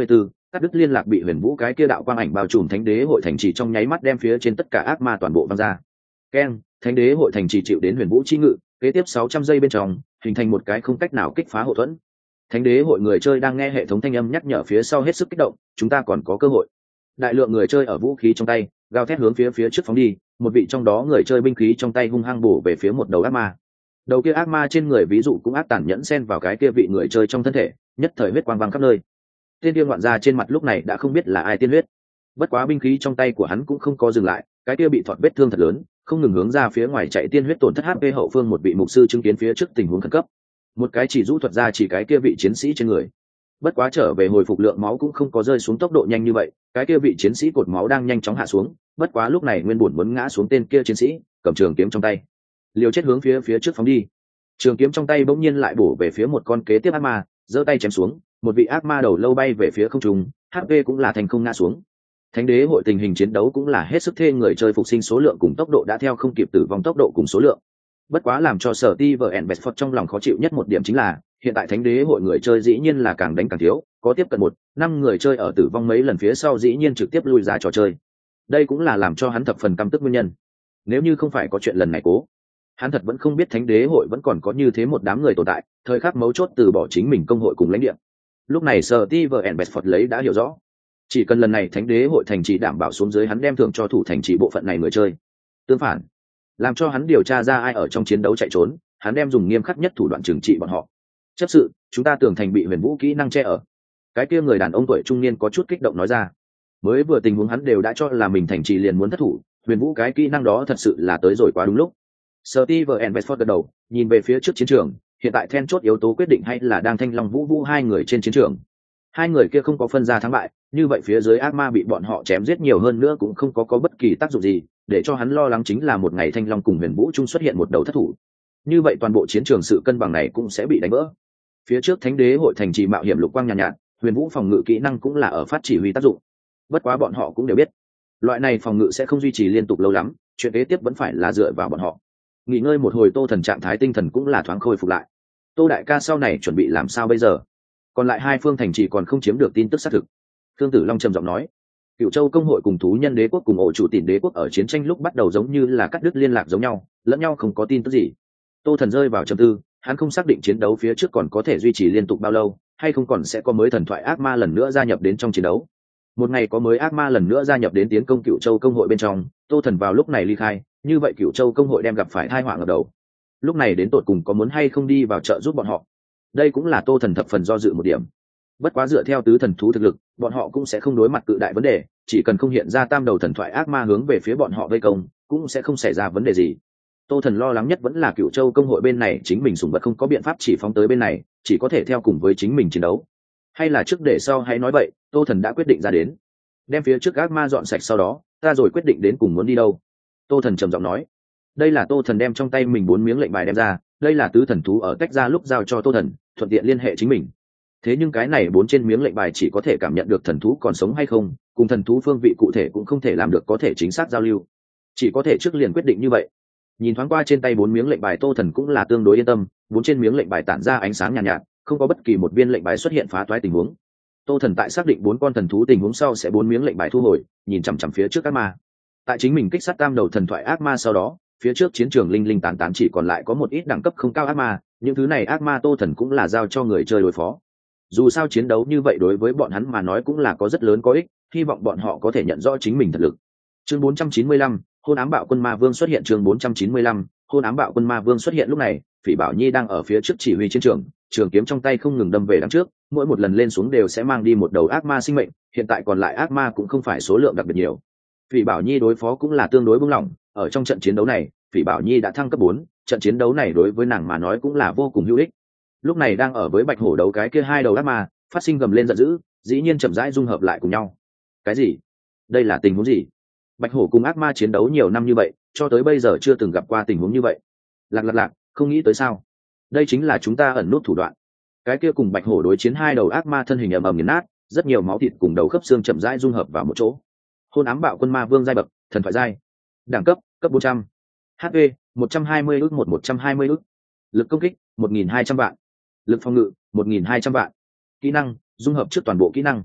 cắt đứt liên lạc bị huyền vũ cái kia đạo quang ảnh bao trùm thánh đế hội thành trì trong nháy mắt đem phía trên tất cả ác ma toàn bộ văng ra. Keng, thánh đế hội thành trì chịu đến huyền vũ chi ngự, kế tiếp 600 giây bên trong hình thành một cái không cách nào kích phá hậu thuẫn. Thánh đế hội người chơi đang nghe hệ thống thanh âm nhắc nhở phía sau hết sức kích động, chúng ta còn có cơ hội. Đại lượng người chơi ở vũ khí trong tay gào thét hướng phía trước phóng đi, một vị trong đó người chơi binh khí trong tay hung hăng bổ về phía một đầu ác ma. Đầu kia ác ma trên người ví dụ cũng ác tàn nhẫn xen vào cái kia vị người chơi trong thân thể, nhất thời huyết quang văng khắp nơi. Tên tiên ngoạn ra trên mặt lúc này đã không biết là ai tiên huyết. Bất quá binh khí trong tay của hắn cũng không có dừng lại, cái kia bị thọt vết thương thật lớn, không ngừng hướng ra phía ngoài chạy tiên huyết tổn thất HP hậu phương. Một vị mục sư chứng kiến phía trước tình huống khẩn cấp, một cái chỉ rũ thuật ra chỉ cái kia vị chiến sĩ trên người. Bất quá trở về hồi phục lượng máu cũng không có rơi xuống tốc độ nhanh như vậy, cái kia vị chiến sĩ cột máu đang nhanh chóng hạ xuống. Bất quá lúc này nguyên bổn muốn ngã xuống tên kia chiến sĩ cầm trường kiếm trong tay liều chết hướng phía trước phóng đi. Trường kiếm trong tay bỗng nhiên lại bổ về phía một con kế tiếp ác ma, giơ tay chém xuống, một vị ác ma đầu lâu bay về phía không trung, HP cũng là thành không ngã xuống. Thánh đế hội tình hình chiến đấu cũng là hết sức thê, người chơi phục sinh số lượng cùng tốc độ đã theo không kịp tử vong tốc độ cùng số lượng. Bất quá làm cho sở ti vợ ẻn Bedford trong lòng khó chịu nhất một điểm chính là hiện tại thánh đế hội người chơi dĩ nhiên là càng đánh càng thiếu, có tiếp cận 1-5 người chơi ở tử vong mấy lần phía sau dĩ nhiên trực tiếp lui ra trò chơi. Đây cũng là làm cho hắn thập phần căm tức nguyên nhân. Nếu như không phải có chuyện lần này cố, hắn thật vẫn không biết thánh đế hội vẫn còn có như thế một đám người tồn tại, thời khắc mấu chốt từ bỏ chính mình công hội cùng lãnh địa. Lúc này sở ti vợ ẻn Bedford lấy đã hiểu rõ, chỉ cần lần này thánh đế hội thành trì đảm bảo xuống dưới, hắn đem thưởng cho thủ thành trì bộ phận này người chơi. Tương phản, làm cho hắn điều tra ra ai ở trong chiến đấu chạy trốn, hắn đem dùng nghiêm khắc nhất thủ đoạn trừng trị bọn họ. Chấp sự, chúng ta tường thành bị huyền vũ kỹ năng che ở. Cái kia người đàn ông tuổi trung niên có chút kích động nói ra. Mới vừa tình huống hắn đều đã cho là mình thành trì liền muốn thất thủ, huyền vũ cái kỹ năng đó thật sự là tới rồi quá đúng lúc. Steve and Bedford gật đầu, nhìn về phía trước chiến trường, hiện tại then chốt yếu tố quyết định hay là đang Thanh Long Vũ Vũ hai người trên chiến trường. Hai người kia không có phân ra thắng bại, như vậy phía dưới ác ma bị bọn họ chém giết nhiều hơn nữa cũng không có bất kỳ tác dụng gì, để cho hắn lo lắng chính là một ngày Thanh Long cùng Huyền Vũ chung xuất hiện một đầu thất thủ. Như vậy toàn bộ chiến trường sự cân bằng này cũng sẽ bị đánh vỡ. Phía trước Thánh Đế hội thành trì mạo hiểm lục quang nhàn nhạt, Huyền Vũ phòng ngự kỹ năng cũng là ở phát chỉ huy tác dụng. Bất quá bọn họ cũng đều biết, loại này phòng ngự sẽ không duy trì liên tục lâu lắm, chuyện kế tiếp vẫn phải là dựa vào bọn họ. Nghỉ ngơi một hồi, Tô Thần trạng thái tinh thần cũng là thoáng khôi phục lại. Tô đại ca sau này chuẩn bị làm sao bây giờ? Còn lại hai phương thành trì còn không chiếm được tin tức xác thực. Thương Tử Long trầm giọng nói, Cựu Châu công hội cùng Thú Nhân Đế quốc cùng Ổ Chủ Tỉn Đế quốc ở chiến tranh lúc bắt đầu giống như là cắt đứt liên lạc giống nhau, lẫn nhau không có tin tức gì. Tô Thần rơi vào trầm tư, hắn không xác định chiến đấu phía trước còn có thể duy trì liên tục bao lâu, hay không còn sẽ có mới thần thoại ác ma lần nữa gia nhập đến trong chiến đấu. Một ngày có mới ác ma lần nữa gia nhập đến tiến công Cựu Châu công hội bên trong, Tô Thần vào lúc này ly khai, như vậy Cựu Châu công hội đem gặp phải tai họa ngập đầu. Lúc này đến tột cùng có muốn hay không đi vào trợ giúp bọn họ, đây cũng là Tô Thần thập phần do dự một điểm. Bất quá dựa theo tứ thần thú thực lực, bọn họ cũng sẽ không đối mặt cự đại vấn đề, chỉ cần không hiện ra tam đầu thần thoại ác ma hướng về phía bọn họ vây công, cũng sẽ không xảy ra vấn đề gì. Tô Thần lo lắng nhất vẫn là Cựu Châu công hội bên này chính mình sủng vật không có biện pháp chỉ phóng tới bên này, chỉ có thể theo cùng với chính mình chiến đấu. Hay là trước để sau hãy nói vậy, Tô Thần đã quyết định ra đến. Đem phía trước ác ma dọn sạch sau đó, ta rồi quyết định đến cùng muốn đi đâu. Tô Thần trầm giọng nói. Đây là Tô Thần đem trong tay mình 4 miếng lệnh bài đem ra, đây là tứ thần thú ở tách ra lúc giao cho Tô Thần, thuận tiện liên hệ chính mình. Thế nhưng cái này 4 trên miếng lệnh bài chỉ có thể cảm nhận được thần thú còn sống hay không, cùng thần thú phương vị cụ thể cũng không thể làm được có thể chính xác giao lưu, chỉ có thể trước liền quyết định như vậy. Nhìn thoáng qua trên tay 4 miếng lệnh bài, Tô Thần cũng là tương đối yên tâm, 4 trên miếng lệnh bài tản ra ánh sáng nhàn nhạt, không có bất kỳ một viên lệnh bài xuất hiện phá toái tình huống. Tô Thần tại xác định 4 con thần thú tình huống sau sẽ 4 miếng lệnh bài thu hồi, nhìn chằm chằm phía trước ác ma. Tại chính mình kích sát tam đầu thần thoại ác ma sau đó, phía trước chiến trường linh linh tán tán chỉ còn lại có một ít đẳng cấp không cao ác ma, những thứ này ác ma Tô Thần cũng là giao cho người chơi đối phó. Dù sao chiến đấu như vậy đối với bọn hắn mà nói cũng là có rất lớn có ích, hy vọng bọn họ có thể nhận rõ chính mình thực lực. Chương 495, hôn ám bạo quân ma vương xuất hiện. Chương 495, hôn ám bạo quân ma vương xuất hiện. Lúc này, Phỉ Bảo Nhi đang ở phía trước chỉ huy chiến trường, trường kiếm trong tay không ngừng đâm về đằng trước, mỗi một lần lên xuống đều sẽ mang đi một đầu ác ma sinh mệnh, hiện tại còn lại ác ma cũng không phải số lượng đặc biệt nhiều. Phỉ Bảo Nhi đối phó cũng là tương đối buông lỏng, ở trong trận chiến đấu này, Phỉ Bảo Nhi đã thăng cấp 4, trận chiến đấu này đối với nàng mà nói cũng là vô cùng hữu ích. Lúc này đang ở với Bạch Hổ đấu cái kia hai đầu ác ma, phát sinh gầm lên giận dữ, dĩ nhiên chậm rãi dung hợp lại cùng nhau. Cái gì? Đây là tình huống gì? Bạch Hổ cùng ác ma chiến đấu nhiều năm như vậy, cho tới bây giờ chưa từng gặp qua tình huống như vậy. Lạc, không nghĩ tới sao? Đây chính là chúng ta ẩn nút thủ đoạn. Cái kia cùng Bạch Hổ đối chiến hai đầu ác ma thân hình ầm ầm nghiền nát, rất nhiều máu thịt cùng đầu khớp xương chậm rãi dung hợp vào một chỗ. Hôn ám bạo quân ma vương giai bậc, thần thoại giai. Đẳng cấp, cấp 400. HP, 120 ức 120 ức. Lực công kích, 1200 vạn. Lực phòng ngự, 1200 vạn. Kỹ năng, dung hợp trước toàn bộ kỹ năng.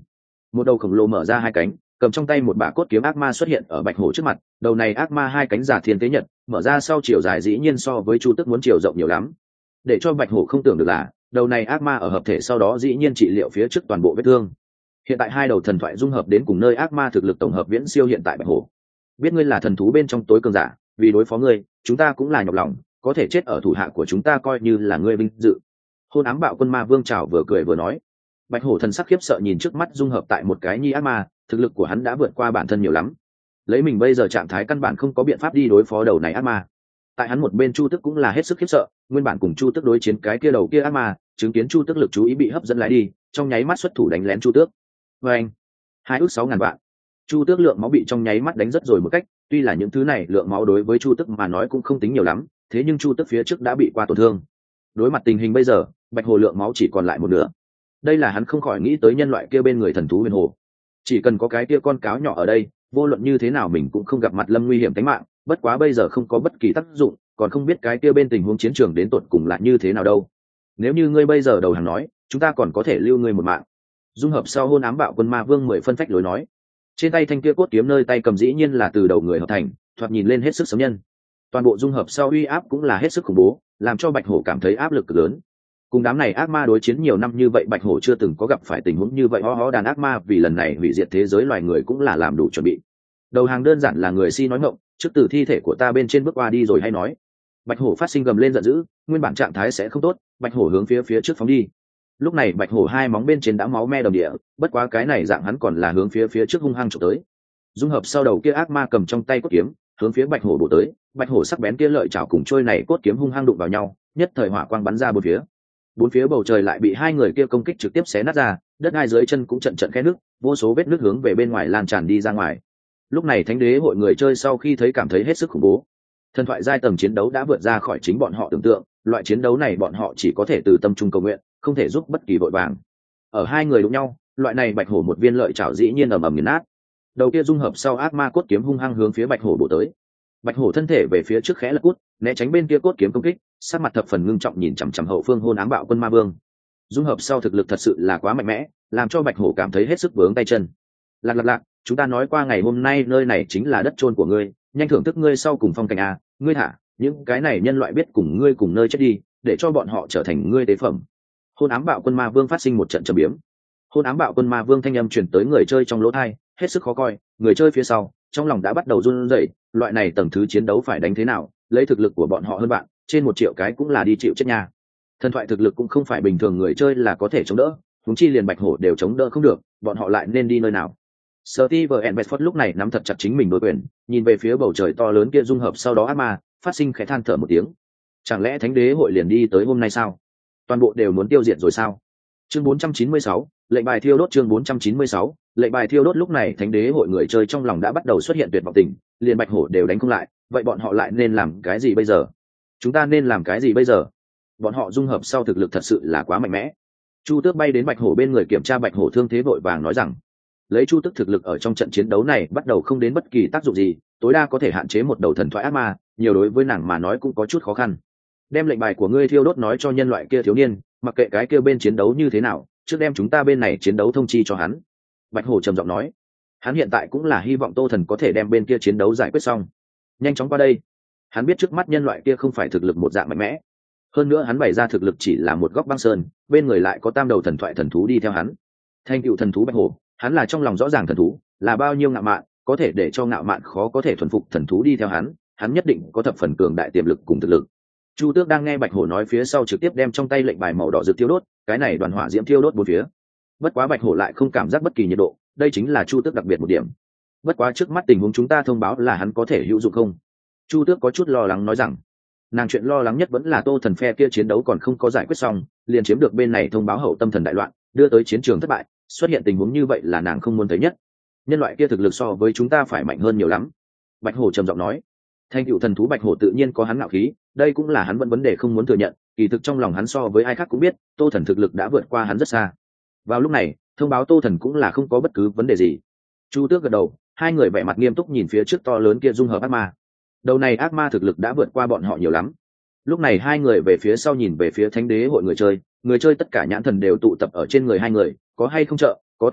Một đầu khổng lồ mở ra hai cánh, cầm trong tay một bả cốt kiếm ác ma xuất hiện ở bạch hổ trước mặt. Đầu này ác ma hai cánh giả thiên tế nhật, mở ra sau chiều dài dĩ nhiên so với chu tước muốn chiều rộng nhiều lắm. Để cho bạch hổ không tưởng được là đầu này ác ma ở hợp thể sau đó dĩ nhiên trị liệu phía trước toàn bộ vết thương. Hiện tại hai đầu thần thoại dung hợp đến cùng nơi ác ma thực lực tổng hợp viễn siêu hiện tại bạch hổ. Biết ngươi là thần thú bên trong tối cường giả, vì đối phó ngươi chúng ta cũng là nhọc lòng, có thể chết ở thủ hạ của chúng ta coi như là ngươi vinh dự. Hôn ám bạo quân ma vương trào vừa cười vừa nói. Bạch hổ thần sắc khiếp sợ nhìn trước mắt dung hợp tại một cái nhi ác ma, thực lực của hắn đã vượt qua bản thân nhiều lắm, lấy mình bây giờ trạng thái căn bản không có biện pháp đi đối phó đầu này ác ma. Tại hắn một bên chu tức cũng là hết sức khiếp sợ, nguyên bản cùng chu tức đối chiến cái kia đầu kia ác ma, chứng kiến chu tức lực chú ý bị hấp dẫn lại đi, trong nháy mắt xuất thủ đánh lén chu tước. Và anh 2.600.000 vạn, chu tước lượng máu bị trong nháy mắt đánh rất rồi một cách. Tuy là những thứ này lượng máu đối với chu tước mà nói cũng không tính nhiều lắm, thế nhưng chu tước phía trước đã bị qua tổn thương. Đối mặt tình hình bây giờ, bạch hồ lượng máu chỉ còn lại một nửa. Đây là hắn không khỏi nghĩ tới nhân loại kia bên người thần thú huyền hồ. Chỉ cần có cái kia con cáo nhỏ ở đây, vô luận như thế nào mình cũng không gặp mặt lâm nguy hiểm tính mạng. Bất quá bây giờ không có bất kỳ tác dụng, còn không biết cái kia bên tình huống chiến trường đến tột cùng là như thế nào đâu. Nếu như ngươi bây giờ đầu hàng nói, chúng ta còn có thể lưu ngươi một mạng. Dung hợp sau hôn ám bạo quân ma vương 10 phân phách lối nói. Trên tay thanh kia cốt kiếm nơi tay cầm dĩ nhiên là từ đầu người hợp thành, thoạt nhìn lên hết sức sấm nhân. Toàn bộ dung hợp sau uy áp cũng là hết sức khủng bố, làm cho bạch hổ cảm thấy áp lực cực lớn. Cùng đám này ác ma đối chiến nhiều năm như vậy, bạch hổ chưa từng có gặp phải tình huống như vậy. Đàn ác ma vì lần này hủy diệt thế giới loài người cũng là làm đủ chuẩn bị. Đầu hàng đơn giản là người si nói ngọng, trước từ thi thể của ta bên trên bước qua đi rồi hay nói. Bạch hổ phát sinh gầm lên giận dữ, nguyên bản trạng thái sẽ không tốt, bạch hổ hướng phía trước phóng đi. Lúc này bạch hổ hai móng bên trên đã máu me đầm địa, bất quá cái này dạng hắn còn là hướng phía trước hung hăng chụp tới. Dung hợp sau đầu kia ác ma cầm trong tay cốt kiếm hướng phía bạch hổ bổ tới, bạch hổ sắc bén kia lợi chảo cùng trôi này cốt kiếm hung hăng đụng vào nhau, nhất thời hỏa quang bắn ra bốn phía bầu trời lại bị hai người kia công kích trực tiếp xé nát ra, đất ngay dưới chân cũng trận khe nước, vô số vết nước hướng về bên ngoài lan tràn đi ra ngoài. Lúc này thánh đế hội người chơi sau khi thấy cảm thấy hết sức khủng bố. Thần thoại giai tầng chiến đấu đã vượt ra khỏi chính bọn họ tưởng tượng, loại chiến đấu này bọn họ chỉ có thể từ tâm trung cầu nguyện, không thể giúp bất kỳ vội vàng. Ở hai người đụng nhau, loại này bạch hổ một viên lợi chảo dĩ nhiên ầm ầm nghiền nát. Đầu kia dung hợp sau ác ma cốt kiếm hung hăng hướng phía bạch hổ bổ tới. Bạch hổ thân thể về phía trước khẽ lật cút, né tránh bên kia cốt kiếm công kích, sắc mặt thập phần ngưng trọng nhìn chằm chằm hậu phương hôn ám bạo quân ma vương. Dung hợp sau thực lực thật sự là quá mạnh mẽ, làm cho bạch hổ cảm thấy hết sức vướng tay chân. Lạc, chúng ta nói qua ngày hôm nay nơi này chính là đất chôn của ngươi, nhanh thưởng thức ngươi sau cùng phong cảnh a, ngươi thả những cái này nhân loại biết cùng ngươi cùng nơi chết đi, để cho bọn họ trở thành ngươi tế phẩm. Hôn ám bạo quân ma vương phát sinh một trận trầm biếm. Hôn ám bạo quân ma vương thanh âm truyền tới người chơi trong lỗ tai, hết sức khó coi. Người chơi phía sau trong lòng đã bắt đầu run rẩy, loại này tầng thứ chiến đấu phải đánh thế nào, lấy thực lực của bọn họ hơn bạn, trên 1 triệu cái cũng là đi chịu chết nha. Thần thoại thực lực cũng không phải bình thường người chơi là có thể chống đỡ, huống chi liền bạch hổ đều chống đỡ không được, bọn họ lại nên đi nơi nào? Steven Bedford lúc này nắm thật chặt chính mình đối quyền, nhìn về phía bầu trời to lớn kia dung hợp sau đó ác ma, phát sinh khẽ than thở một tiếng. Chẳng lẽ thánh đế hội liền đi tới hôm nay sao? Toàn bộ đều muốn tiêu diệt rồi sao? Chương 496, lệnh bài thiêu đốt. Chương 496, lệnh bài thiêu đốt. Lúc này thánh đế hội người chơi trong lòng đã bắt đầu xuất hiện tuyệt vọng tình, liền bạch hổ đều đánh không lại, vậy bọn họ lại nên làm cái gì bây giờ? Chúng ta nên làm cái gì bây giờ? Bọn họ dung hợp sau thực lực thật sự là quá mạnh mẽ. Chu Tước bay đến bạch hổ bên người kiểm tra bạch hổ thương thế, vội vàng nói rằng, lấy Chu Tước thực lực ở trong trận chiến đấu này bắt đầu không đến bất kỳ tác dụng gì, tối đa có thể hạn chế một đầu thần thoại ác ma, nhiều đối với nàng mà nói cũng có chút khó khăn. Đem lệnh bài của ngươi thiêu đốt nói cho nhân loại kia thiếu niên, mặc kệ cái kia bên chiến đấu như thế nào, trước đem chúng ta bên này chiến đấu thông chi cho hắn. Bạch hổ trầm giọng nói, hắn hiện tại cũng là hy vọng Tô Thần có thể đem bên kia chiến đấu giải quyết xong, nhanh chóng qua đây. Hắn biết trước mắt nhân loại kia không phải thực lực một dạng mạnh mẽ, hơn nữa hắn bày ra thực lực chỉ là một góc băng sơn, bên người lại có tam đầu thần thoại thần thú đi theo hắn. Thành tựu thần thú bạch hổ, hắn là trong lòng rõ ràng thần thú là bao nhiêu ngạo mạn, có thể để cho ngạo mạn khó có thể thuần phục thần thú đi theo hắn nhất định có thập phần cường đại tiềm lực cùng thực lực. Chu Tước đang nghe bạch hổ nói phía sau trực tiếp đem trong tay lệnh bài màu đỏ rực thiêu đốt, cái này đoàn hỏa diễm thiêu đốt bốn phía. Bất quá bạch hổ lại không cảm giác bất kỳ nhiệt độ, đây chính là Chu Tước đặc biệt một điểm. Bất quá trước mắt tình huống chúng ta thông báo là hắn có thể hữu dụng không? Chu Tước có chút lo lắng nói rằng, nàng chuyện lo lắng nhất vẫn là Tô Thần phe kia chiến đấu còn không có giải quyết xong, liền chiếm được bên này thông báo hậu tâm thần đại loạn, đưa tới chiến trường thất bại, xuất hiện tình huống như vậy là nàng không muốn thấy nhất. Nhân loại kia thực lực so với chúng ta phải mạnh hơn nhiều lắm. Bạch hổ trầm giọng nói, thành tựu thần thú bạch hổ tự nhiên có hắn ngạo khí, đây cũng là hắn vẫn vấn đề không muốn thừa nhận, kỳ thực trong lòng hắn so với ai khác cũng biết Tô Thần thực lực đã vượt qua hắn rất xa. Vào lúc này thông báo Tô Thần cũng là không có bất cứ vấn đề gì. Chu Tước gật đầu, hai người vẻ mặt nghiêm túc nhìn phía trước to lớn kia dung hợp ác ma. Đầu này ác ma thực lực đã vượt qua bọn họ nhiều lắm. Lúc này hai người về phía sau nhìn về phía thánh đế hội người chơi tất cả nhãn thần đều tụ tập ở trên người hai người, có hay không trợ, có tuyệt vọng,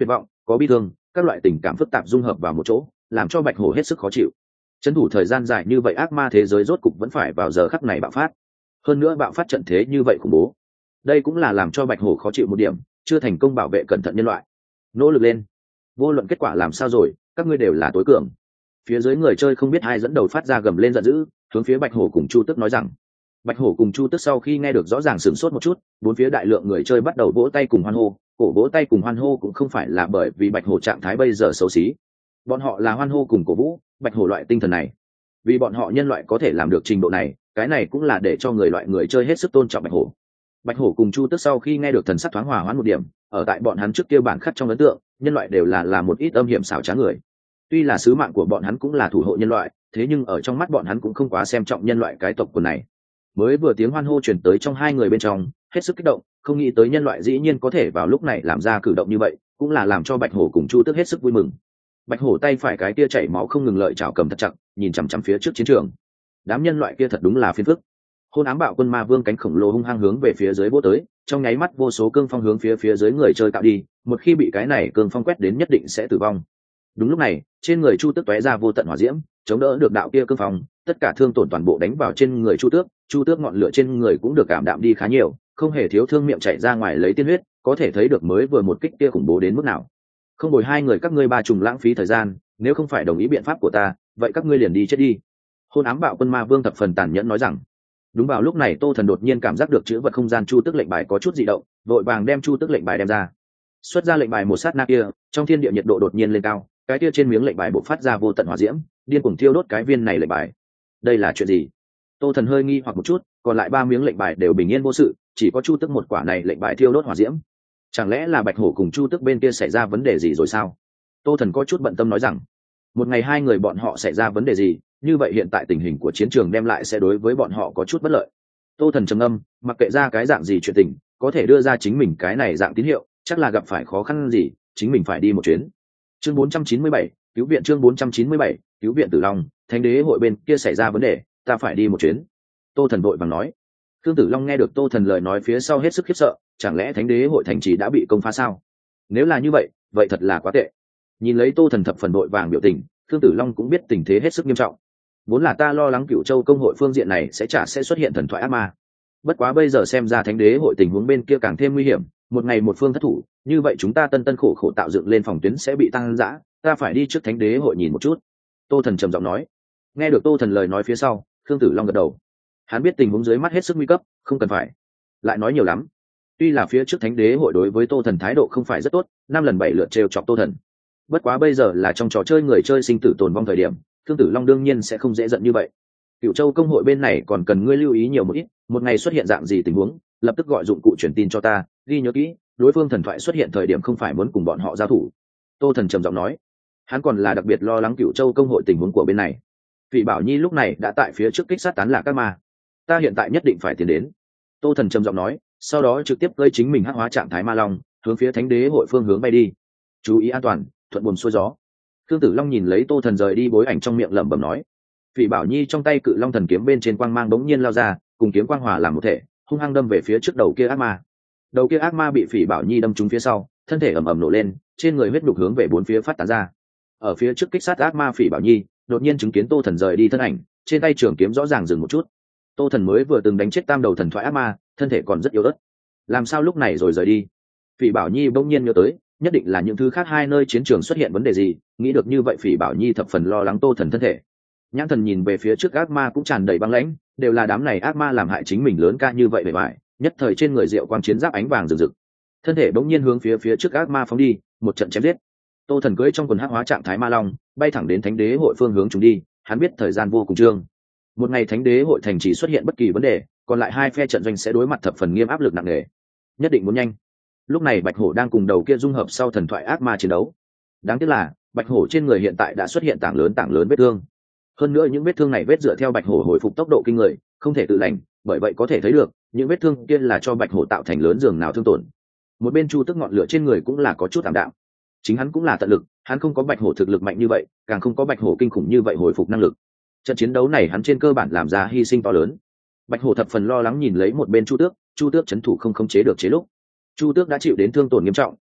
có bi thương, các loại tình cảm phức tạp dung hợp vào một chỗ, làm cho bạch hổ hết sức khó chịu. Trấn thủ thời gian dài như vậy, ác ma thế giới rốt cục vẫn phải vào giờ khắc này bạo phát. Hơn nữa bạo phát trận thế như vậy khủng bố, đây cũng là làm cho bạch hổ khó chịu một điểm, chưa thành công bảo vệ cẩn thận nhân loại. Nỗ lực lên, vô luận kết quả làm sao rồi, các ngươi đều là tối cường. Phía dưới người chơi không biết ai dẫn đầu phát ra gầm lên giận dữ, hướng phía bạch hổ cùng chu tước nói rằng. Bạch hổ cùng chu tước sau khi nghe được rõ ràng sửng sốt một chút, bốn phía đại lượng người chơi bắt đầu vỗ tay cùng hoan hô. Cổ vỗ tay cùng hoan hô cũng không phải là bởi vì bạch hổ trạng thái bây giờ xấu xí, bọn họ là hoan hô cùng cổ vũ bạch hổ loại tinh thần này, vì bọn họ nhân loại có thể làm được trình độ này, cái này cũng là để cho người chơi hết sức tôn trọng bạch hổ. Bạch hổ cùng chu tước sau khi nghe được thần sắc thoáng hòa hoãn một điểm, ở tại bọn hắn trước kia bản khắc trong ấn tượng, nhân loại đều là một ít âm hiểm xảo trá người. Tuy là sứ mạng của bọn hắn cũng là thủ hộ nhân loại, thế nhưng ở trong mắt bọn hắn cũng không quá xem trọng nhân loại cái tộc quần này. Mới vừa tiếng hoan hô truyền tới trong hai người bên trong, hết sức kích động, không nghĩ tới nhân loại dĩ nhiên có thể vào lúc này làm ra cử động như vậy, cũng là làm cho bạch hổ cùng chu tước hết sức vui mừng. Bạch hổ tay phải cái kia chảy máu không ngừng lợi chảo cầm thật chặt, nhìn chằm chằm phía trước chiến trường. Đám nhân loại kia thật đúng là phiền phức. Hôn ám bạo quân ma vương cánh khổng lồ hung hăng hướng về phía dưới vỗ tới, trong nháy mắt vô số cương phong hướng phía dưới người chơi tạo đi, một khi bị cái này cương phong quét đến nhất định sẽ tử vong. Đúng lúc này, trên người chu tước tóe ra vô tận hỏa diễm, chống đỡ được đạo kia cương phong, tất cả thương tổn toàn bộ đánh vào trên người chu tước ngọn lửa trên người cũng được cảm đạm đi khá nhiều, không hề thiếu thương miệng chảy ra ngoài lấy tiên huyết, có thể thấy được mới vừa một kích kia khủng bố đến mức nào. Không bồi hai người các ngươi ba trùng lãng phí thời gian, nếu không phải đồng ý biện pháp của ta, vậy các ngươi liền đi chết đi. Hôn ám bạo quân ma vương thập phần tàn nhẫn nói rằng. Đúng vào lúc này Tô Thần đột nhiên cảm giác được chữ vật không gian chu tước lệnh bài có chút dị động, vội vàng đem chu tước lệnh bài đem ra. Xuất ra lệnh bài một sát na kia, trong thiên địa nhiệt độ đột nhiên lên cao, cái kia trên miếng lệnh bài bộc phát ra vô tận hỏa diễm, điên cuồng thiêu đốt cái viên này lệnh bài. Đây là chuyện gì? Tô Thần hơi nghi hoặc một chút, còn lại ba miếng lệnh bài đều bình yên vô sự, chỉ có chu tước một quả này lệnh bài thiêu đốt hỏa diễm. Chẳng lẽ là bạch hổ cùng chu tước bên kia xảy ra vấn đề gì rồi sao? Tô Thần có chút bận tâm nói rằng, một ngày hai người bọn họ xảy ra vấn đề gì, như vậy hiện tại tình hình của chiến trường đem lại sẽ đối với bọn họ có chút bất lợi. Tô Thần trầm ngâm, mặc kệ ra cái dạng gì chuyện tình, có thể đưa ra chính mình cái này dạng tín hiệu, chắc là gặp phải khó khăn gì, chính mình phải đi một chuyến. Chương 497, cứu viện. Chương 497, cứu viện Tử Long, Thánh đế hội bên kia xảy ra vấn đề, ta phải đi một chuyến. Tô Thần vội vàng nói. Khương Tử Long nghe được Tô Thần lời nói phía sau hết sức khiếp sợ, chẳng lẽ Thánh đế hội thành trì đã bị công phá sao? Nếu là như vậy, vậy thật là quá tệ. Nhìn lấy Tô Thần thập phần vội vàng biểu tình, Khương Tử Long cũng biết tình thế hết sức nghiêm trọng. Vốn là ta lo lắng Cửu Châu công hội phương diện này sẽ xuất hiện thần thoại ác ma. Bất quá bây giờ xem ra Thánh đế hội tình huống bên kia càng thêm nguy hiểm, một ngày một phương thất thủ, như vậy chúng ta tân khổ khổ tạo dựng lên phòng tuyến sẽ bị tăng dã, ta phải đi trước Thánh đế hội nhìn một chút. Tô Thần trầm giọng nói. Nghe được Tô Thần lời nói phía sau, Khương Tử Long gật đầu. Hắn biết tình huống dưới mắt hết sức nguy cấp, không cần phải lại nói nhiều lắm. Tuy là phía trước Thánh đế hội đối với Tô Thần thái độ không phải rất tốt, 5 lần 7 lượt trêu chọc Tô Thần. Bất quá bây giờ là trong trò chơi người chơi sinh tử tồn vong thời điểm, Khương Tử Long đương nhiên sẽ không dễ giận như vậy. Cửu Châu công hội bên này còn cần ngươi lưu ý nhiều một ít, một ngày xuất hiện dạng gì tình huống, lập tức gọi dụng cụ truyền tin cho ta, ghi nhớ kỹ, đối phương thần thoại xuất hiện thời điểm không phải muốn cùng bọn họ giao thủ. Tô Thần trầm giọng nói. Hắn còn là đặc biệt lo lắng Cửu Châu công hội tình huống của bên này. Vị Bảo Nhi lúc này đã tại phía trước kích sát tán lạc các ma, ta hiện tại nhất định phải tiến đến. Tô Thần trầm giọng nói, sau đó trực tiếp gây chính mình hắc hóa trạng thái ma long, hướng phía Thánh đế hội phương hướng bay đi. Chú ý an toàn, thuận buồm xuôi gió. Khương Tử Long nhìn lấy Tô Thần rời đi bối ảnh trong miệng lẩm bẩm nói. Vị Bảo Nhi trong tay cự long thần kiếm bên trên quang mang bỗng nhiên lao ra, cùng kiếm quang hòa làm một thể, hung hăng đâm về phía trước đầu kia ác ma. Đầu kia ác ma bị Phỉ Bảo Nhi đâm trúng phía sau, thân thể ầm ầm nổ lên, trên người huyết đục hướng về bốn phía phát tán ra. Ở phía trước kích sát ác ma Phỉ Bảo Nhi, đột nhiên chứng kiến Tô Thần rời đi thân ảnh, trên tay trường kiếm rõ ràng dừng một chút. Tô Thần mới vừa từng đánh chết tam đầu thần thoại ác ma, thân thể còn rất yếu ớt, làm sao lúc này rồi rời đi? Phỉ Bảo Nhi bỗng nhiên nhớ tới, nhất định là những thứ khác hai nơi chiến trường xuất hiện vấn đề gì, nghĩ được như vậy Phỉ Bảo Nhi thập phần lo lắng Tô Thần thân thể. Nhãn thần nhìn về phía trước ác ma cũng tràn đầy băng lãnh, đều là đám này ác ma làm hại chính mình lớn ca như vậy bề ngoài, nhất thời trên người Diệu Quang chiến giáp ánh vàng rực rực, thân thể bỗng nhiên hướng phía trước ác ma phóng đi, một trận chém giết. Tô Thần cưỡi trong quần hắc hóa trạng thái ma long, bay thẳng đến Thánh đế hội phương hướng chúng đi, hắn biết thời gian vô cùng trương. Một ngày Thánh đế hội thành trì xuất hiện bất kỳ vấn đề, còn lại hai phe trận doanh sẽ đối mặt thập phần nghiêm áp lực nặng nề, nhất định muốn nhanh. Lúc này Bạch Hổ đang cùng đầu kia dung hợp sau thần thoại ác ma chiến đấu. Đáng tiếc là Bạch Hổ trên người hiện tại đã xuất hiện tảng lớn vết thương. Hơn nữa những vết thương này vết dựa theo Bạch Hổ hồi phục tốc độ kinh người, không thể tự lành, bởi vậy có thể thấy được những vết thương kia là cho Bạch Hổ tạo thành lớn giường nào thương tổn. Một bên Chu Tức ngọn lửa trên người cũng là có chút tạm đạm. Chính hắn cũng là tận lực, hắn không có Bạch Hổ thực lực mạnh như vậy, càng không có Bạch Hổ kinh khủng như vậy hồi phục năng lực. Trận chiến đấu này hắn trên cơ bản làm ra hy sinh to lớn. Bạch Hổ thập phần lo lắng nhìn lấy một bên Chu Tước trấn thủ không khống chế được chế lúc. Chu Tước đã chịu đến thương tổn nghiêm trọng,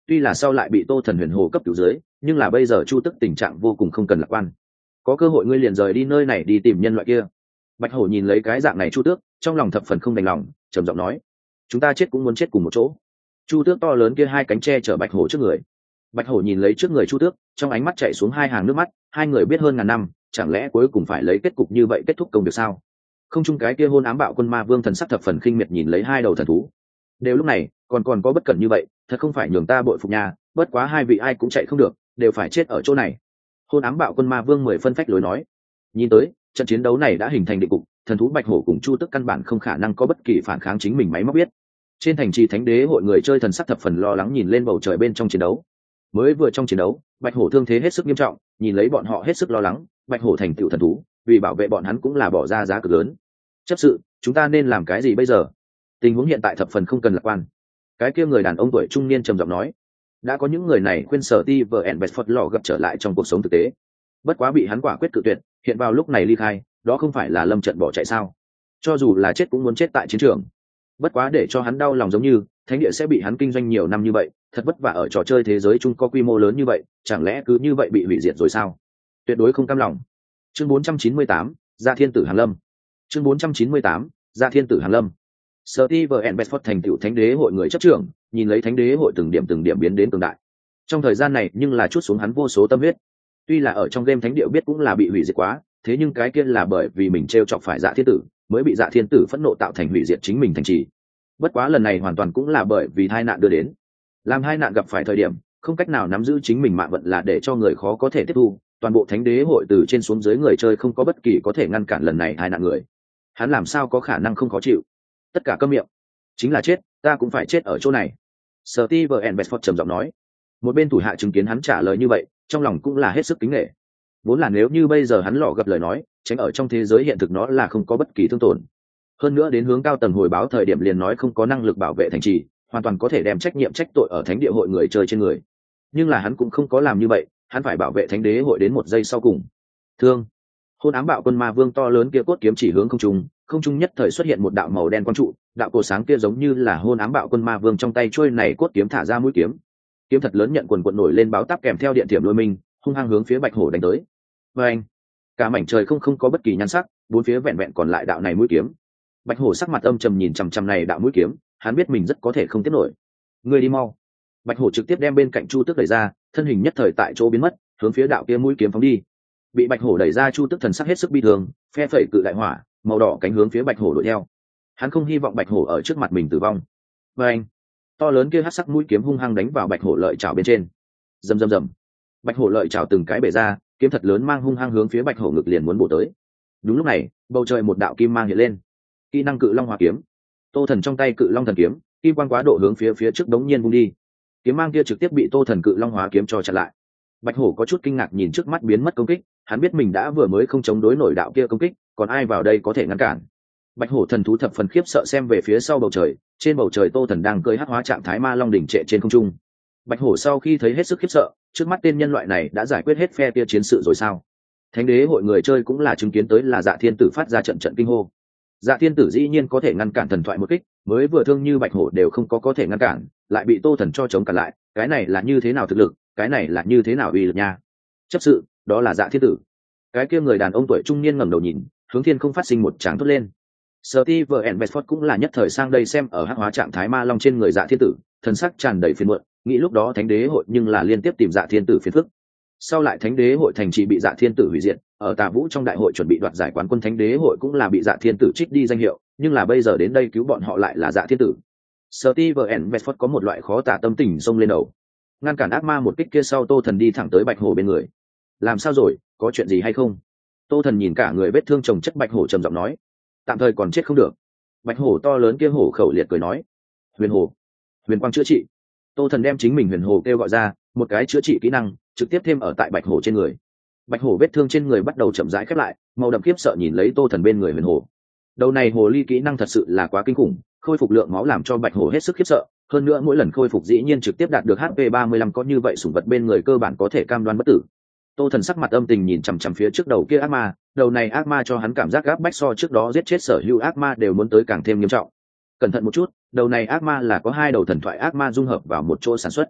tuy là sau lại bị Tô Thần huyền hồ cấp cứu dưới, nhưng là bây giờ Chu Tức tình trạng vô cùng không cần lạc quan. Có cơ hội ngươi liền rời đi nơi này đi tìm nhân loại kia. Bạch Hổ nhìn lấy cái dạng này Chu Tước, trong lòng thập phần không đành lòng, trầm giọng nói: chúng ta chết cũng muốn chết cùng một chỗ. Chu Tước to lớn kia hai cánh che chở Bạch Hổ trước người. Bạch Hổ nhìn lấy trước người Chu Tước, trong ánh mắt chảy xuống hai hàng nước mắt, hai người biết hơn ngàn năm, chẳng lẽ cuối cùng phải lấy kết cục như vậy kết thúc công việc sao? Không chung cái kia hôn ám bạo quân ma vương thần sắc thập phần khinh miệt nhìn lấy hai đầu thần thú. Đều lúc này, còn có bất cẩn như vậy, thật không phải nhường ta bội phục nha, bất quá hai vị ai cũng chạy không được, đều phải chết ở chỗ này. Hôn ám bạo quân ma vương mười phân phách lối nói. Nhìn tới, trận chiến đấu này đã hình thành định cục, thần thú Bạch Hổ cùng Chu Tước căn bản không khả năng có bất kỳ phản kháng chính mình máy móc biết. Trên thành trì Thánh Đế hội người chơi thần sắc thập phần lo lắng nhìn lên bầu trời bên trong chiến đấu. Mới vừa trong chiến đấu, Bạch Hổ thương thế hết sức nghiêm trọng, nhìn lấy bọn họ hết sức lo lắng, Bạch Hổ thành tựu thần thú, vì bảo vệ bọn hắn cũng là bỏ ra giá cực lớn. Chấp sự, chúng ta nên làm cái gì bây giờ? Tình huống hiện tại thập phần không cần lạc quan. Cái kia người đàn ông tuổi trung niên trầm giọng nói. Đã có những người này khuyên Sở Ti vợ ẻn Bedford lò gặp trở lại trong cuộc sống thực tế. Bất quá bị hắn quả quyết cự tuyệt, hiện vào lúc này ly khai, đó không phải là lâm trận bỏ chạy sao? Cho dù là chết cũng muốn chết tại chiến trường. Bất quá để cho hắn đau lòng giống như thánh địa sẽ bị hắn kinh doanh nhiều năm như vậy, thật vất vả ở trò chơi thế giới chung có quy mô lớn như vậy, chẳng lẽ cứ như vậy bị hủy diệt rồi sao? Tuyệt đối không cam lòng. Chương 498, Dạ Thiên Tử Hàn Lâm. Chương 498, Dạ Thiên Tử Hàn Lâm. Steve and Bedford thành tựu Thánh Đế hội người chấp trưởng, nhìn lấy Thánh Đế hội từng điểm biến đến cường đại. Trong thời gian này nhưng là chút xuống hắn vô số tâm huyết. Tuy là ở trong game Thánh địa biết cũng là bị hủy diệt quá, thế nhưng cái kia là bởi vì mình trêu chọc phải Dạ Thiên Tử, mới bị Dạ Thiên Tử phẫn nộ tạo thành hủy diệt chính mình thành trì. Bất quá lần này hoàn toàn cũng là bởi vì tai nạn đưa đến. Làm hai nạn gặp phải thời điểm, không cách nào nắm giữ chính mình mạng vận là để cho người khó có thể tiếp thu, toàn bộ Thánh Đế hội từ trên xuống dưới người chơi không có bất kỳ có thể ngăn cản lần này hai nạn người. Hắn làm sao có khả năng không khó chịu? Tất cả câm miệng. Chính là chết, ta cũng phải chết ở chỗ này. Steve and Bedford trầm giọng nói. Một bên thủ hạ chứng kiến hắn trả lời như vậy, trong lòng cũng là hết sức kính nể. Vốn là nếu như bây giờ hắn lọ gặp lời nói, tránh ở trong thế giới hiện thực nó là không có bất kỳ thương tổn. Hơn nữa đến hướng cao tầng hồi báo thời điểm liền nói không có năng lực bảo vệ thành trì, hoàn toàn có thể đem trách nhiệm trách tội ở Thánh địa hội người chơi trên người. Nhưng là hắn cũng không có làm như vậy, hắn phải bảo vệ Thánh Đế hội đến một giây sau cùng. Thương. Hôn ám bạo quân ma vương to lớn kia cốt kiếm chỉ hướng không trung nhất thời xuất hiện một đạo màu đen quang trụ, đạo cổ sáng kia giống như là hôn ám bạo quân ma vương trong tay trôi này cốt kiếm thả ra mũi kiếm. Kiếm thật lớn nhận quần quần nổi lên báo táp kèm theo điện thiểm lôi minh, hung hăng hướng phía Bạch Hổ đánh tới. Và anh, cả mảnh trời không có bất kỳ nhan sắc, bốn phía vẹn vẹn còn lại đạo này mũi kiếm. Bạch Hổ sắc mặt âm trầm nhìn chằm chằm này đạo mũi kiếm, hắn biết mình rất có thể không tiếp nổi. Người đi mau. Bạch Hổ trực tiếp đem bên cạnh Chu Tước đẩy ra, thân hình nhất thời tại chỗ biến mất, hướng phía đạo kia mũi kiếm phóng đi. Bị Bạch Hổ đẩy ra Chu Tước thần sắc hết sức bi thương, phe phẩy cự đại hỏa, màu đỏ cánh hướng phía Bạch Hổ đuổi theo. Hắn không hy vọng Bạch Hổ ở trước mặt mình tử vong. Và anh, to lớn kia hắc sắc mũi kiếm hung hăng đánh vào Bạch Hổ lợi chảo bên trên. Rầm rầm rầm. Bạch Hổ lợi chảo từng cái bể ra, kiếm thật lớn mang hung hăng hướng phía Bạch Hổ ngực liền muốn bổ tới. Đúng lúc này, bầu trời một đạo kim mang hiện lên. Kỹ năng Cự Long Hóa Kiếm. Tô Thần trong tay Cự Long Thần Kiếm, kim quang quá độ hướng phía trước đống nhiên vung đi. Kiếm mang kia trực tiếp bị Tô Thần Cự Long Hóa Kiếm cho chặn lại. Bạch Hổ có chút kinh ngạc nhìn trước mắt biến mất công kích, hắn biết mình đã vừa mới không chống đối nổi đạo kia công kích, còn ai vào đây có thể ngăn cản. Bạch Hổ thần thú thập phần khiếp sợ xem về phía sau bầu trời, trên bầu trời Tô Thần đang cưỡi hắc hóa trạng thái ma long đỉnh trệ trên không trung. Bạch Hổ sau khi thấy hết sức khiếp sợ, trước mắt tên nhân loại này đã giải quyết hết phe kia chiến sự rồi sao? Thánh Đế hội người chơi cũng là chứng kiến tới là Dạ Thiên Tử phát ra trận kinh hô. Dạ Thiên Tử dĩ nhiên có thể ngăn cản thần thoại một kích, mới vừa thương như Bạch Hổ đều không có thể ngăn cản, lại bị Tô Thần cho chống cản lại, cái này là như thế nào thực lực, cái này là như thế nào uy lực nha. Chấp sự, đó là Dạ Thiên Tử. Cái kia người đàn ông tuổi trung niên ngẩng đầu nhìn, hướng thiên không phát sinh một tràng thốt lên. Steve and Bedford cũng là nhất thời sang đây xem ở hắc hóa trạng thái ma long trên người Dạ Thiên Tử, thần sắc tràn đầy phiền muộn, nghĩ lúc đó Thánh Đế hội nhưng là liên tiếp tìm Dạ Thiên Tử phiền phức. Sau lại Thánh Đế hội thành trì bị Dạ Thiên Tử hủy diệt, ở Tà Vũ trong đại hội chuẩn bị đoạt giải quán quân Thánh Đế hội cũng là bị Dạ Thiên Tử trích đi danh hiệu, nhưng là bây giờ đến đây cứu bọn họ lại là Dạ Thiên Tử. Steve and Bedford có một loại khó tả tâm tình xông lên đầu. Ngăn cản ác ma một kích kia sau, Tô Thần đi thẳng tới Bạch Hổ bên người. Làm sao rồi, có chuyện gì hay không? Tô Thần nhìn cả người vết thương chồng chất Bạch Hổ trầm giọng nói. Tạm thời còn chết không được. Bạch Hổ to lớn kia hổ khẩu liệt cười nói. Huyền Hồ, huyền quang chữa trị. Tô Thần đem chính mình Huyền Hồ kêu gọi ra, một cái chữa trị kỹ năng trực tiếp thêm ở tại Bạch Hổ trên người. Bạch Hổ vết thương trên người bắt đầu chậm rãi khép lại, màu đậm khiếp sợ nhìn lấy Tô Thần bên người Huyền Hồ. Đầu này hồ ly kỹ năng thật sự là quá kinh khủng, khôi phục lượng máu làm cho Bạch Hổ hết sức khiếp sợ, hơn nữa mỗi lần khôi phục dĩ nhiên trực tiếp đạt được HP 35, có như vậy sủng vật bên người cơ bản có thể cam đoan bất tử. Tô Thần sắc mặt âm tình nhìn chằm chằm phía trước đầu kia ác ma, đầu này ác ma cho hắn cảm giác gáp bách so trước đó giết chết sở hữu ác ma đều muốn tới càng thêm nghiêm trọng. Cẩn thận một chút, đầu này ác ma là có hai đầu thần thoại ác ma dung hợp vào một chỗ sản xuất.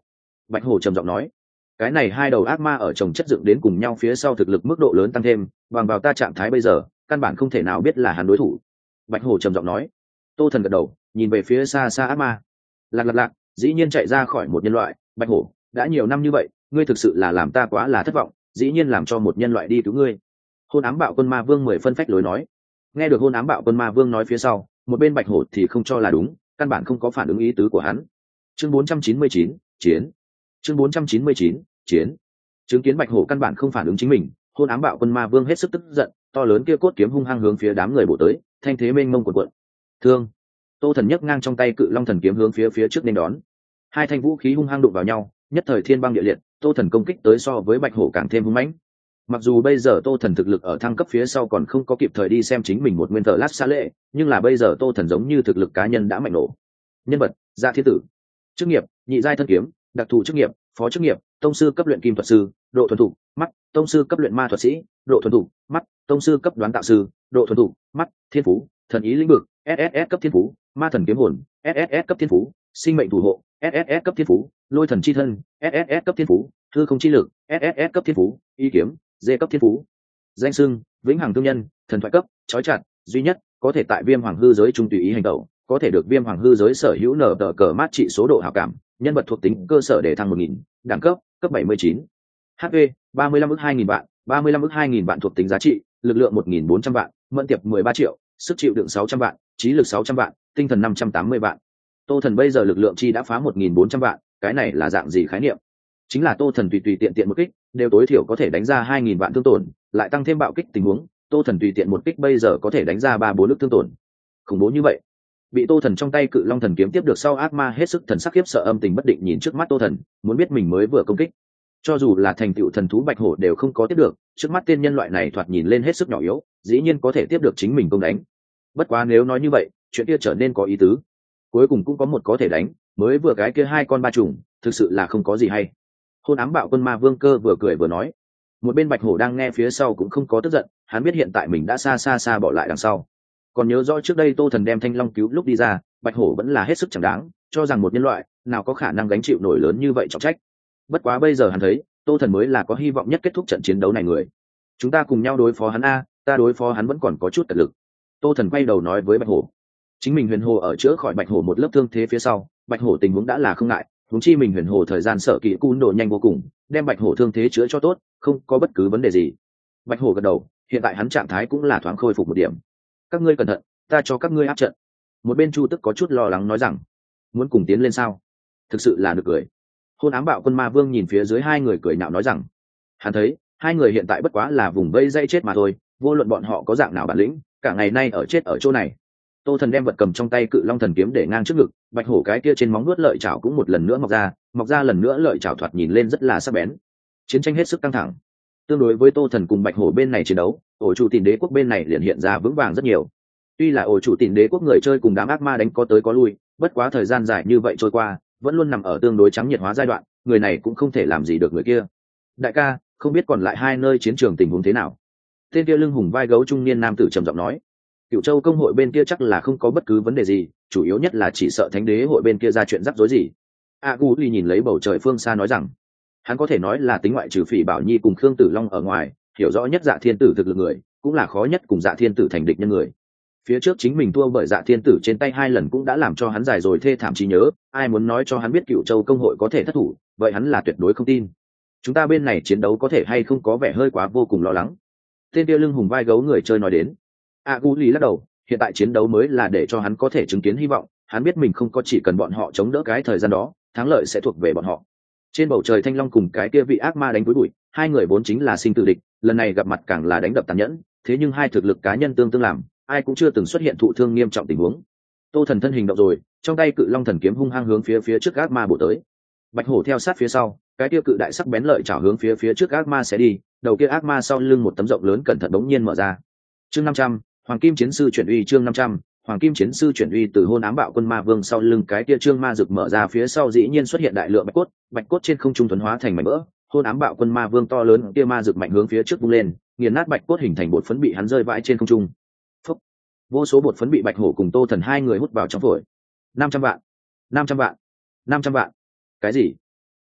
Bạch hổ trầm giọng nói. Cái này hai đầu ác ma ở chồng chất dựng đến cùng nhau phía sau thực lực mức độ lớn tăng thêm, bằng vào ta trạng thái bây giờ căn bản không thể nào biết là hắn đối thủ. Bạch hổ trầm giọng nói. Tô Thần gật đầu, nhìn về phía xa xa ác ma. Lạc, dĩ nhiên chạy ra khỏi một nhân loại. Bạch hổ, đã nhiều năm như vậy, ngươi thực sự là làm ta quá là thất vọng, dĩ nhiên làm cho một nhân loại đi cứu ngươi. Hôn ám bạo quân ma vương 10 phân phách lối nói. Nghe được hôn ám bạo quân ma vương nói phía sau, một bên Bạch hổ thì không cho là đúng, căn bản không có phản ứng ý tứ của hắn. Chương 499, chiến. Chương 499, chiến. Chứng kiến Bạch hổ căn bản không phản ứng chính mình, hôn ám bạo quân ma vương hết sức tức giận, to lớn kia cốt kiếm hung hăng hướng phía đám người bổ tới, thanh thế mênh mông cuộn cuộn. Thương. Tô Thần nhấc ngang trong tay cự long thần kiếm hướng phía trước nên đón. Hai thanh vũ khí hung hăng đụng vào nhau, nhất thời thiên băng địa liệt. Tô Thần công kích tới so với Bạch hổ càng thêm hung mãnh. Mặc dù bây giờ Tô Thần thực lực ở thăng cấp phía sau còn không có kịp thời đi xem chính mình một nguyên tờ lát xa lệ, nhưng là bây giờ Tô Thần giống như thực lực cá nhân đã mạnh nổ. Nhân vật: Dạ Thiên Tử. Chức nghiệp: nhị giai thân kiếm. Đặc thù chức nghiệp: phó chức nghiệp, tông sư cấp luyện kim thuật sư, độ thuần thục mắt, tông sư cấp luyện ma thuật sĩ, độ thuần thục mắt, tông sư cấp đoán tạo sư, độ thuần thục mắt, thiên phú: thần ý lĩnh vực, SSS cấp thiên phú, ma thần kiếm hồn, SSS cấp thiên phú, sinh mệnh thủ hộ, SSS cấp thiên phú, lôi thần chi thân, SSS cấp thiên phú, hư không chi lực, SSS cấp thiên phú, y kiếm, D cấp thiên phú. Danh xưng: vĩnh hằng thương nhân, thần thoại cấp, chói chặt, duy nhất, có thể tại viêm hoàng hư giới trung tùy ý hành động, có thể được viêm hoàng hư giới sở hữu nở tờ cờ mát trị số độ hảo cảm, nhân vật thuộc tính cơ sở để thăng 1000, đẳng cấp cấp 79. HP 35 ức 2000 vạn, 35 ức 2000 vạn thuộc tính giá trị, lực lượng 1400 vạn, mẫn tiệp 13 triệu, sức chịu đựng 600 vạn, trí lực 600 vạn, tinh thần 580 vạn. Tô Thần bây giờ lực lượng chi đã phá 1400 vạn, cái này là dạng gì khái niệm? Chính là Tô Thần tùy tiện một kích, đều tối thiểu có thể đánh ra 2000 vạn thương tổn, lại tăng thêm bạo kích tình huống, Tô Thần tùy tiện một kích bây giờ có thể đánh ra 3-4 ức thương tổn. Khủng bố như vậy. Bị Tô Thần trong tay cự long thần kiếm tiếp được sau, ác ma hết sức thần sắc khiếp sợ, âm tình bất định nhìn trước mắt Tô Thần, muốn biết mình mới vừa công kích. Cho dù là thành tựu thần thú Bạch hổ đều không có tiếp được, trước mắt tên nhân loại này thoạt nhìn lên hết sức nhỏ yếu, dĩ nhiên có thể tiếp được chính mình công đánh. Bất quá nếu nói như vậy, chuyện kia trở nên có ý tứ. Cuối cùng cũng có một có thể đánh, mới vừa cái kia hai con ba trùng, thực sự là không có gì hay. Hôn ám bạo quân ma vương cơ vừa cười vừa nói. Một bên Bạch hổ đang nghe phía sau cũng không có tức giận, hắn biết hiện tại mình đã xa bỏ lại đằng sau. Còn nhớ rõ trước đây Tô Thần đem thanh long cứu lúc đi ra, Bạch hổ vẫn là hết sức chẳng đáng, cho rằng một nhân loại nào có khả năng gánh chịu nổi lớn như vậy trọng trách. Bất quá bây giờ hắn thấy Tô Thần mới là có hy vọng nhất kết thúc trận chiến đấu này người. Chúng ta cùng nhau đối phó hắn a, ta đối phó hắn vẫn còn có chút tật lực. Tô Thần quay đầu nói với Bạch hổ. Chính mình huyền hồ ở chữa khỏi Bạch hổ một lớp thương thế phía sau, Bạch hổ tình huống đã là không ngại, huống chi mình huyền hồ thời gian sở kỹ cun độ nhanh vô cùng, đem Bạch hổ thương thế chữa cho tốt, không có bất cứ vấn đề gì. Bạch hổ gật đầu, hiện tại hắn trạng thái cũng là thoáng khôi phục một điểm. Các ngươi cẩn thận, ta cho các ngươi áp trận. Một bên Chu Tức có chút lo lắng nói rằng, muốn cùng tiến lên sao? Thực sự là được cười. Hôn ám bạo quân ma vương nhìn phía dưới hai người cười nhạo nói rằng, hắn thấy hai người hiện tại bất quá là vùng vây dây chết mà thôi, vô luận bọn họ có dạng nào bản lĩnh, cả ngày nay ở chết ở chỗ này. Tô Thần đem vật cầm trong tay cự long thần kiếm để ngang trước ngực, Bạch hổ cái kia trên móng nuốt lợi chảo cũng một lần nữa mọc ra lần nữa, lợi chảo thoạt nhìn lên rất là sắc bén. Chiến tranh hết sức căng thẳng. Tương đối với Tô Thần cùng Bạch hổ bên này chiến đấu, ổ chủ Tìn Đế quốc bên này liền hiện ra vững vàng rất nhiều. Tuy là ổ chủ Tìn Đế quốc người chơi cùng đám ác ma đánh có tới có lui, bất quá thời gian dài như vậy trôi qua, vẫn luôn nằm ở tương đối trắng nhiệt hóa giai đoạn, người này cũng không thể làm gì được người kia. Đại ca, không biết còn lại hai nơi chiến trường tình huống thế nào? Tên kia lưng hùng vai gấu trung niên nam tử trầm giọng nói. Cửu Châu công hội bên kia chắc là không có bất cứ vấn đề gì, chủ yếu nhất là chỉ sợ Thánh Đế hội bên kia ra chuyện rắc rối gì. Aguli nhìn lấy bầu trời phương xa nói rằng, hắn có thể nói là tính ngoại trừ Phỉ Bảo Nhi cùng Khương Tử Long ở ngoài, hiểu rõ nhất Dạ Thiên Tử thực lực người, cũng là khó nhất cùng Dạ Thiên Tử thành địch nhân người. Phía trước chính mình thua bởi Dạ Thiên Tử trên tay 2 lần cũng đã làm cho hắn dài rồi thê thảm trí nhớ, ai muốn nói cho hắn biết Cửu Châu công hội có thể thất thủ, vậy hắn là tuyệt đối không tin. Chúng ta bên này chiến đấu có thể hay không có vẻ hơi quá vô cùng lo lắng. Tên kia lưng hùng vai gấu người chơi nói đến. Aguli lắc đầu, hiện tại chiến đấu mới là để cho hắn có thể chứng kiến hy vọng, hắn biết mình không có chỉ cần bọn họ chống đỡ cái thời gian đó, thắng lợi sẽ thuộc về bọn họ. Trên bầu trời thanh long cùng cái kia vị ác ma đánh với bụi, hai người vốn chính là sinh tử địch, lần này gặp mặt càng là đánh đập tàn nhẫn, thế nhưng hai thực lực cá nhân tương làm, ai cũng chưa từng xuất hiện thụ thương nghiêm trọng tình huống. Tô Thần thân hình động rồi, trong tay cự long thần kiếm hung hăng hướng phía trước ác ma bổ tới. Bạch hổ theo sát phía sau, cái kia cự đại sắc bén lợi chảo hướng phía trước ác ma sẽ đi, đầu kia ác ma sau lưng một tấm rộng lớn cẩn thận bỗng nhiên mở ra. Chương 500, Hoàng Kim Chiến Sư chuyển uy. Chương 500, Hoàng Kim Chiến Sư chuyển uy. Từ hôn ám bạo quân ma vương sau lưng cái kia trương ma rực mở ra phía sau dĩ nhiên xuất hiện đại lượng bạch cốt trên không trung thuần hóa thành mảnh vỡ. Hôn ám bạo quân ma vương to lớn kia ma rực mạnh hướng phía trước vung lên, nghiền nát bạch cốt hình thành bột phấn bị hắn rơi vãi trên không trung. Phúc. Vô số bột phấn bị Bạch hổ cùng Tô Thần hai người hút vào trong phổi. 500 vạn, 500 vạn, 500 vạn. Cái gì?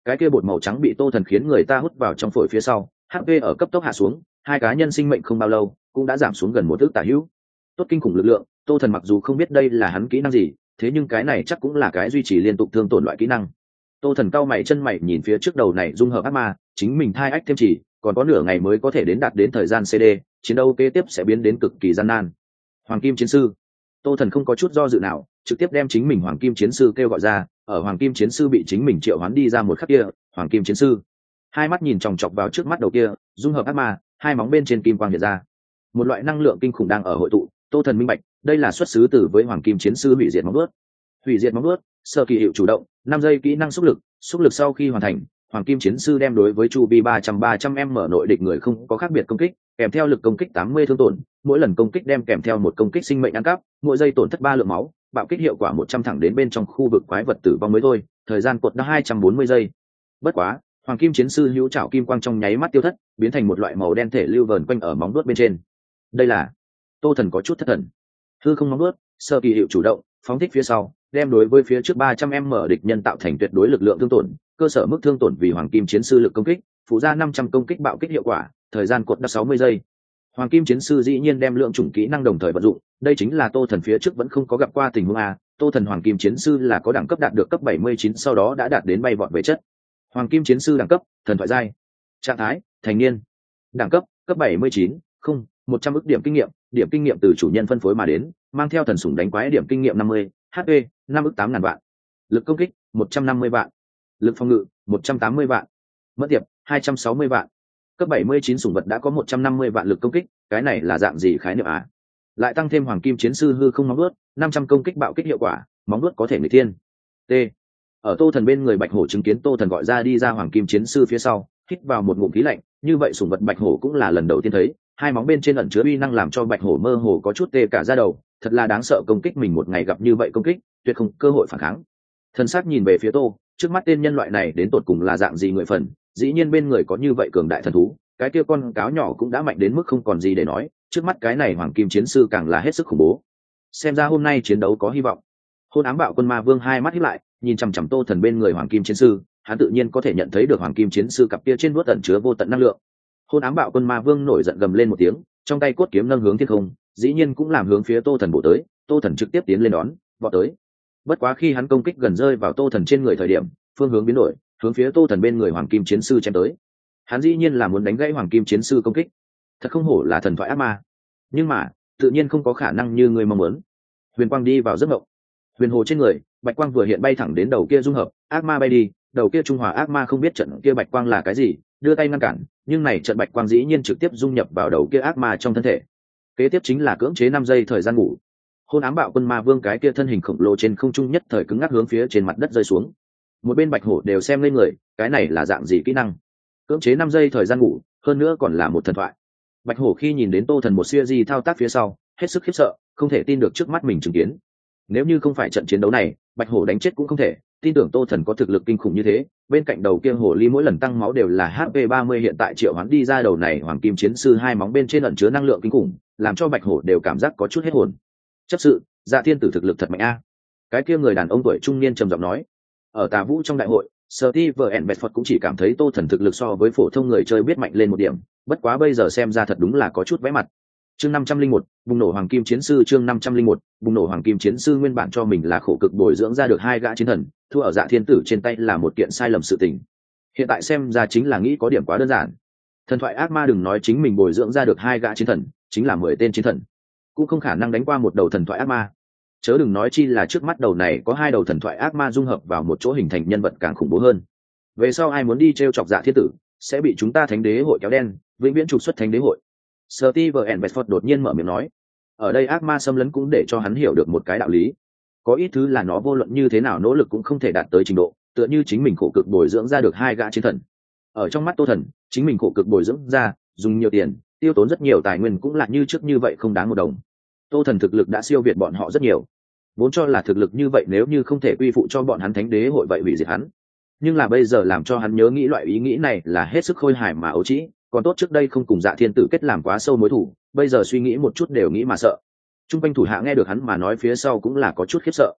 cái kia bột màu trắng bị Tô Thần khiến người ta hút vào trong phổi phía sau, HP ở cấp tốc hạ xuống, hai cá nhân sinh mệnh không bao lâu cũng đã giảm xuống gần một ức tả hữu. Tốt kinh khủng lực lượng, Tô Thần mặc dù không biết đây là hắn kỹ năng gì, thế nhưng cái này chắc cũng là cái duy trì liên tục thương tổn loại kỹ năng. Tô Thần cau mày chân mày nhìn phía trước đầu này dung hợp ác ma, chính mình thai ách thêm chỉ, còn có nửa ngày mới có thể đạt đến thời gian CD, chiến đấu kế tiếp sẽ biến đến cực kỳ gian nan. Hoàng Kim Chiến Sư. Tô Thần không có chút do dự nào, trực tiếp đem chính mình Hoàng Kim Chiến Sư kêu gọi ra, ở Hoàng Kim Chiến Sư bị chính mình triệu hoán đi ra một khắc kia, Hoàng Kim Chiến Sư hai mắt nhìn chòng chọc vào trước mắt đầu kia, dung hợp ác ma, hai móng bên trên kim quang hiện ra. Một loại năng lượng kinh khủng đang ở hội tụ, Tô Thần minh bạch, đây là xuất xứ từ với Hoàng Kim Chiến Sư hủy diệt móng vuốt. Hủy diệt móng vuốt, sơ kỳ hiệu chủ động, 5 giây kỹ năng xúc lực sau khi hoàn thành, Hoàng Kim Chiến Sư đem đối với chu vi 300m nội địch người không có khác biệt công kích, kèm theo lực công kích 80 thương tổn, mỗi lần công kích đem kèm theo một công kích sinh mệnh ăn cắp, mỗi giây tổn thất 3 lượng máu, bạo kích hiệu quả 100 thẳng đến bên trong khu vực quái vật tử vong mới thôi, thời gian cột nó 240 giây. Bất quá, Hoàng Kim Chiến Sư hữu trảo kim quang trong nháy mắt tiêu thất, biến thành một loại màu đen thể lưu vờn quanh ở móng vuốt bên trên. Đây là Tô Thần có chút thất thần. Hư không móng vuốt, sơ kỳ hiệu chủ động, phóng thích phía sau, đem đối với phía trước 300m địch nhân tạo thành tuyệt đối lực lượng thương tổn, cơ sở mức thương tổn vì Hoàng Kim Chiến Sư lực công kích, phụ ra 500 công kích bạo kích hiệu quả, thời gian cột đã 60 giây. Hoàng Kim Chiến Sư dĩ nhiên đem lượng chủng kỹ năng đồng thời vận dụng, đây chính là Tô Thần phía trước vẫn không có gặp qua tình huống a. Tô Thần Hoàng Kim Chiến Sư là có đẳng cấp đạt được cấp 79 sau đó đã đạt đến bay vọt về chất. Hoàng Kim Chiến Sư đẳng cấp, thần thoại giai. Trạng thái, thành niên. Đẳng cấp, cấp 79, không, 100 ức điểm kinh nghiệm từ chủ nhân phân phối mà đến, mang theo thần sủng đánh quái điểm kinh nghiệm 50, HP, 5 ức 8.000 vạn. Lực công kích, 150 vạn. Lực phòng ngự, 180 vạn. Mất tiệp, 260 vạn. Cấp 79 sủng vật đã có 150 vạn lực công kích, cái này là dạng gì khái niệm à? Lại tăng thêm Hoàng Kim Chiến Sư hư không móng vuốt, 500 công kích bạo kích hiệu quả, móng vuốt có thể người thiên. T. Ở Tô Thần bên người Bạch Hổ chứng kiến Tô Thần gọi ra đi ra Hoàng Kim Chiến Sư phía sau, hít vào một ngụm khí lạnh, như vậy sủng vật Bạch Hổ cũng là lần đầu tiên thấy, hai móng bên trên ẩn chứa uy năng làm cho Bạch Hổ mơ hồ có chút tê cả da đầu, thật là đáng sợ, công kích mình một ngày gặp như vậy công kích, tuyệt không cơ hội phản kháng. Thần sắc nhìn về phía Tô, trước mắt tên nhân loại này đến tột cùng là dạng gì người phần, dĩ nhiên bên người có như vậy cường đại thần thú, cái kia con cáo nhỏ cũng đã mạnh đến mức không còn gì để nói, trước mắt cái này Hoàng Kim Chiến Sư càng là hết sức khủng bố. Xem ra hôm nay chiến đấu có hy vọng. Hôn Ám Bạo Quân Ma Vương hai mắt híp lại, nhìn chằm chằm Tô Thần bên người Hoàng Kim Chiến Sư, hắn tự nhiên có thể nhận thấy được Hoàng Kim Chiến Sư cặp kia trên vuốt ẩn chứa vô tận năng lượng. Hôn Ám Bạo Quân Ma Vương nổi giận gầm lên một tiếng, trong tay cốt kiếm nâng hướng thiên không, dĩ nhiên cũng làm hướng phía Tô Thần bổ tới. Tô Thần trực tiếp tiến lên đón, vọt tới. Bất quá khi hắn công kích gần rơi vào Tô Thần trên người thời điểm, phương hướng biến đổi, hướng phía Tô Thần bên người Hoàng Kim Chiến Sư chém tới. Hắn dĩ nhiên là muốn đánh gãy Hoàng Kim Chiến Sư công kích. Thật không hổ là thần thoại ác ma. Nhưng mà, tự nhiên không có khả năng như người mong muốn. Huyền quang đi vào giấc mộng. Huyền hồ trên người, bạch quang vừa hiện bay thẳng đến đầu kia dung hợp, ác ma bay đi, đầu kia trung hòa ác ma không biết trận kia bạch quang là cái gì, đưa tay ngăn cản, nhưng này trận bạch quang dĩ nhiên trực tiếp dung nhập vào đầu kia ác ma trong thân thể. Kế tiếp chính là cưỡng chế 5 giây thời gian ngủ. Hôn Ám Bạo Quân Ma Vương cái kia thân hình khổng lồ trên không trung nhất thời cứng ngắc hướng phía trên mặt đất rơi xuống. Một bên Bạch Hổ đều xem lên người, cái này là dạng gì kỹ năng? Cưỡng chế 5 giây thời gian ngủ, hơn nữa còn là một thần thoại. Bạch Hổ khi nhìn đến Tô Thần một siêu di thao tác phía sau, hết sức khiếp sợ, không thể tin được trước mắt mình chứng kiến. Nếu như không phải trận chiến đấu này, Bạch Hổ đánh chết cũng không thể tin tưởng Tô Thần có thực lực kinh khủng như thế. Bên cạnh đầu kia hồ ly mỗi lần tăng máu đều là HP 30, hiện tại triệu hoán đi ra đầu này Hoàng Kim Chiến Sư hai móng bên trên ẩn chứa năng lượng kinh khủng, làm cho Bạch Hổ đều cảm giác có chút hết hồn. Chấp sự, Dạ Thiên Tử thực lực thật mạnh a. Cái kia người đàn ông tuổi trung niên trầm giọng nói. Ở Tà Vũ trong đại hội, Steve Bedford cũng chỉ cảm thấy Tô Thần thực lực so với phổ thông người chơi biết mạnh lên một điểm, bất quá bây giờ xem ra thật đúng là có chút vẽ mặt. Chương 501, bùng nổ Hoàng Kim Chiến Sư. Chương 501, bùng nổ Hoàng Kim Chiến Sư nguyên bản cho mình là khổ cực bồi dưỡng ra được hai gã chiến thần, thua ở Dạ Thiên Tử trên tay là một kiện sai lầm sự tình. Hiện tại xem ra chính là nghĩ có điểm quá đơn giản. Thần thoại ác ma đừng nói chính mình bồi dưỡng ra được hai gã chiến thần, chính là 10 tên chiến thần, cũng không khả năng đánh qua một đầu thần thoại ác ma. Chớ đừng nói chi là trước mắt đầu này có hai đầu thần thoại ác ma dung hợp vào một chỗ hình thành nhân vật càng khủng bố hơn. Về sau ai muốn đi trêu chọc Dạ Thiên Tử, sẽ bị chúng ta Thánh Đế hội kéo đen, vĩnh viễn trục xuất Thánh Đế hội. Steve Bedford đột nhiên mở miệng nói. Ở đây ác ma xâm lấn cũng để cho hắn hiểu được một cái đạo lý. Có ít thứ là nó vô luận như thế nào nỗ lực cũng không thể đạt tới trình độ, tựa như chính mình khổ cực bồi dưỡng ra được hai gã chiến thần. Ở trong mắt Tô Thần, chính mình khổ cực bồi dưỡng ra, dùng nhiều tiền, tiêu tốn rất nhiều tài nguyên cũng là như trước như vậy không đáng một đồng. Tô Thần thực lực đã siêu việt bọn họ rất nhiều. Vốn cho là thực lực như vậy nếu như không thể quy phụ cho bọn hắn Thánh Đế hội vậy hủy diệt hắn. Nhưng là bây giờ làm cho hắn nhớ nghĩ loại ý nghĩ này là hết sức khôi hài mà ấu trĩ, còn tốt trước đây không cùng Dạ Thiên Tử kết làm quá sâu mối thù, bây giờ suy nghĩ một chút đều nghĩ mà sợ. Trung quanh thủ hạ nghe được hắn mà nói phía sau cũng là có chút khiếp sợ.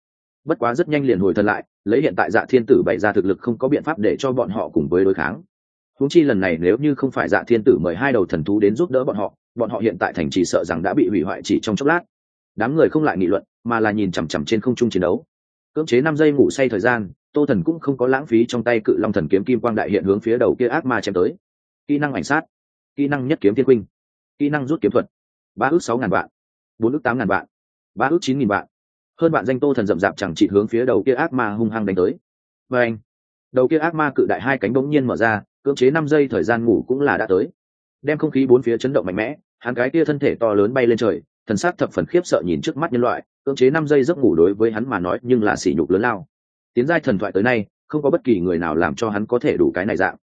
bất quá rất nhanh liền hồi thần lại, lấy hiện tại Dạ Thiên Tử bày ra thực lực không có biện pháp để cho bọn họ cùng với đối kháng. Huống chi lần này nếu như không phải Dạ Thiên Tử mời hai đầu thần thú đến giúp đỡ bọn họ hiện tại thành trì sợ rằng đã bị hủy hoại chỉ trong chốc lát. Đám người không lại nghị luận, mà là nhìn chằm chằm trên không trung chiến đấu. Cưỡng chế 5 giây ngủ say thời gian, Tô Thần cũng không có lãng phí trong tay Cự Long Thần kiếm kim quang đại hiện hướng phía đầu kia ác ma chém tới. Kỹ năng ảnh sát, kỹ năng nhất kiếm thiên khuynh, kỹ năng rút kiếm thuật. 3 ước 6.000 vạn, 4 ước 8.000 vạn, 3 ước 9.000 vạn. Hơn bạn danh Tô Thần rậm rạp chẳng chỉ hướng phía đầu kia ác ma hung hăng đánh tới. Và anh, đầu kia ác ma cự đại hai cánh bỗng nhiên mở ra, cưỡng chế 5 giây thời gian ngủ cũng là đã tới. Đem không khí bốn phía chấn động mạnh mẽ, hắn cái kia thân thể to lớn bay lên trời, thần sắc thập phần khiếp sợ nhìn trước mắt nhân loại, cưỡng chế 5 giây giấc ngủ đối với hắn mà nói nhưng là sỉ nhục lớn lao. Tiến giai thần thoại tới nay, không có bất kỳ người nào làm cho hắn có thể đủ cái này dạng.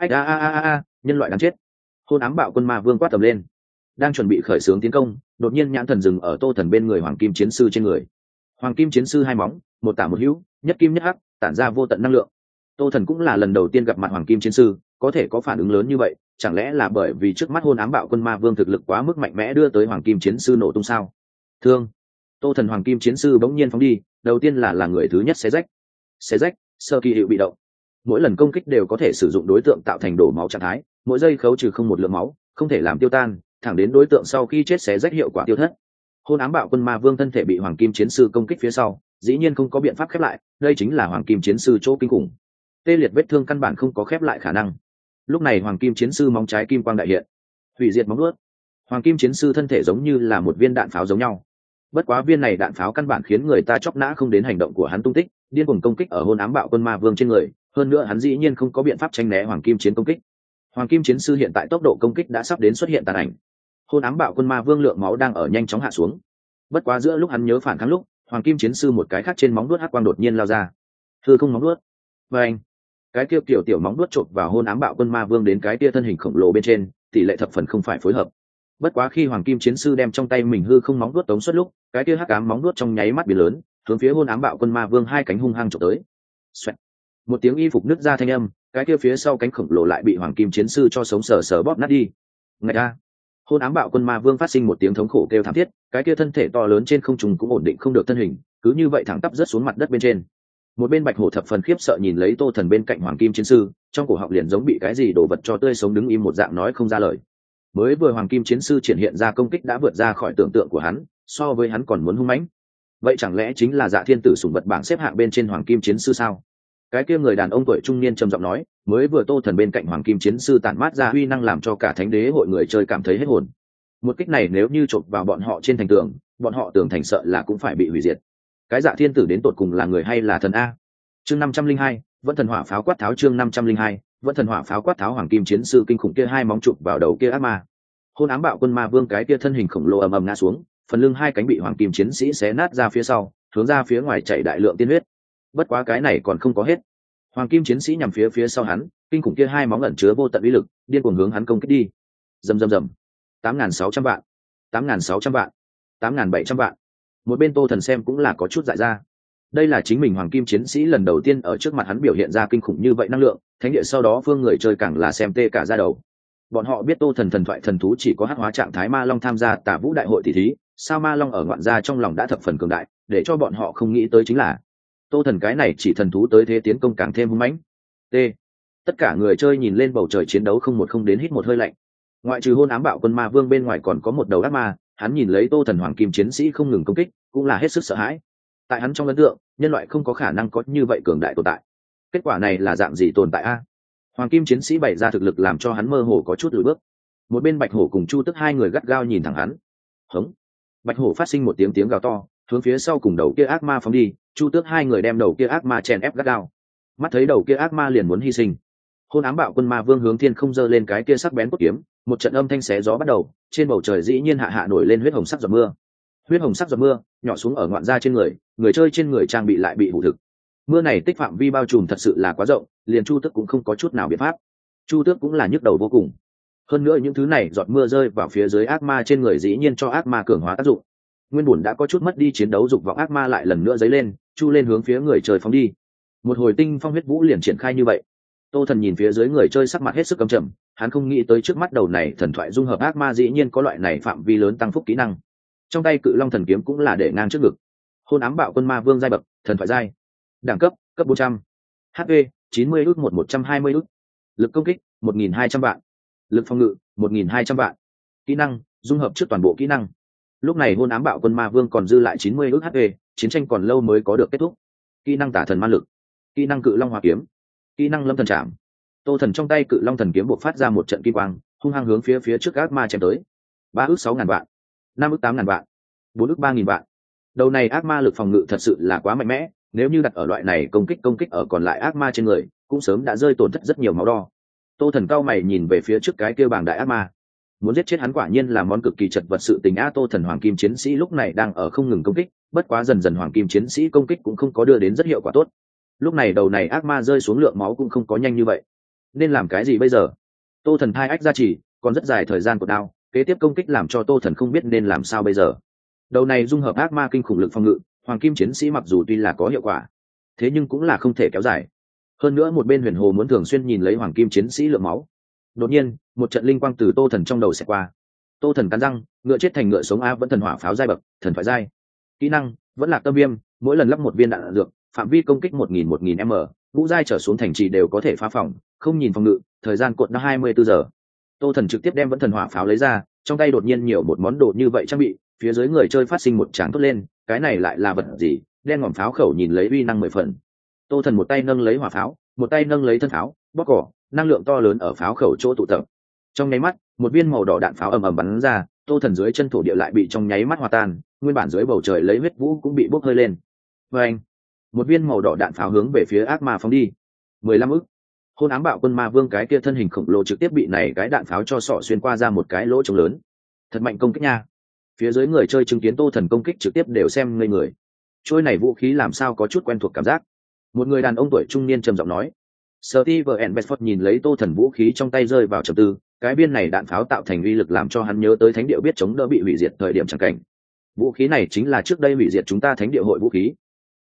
Nhân loại đáng chết. Hôn ám bạo quân ma vương quát tầm lên. Đang chuẩn bị khởi xướng tiến công, đột nhiên nhãn thần dừng ở Tô Thần bên người Hoàng Kim Chiến Sư trên người. Hoàng Kim Chiến Sư hai móng, một tả một hữu, nhất kim nhất hắc, tản ra vô tận năng lượng. Tô Thần cũng là lần đầu tiên gặp mặt Hoàng Kim Chiến Sư, có thể có phản ứng lớn như vậy, chẳng lẽ là bởi vì trước mắt hôn ám bạo quân ma vương thực lực quá mức mạnh mẽ đưa tới Hoàng Kim Chiến Sư nổ tung sao? Thương. Tô Thần Hoàng Kim Chiến Sư bỗng nhiên phóng đi, đầu tiên là người thứ nhất xé rách, sơ kỳ hiệu bị động. Mỗi lần công kích đều có thể sử dụng đối tượng tạo thành đổ máu trạng thái, mỗi giây khấu trừ không một lượng máu, không thể làm tiêu tan, thẳng đến đối tượng sau khi chết xé rách hiệu quả tiêu thất. Hôn ám bạo quân ma vương thân thể bị Hoàng Kim Chiến Sư công kích phía sau, dĩ nhiên không có biện pháp khép lại, đây chính là Hoàng Kim Chiến Sư chỗ kinh khủng. Tê liệt vết thương căn bản không có khép lại khả năng. Lúc này Hoàng Kim Chiến Sư móng trái kim quang đại hiện, hủy diệt móng nuốt. Hoàng Kim Chiến Sư thân thể giống như là một viên đạn pháo giống nhau. Bất quá viên này đạn pháo căn bản khiến người ta chọc nã không đến hành động của hắn tung tích, điên cuồng công kích ở hôn ám bạo quân ma vương trên người, hơn nữa hắn dĩ nhiên không có biện pháp tránh né Hoàng Kim Chiến công kích. Hoàng Kim Chiến Sư hiện tại tốc độ công kích đã sắp đến xuất hiện tàn ảnh. Hôn ám bạo quân ma vương lượng máu đang ở nhanh chóng hạ xuống. Bất quá giữa lúc hắn nhớ phản kháng lúc, Hoàng Kim Chiến Sư một cái khác trên móng vuốt hắc quang đột nhiên lao ra. Hư không móng vuốt. Và anh, cái kia tiểu móng vuốt chộp vào hôn ám bạo quân ma vương đến cái kia thân hình khổng lồ bên trên, tỷ lệ thập phần không phải phối hợp. Bất quá khi Hoàng Kim Chiến Sư đem trong tay mình hư không móng vuốt tống xuất lúc, cái kia hắc ám móng vuốt trong nháy mắt biến lớn, hướng phía hôn ám bạo quân ma vương hai cánh hung hăng chộp tới. Xoẹt. Một tiếng y phục nứt ra thanh âm, cái kia phía sau cánh khổng lồ lại bị Hoàng Kim Chiến Sư cho sống sờ bóp nát đi. Ngạch ra. Hôn ám bạo quân ma vương phát sinh một tiếng thống khổ kêu thảm thiết, cái kia thân thể to lớn trên không trung cũng ổn định không được thân hình, cứ như vậy thẳng tắp rớt xuống mặt đất bên trên. Một bên Bạch Hổ thập phần khiếp sợ nhìn lấy Tô Thần bên cạnh Hoàng Kim Chiến Sư, trong cổ họng liền giống bị cái gì đồ vật cho tươi sống đứng im một dạng nói không ra lời. Mới vừa Hoàng Kim Chiến Sư triển hiện ra công kích đã vượt ra khỏi tưởng tượng của hắn, so với hắn còn muốn hung mãnh. Vậy chẳng lẽ chính là Dạ Thiên Tử sủng vật bảng xếp hạng bên trên Hoàng Kim Chiến Sư sao? Cái kia người đàn ông tuổi trung niên trầm giọng nói, mới vừa Tô Thần bên cạnh Hoàng Kim Chiến Sư tản mát ra uy năng làm cho cả Thánh Đế hội người chơi cảm thấy hết hồn. Một kích này nếu như chộp vào bọn họ trên thành tường, bọn họ tường thành sợ là cũng phải bị hủy diệt. Cái Dạ Thiên Tử đến tột cùng là người hay là thần a? Chương 502, vẫn thần hỏa pháo quát tháo. Chương 502, vẫn thần hỏa pháo quát tháo. Hoàng Kim Chiến Sư kinh khủng kia hai móng chụp vào đầu kia ác ma. Hôn ám bạo quân ma vương cái kia thân hình khổng lồ ầm ầm ngã xuống, phần lưng hai cánh bị Hoàng Kim Chiến Sĩ xé nát ra phía sau, hướng ra phía ngoài chảy đại lượng tiên huyết. Bất quá cái này còn không có hết. Hoàng Kim Chiến Sĩ nhằm phía sau hắn, kinh khủng kia hai móng ẩn chứa vô tận uy lực, điên cuồng hướng hắn công kích đi. Rầm. 8.600 vạn, 8.600 vạn, 8.700 vạn. Một bên Tô Thần xem cũng là có chút dại ra. Đây là chính mình Hoàng Kim Chiến Sĩ lần đầu tiên ở trước mặt hắn biểu hiện ra kinh khủng như vậy năng lượng, thánh địa sau đó phương người chơi càng là xem tê cả da đầu. Bọn họ biết Tô Thần thần thoại thần thú chỉ có hắc hóa trạng thái ma long tham gia Tả Vũ đại hội tỷ thí, sao ma long ở ngoạn gia trong lòng đã thập phần cường đại, để cho bọn họ không nghĩ tới chính là Tô Thần cái này chỉ thần thú tới thế tiến công càng thêm hung mãnh. T. Tất cả người chơi nhìn lên bầu trời chiến đấu không đến hít một hơi lạnh. Ngoại trừ hôn ám bạo quân ma vương bên ngoài còn có một đầu ác ma, hắn nhìn lấy Tô Thần Hoàng Kim Chiến Sĩ không ngừng công kích, cũng là hết sức sợ hãi. Tại hắn trong ấn tượng, nhân loại không có khả năng có như vậy cường đại tồn tại. Kết quả này là dạng gì tồn tại a? Hoàng Kim Chiến Sĩ bày ra thực lực làm cho hắn mơ hồ có chút lùi bước. Một bên Bạch Hổ cùng Chu Tức hai người gắt gao nhìn thẳng hắn. Hống! Bạch Hổ phát sinh một tiếng gào to, hướng phía sau cùng đầu kia ác ma phóng đi. Chu Tước hai người đem đầu kia ác ma chèn ép gắt gao. Mắt thấy đầu kia ác ma liền muốn hy sinh, hôn ám bạo quân ma vương hướng thiên không giơ lên cái kia sắc bén cốt kiếm, một trận âm thanh xé gió bắt đầu, trên bầu trời dĩ nhiên hạ nổi lên huyết hồng sắc giọt mưa. Huyết hồng sắc giọt mưa nhỏ xuống ở ngoạn gia trên người chơi trên người trang bị lại bị hủ thực. Mưa này tích phạm vi bao trùm thật sự là quá rộng, liền Chu Tước cũng không có chút nào biện pháp. Chu Tước cũng là nhức đầu vô cùng. Hơn nữa những thứ này giọt mưa rơi vào phía dưới ác ma trên người dĩ nhiên cho ác ma cường hóa tác dụng. Nguyên bổn đã có chút mất đi chiến đấu dục vọng ác ma lại lần nữa dấy lên, chu lên hướng phía người chơi phóng đi. Một hồi tinh phong huyết vũ liền triển khai như vậy. Tô Thần nhìn phía dưới người chơi sắc mặt hết sức căm trầm, hắn không nghĩ tới trước mắt đầu này thần thoại dung hợp ác ma dĩ nhiên có loại này phạm vi lớn tăng phúc kỹ năng. Trong tay Cự Long thần kiếm cũng là để ngang trước ngực. Hôn ám bạo quân ma vương giai bậc, thần thoại giai. Đẳng cấp cấp 400. HP 90 ức 120 ức. Lực công kích 1.200 vạn. Lực phòng ngự 1.200 vạn. Kỹ năng dung hợp trước toàn bộ kỹ năng. Lúc này hôn ám bạo quân ma vương còn dư lại 90 ức HP, chiến tranh còn lâu mới có được kết thúc. Kỹ năng tả thần ma lực. Kỹ năng cự long hỏa kiếm. Kỹ năng lâm thần trảm. Tô Thần trong tay cự long thần kiếm bộc phát ra một trận kim quang, hung hăng hướng phía trước ác ma chém tới. 3 ức 6.000 vạn, 5 ức 8.000 vạn, 4 ức 3.000 vạn. Đầu này ác ma lực phòng ngự thật sự là quá mạnh mẽ, nếu như đặt ở loại này công kích ở còn lại ác ma trên người, cũng sớm đã rơi tổn thất rất nhiều máu đo. Tô Thần cao mày nhìn về phía trước cái kia bảng đại ác ma, muốn giết chết hắn quả nhiên là món cực kỳ chật vật sự tình a. Tô Thần hoàng kim chiến sĩ lúc này đang ở không ngừng công kích, bất quá dần dần hoàng kim chiến sĩ công kích cũng không có đưa đến rất hiệu quả tốt. Lúc này đầu này ác ma rơi xuống lượng máu cũng không có nhanh như vậy, nên làm cái gì bây giờ? Tô Thần thai ách gia trì, còn rất dài thời gian của đao, kế tiếp công kích làm cho Tô Thần không biết nên làm sao bây giờ. Đầu này dung hợp ác ma kinh khủng lực phòng ngự, hoàng kim chiến sĩ mặc dù tuy là có hiệu quả, thế nhưng cũng là không thể kéo dài. Hơn nữa một bên Huyền Hồ muốn thường xuyên nhìn lấy hoàng kim chiến sĩ lượng máu. Đột nhiên một trận linh quang từ Tô Thần trong đầu xẹt qua. Tô Thần cắn răng, ngựa chết thành ngựa sống a. Vẫn thần hỏa pháo giai bậc, thần thoại giai. Kỹ năng vẫn là tâm viêm, mỗi lần lắp một viên đạn dược, phạm vi công kích 1000 m, ngũ giai trở xuống thành trì đều có thể phá phòng, không nhìn phòng ngự, thời gian cột nó 24 giờ. Tô Thần trực tiếp đem vẫn thần hỏa pháo lấy ra, trong tay đột nhiên nhiều một món đồ như vậy trang bị, phía dưới người chơi phát sinh một tràng thốt lên, cái này lại là vật gì? Đen ngòm pháo khẩu nhìn lấy uy năng 10 phần. Tô Thần một tay nâng lấy hỏa pháo, một tay nâng lấy thân pháo, bóp cỏ, năng lượng to lớn ở pháo khẩu chỗ tụ tập. Trong nháy mắt, một viên màu đỏ đạn pháo ầm ầm bắn ra, Tô Thần dưới chân thổ địa lại bị trong nháy mắt hòa tan, nguyên bản dưới bầu trời lấy huyết vũ cũng bị bốc hơi lên. Oeng! Một viên màu đỏ đạn pháo hướng về phía ác ma phóng đi. 15 ức. Hôn ám bạo quân ma vương cái kia thân hình khổng lồ trực tiếp bị này cái đạn pháo cho sọ xuyên qua ra một cái lỗ trống lớn. Thật mạnh công kích nha. Phía dưới người chơi chứng kiến Tô Thần công kích trực tiếp đều xem ngây người. Trôi này vũ khí làm sao có chút quen thuộc cảm giác. Một người đàn ông tuổi trung niên trầm giọng nói. Steven Bedford nhìn lấy Tô Thần vũ khí trong tay rơi vào trầm tư, cái viên này đạn pháo tạo thành uy lực làm cho hắn nhớ tới thánh địa biết chống đỡ bị hủy diệt thời điểm chẳng cảnh. Vũ khí này chính là trước đây hủy diệt chúng ta thánh địa hội vũ khí,